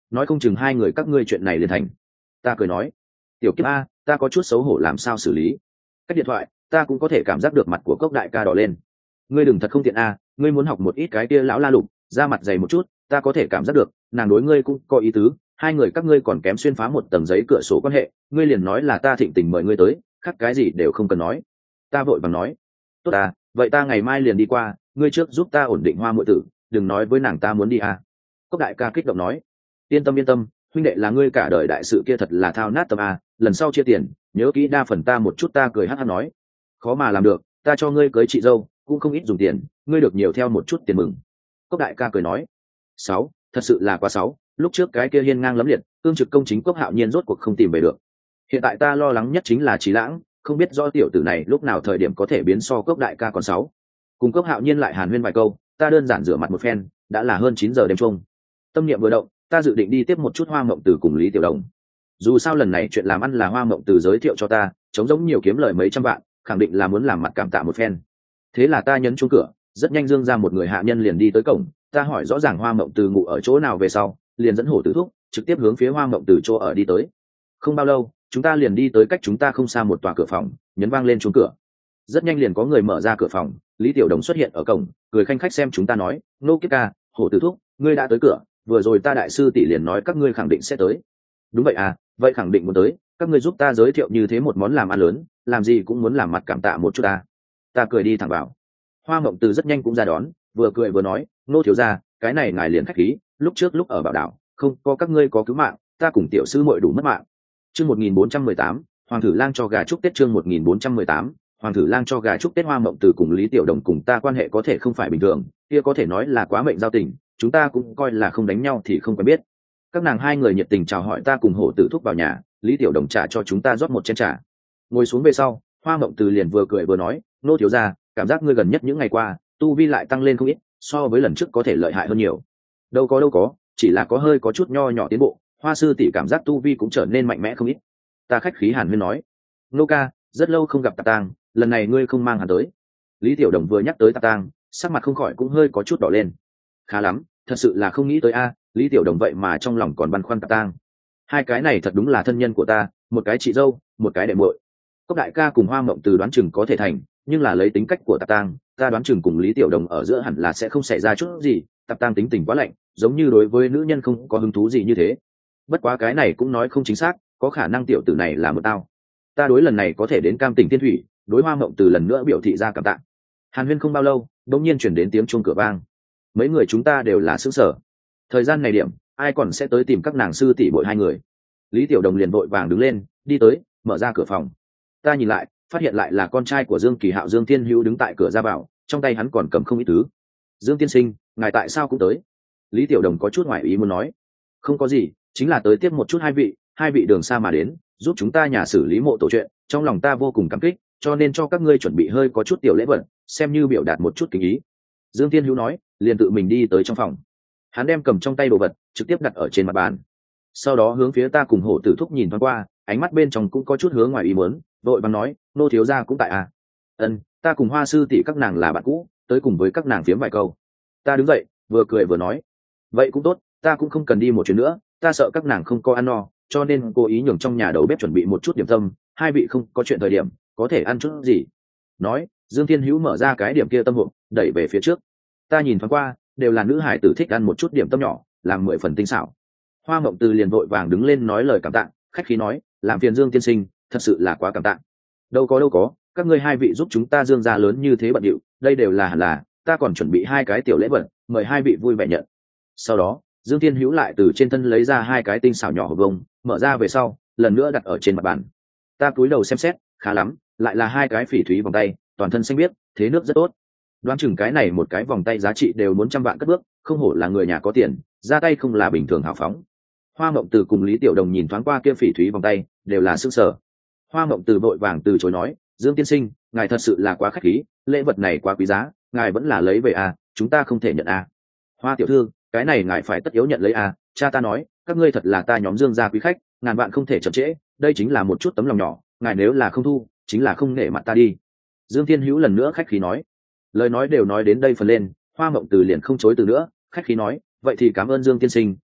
nói không chừng hai người các ngươi chuyện này liền thành. Ta cười nói, tiểu kiếp a, ta có chút xấu hổ làm sao xử lý. Cách điện thoại ta cũng có thể cảm giác được mặt của Cốc đại ca đỏ lên. Ngươi đừng thật không tiện a, ngươi muốn học một ít cái kia lão la lục, ra mặt dày một chút, ta có thể cảm giác được nàng đối ngươi cũng có ý tứ, hai người các ngươi còn kém xuyên phá một tầng giấy cửa sổ quan hệ, ngươi liền nói là ta thịnh tình mời ngươi tới, khác cái gì đều không cần nói. Ta vội vàng nói, tốt à, vậy ta ngày mai liền đi qua, ngươi trước giúp ta ổn định Hoa muội tử, đừng nói với nàng ta muốn đi à. Cốc đại ca kích động nói, yên tâm yên tâm, huynh đệ là ngươi cả đời đại sự kia thật là thao nát tâm à, lần sau chia tiền nhớ kỹ đa phần ta một chút. Ta cười hát hát nói, khó mà làm được, ta cho ngươi cưới chị dâu cũng không ít dùng tiền, ngươi được nhiều theo một chút tiền mừng. Cốc đại ca cười nói, sáu, thật sự là quá sáu, lúc trước cái kia hiên ngang lấm liệt cương trực công chính Cốc Hạo Nhiên rốt cuộc không tìm về được. Hiện tại ta lo lắng nhất chính là Trí Lãng, không biết do tiểu tử này lúc nào thời điểm có thể biến so Cốc đại ca còn sáu. Cùng Cốc Hạo Nhiên lại hàn huyên vài câu, ta đơn giản rửa mặt một phen, đã là hơn chín giờ đêm trung. Tâm niệm vừa động, ta dự định đi tiếp một chút Hoa Mộng Từ cùng Lý Tiểu Đồng. Dù sao lần này chuyện làm ăn là Hoa Mộng Từ giới thiệu cho ta, chống giống nhiều kiếm lời mấy trăm vạn, khẳng định là muốn làm mặt cảm tạ một phen. Thế là ta nhấn chuông cửa, rất nhanh dương ra một người hạ nhân liền đi tới cổng, ta hỏi rõ ràng Hoa Mộng Từ ngủ ở chỗ nào về sau, liền dẫn Hổ Tử Thúc trực tiếp hướng phía Hoa Mộng Từ chỗ ở đi tới. Không bao lâu, chúng ta liền đi tới cách chúng ta không xa một tòa cửa phòng, nhấn vang lên chuông cửa. Rất nhanh liền có người mở ra cửa phòng, Lý Tiểu Đồng xuất hiện ở cổng, cười khanh khách xem chúng ta nói, nô kiếp ca, Hổ Tử Thúc, ngươi đã tới cửa, vừa rồi ta đại sư tỷ liền nói các ngươi khẳng định sẽ tới. Đúng vậy à, vậy khẳng định muốn tới, các ngươi giúp ta giới thiệu như thế một món làm ăn lớn, làm gì cũng muốn làm mặt cảm tạ một chút ta. Ta cười đi thẳng vào. Hoa Mộng Từ rất nhanh cũng ra đón, vừa cười vừa nói, nô thiếu gia, cái này ngài liền khách khí, lúc trước lúc ở Bảo Đảo, không có các ngươi có cứu mạng, ta cùng tiểu sư muội đủ mất mạng. Chương một nghìn bốn trăm mười tám, Hoàng thử lang cho gà chúc Tết. Chương một nghìn bốn trăm mười tám, Hoàng thử lang cho gà chúc Tết. Hoa Mộng Từ cùng Lý Tiểu Đồng cùng ta quan hệ có thể không phải bình thường, kia có thể nói là quá mệnh giao tình, chúng ta cũng coi là không đánh nhau thì không quen biết. Các nàng hai người nhiệt tình chào hỏi ta cùng Hổ Tử Thúc vào nhà, Lý Tiểu Đồng trả cho chúng ta rót một chén trà. Ngồi xuống về sau, Hoa Mộng Từ liền vừa cười vừa nói, nô thiếu gia, cảm giác ngươi gần nhất những ngày qua tu vi lại tăng lên không ít, so với lần trước có thể lợi hại hơn nhiều. Đâu có đâu có, chỉ là có hơi có chút nho nhỏ tiến bộ, Hoa sư tỷ cảm giác tu vi cũng trở nên mạnh mẽ không ít. Ta khách khí hàn huyên nói, nô ca, rất lâu không gặp Tạp Tang, lần này ngươi không mang hắn tới. Lý Tiểu Đồng vừa nhắc tới Tạp Tang, sắc mặt không khỏi cũng hơi có chút đỏ lên. Khá lắm, thật sự là không nghĩ tới a, Lý Tiểu Đồng vậy mà trong lòng còn băn khoăn Tạp Tang. Hai cái này thật đúng là thân nhân của ta, một cái chị dâu, một cái đệ muội. Cốc đại ca cùng Hoa Mộng Từ đoán chừng có thể thành, nhưng là lấy tính cách của Tạp Tang, ta đoán chừng cùng Lý Tiểu Đồng ở giữa hẳn là sẽ không xảy ra chút gì. Tạp Tang tính tình quá lạnh, giống như đối với nữ nhân không có hứng thú gì như thế. Bất quá cái này cũng nói không chính xác, có khả năng tiểu tử này là một tao. Ta đối lần này có thể đến Cam Tỉnh Tiên Thủy, đối Hoa Mộng Từ lần nữa biểu thị ra cảm tạ. Hàn huyên không bao lâu, đột nhiên chuyển đến tiếng chuông cửa vang. Mấy người chúng ta đều là sững sờ. Thời gian này điểm, ai còn sẽ tới tìm các nàng sư tỷ bội hai người. Lý Tiểu Đồng liền vội vàng đứng lên, đi tới, mở ra cửa phòng. Ta nhìn lại, phát hiện lại là con trai của Dương Kỳ Hạo Dương Thiên Hữu đứng tại cửa ra vào, trong tay hắn còn cầm không ít thứ. Dương tiên sinh, ngài tại sao cũng tới? Lý Tiểu Đồng có chút ngoại ý muốn nói. Không có gì, chính là tới tiếp một chút hai vị, hai vị đường xa mà đến, giúp chúng ta nhà xử lý mộ tổ chuyện, trong lòng ta vô cùng cảm kích, cho nên cho các ngươi chuẩn bị hơi có chút tiểu lễ vật, xem như biểu đạt một chút kính ý. Dương Thiên Hữu nói, liền tự mình đi tới trong phòng. Hắn đem cầm trong tay đồ vật, trực tiếp đặt ở trên mặt bàn. Sau đó hướng phía ta cùng Hổ Tử Thúc nhìn thoáng qua, ánh mắt bên trong cũng có chút hướng ngoài ý muốn, vội vàng nói, nô thiếu gia cũng tại à? Ân, ta cùng Hoa sư tỷ các nàng là bạn cũ, tới cùng với các nàng phiếm vài câu. Ta đứng dậy, vừa cười vừa nói, vậy cũng tốt, ta cũng không cần đi một chuyến nữa, ta sợ các nàng không có ăn no, cho nên cố ý nhường trong nhà đầu bếp chuẩn bị một chút điểm tâm, hai vị không có chuyện thời điểm, có thể ăn chút gì. Nói, Dương Thiên Hữu mở ra cái điểm kia tâm hộp, đẩy về phía trước. Ta nhìn thoáng qua, đều là nữ hải tử thích ăn một chút điểm tâm nhỏ, làm mười phần tinh xảo. Hoa Mộng Từ liền vội vàng đứng lên nói lời cảm tạ, khách khí nói, làm phiền Dương tiên sinh, thật sự là quá cảm tạ. Đâu có đâu có, các ngươi hai vị giúp chúng ta Dương gia lớn như thế bận điệu, đây đều là hẳn là, ta còn chuẩn bị hai cái tiểu lễ vật, mời hai vị vui vẻ nhận. Sau đó, Dương Thiên Hữu lại từ trên thân lấy ra hai cái tinh xảo nhỏ hộp vông, mở ra về sau, lần nữa đặt ở trên mặt bàn. Ta cúi đầu xem xét, khá lắm, lại là hai cái phỉ thúy vòng tay, toàn thân xanh biếc, thế nước rất tốt. Đoán chừng cái này một cái vòng tay giá trị đều muốn trăm vạn cất bước, không hổ là người nhà có tiền, ra tay không là bình thường hào phóng. Hoa Mộng Từ cùng Lý Tiểu Đồng nhìn thoáng qua kia phỉ thúy vòng tay, đều là sững sờ. Hoa Mộng Từ vội vàng từ chối nói, Dương tiên sinh, ngài thật sự là quá khách khí, lễ vật này quá quý giá, ngài vẫn là lấy về à, chúng ta không thể nhận à. Hoa tiểu thư, cái này ngài phải tất yếu nhận lấy à, cha ta nói, các ngươi thật là ta nhóm Dương gia quý khách, ngàn vạn không thể chậm trễ, đây chính là một chút tấm lòng nhỏ, ngài nếu là không thu, chính là không nể mặt ta đi. Dương Thiên Hữu lần nữa khách khí nói. Lời nói đều nói đến đây phần lên, Hoa Mộng Từ liền không chối từ nữa, khách khí nói, vậy thì cảm ơn Dương tiên sinh,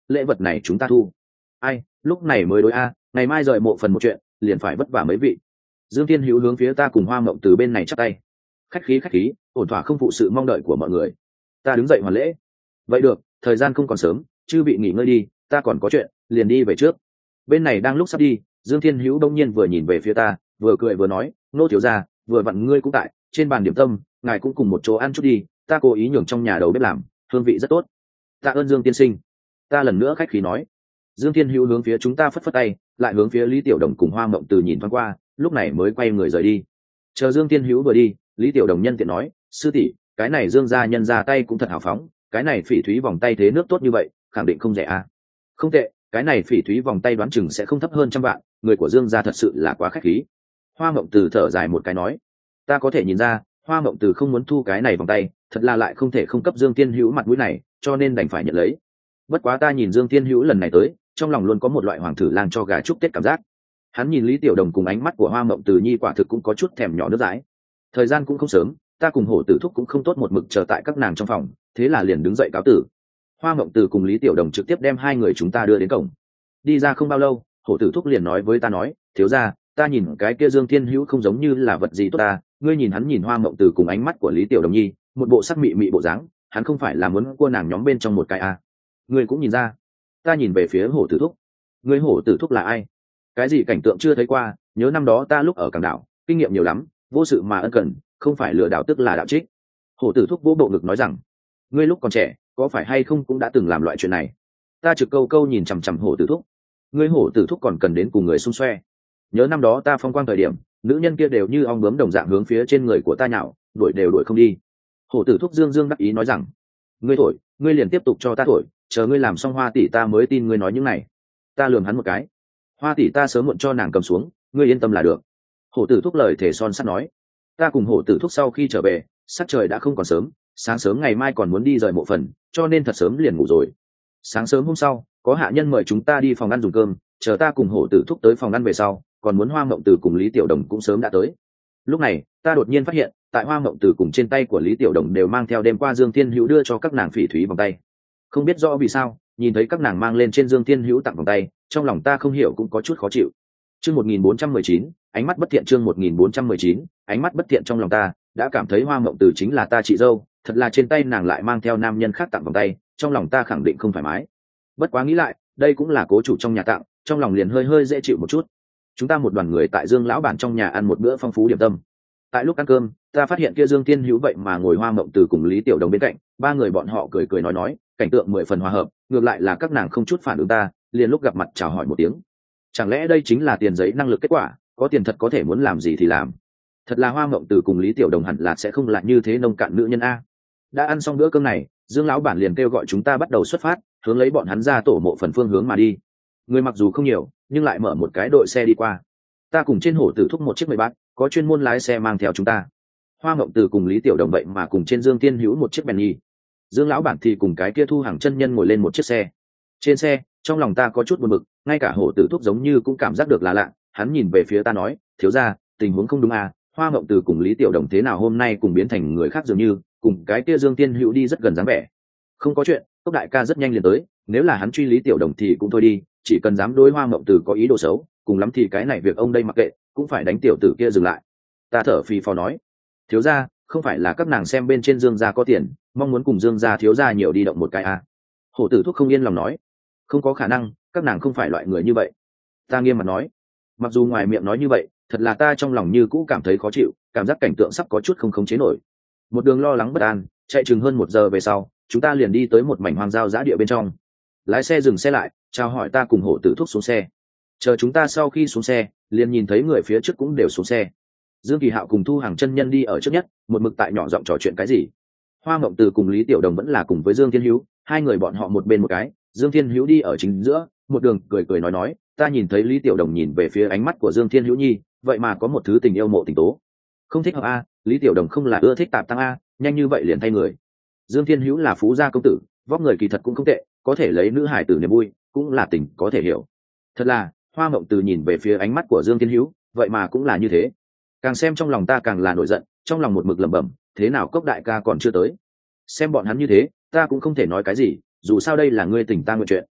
lễ vật này chúng ta thu. Ai, lúc này mới đối a, ngày mai rời mộ phần một chuyện liền phải vất vả mấy vị. Dương Thiên Hữu hướng phía ta cùng Hoa Mộng từ bên này chắp tay. Khách khí khách khí, ổn thỏa không phụ sự mong đợi của mọi người. Ta đứng dậy hoàn lễ. Vậy được, thời gian không còn sớm, chư vị nghỉ ngơi đi, ta còn có chuyện, liền đi về trước. Bên này đang lúc sắp đi, Dương Thiên Hữu đông nhiên vừa nhìn về phía ta, vừa cười vừa nói, nô thiếu gia, vừa vặn ngươi cũng tại, trên bàn điểm tâm, ngài cũng cùng một chỗ ăn chút đi, ta cố ý nhường trong nhà đầu bếp làm, hương vị rất tốt. Tạ ơn Dương tiên sinh. Ta lần nữa khách khí nói. Dương Thiên Hữu hướng phía chúng ta phất phất tay, lại hướng phía Lý Tiểu Đồng cùng Hoa Mộng Từ nhìn thoáng qua, lúc này mới quay người rời đi. Chờ Dương Thiên Hữu vừa đi, Lý Tiểu Đồng nhân tiện nói, sư tỷ, cái này Dương gia nhân ra tay cũng thật hào phóng, cái này phỉ thúy vòng tay thế nước tốt như vậy, khẳng định không rẻ à. Không tệ, cái này phỉ thúy vòng tay đoán chừng sẽ không thấp hơn trăm vạn, người của Dương gia thật sự là quá khách khí. Hoa Mộng Từ thở dài một cái nói, ta có thể nhìn ra, Hoa Mộng Từ không muốn thu cái này vòng tay, thật là lại không thể không cấp Dương Thiên Hữu mặt mũi này, cho nên đành phải nhận lấy. Bất quá ta nhìn Dương Thiên Hữu lần này tới, trong lòng luôn có một loại hoàng thử lang cho gà chúc tết cảm giác. Hắn nhìn Lý Tiểu Đồng cùng ánh mắt của Hoa Mộng Từ nhi quả thực cũng có chút thèm nhỏ nước dãi. Thời gian cũng không sớm, ta cùng Hổ Tử Thúc cũng không tốt một mực chờ tại các nàng trong phòng, thế là liền đứng dậy cáo tử. Hoa Mộng Từ cùng Lý Tiểu Đồng trực tiếp đem hai người chúng ta đưa đến cổng. Đi ra không bao lâu, Hổ Tử Thúc liền nói với ta nói, thiếu gia, ta nhìn cái kia Dương Thiên Hữu không giống như là vật gì tốt ta, ngươi nhìn hắn nhìn Hoa Mộng Từ cùng ánh mắt của Lý Tiểu Đồng nhi, một bộ sắc mị mị bộ dáng, hắn không phải là muốn cua nàng nhóm bên trong một cái à? Ngươi cũng nhìn ra. Ta nhìn về phía Hổ Tử Thúc. Ngươi Hổ Tử Thúc là ai? Cái gì cảnh tượng chưa thấy qua, nhớ năm đó ta lúc ở Cảng Đảo, kinh nghiệm nhiều lắm, vô sự mà ân cần, không phải lừa đảo tức là đạo trích. Hổ Tử Thúc vỗ bộ ngực nói rằng, ngươi lúc còn trẻ, có phải hay không cũng đã từng làm loại chuyện này? Ta trực câu câu nhìn chằm chằm Hổ Tử Thúc. Ngươi Hổ Tử Thúc còn cần đến cùng người xung xoe. Nhớ năm đó ta phong quang thời điểm, nữ nhân kia đều như ong bướm đồng dạng hướng phía trên người của ta nhạo, đuổi đều đuổi không đi. Hổ Tử Thúc dương dương đắc ý nói rằng, ngươi thổi, ngươi liền tiếp tục cho ta thổi, chờ ngươi làm xong Hoa tỷ ta mới tin ngươi nói những này. Ta lườm hắn một cái. Hoa tỷ ta sớm muộn cho nàng cầm xuống, ngươi yên tâm là được. Hổ Tử Thúc lời thể son sắt nói. Ta cùng Hổ Tử Thúc sau khi trở về, sắc trời đã không còn sớm, sáng sớm ngày mai còn muốn đi rời mộ phần, cho nên thật sớm liền ngủ rồi. Sáng sớm hôm sau, có hạ nhân mời chúng ta đi phòng ăn dùng cơm, chờ ta cùng Hổ Tử Thúc tới phòng ăn về sau, còn muốn Hoa Mộng Từ cùng Lý Tiểu Đồng cũng sớm đã tới. Lúc này, ta đột nhiên phát hiện, tại Hoa Mộng Từ cùng trên tay của Lý Tiểu Đồng đều mang theo đêm qua Dương Thiên Hữu đưa cho các nàng phỉ thúy vòng tay. Không biết rõ vì sao, nhìn thấy các nàng mang lên trên Dương Thiên Hữu tặng vòng tay, trong lòng ta không hiểu cũng có chút khó chịu. Chương một nghìn bốn trăm mười chín, ánh mắt bất thiện. Chương một nghìn bốn trăm mười chín, ánh mắt bất thiện. Trong lòng ta đã cảm thấy Hoa Mộng Từ chính là ta chị dâu, thật là trên tay nàng lại mang theo nam nhân khác tặng vòng tay, trong lòng ta khẳng định không thoải mái. Bất quá nghĩ lại, đây cũng là cố chủ trong nhà tặng, trong lòng liền hơi hơi dễ chịu một chút. Chúng ta một đoàn người tại Dương lão bản trong nhà ăn một bữa phong phú điểm tâm. Tại lúc ăn cơm, ta phát hiện kia Dương Thiên Hữu vậy mà ngồi Hoa Mộng Từ cùng Lý Tiểu Đồng bên cạnh, ba người bọn họ cười cười nói nói, cảnh tượng mười phần hòa hợp, ngược lại là các nàng không chút phản ứng ta, liền lúc gặp mặt chào hỏi một tiếng. Chẳng lẽ đây chính là tiền giấy năng lực kết quả, có tiền thật có thể muốn làm gì thì làm. Thật là Hoa Mộng Từ cùng Lý Tiểu Đồng hẳn là sẽ không lại như thế nông cạn nữ nhân a. Đã ăn xong bữa cơm này, Dương lão bản liền kêu gọi chúng ta bắt đầu xuất phát, hướng lấy bọn hắn ra tổ mộ phần phương hướng mà đi. Người mặc dù không nhiều, nhưng lại mở một cái đội xe đi qua. Ta cùng trên Hổ Tử Thúc một chiếc mười bát, có chuyên môn lái xe mang theo chúng ta. Hoa Mộng Từ cùng Lý Tiểu Đồng vậy mà cùng trên Dương Thiên Hữu một chiếc Bentley. Dương lão bản thì cùng cái kia Thu Hàng chân nhân ngồi lên một chiếc xe. Trên xe, trong lòng ta có chút buồn bực, ngay cả Hổ Tử Thúc giống như cũng cảm giác được là lạ, hắn nhìn về phía ta nói, thiếu gia, tình huống không đúng à, Hoa Mộng Từ cùng Lý Tiểu Đồng thế nào hôm nay cùng biến thành người khác dường như, cùng cái kia Dương Thiên Hữu đi rất gần dáng vẻ. Không có chuyện, Cốc đại ca rất nhanh liền tới, nếu là hắn truy Lý Tiểu Đồng thì cũng thôi đi, chỉ cần dám đối Hoa Mộng Từ có ý đồ xấu, cùng lắm thì cái này việc ông đây mặc kệ, cũng phải đánh tiểu tử kia dừng lại. Ta thở phì phò nói, thiếu gia, không phải là các nàng xem bên trên Dương gia có tiền, mong muốn cùng Dương gia thiếu gia nhiều đi động một cái à? Hổ Tử Thúc không yên lòng nói, không có khả năng, các nàng không phải loại người như vậy. Ta nghiêm mặt nói, mặc dù ngoài miệng nói như vậy, thật là ta trong lòng như cũ cảm thấy khó chịu, cảm giác cảnh tượng sắp có chút không khống chế nổi. Một đường lo lắng bất an, chạy chừng hơn một giờ về sau, chúng ta liền đi tới một mảnh hoang giao giã địa bên trong. Lái xe dừng xe lại, chào hỏi ta cùng Hổ Tử Thúc xuống xe. Chờ chúng ta sau khi xuống xe, liền nhìn thấy người phía trước cũng đều xuống xe. Dương Kỳ Hạo cùng Thu Hàng chân nhân đi ở trước nhất, một mực tại nhỏ giọng trò chuyện cái gì. Hoa Mộng Từ cùng Lý Tiểu Đồng vẫn là cùng với Dương Thiên Hữu, hai người bọn họ một bên một cái, Dương Thiên Hữu đi ở chính giữa, một đường cười cười nói nói, ta nhìn thấy Lý Tiểu Đồng nhìn về phía ánh mắt của Dương Thiên Hữu nhi, vậy mà có một thứ tình yêu mộ tình tố. Không thích hợp a, Lý Tiểu Đồng không là ưa thích tạp tăng a, nhanh như vậy liền thay người. Dương Thiên Hữu là phú gia công tử, vóc người kỳ thật cũng không tệ, có thể lấy nữ hải tử niềm vui, cũng là tình có thể hiểu. Thật là, Hoa Mộng Từ nhìn về phía ánh mắt của Dương Thiên Hữu, vậy mà cũng là như thế. Càng xem trong lòng ta càng là nổi giận, trong lòng một mực lẩm bẩm, thế nào Cốc đại ca còn chưa tới. Xem bọn hắn như thế, ta cũng không thể nói cái gì, dù sao đây là ngươi tình ta nguyện chuyện.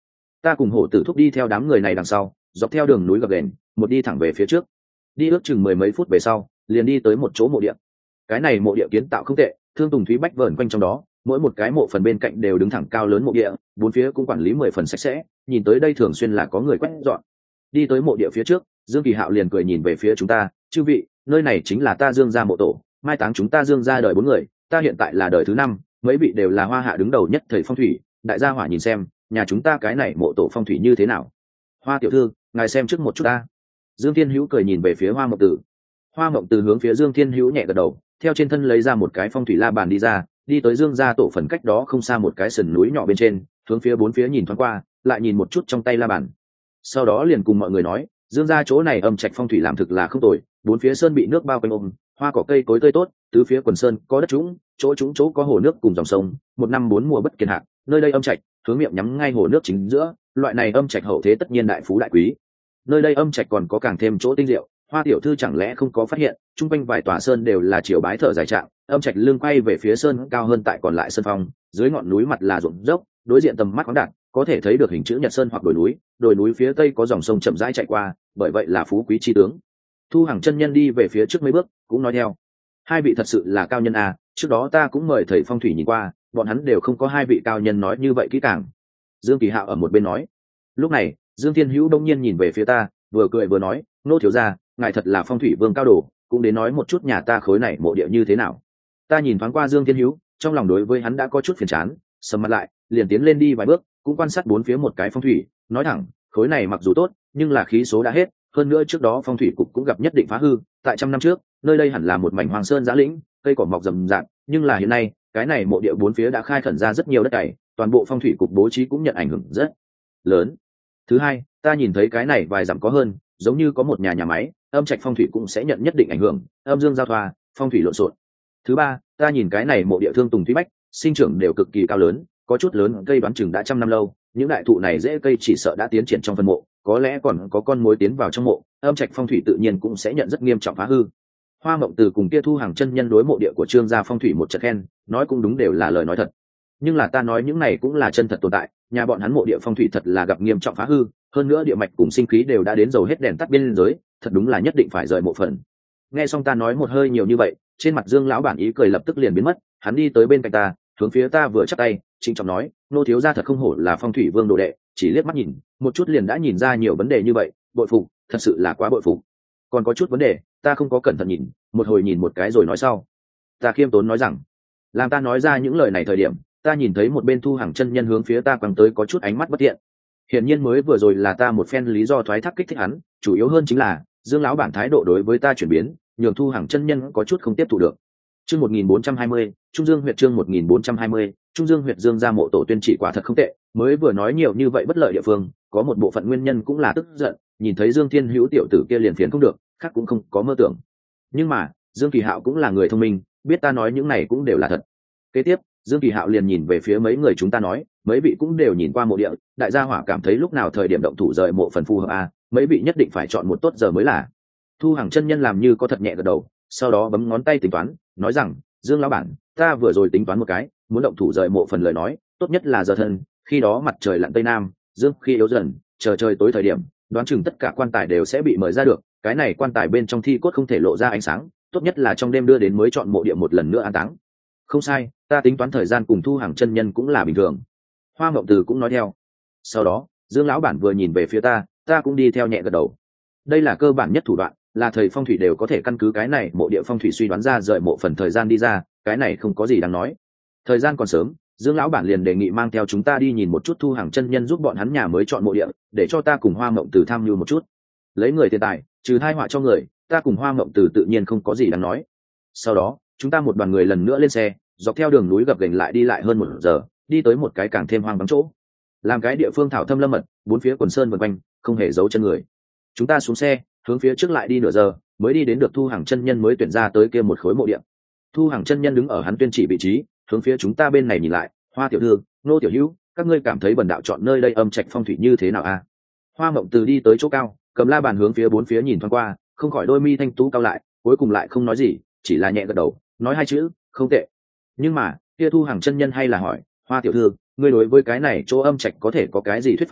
Ta cùng hổ tử thúc đi theo đám người này đằng sau, dọc theo đường núi gập ghềnh, một đi thẳng về phía trước. Đi ước chừng mười mấy phút về sau, liền đi tới một chỗ mộ địa. Cái này mộ địa kiến tạo không tệ, thương tùng thúy bách vờn quanh trong đó, mỗi một cái mộ phần bên cạnh đều đứng thẳng cao lớn mộ địa, bốn phía cũng quản lý mười phần sạch sẽ, nhìn tới đây thường xuyên là có người quét dọn. Đi tới mộ địa phía trước, Dương Kỳ Hạo liền cười nhìn về phía chúng ta, chư vị, nơi này chính là ta Dương gia mộ tổ, mai táng chúng ta Dương gia đời bốn người, ta hiện tại là đời thứ năm, mấy vị đều là hoa hạ đứng đầu nhất thầy phong thủy, đại gia hỏa nhìn xem, nhà chúng ta cái này mộ tổ phong thủy như thế nào. Hoa tiểu thư, ngài xem trước một chút ta. Dương Thiên Hữu cười nhìn về phía Hoa Mộng Tử. Hoa Mộng Tử hướng phía Dương Thiên Hữu nhẹ gật đầu, theo trên thân lấy ra một cái phong thủy la bàn đi ra, đi tới Dương gia tổ phần cách đó không xa một cái sườn núi nhỏ bên trên, hướng phía bốn phía nhìn thoáng qua, lại nhìn một chút trong tay la bàn. Sau đó liền cùng mọi người nói, Dương gia chỗ này âm trạch phong thủy làm thực là không tồi, bốn phía sơn bị nước bao quanh ôm, hoa cỏ cây cối tươi tốt, tứ phía quần sơn có đất trũng, chỗ trũng chỗ có hồ nước cùng dòng sông, một năm bốn mùa bất kiệt hạn, nơi đây âm trạch, hướng miệng nhắm ngay hồ nước chính giữa, loại này âm trạch hậu thế tất nhiên đại phú đại quý. Nơi đây âm trạch còn có càng thêm chỗ tinh diệu, Hoa tiểu thư chẳng lẽ không có phát hiện, chung quanh vài tòa sơn đều là chiều bái thở dài trạng, âm trạch lưng quay về phía sơn cao hơn tại còn lại sơn phong, dưới ngọn núi mặt là ruộng dốc, đối diện tầm mắt khoáng đạt, có thể thấy được hình chữ nhật sơn hoặc đồi núi, đồi núi phía tây có dòng sông chậm rãi chạy qua, bởi vậy là phú quý chi tướng. Thu Hằng chân nhân đi về phía trước mấy bước, cũng nói theo: hai vị thật sự là cao nhân à, trước đó ta cũng mời thầy phong thủy nhìn qua, bọn hắn đều không có hai vị cao nhân nói như vậy kỹ càng. Dương Kỳ Hạo ở một bên nói. Lúc này, Dương Thiên Hữu đông nhiên nhìn về phía ta, vừa cười vừa nói: nô thiếu gia, ngài thật là phong thủy vương cao đồ, cũng đến nói một chút nhà ta khối này mộ địa như thế nào. Ta nhìn thoáng qua Dương Thiên Hữu, trong lòng đối với hắn đã có chút phiền chán, sầm mặt lại, liền tiến lên đi vài bước, cũng quan sát bốn phía một cái phong thủy, nói thẳng: khối này mặc dù tốt, nhưng là khí số đã hết, hơn nữa trước đó phong thủy cục cũng gặp nhất định phá hư, tại trăm năm trước, nơi đây hẳn là một mảnh hoàng sơn giã lĩnh, cây cỏ mọc rậm rạp, nhưng là hiện nay, cái này mộ địa bốn phía đã khai khẩn ra rất nhiều đất cày, toàn bộ phong thủy cục bố trí cũng nhận ảnh hưởng rất lớn. Thứ hai, ta nhìn thấy cái này vài dặm có hơn, giống như có một nhà nhà máy, âm trạch phong thủy cũng sẽ nhận nhất định ảnh hưởng, âm dương giao thoa, phong thủy lộn xộn. Thứ ba, ta nhìn cái này mộ địa thương tùng thúy bách, sinh trưởng đều cực kỳ cao lớn, có chút lớn cây đoán chừng đã trăm năm lâu, những đại thụ này rễ cây chỉ sợ đã tiến triển trong phân mộ, có lẽ còn có con mối tiến vào trong mộ, âm trạch phong thủy tự nhiên cũng sẽ nhận rất nghiêm trọng phá hư. Hoa Mộng Từ cùng kia Thu Hàng chân nhân đối mộ địa của Trương gia phong thủy một trận khen, nói cũng đúng, đều là lời nói thật. Nhưng là ta nói những này cũng là chân thật tồn tại, nhà bọn hắn mộ địa phong thủy thật là gặp nghiêm trọng phá hư, hơn nữa địa mạch cùng sinh khí đều đã đến dầu hết đèn tắt biên giới, thật đúng là nhất định phải rời mộ phần. Nghe xong ta nói một hơi nhiều như vậy, trên mặt Dương lão bản ý cười lập tức liền biến mất, hắn đi tới bên cạnh ta, hướng phía ta vừa chắp tay, trịnh trọng nói: nô thiếu gia thật không hổ là phong thủy vương đồ đệ, chỉ liếc mắt nhìn một chút liền đã nhìn ra nhiều vấn đề như vậy, bội phục, thật sự là quá bội phục. Còn có chút vấn đề ta không có cẩn thận nhìn, một hồi nhìn một cái rồi nói sau. Ta khiêm tốn nói rằng. Làm ta nói ra những lời này thời điểm, ta nhìn thấy một bên Thu Hàng chân nhân hướng phía ta quăng tới có chút ánh mắt bất thiện. Hiển nhiên mới vừa rồi là ta một phen lý do thoái thác kích thích hắn, chủ yếu hơn chính là Dương lão bản thái độ đối với ta chuyển biến, nhường Thu Hàng chân nhân có chút không tiếp thu được. Chương một nghìn bốn trăm hai mươi, Trung Dương huyện chương một nghìn bốn trăm hai mươi, Trung Dương huyện Dương gia mộ tổ tuyên chỉ quả thật không tệ, mới vừa nói nhiều như vậy bất lợi địa phương, có một bộ phận nguyên nhân cũng là tức giận, nhìn thấy Dương Thiên Hữu tiểu tử kia liền phiền không được, khác cũng không có mơ tưởng. Nhưng mà, Dương Kỳ Hạo cũng là người thông minh, biết ta nói những này cũng đều là thật. Kế tiếp, Dương Kỳ Hạo liền nhìn về phía mấy người chúng ta nói: mấy vị cũng đều nhìn qua mộ địa, đại gia hỏa cảm thấy lúc nào thời điểm động thủ rời mộ phần phù hợp a, mấy vị nhất định phải chọn một tốt giờ mới là. Thu Hàng chân nhân làm như có thật nhẹ gật đầu, sau đó bấm ngón tay tính toán, nói rằng: Dương lão bản, ta vừa rồi tính toán một cái, muốn động thủ rời mộ phần lời nói, tốt nhất là giờ thân, khi đó mặt trời lặn tây nam, dương khi yếu dần, chờ trời tối thời điểm, đoán chừng tất cả quan tài đều sẽ bị mời ra được, cái này quan tài bên trong thi cốt không thể lộ ra ánh sáng, tốt nhất là trong đêm đưa đến mới chọn mộ địa một lần nữa an táng. Không sai, ta tính toán thời gian cùng Thu Hàng chân nhân cũng là bình thường. Hoa Mộng Từ cũng nói theo. Sau đó, Dương lão bản vừa nhìn về phía ta, ta cũng đi theo nhẹ gật đầu. Đây là cơ bản nhất thủ đoạn, là thầy phong thủy đều có thể căn cứ cái này mộ địa phong thủy suy đoán ra rời mộ phần thời gian đi ra, cái này không có gì đáng nói. Thời gian còn sớm, Dương lão bản liền đề nghị mang theo chúng ta đi nhìn một chút Thu Hàng chân nhân giúp bọn hắn nhà mới chọn mộ địa, để cho ta cùng Hoa Mộng Từ tham mưu một chút. Lấy người tiền tài, trừ hai họa cho người, ta cùng Hoa Mộng Từ tự nhiên không có gì đáng nói. Sau đó, chúng ta một đoàn người lần nữa lên xe, dọc theo đường núi gập ghềnh lại đi lại hơn một giờ, đi tới một cái càng thêm hoang vắng chỗ. Làm cái địa phương thảo thâm lâm mật, bốn phía quần sơn vần quanh, không hề giấu chân người. Chúng ta xuống xe, hướng phía trước lại đi nửa giờ, mới đi đến được Thu Hàng chân nhân mới tuyển ra tới kia một khối mộ địa. Thu Hàng chân nhân đứng ở hắn tuyên chỉ vị trí, hướng phía chúng ta bên này nhìn lại: Hoa tiểu thư, Nô tiểu hữu, các ngươi cảm thấy bần đạo chọn nơi đây âm trạch phong thủy như thế nào a? Hoa Mộng Từ đi tới chỗ cao, cầm la bàn hướng phía bốn phía nhìn thoáng qua, không khỏi đôi mi thanh tú cao lại, cuối cùng lại không nói gì, chỉ là nhẹ gật đầu, nói hai chữ: không tệ. Nhưng mà, kia Thu Hàng chân nhân hay là hỏi: Hoa tiểu thư, ngươi đối với cái này chỗ âm trạch có thể có cái gì thuyết pháp,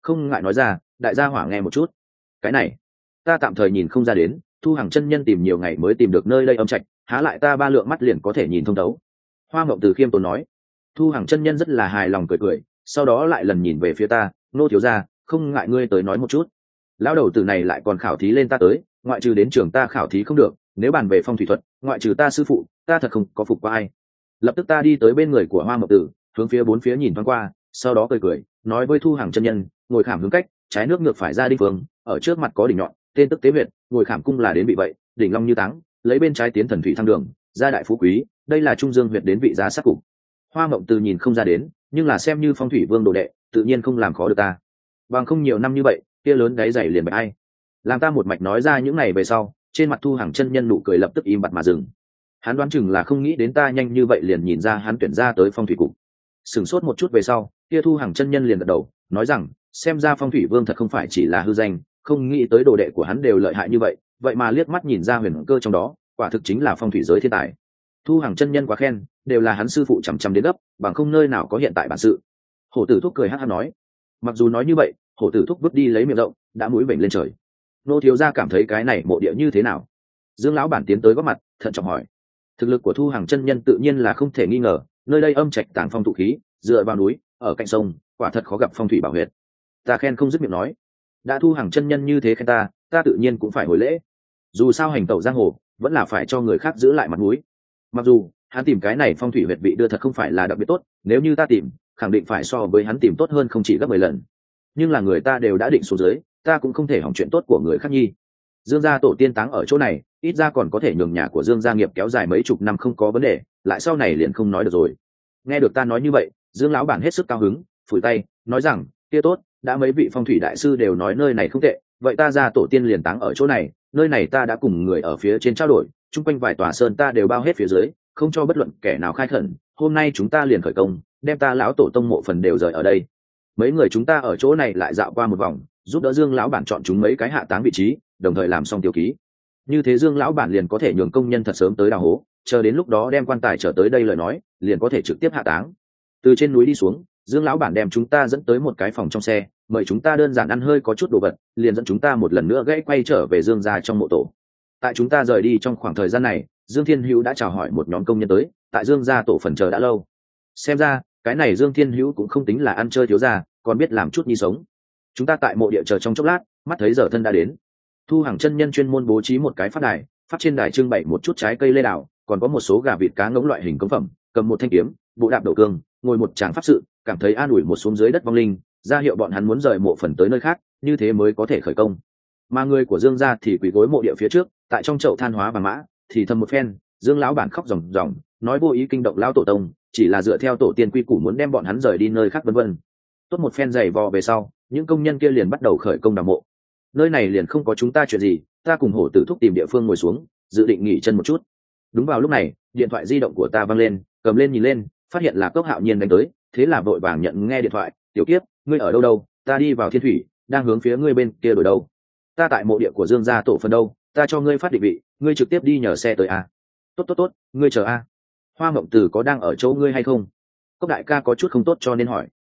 không ngại nói ra, đại gia hỏa nghe một chút. Cái này ta tạm thời nhìn không ra đến, Thu Hằng chân nhân tìm nhiều ngày mới tìm được nơi đây âm trạch, há lại ta ba lượng mắt liền có thể nhìn thông thấu. Hoa Ngộng Từ khiêm tốn nói. Thu Hằng chân nhân rất là hài lòng cười cười, sau đó lại lần nhìn về phía ta, nô thiếu gia, không ngại ngươi tới nói một chút. Lão đầu tử này lại còn khảo thí lên ta tới, ngoại trừ đến trường ta khảo thí không được, nếu bàn về phong thủy thuật, ngoại trừ ta sư phụ, ta thật không có phục qua ai. Lập tức ta đi tới bên người của Hoa Ngộng Tử, hướng phía bốn phía nhìn thoáng qua, sau đó cười cười, nói với Thu Hằng chân nhân, ngồi khảm hướng cách, trái nước ngược phải ra đinh phương, ở trước mặt có đỉnh nhọn, tên tức tế huyệt, ngồi khảm cung là đến bị vậy, đỉnh long như táng, lấy bên trái tiến thần thủy thăng đường, gia đại phú quý, đây là trung dương huyệt đến vị giá sắc cục. Hoa Mộng Từ nhìn không ra đến, nhưng là xem như phong thủy vương đồ đệ, tự nhiên không làm khó được ta. Bằng không nhiều năm như vậy, kia lớn đáy dày liền bạch ai. Làm ta một mạch nói ra những ngày về sau, trên mặt Thu Hằng chân nhân nụ cười lập tức im bặt mà dừng. Hắn đoán chừng là không nghĩ đến ta nhanh như vậy liền nhìn ra hắn tuyển ra tới phong thủy cục. Sửng sốt một chút về sau, kia Thu Hằng chân nhân liền gật đầu, nói rằng, xem ra phong thủy vương thật không phải chỉ là hư danh, không nghĩ tới đồ đệ của hắn đều lợi hại như vậy, vậy mà liếc mắt nhìn ra huyền cơ trong đó, quả thực chính là phong thủy giới thiên tài. Thu Hằng chân nhân quá khen, đều là hắn sư phụ chằm chằm đến gấp, bằng không nơi nào có hiện tại bản sự. Hổ Tử Thúc cười hắc hắc nói. Mặc dù nói như vậy, Hổ Tử Thúc vứt đi lấy miệng rộng, đã mũi bệnh lên trời. Nô thiếu gia cảm thấy cái này mộ địa như thế nào? Dương lão bản tiến tới góp mặt, thận trọng hỏi. Thực lực của Thu Hằng chân nhân tự nhiên là không thể nghi ngờ, nơi đây âm trạch tàng phong thụ khí, dựa vào núi, ở cạnh sông, quả thật khó gặp phong thủy bảo huyệt. Ta khen không dứt miệng nói. Đã Thu Hằng chân nhân như thế khen ta, ta tự nhiên cũng phải hồi lễ. Dù sao hành tẩu giang hồ, vẫn là phải cho người khác giữ lại mặt mũi. Mặc dù hắn tìm cái này phong thủy huyệt vị đưa thật không phải là đặc biệt tốt, nếu như ta tìm, khẳng định phải so với hắn tìm tốt hơn không chỉ gấp mười lần. Nhưng là người ta đều đã định xuống dưới, ta cũng không thể hỏng chuyện tốt của người khác nhi. Dương gia tổ tiên táng ở chỗ này, ít ra còn có thể nhường nhà của Dương gia nghiệp kéo dài mấy chục năm không có vấn đề, lại sau này liền không nói được rồi. Nghe được ta nói như vậy, Dương lão bản hết sức cao hứng, phủi tay, nói rằng, kia tốt, đã mấy vị phong thủy đại sư đều nói nơi này không tệ, vậy ta gia tổ tiên liền táng ở chỗ này, nơi này ta đã cùng người ở phía trên trao đổi, chung quanh vài tòa sơn ta đều bao hết phía dưới, không cho bất luận kẻ nào khai khẩn, hôm nay chúng ta liền khởi công, đem ta lão tổ tông mộ phần đều rời ở đây. Mấy người chúng ta ở chỗ này lại dạo qua một vòng, giúp đỡ Dương lão bản chọn chúng mấy cái hạ táng vị trí, đồng thời làm xong tiêu ký. Như thế Dương lão bản liền có thể nhường công nhân thật sớm tới đào hố, chờ đến lúc đó đem quan tài trở tới đây lời nói, liền có thể trực tiếp hạ táng. Từ trên núi đi xuống, Dương lão bản đem chúng ta dẫn tới một cái phòng trong xe, mời chúng ta đơn giản ăn hơi có chút đồ vật, liền dẫn chúng ta một lần nữa gãy quay trở về Dương gia trong mộ tổ. Tại chúng ta rời đi trong khoảng thời gian này, Dương Thiên Hữu đã chào hỏi một nhóm công nhân tới, tại Dương gia tổ phần chờ đã lâu. Xem ra, cái này Dương Thiên Hữu cũng không tính là ăn chơi thiếu gia, còn biết làm chút nhi sống. Chúng ta tại mộ địa chờ trong chốc lát, mắt thấy giờ thân đã đến. Thu Hằng chân nhân chuyên môn bố trí một cái pháp đài, pháp trên đài trưng bày một chút trái cây lê đào, còn có một số gà vịt cá ngỗng loại hình cống phẩm, cầm một thanh kiếm, bộ đạp đầu cương, ngồi một tràng pháp sự, cảm thấy an ủi một xuống dưới đất vong linh, ra hiệu bọn hắn muốn rời mộ phần tới nơi khác, như thế mới có thể khởi công. Mà người của Dương gia thì quỳ gối mộ địa phía trước, tại trong chậu than hóa vàng mã, thì thầm một phen, Dương lão bản khóc ròng ròng, nói vô ý kinh động lão tổ tông, chỉ là dựa theo tổ tiên quy củ muốn đem bọn hắn rời đi nơi khác vân vân. Tốt một phen giày vò về sau, những công nhân kia liền bắt đầu khởi công đào mộ. Nơi này liền không có chúng ta chuyện gì, ta cùng Hổ Tử Thúc tìm địa phương ngồi xuống, dự định nghỉ chân một chút. Đúng vào lúc này, điện thoại di động của ta vang lên, cầm lên nhìn lên, phát hiện là Cốc Hạo Nhiên đánh tới, thế là vội vàng nhận nghe điện thoại. Tiểu Kiếp, ngươi ở đâu đâu? Ta đi vào Thiên Thủy, đang hướng phía ngươi bên kia đổi đâu. Ta tại mộ địa của Dương gia tổ phần đâu, ta cho ngươi phát định vị, ngươi trực tiếp đi nhờ xe tới a. Tốt tốt tốt, ngươi chờ a. Hoa Mộng Từ có đang ở chỗ ngươi hay không? Cốc đại ca có chút không tốt cho nên hỏi.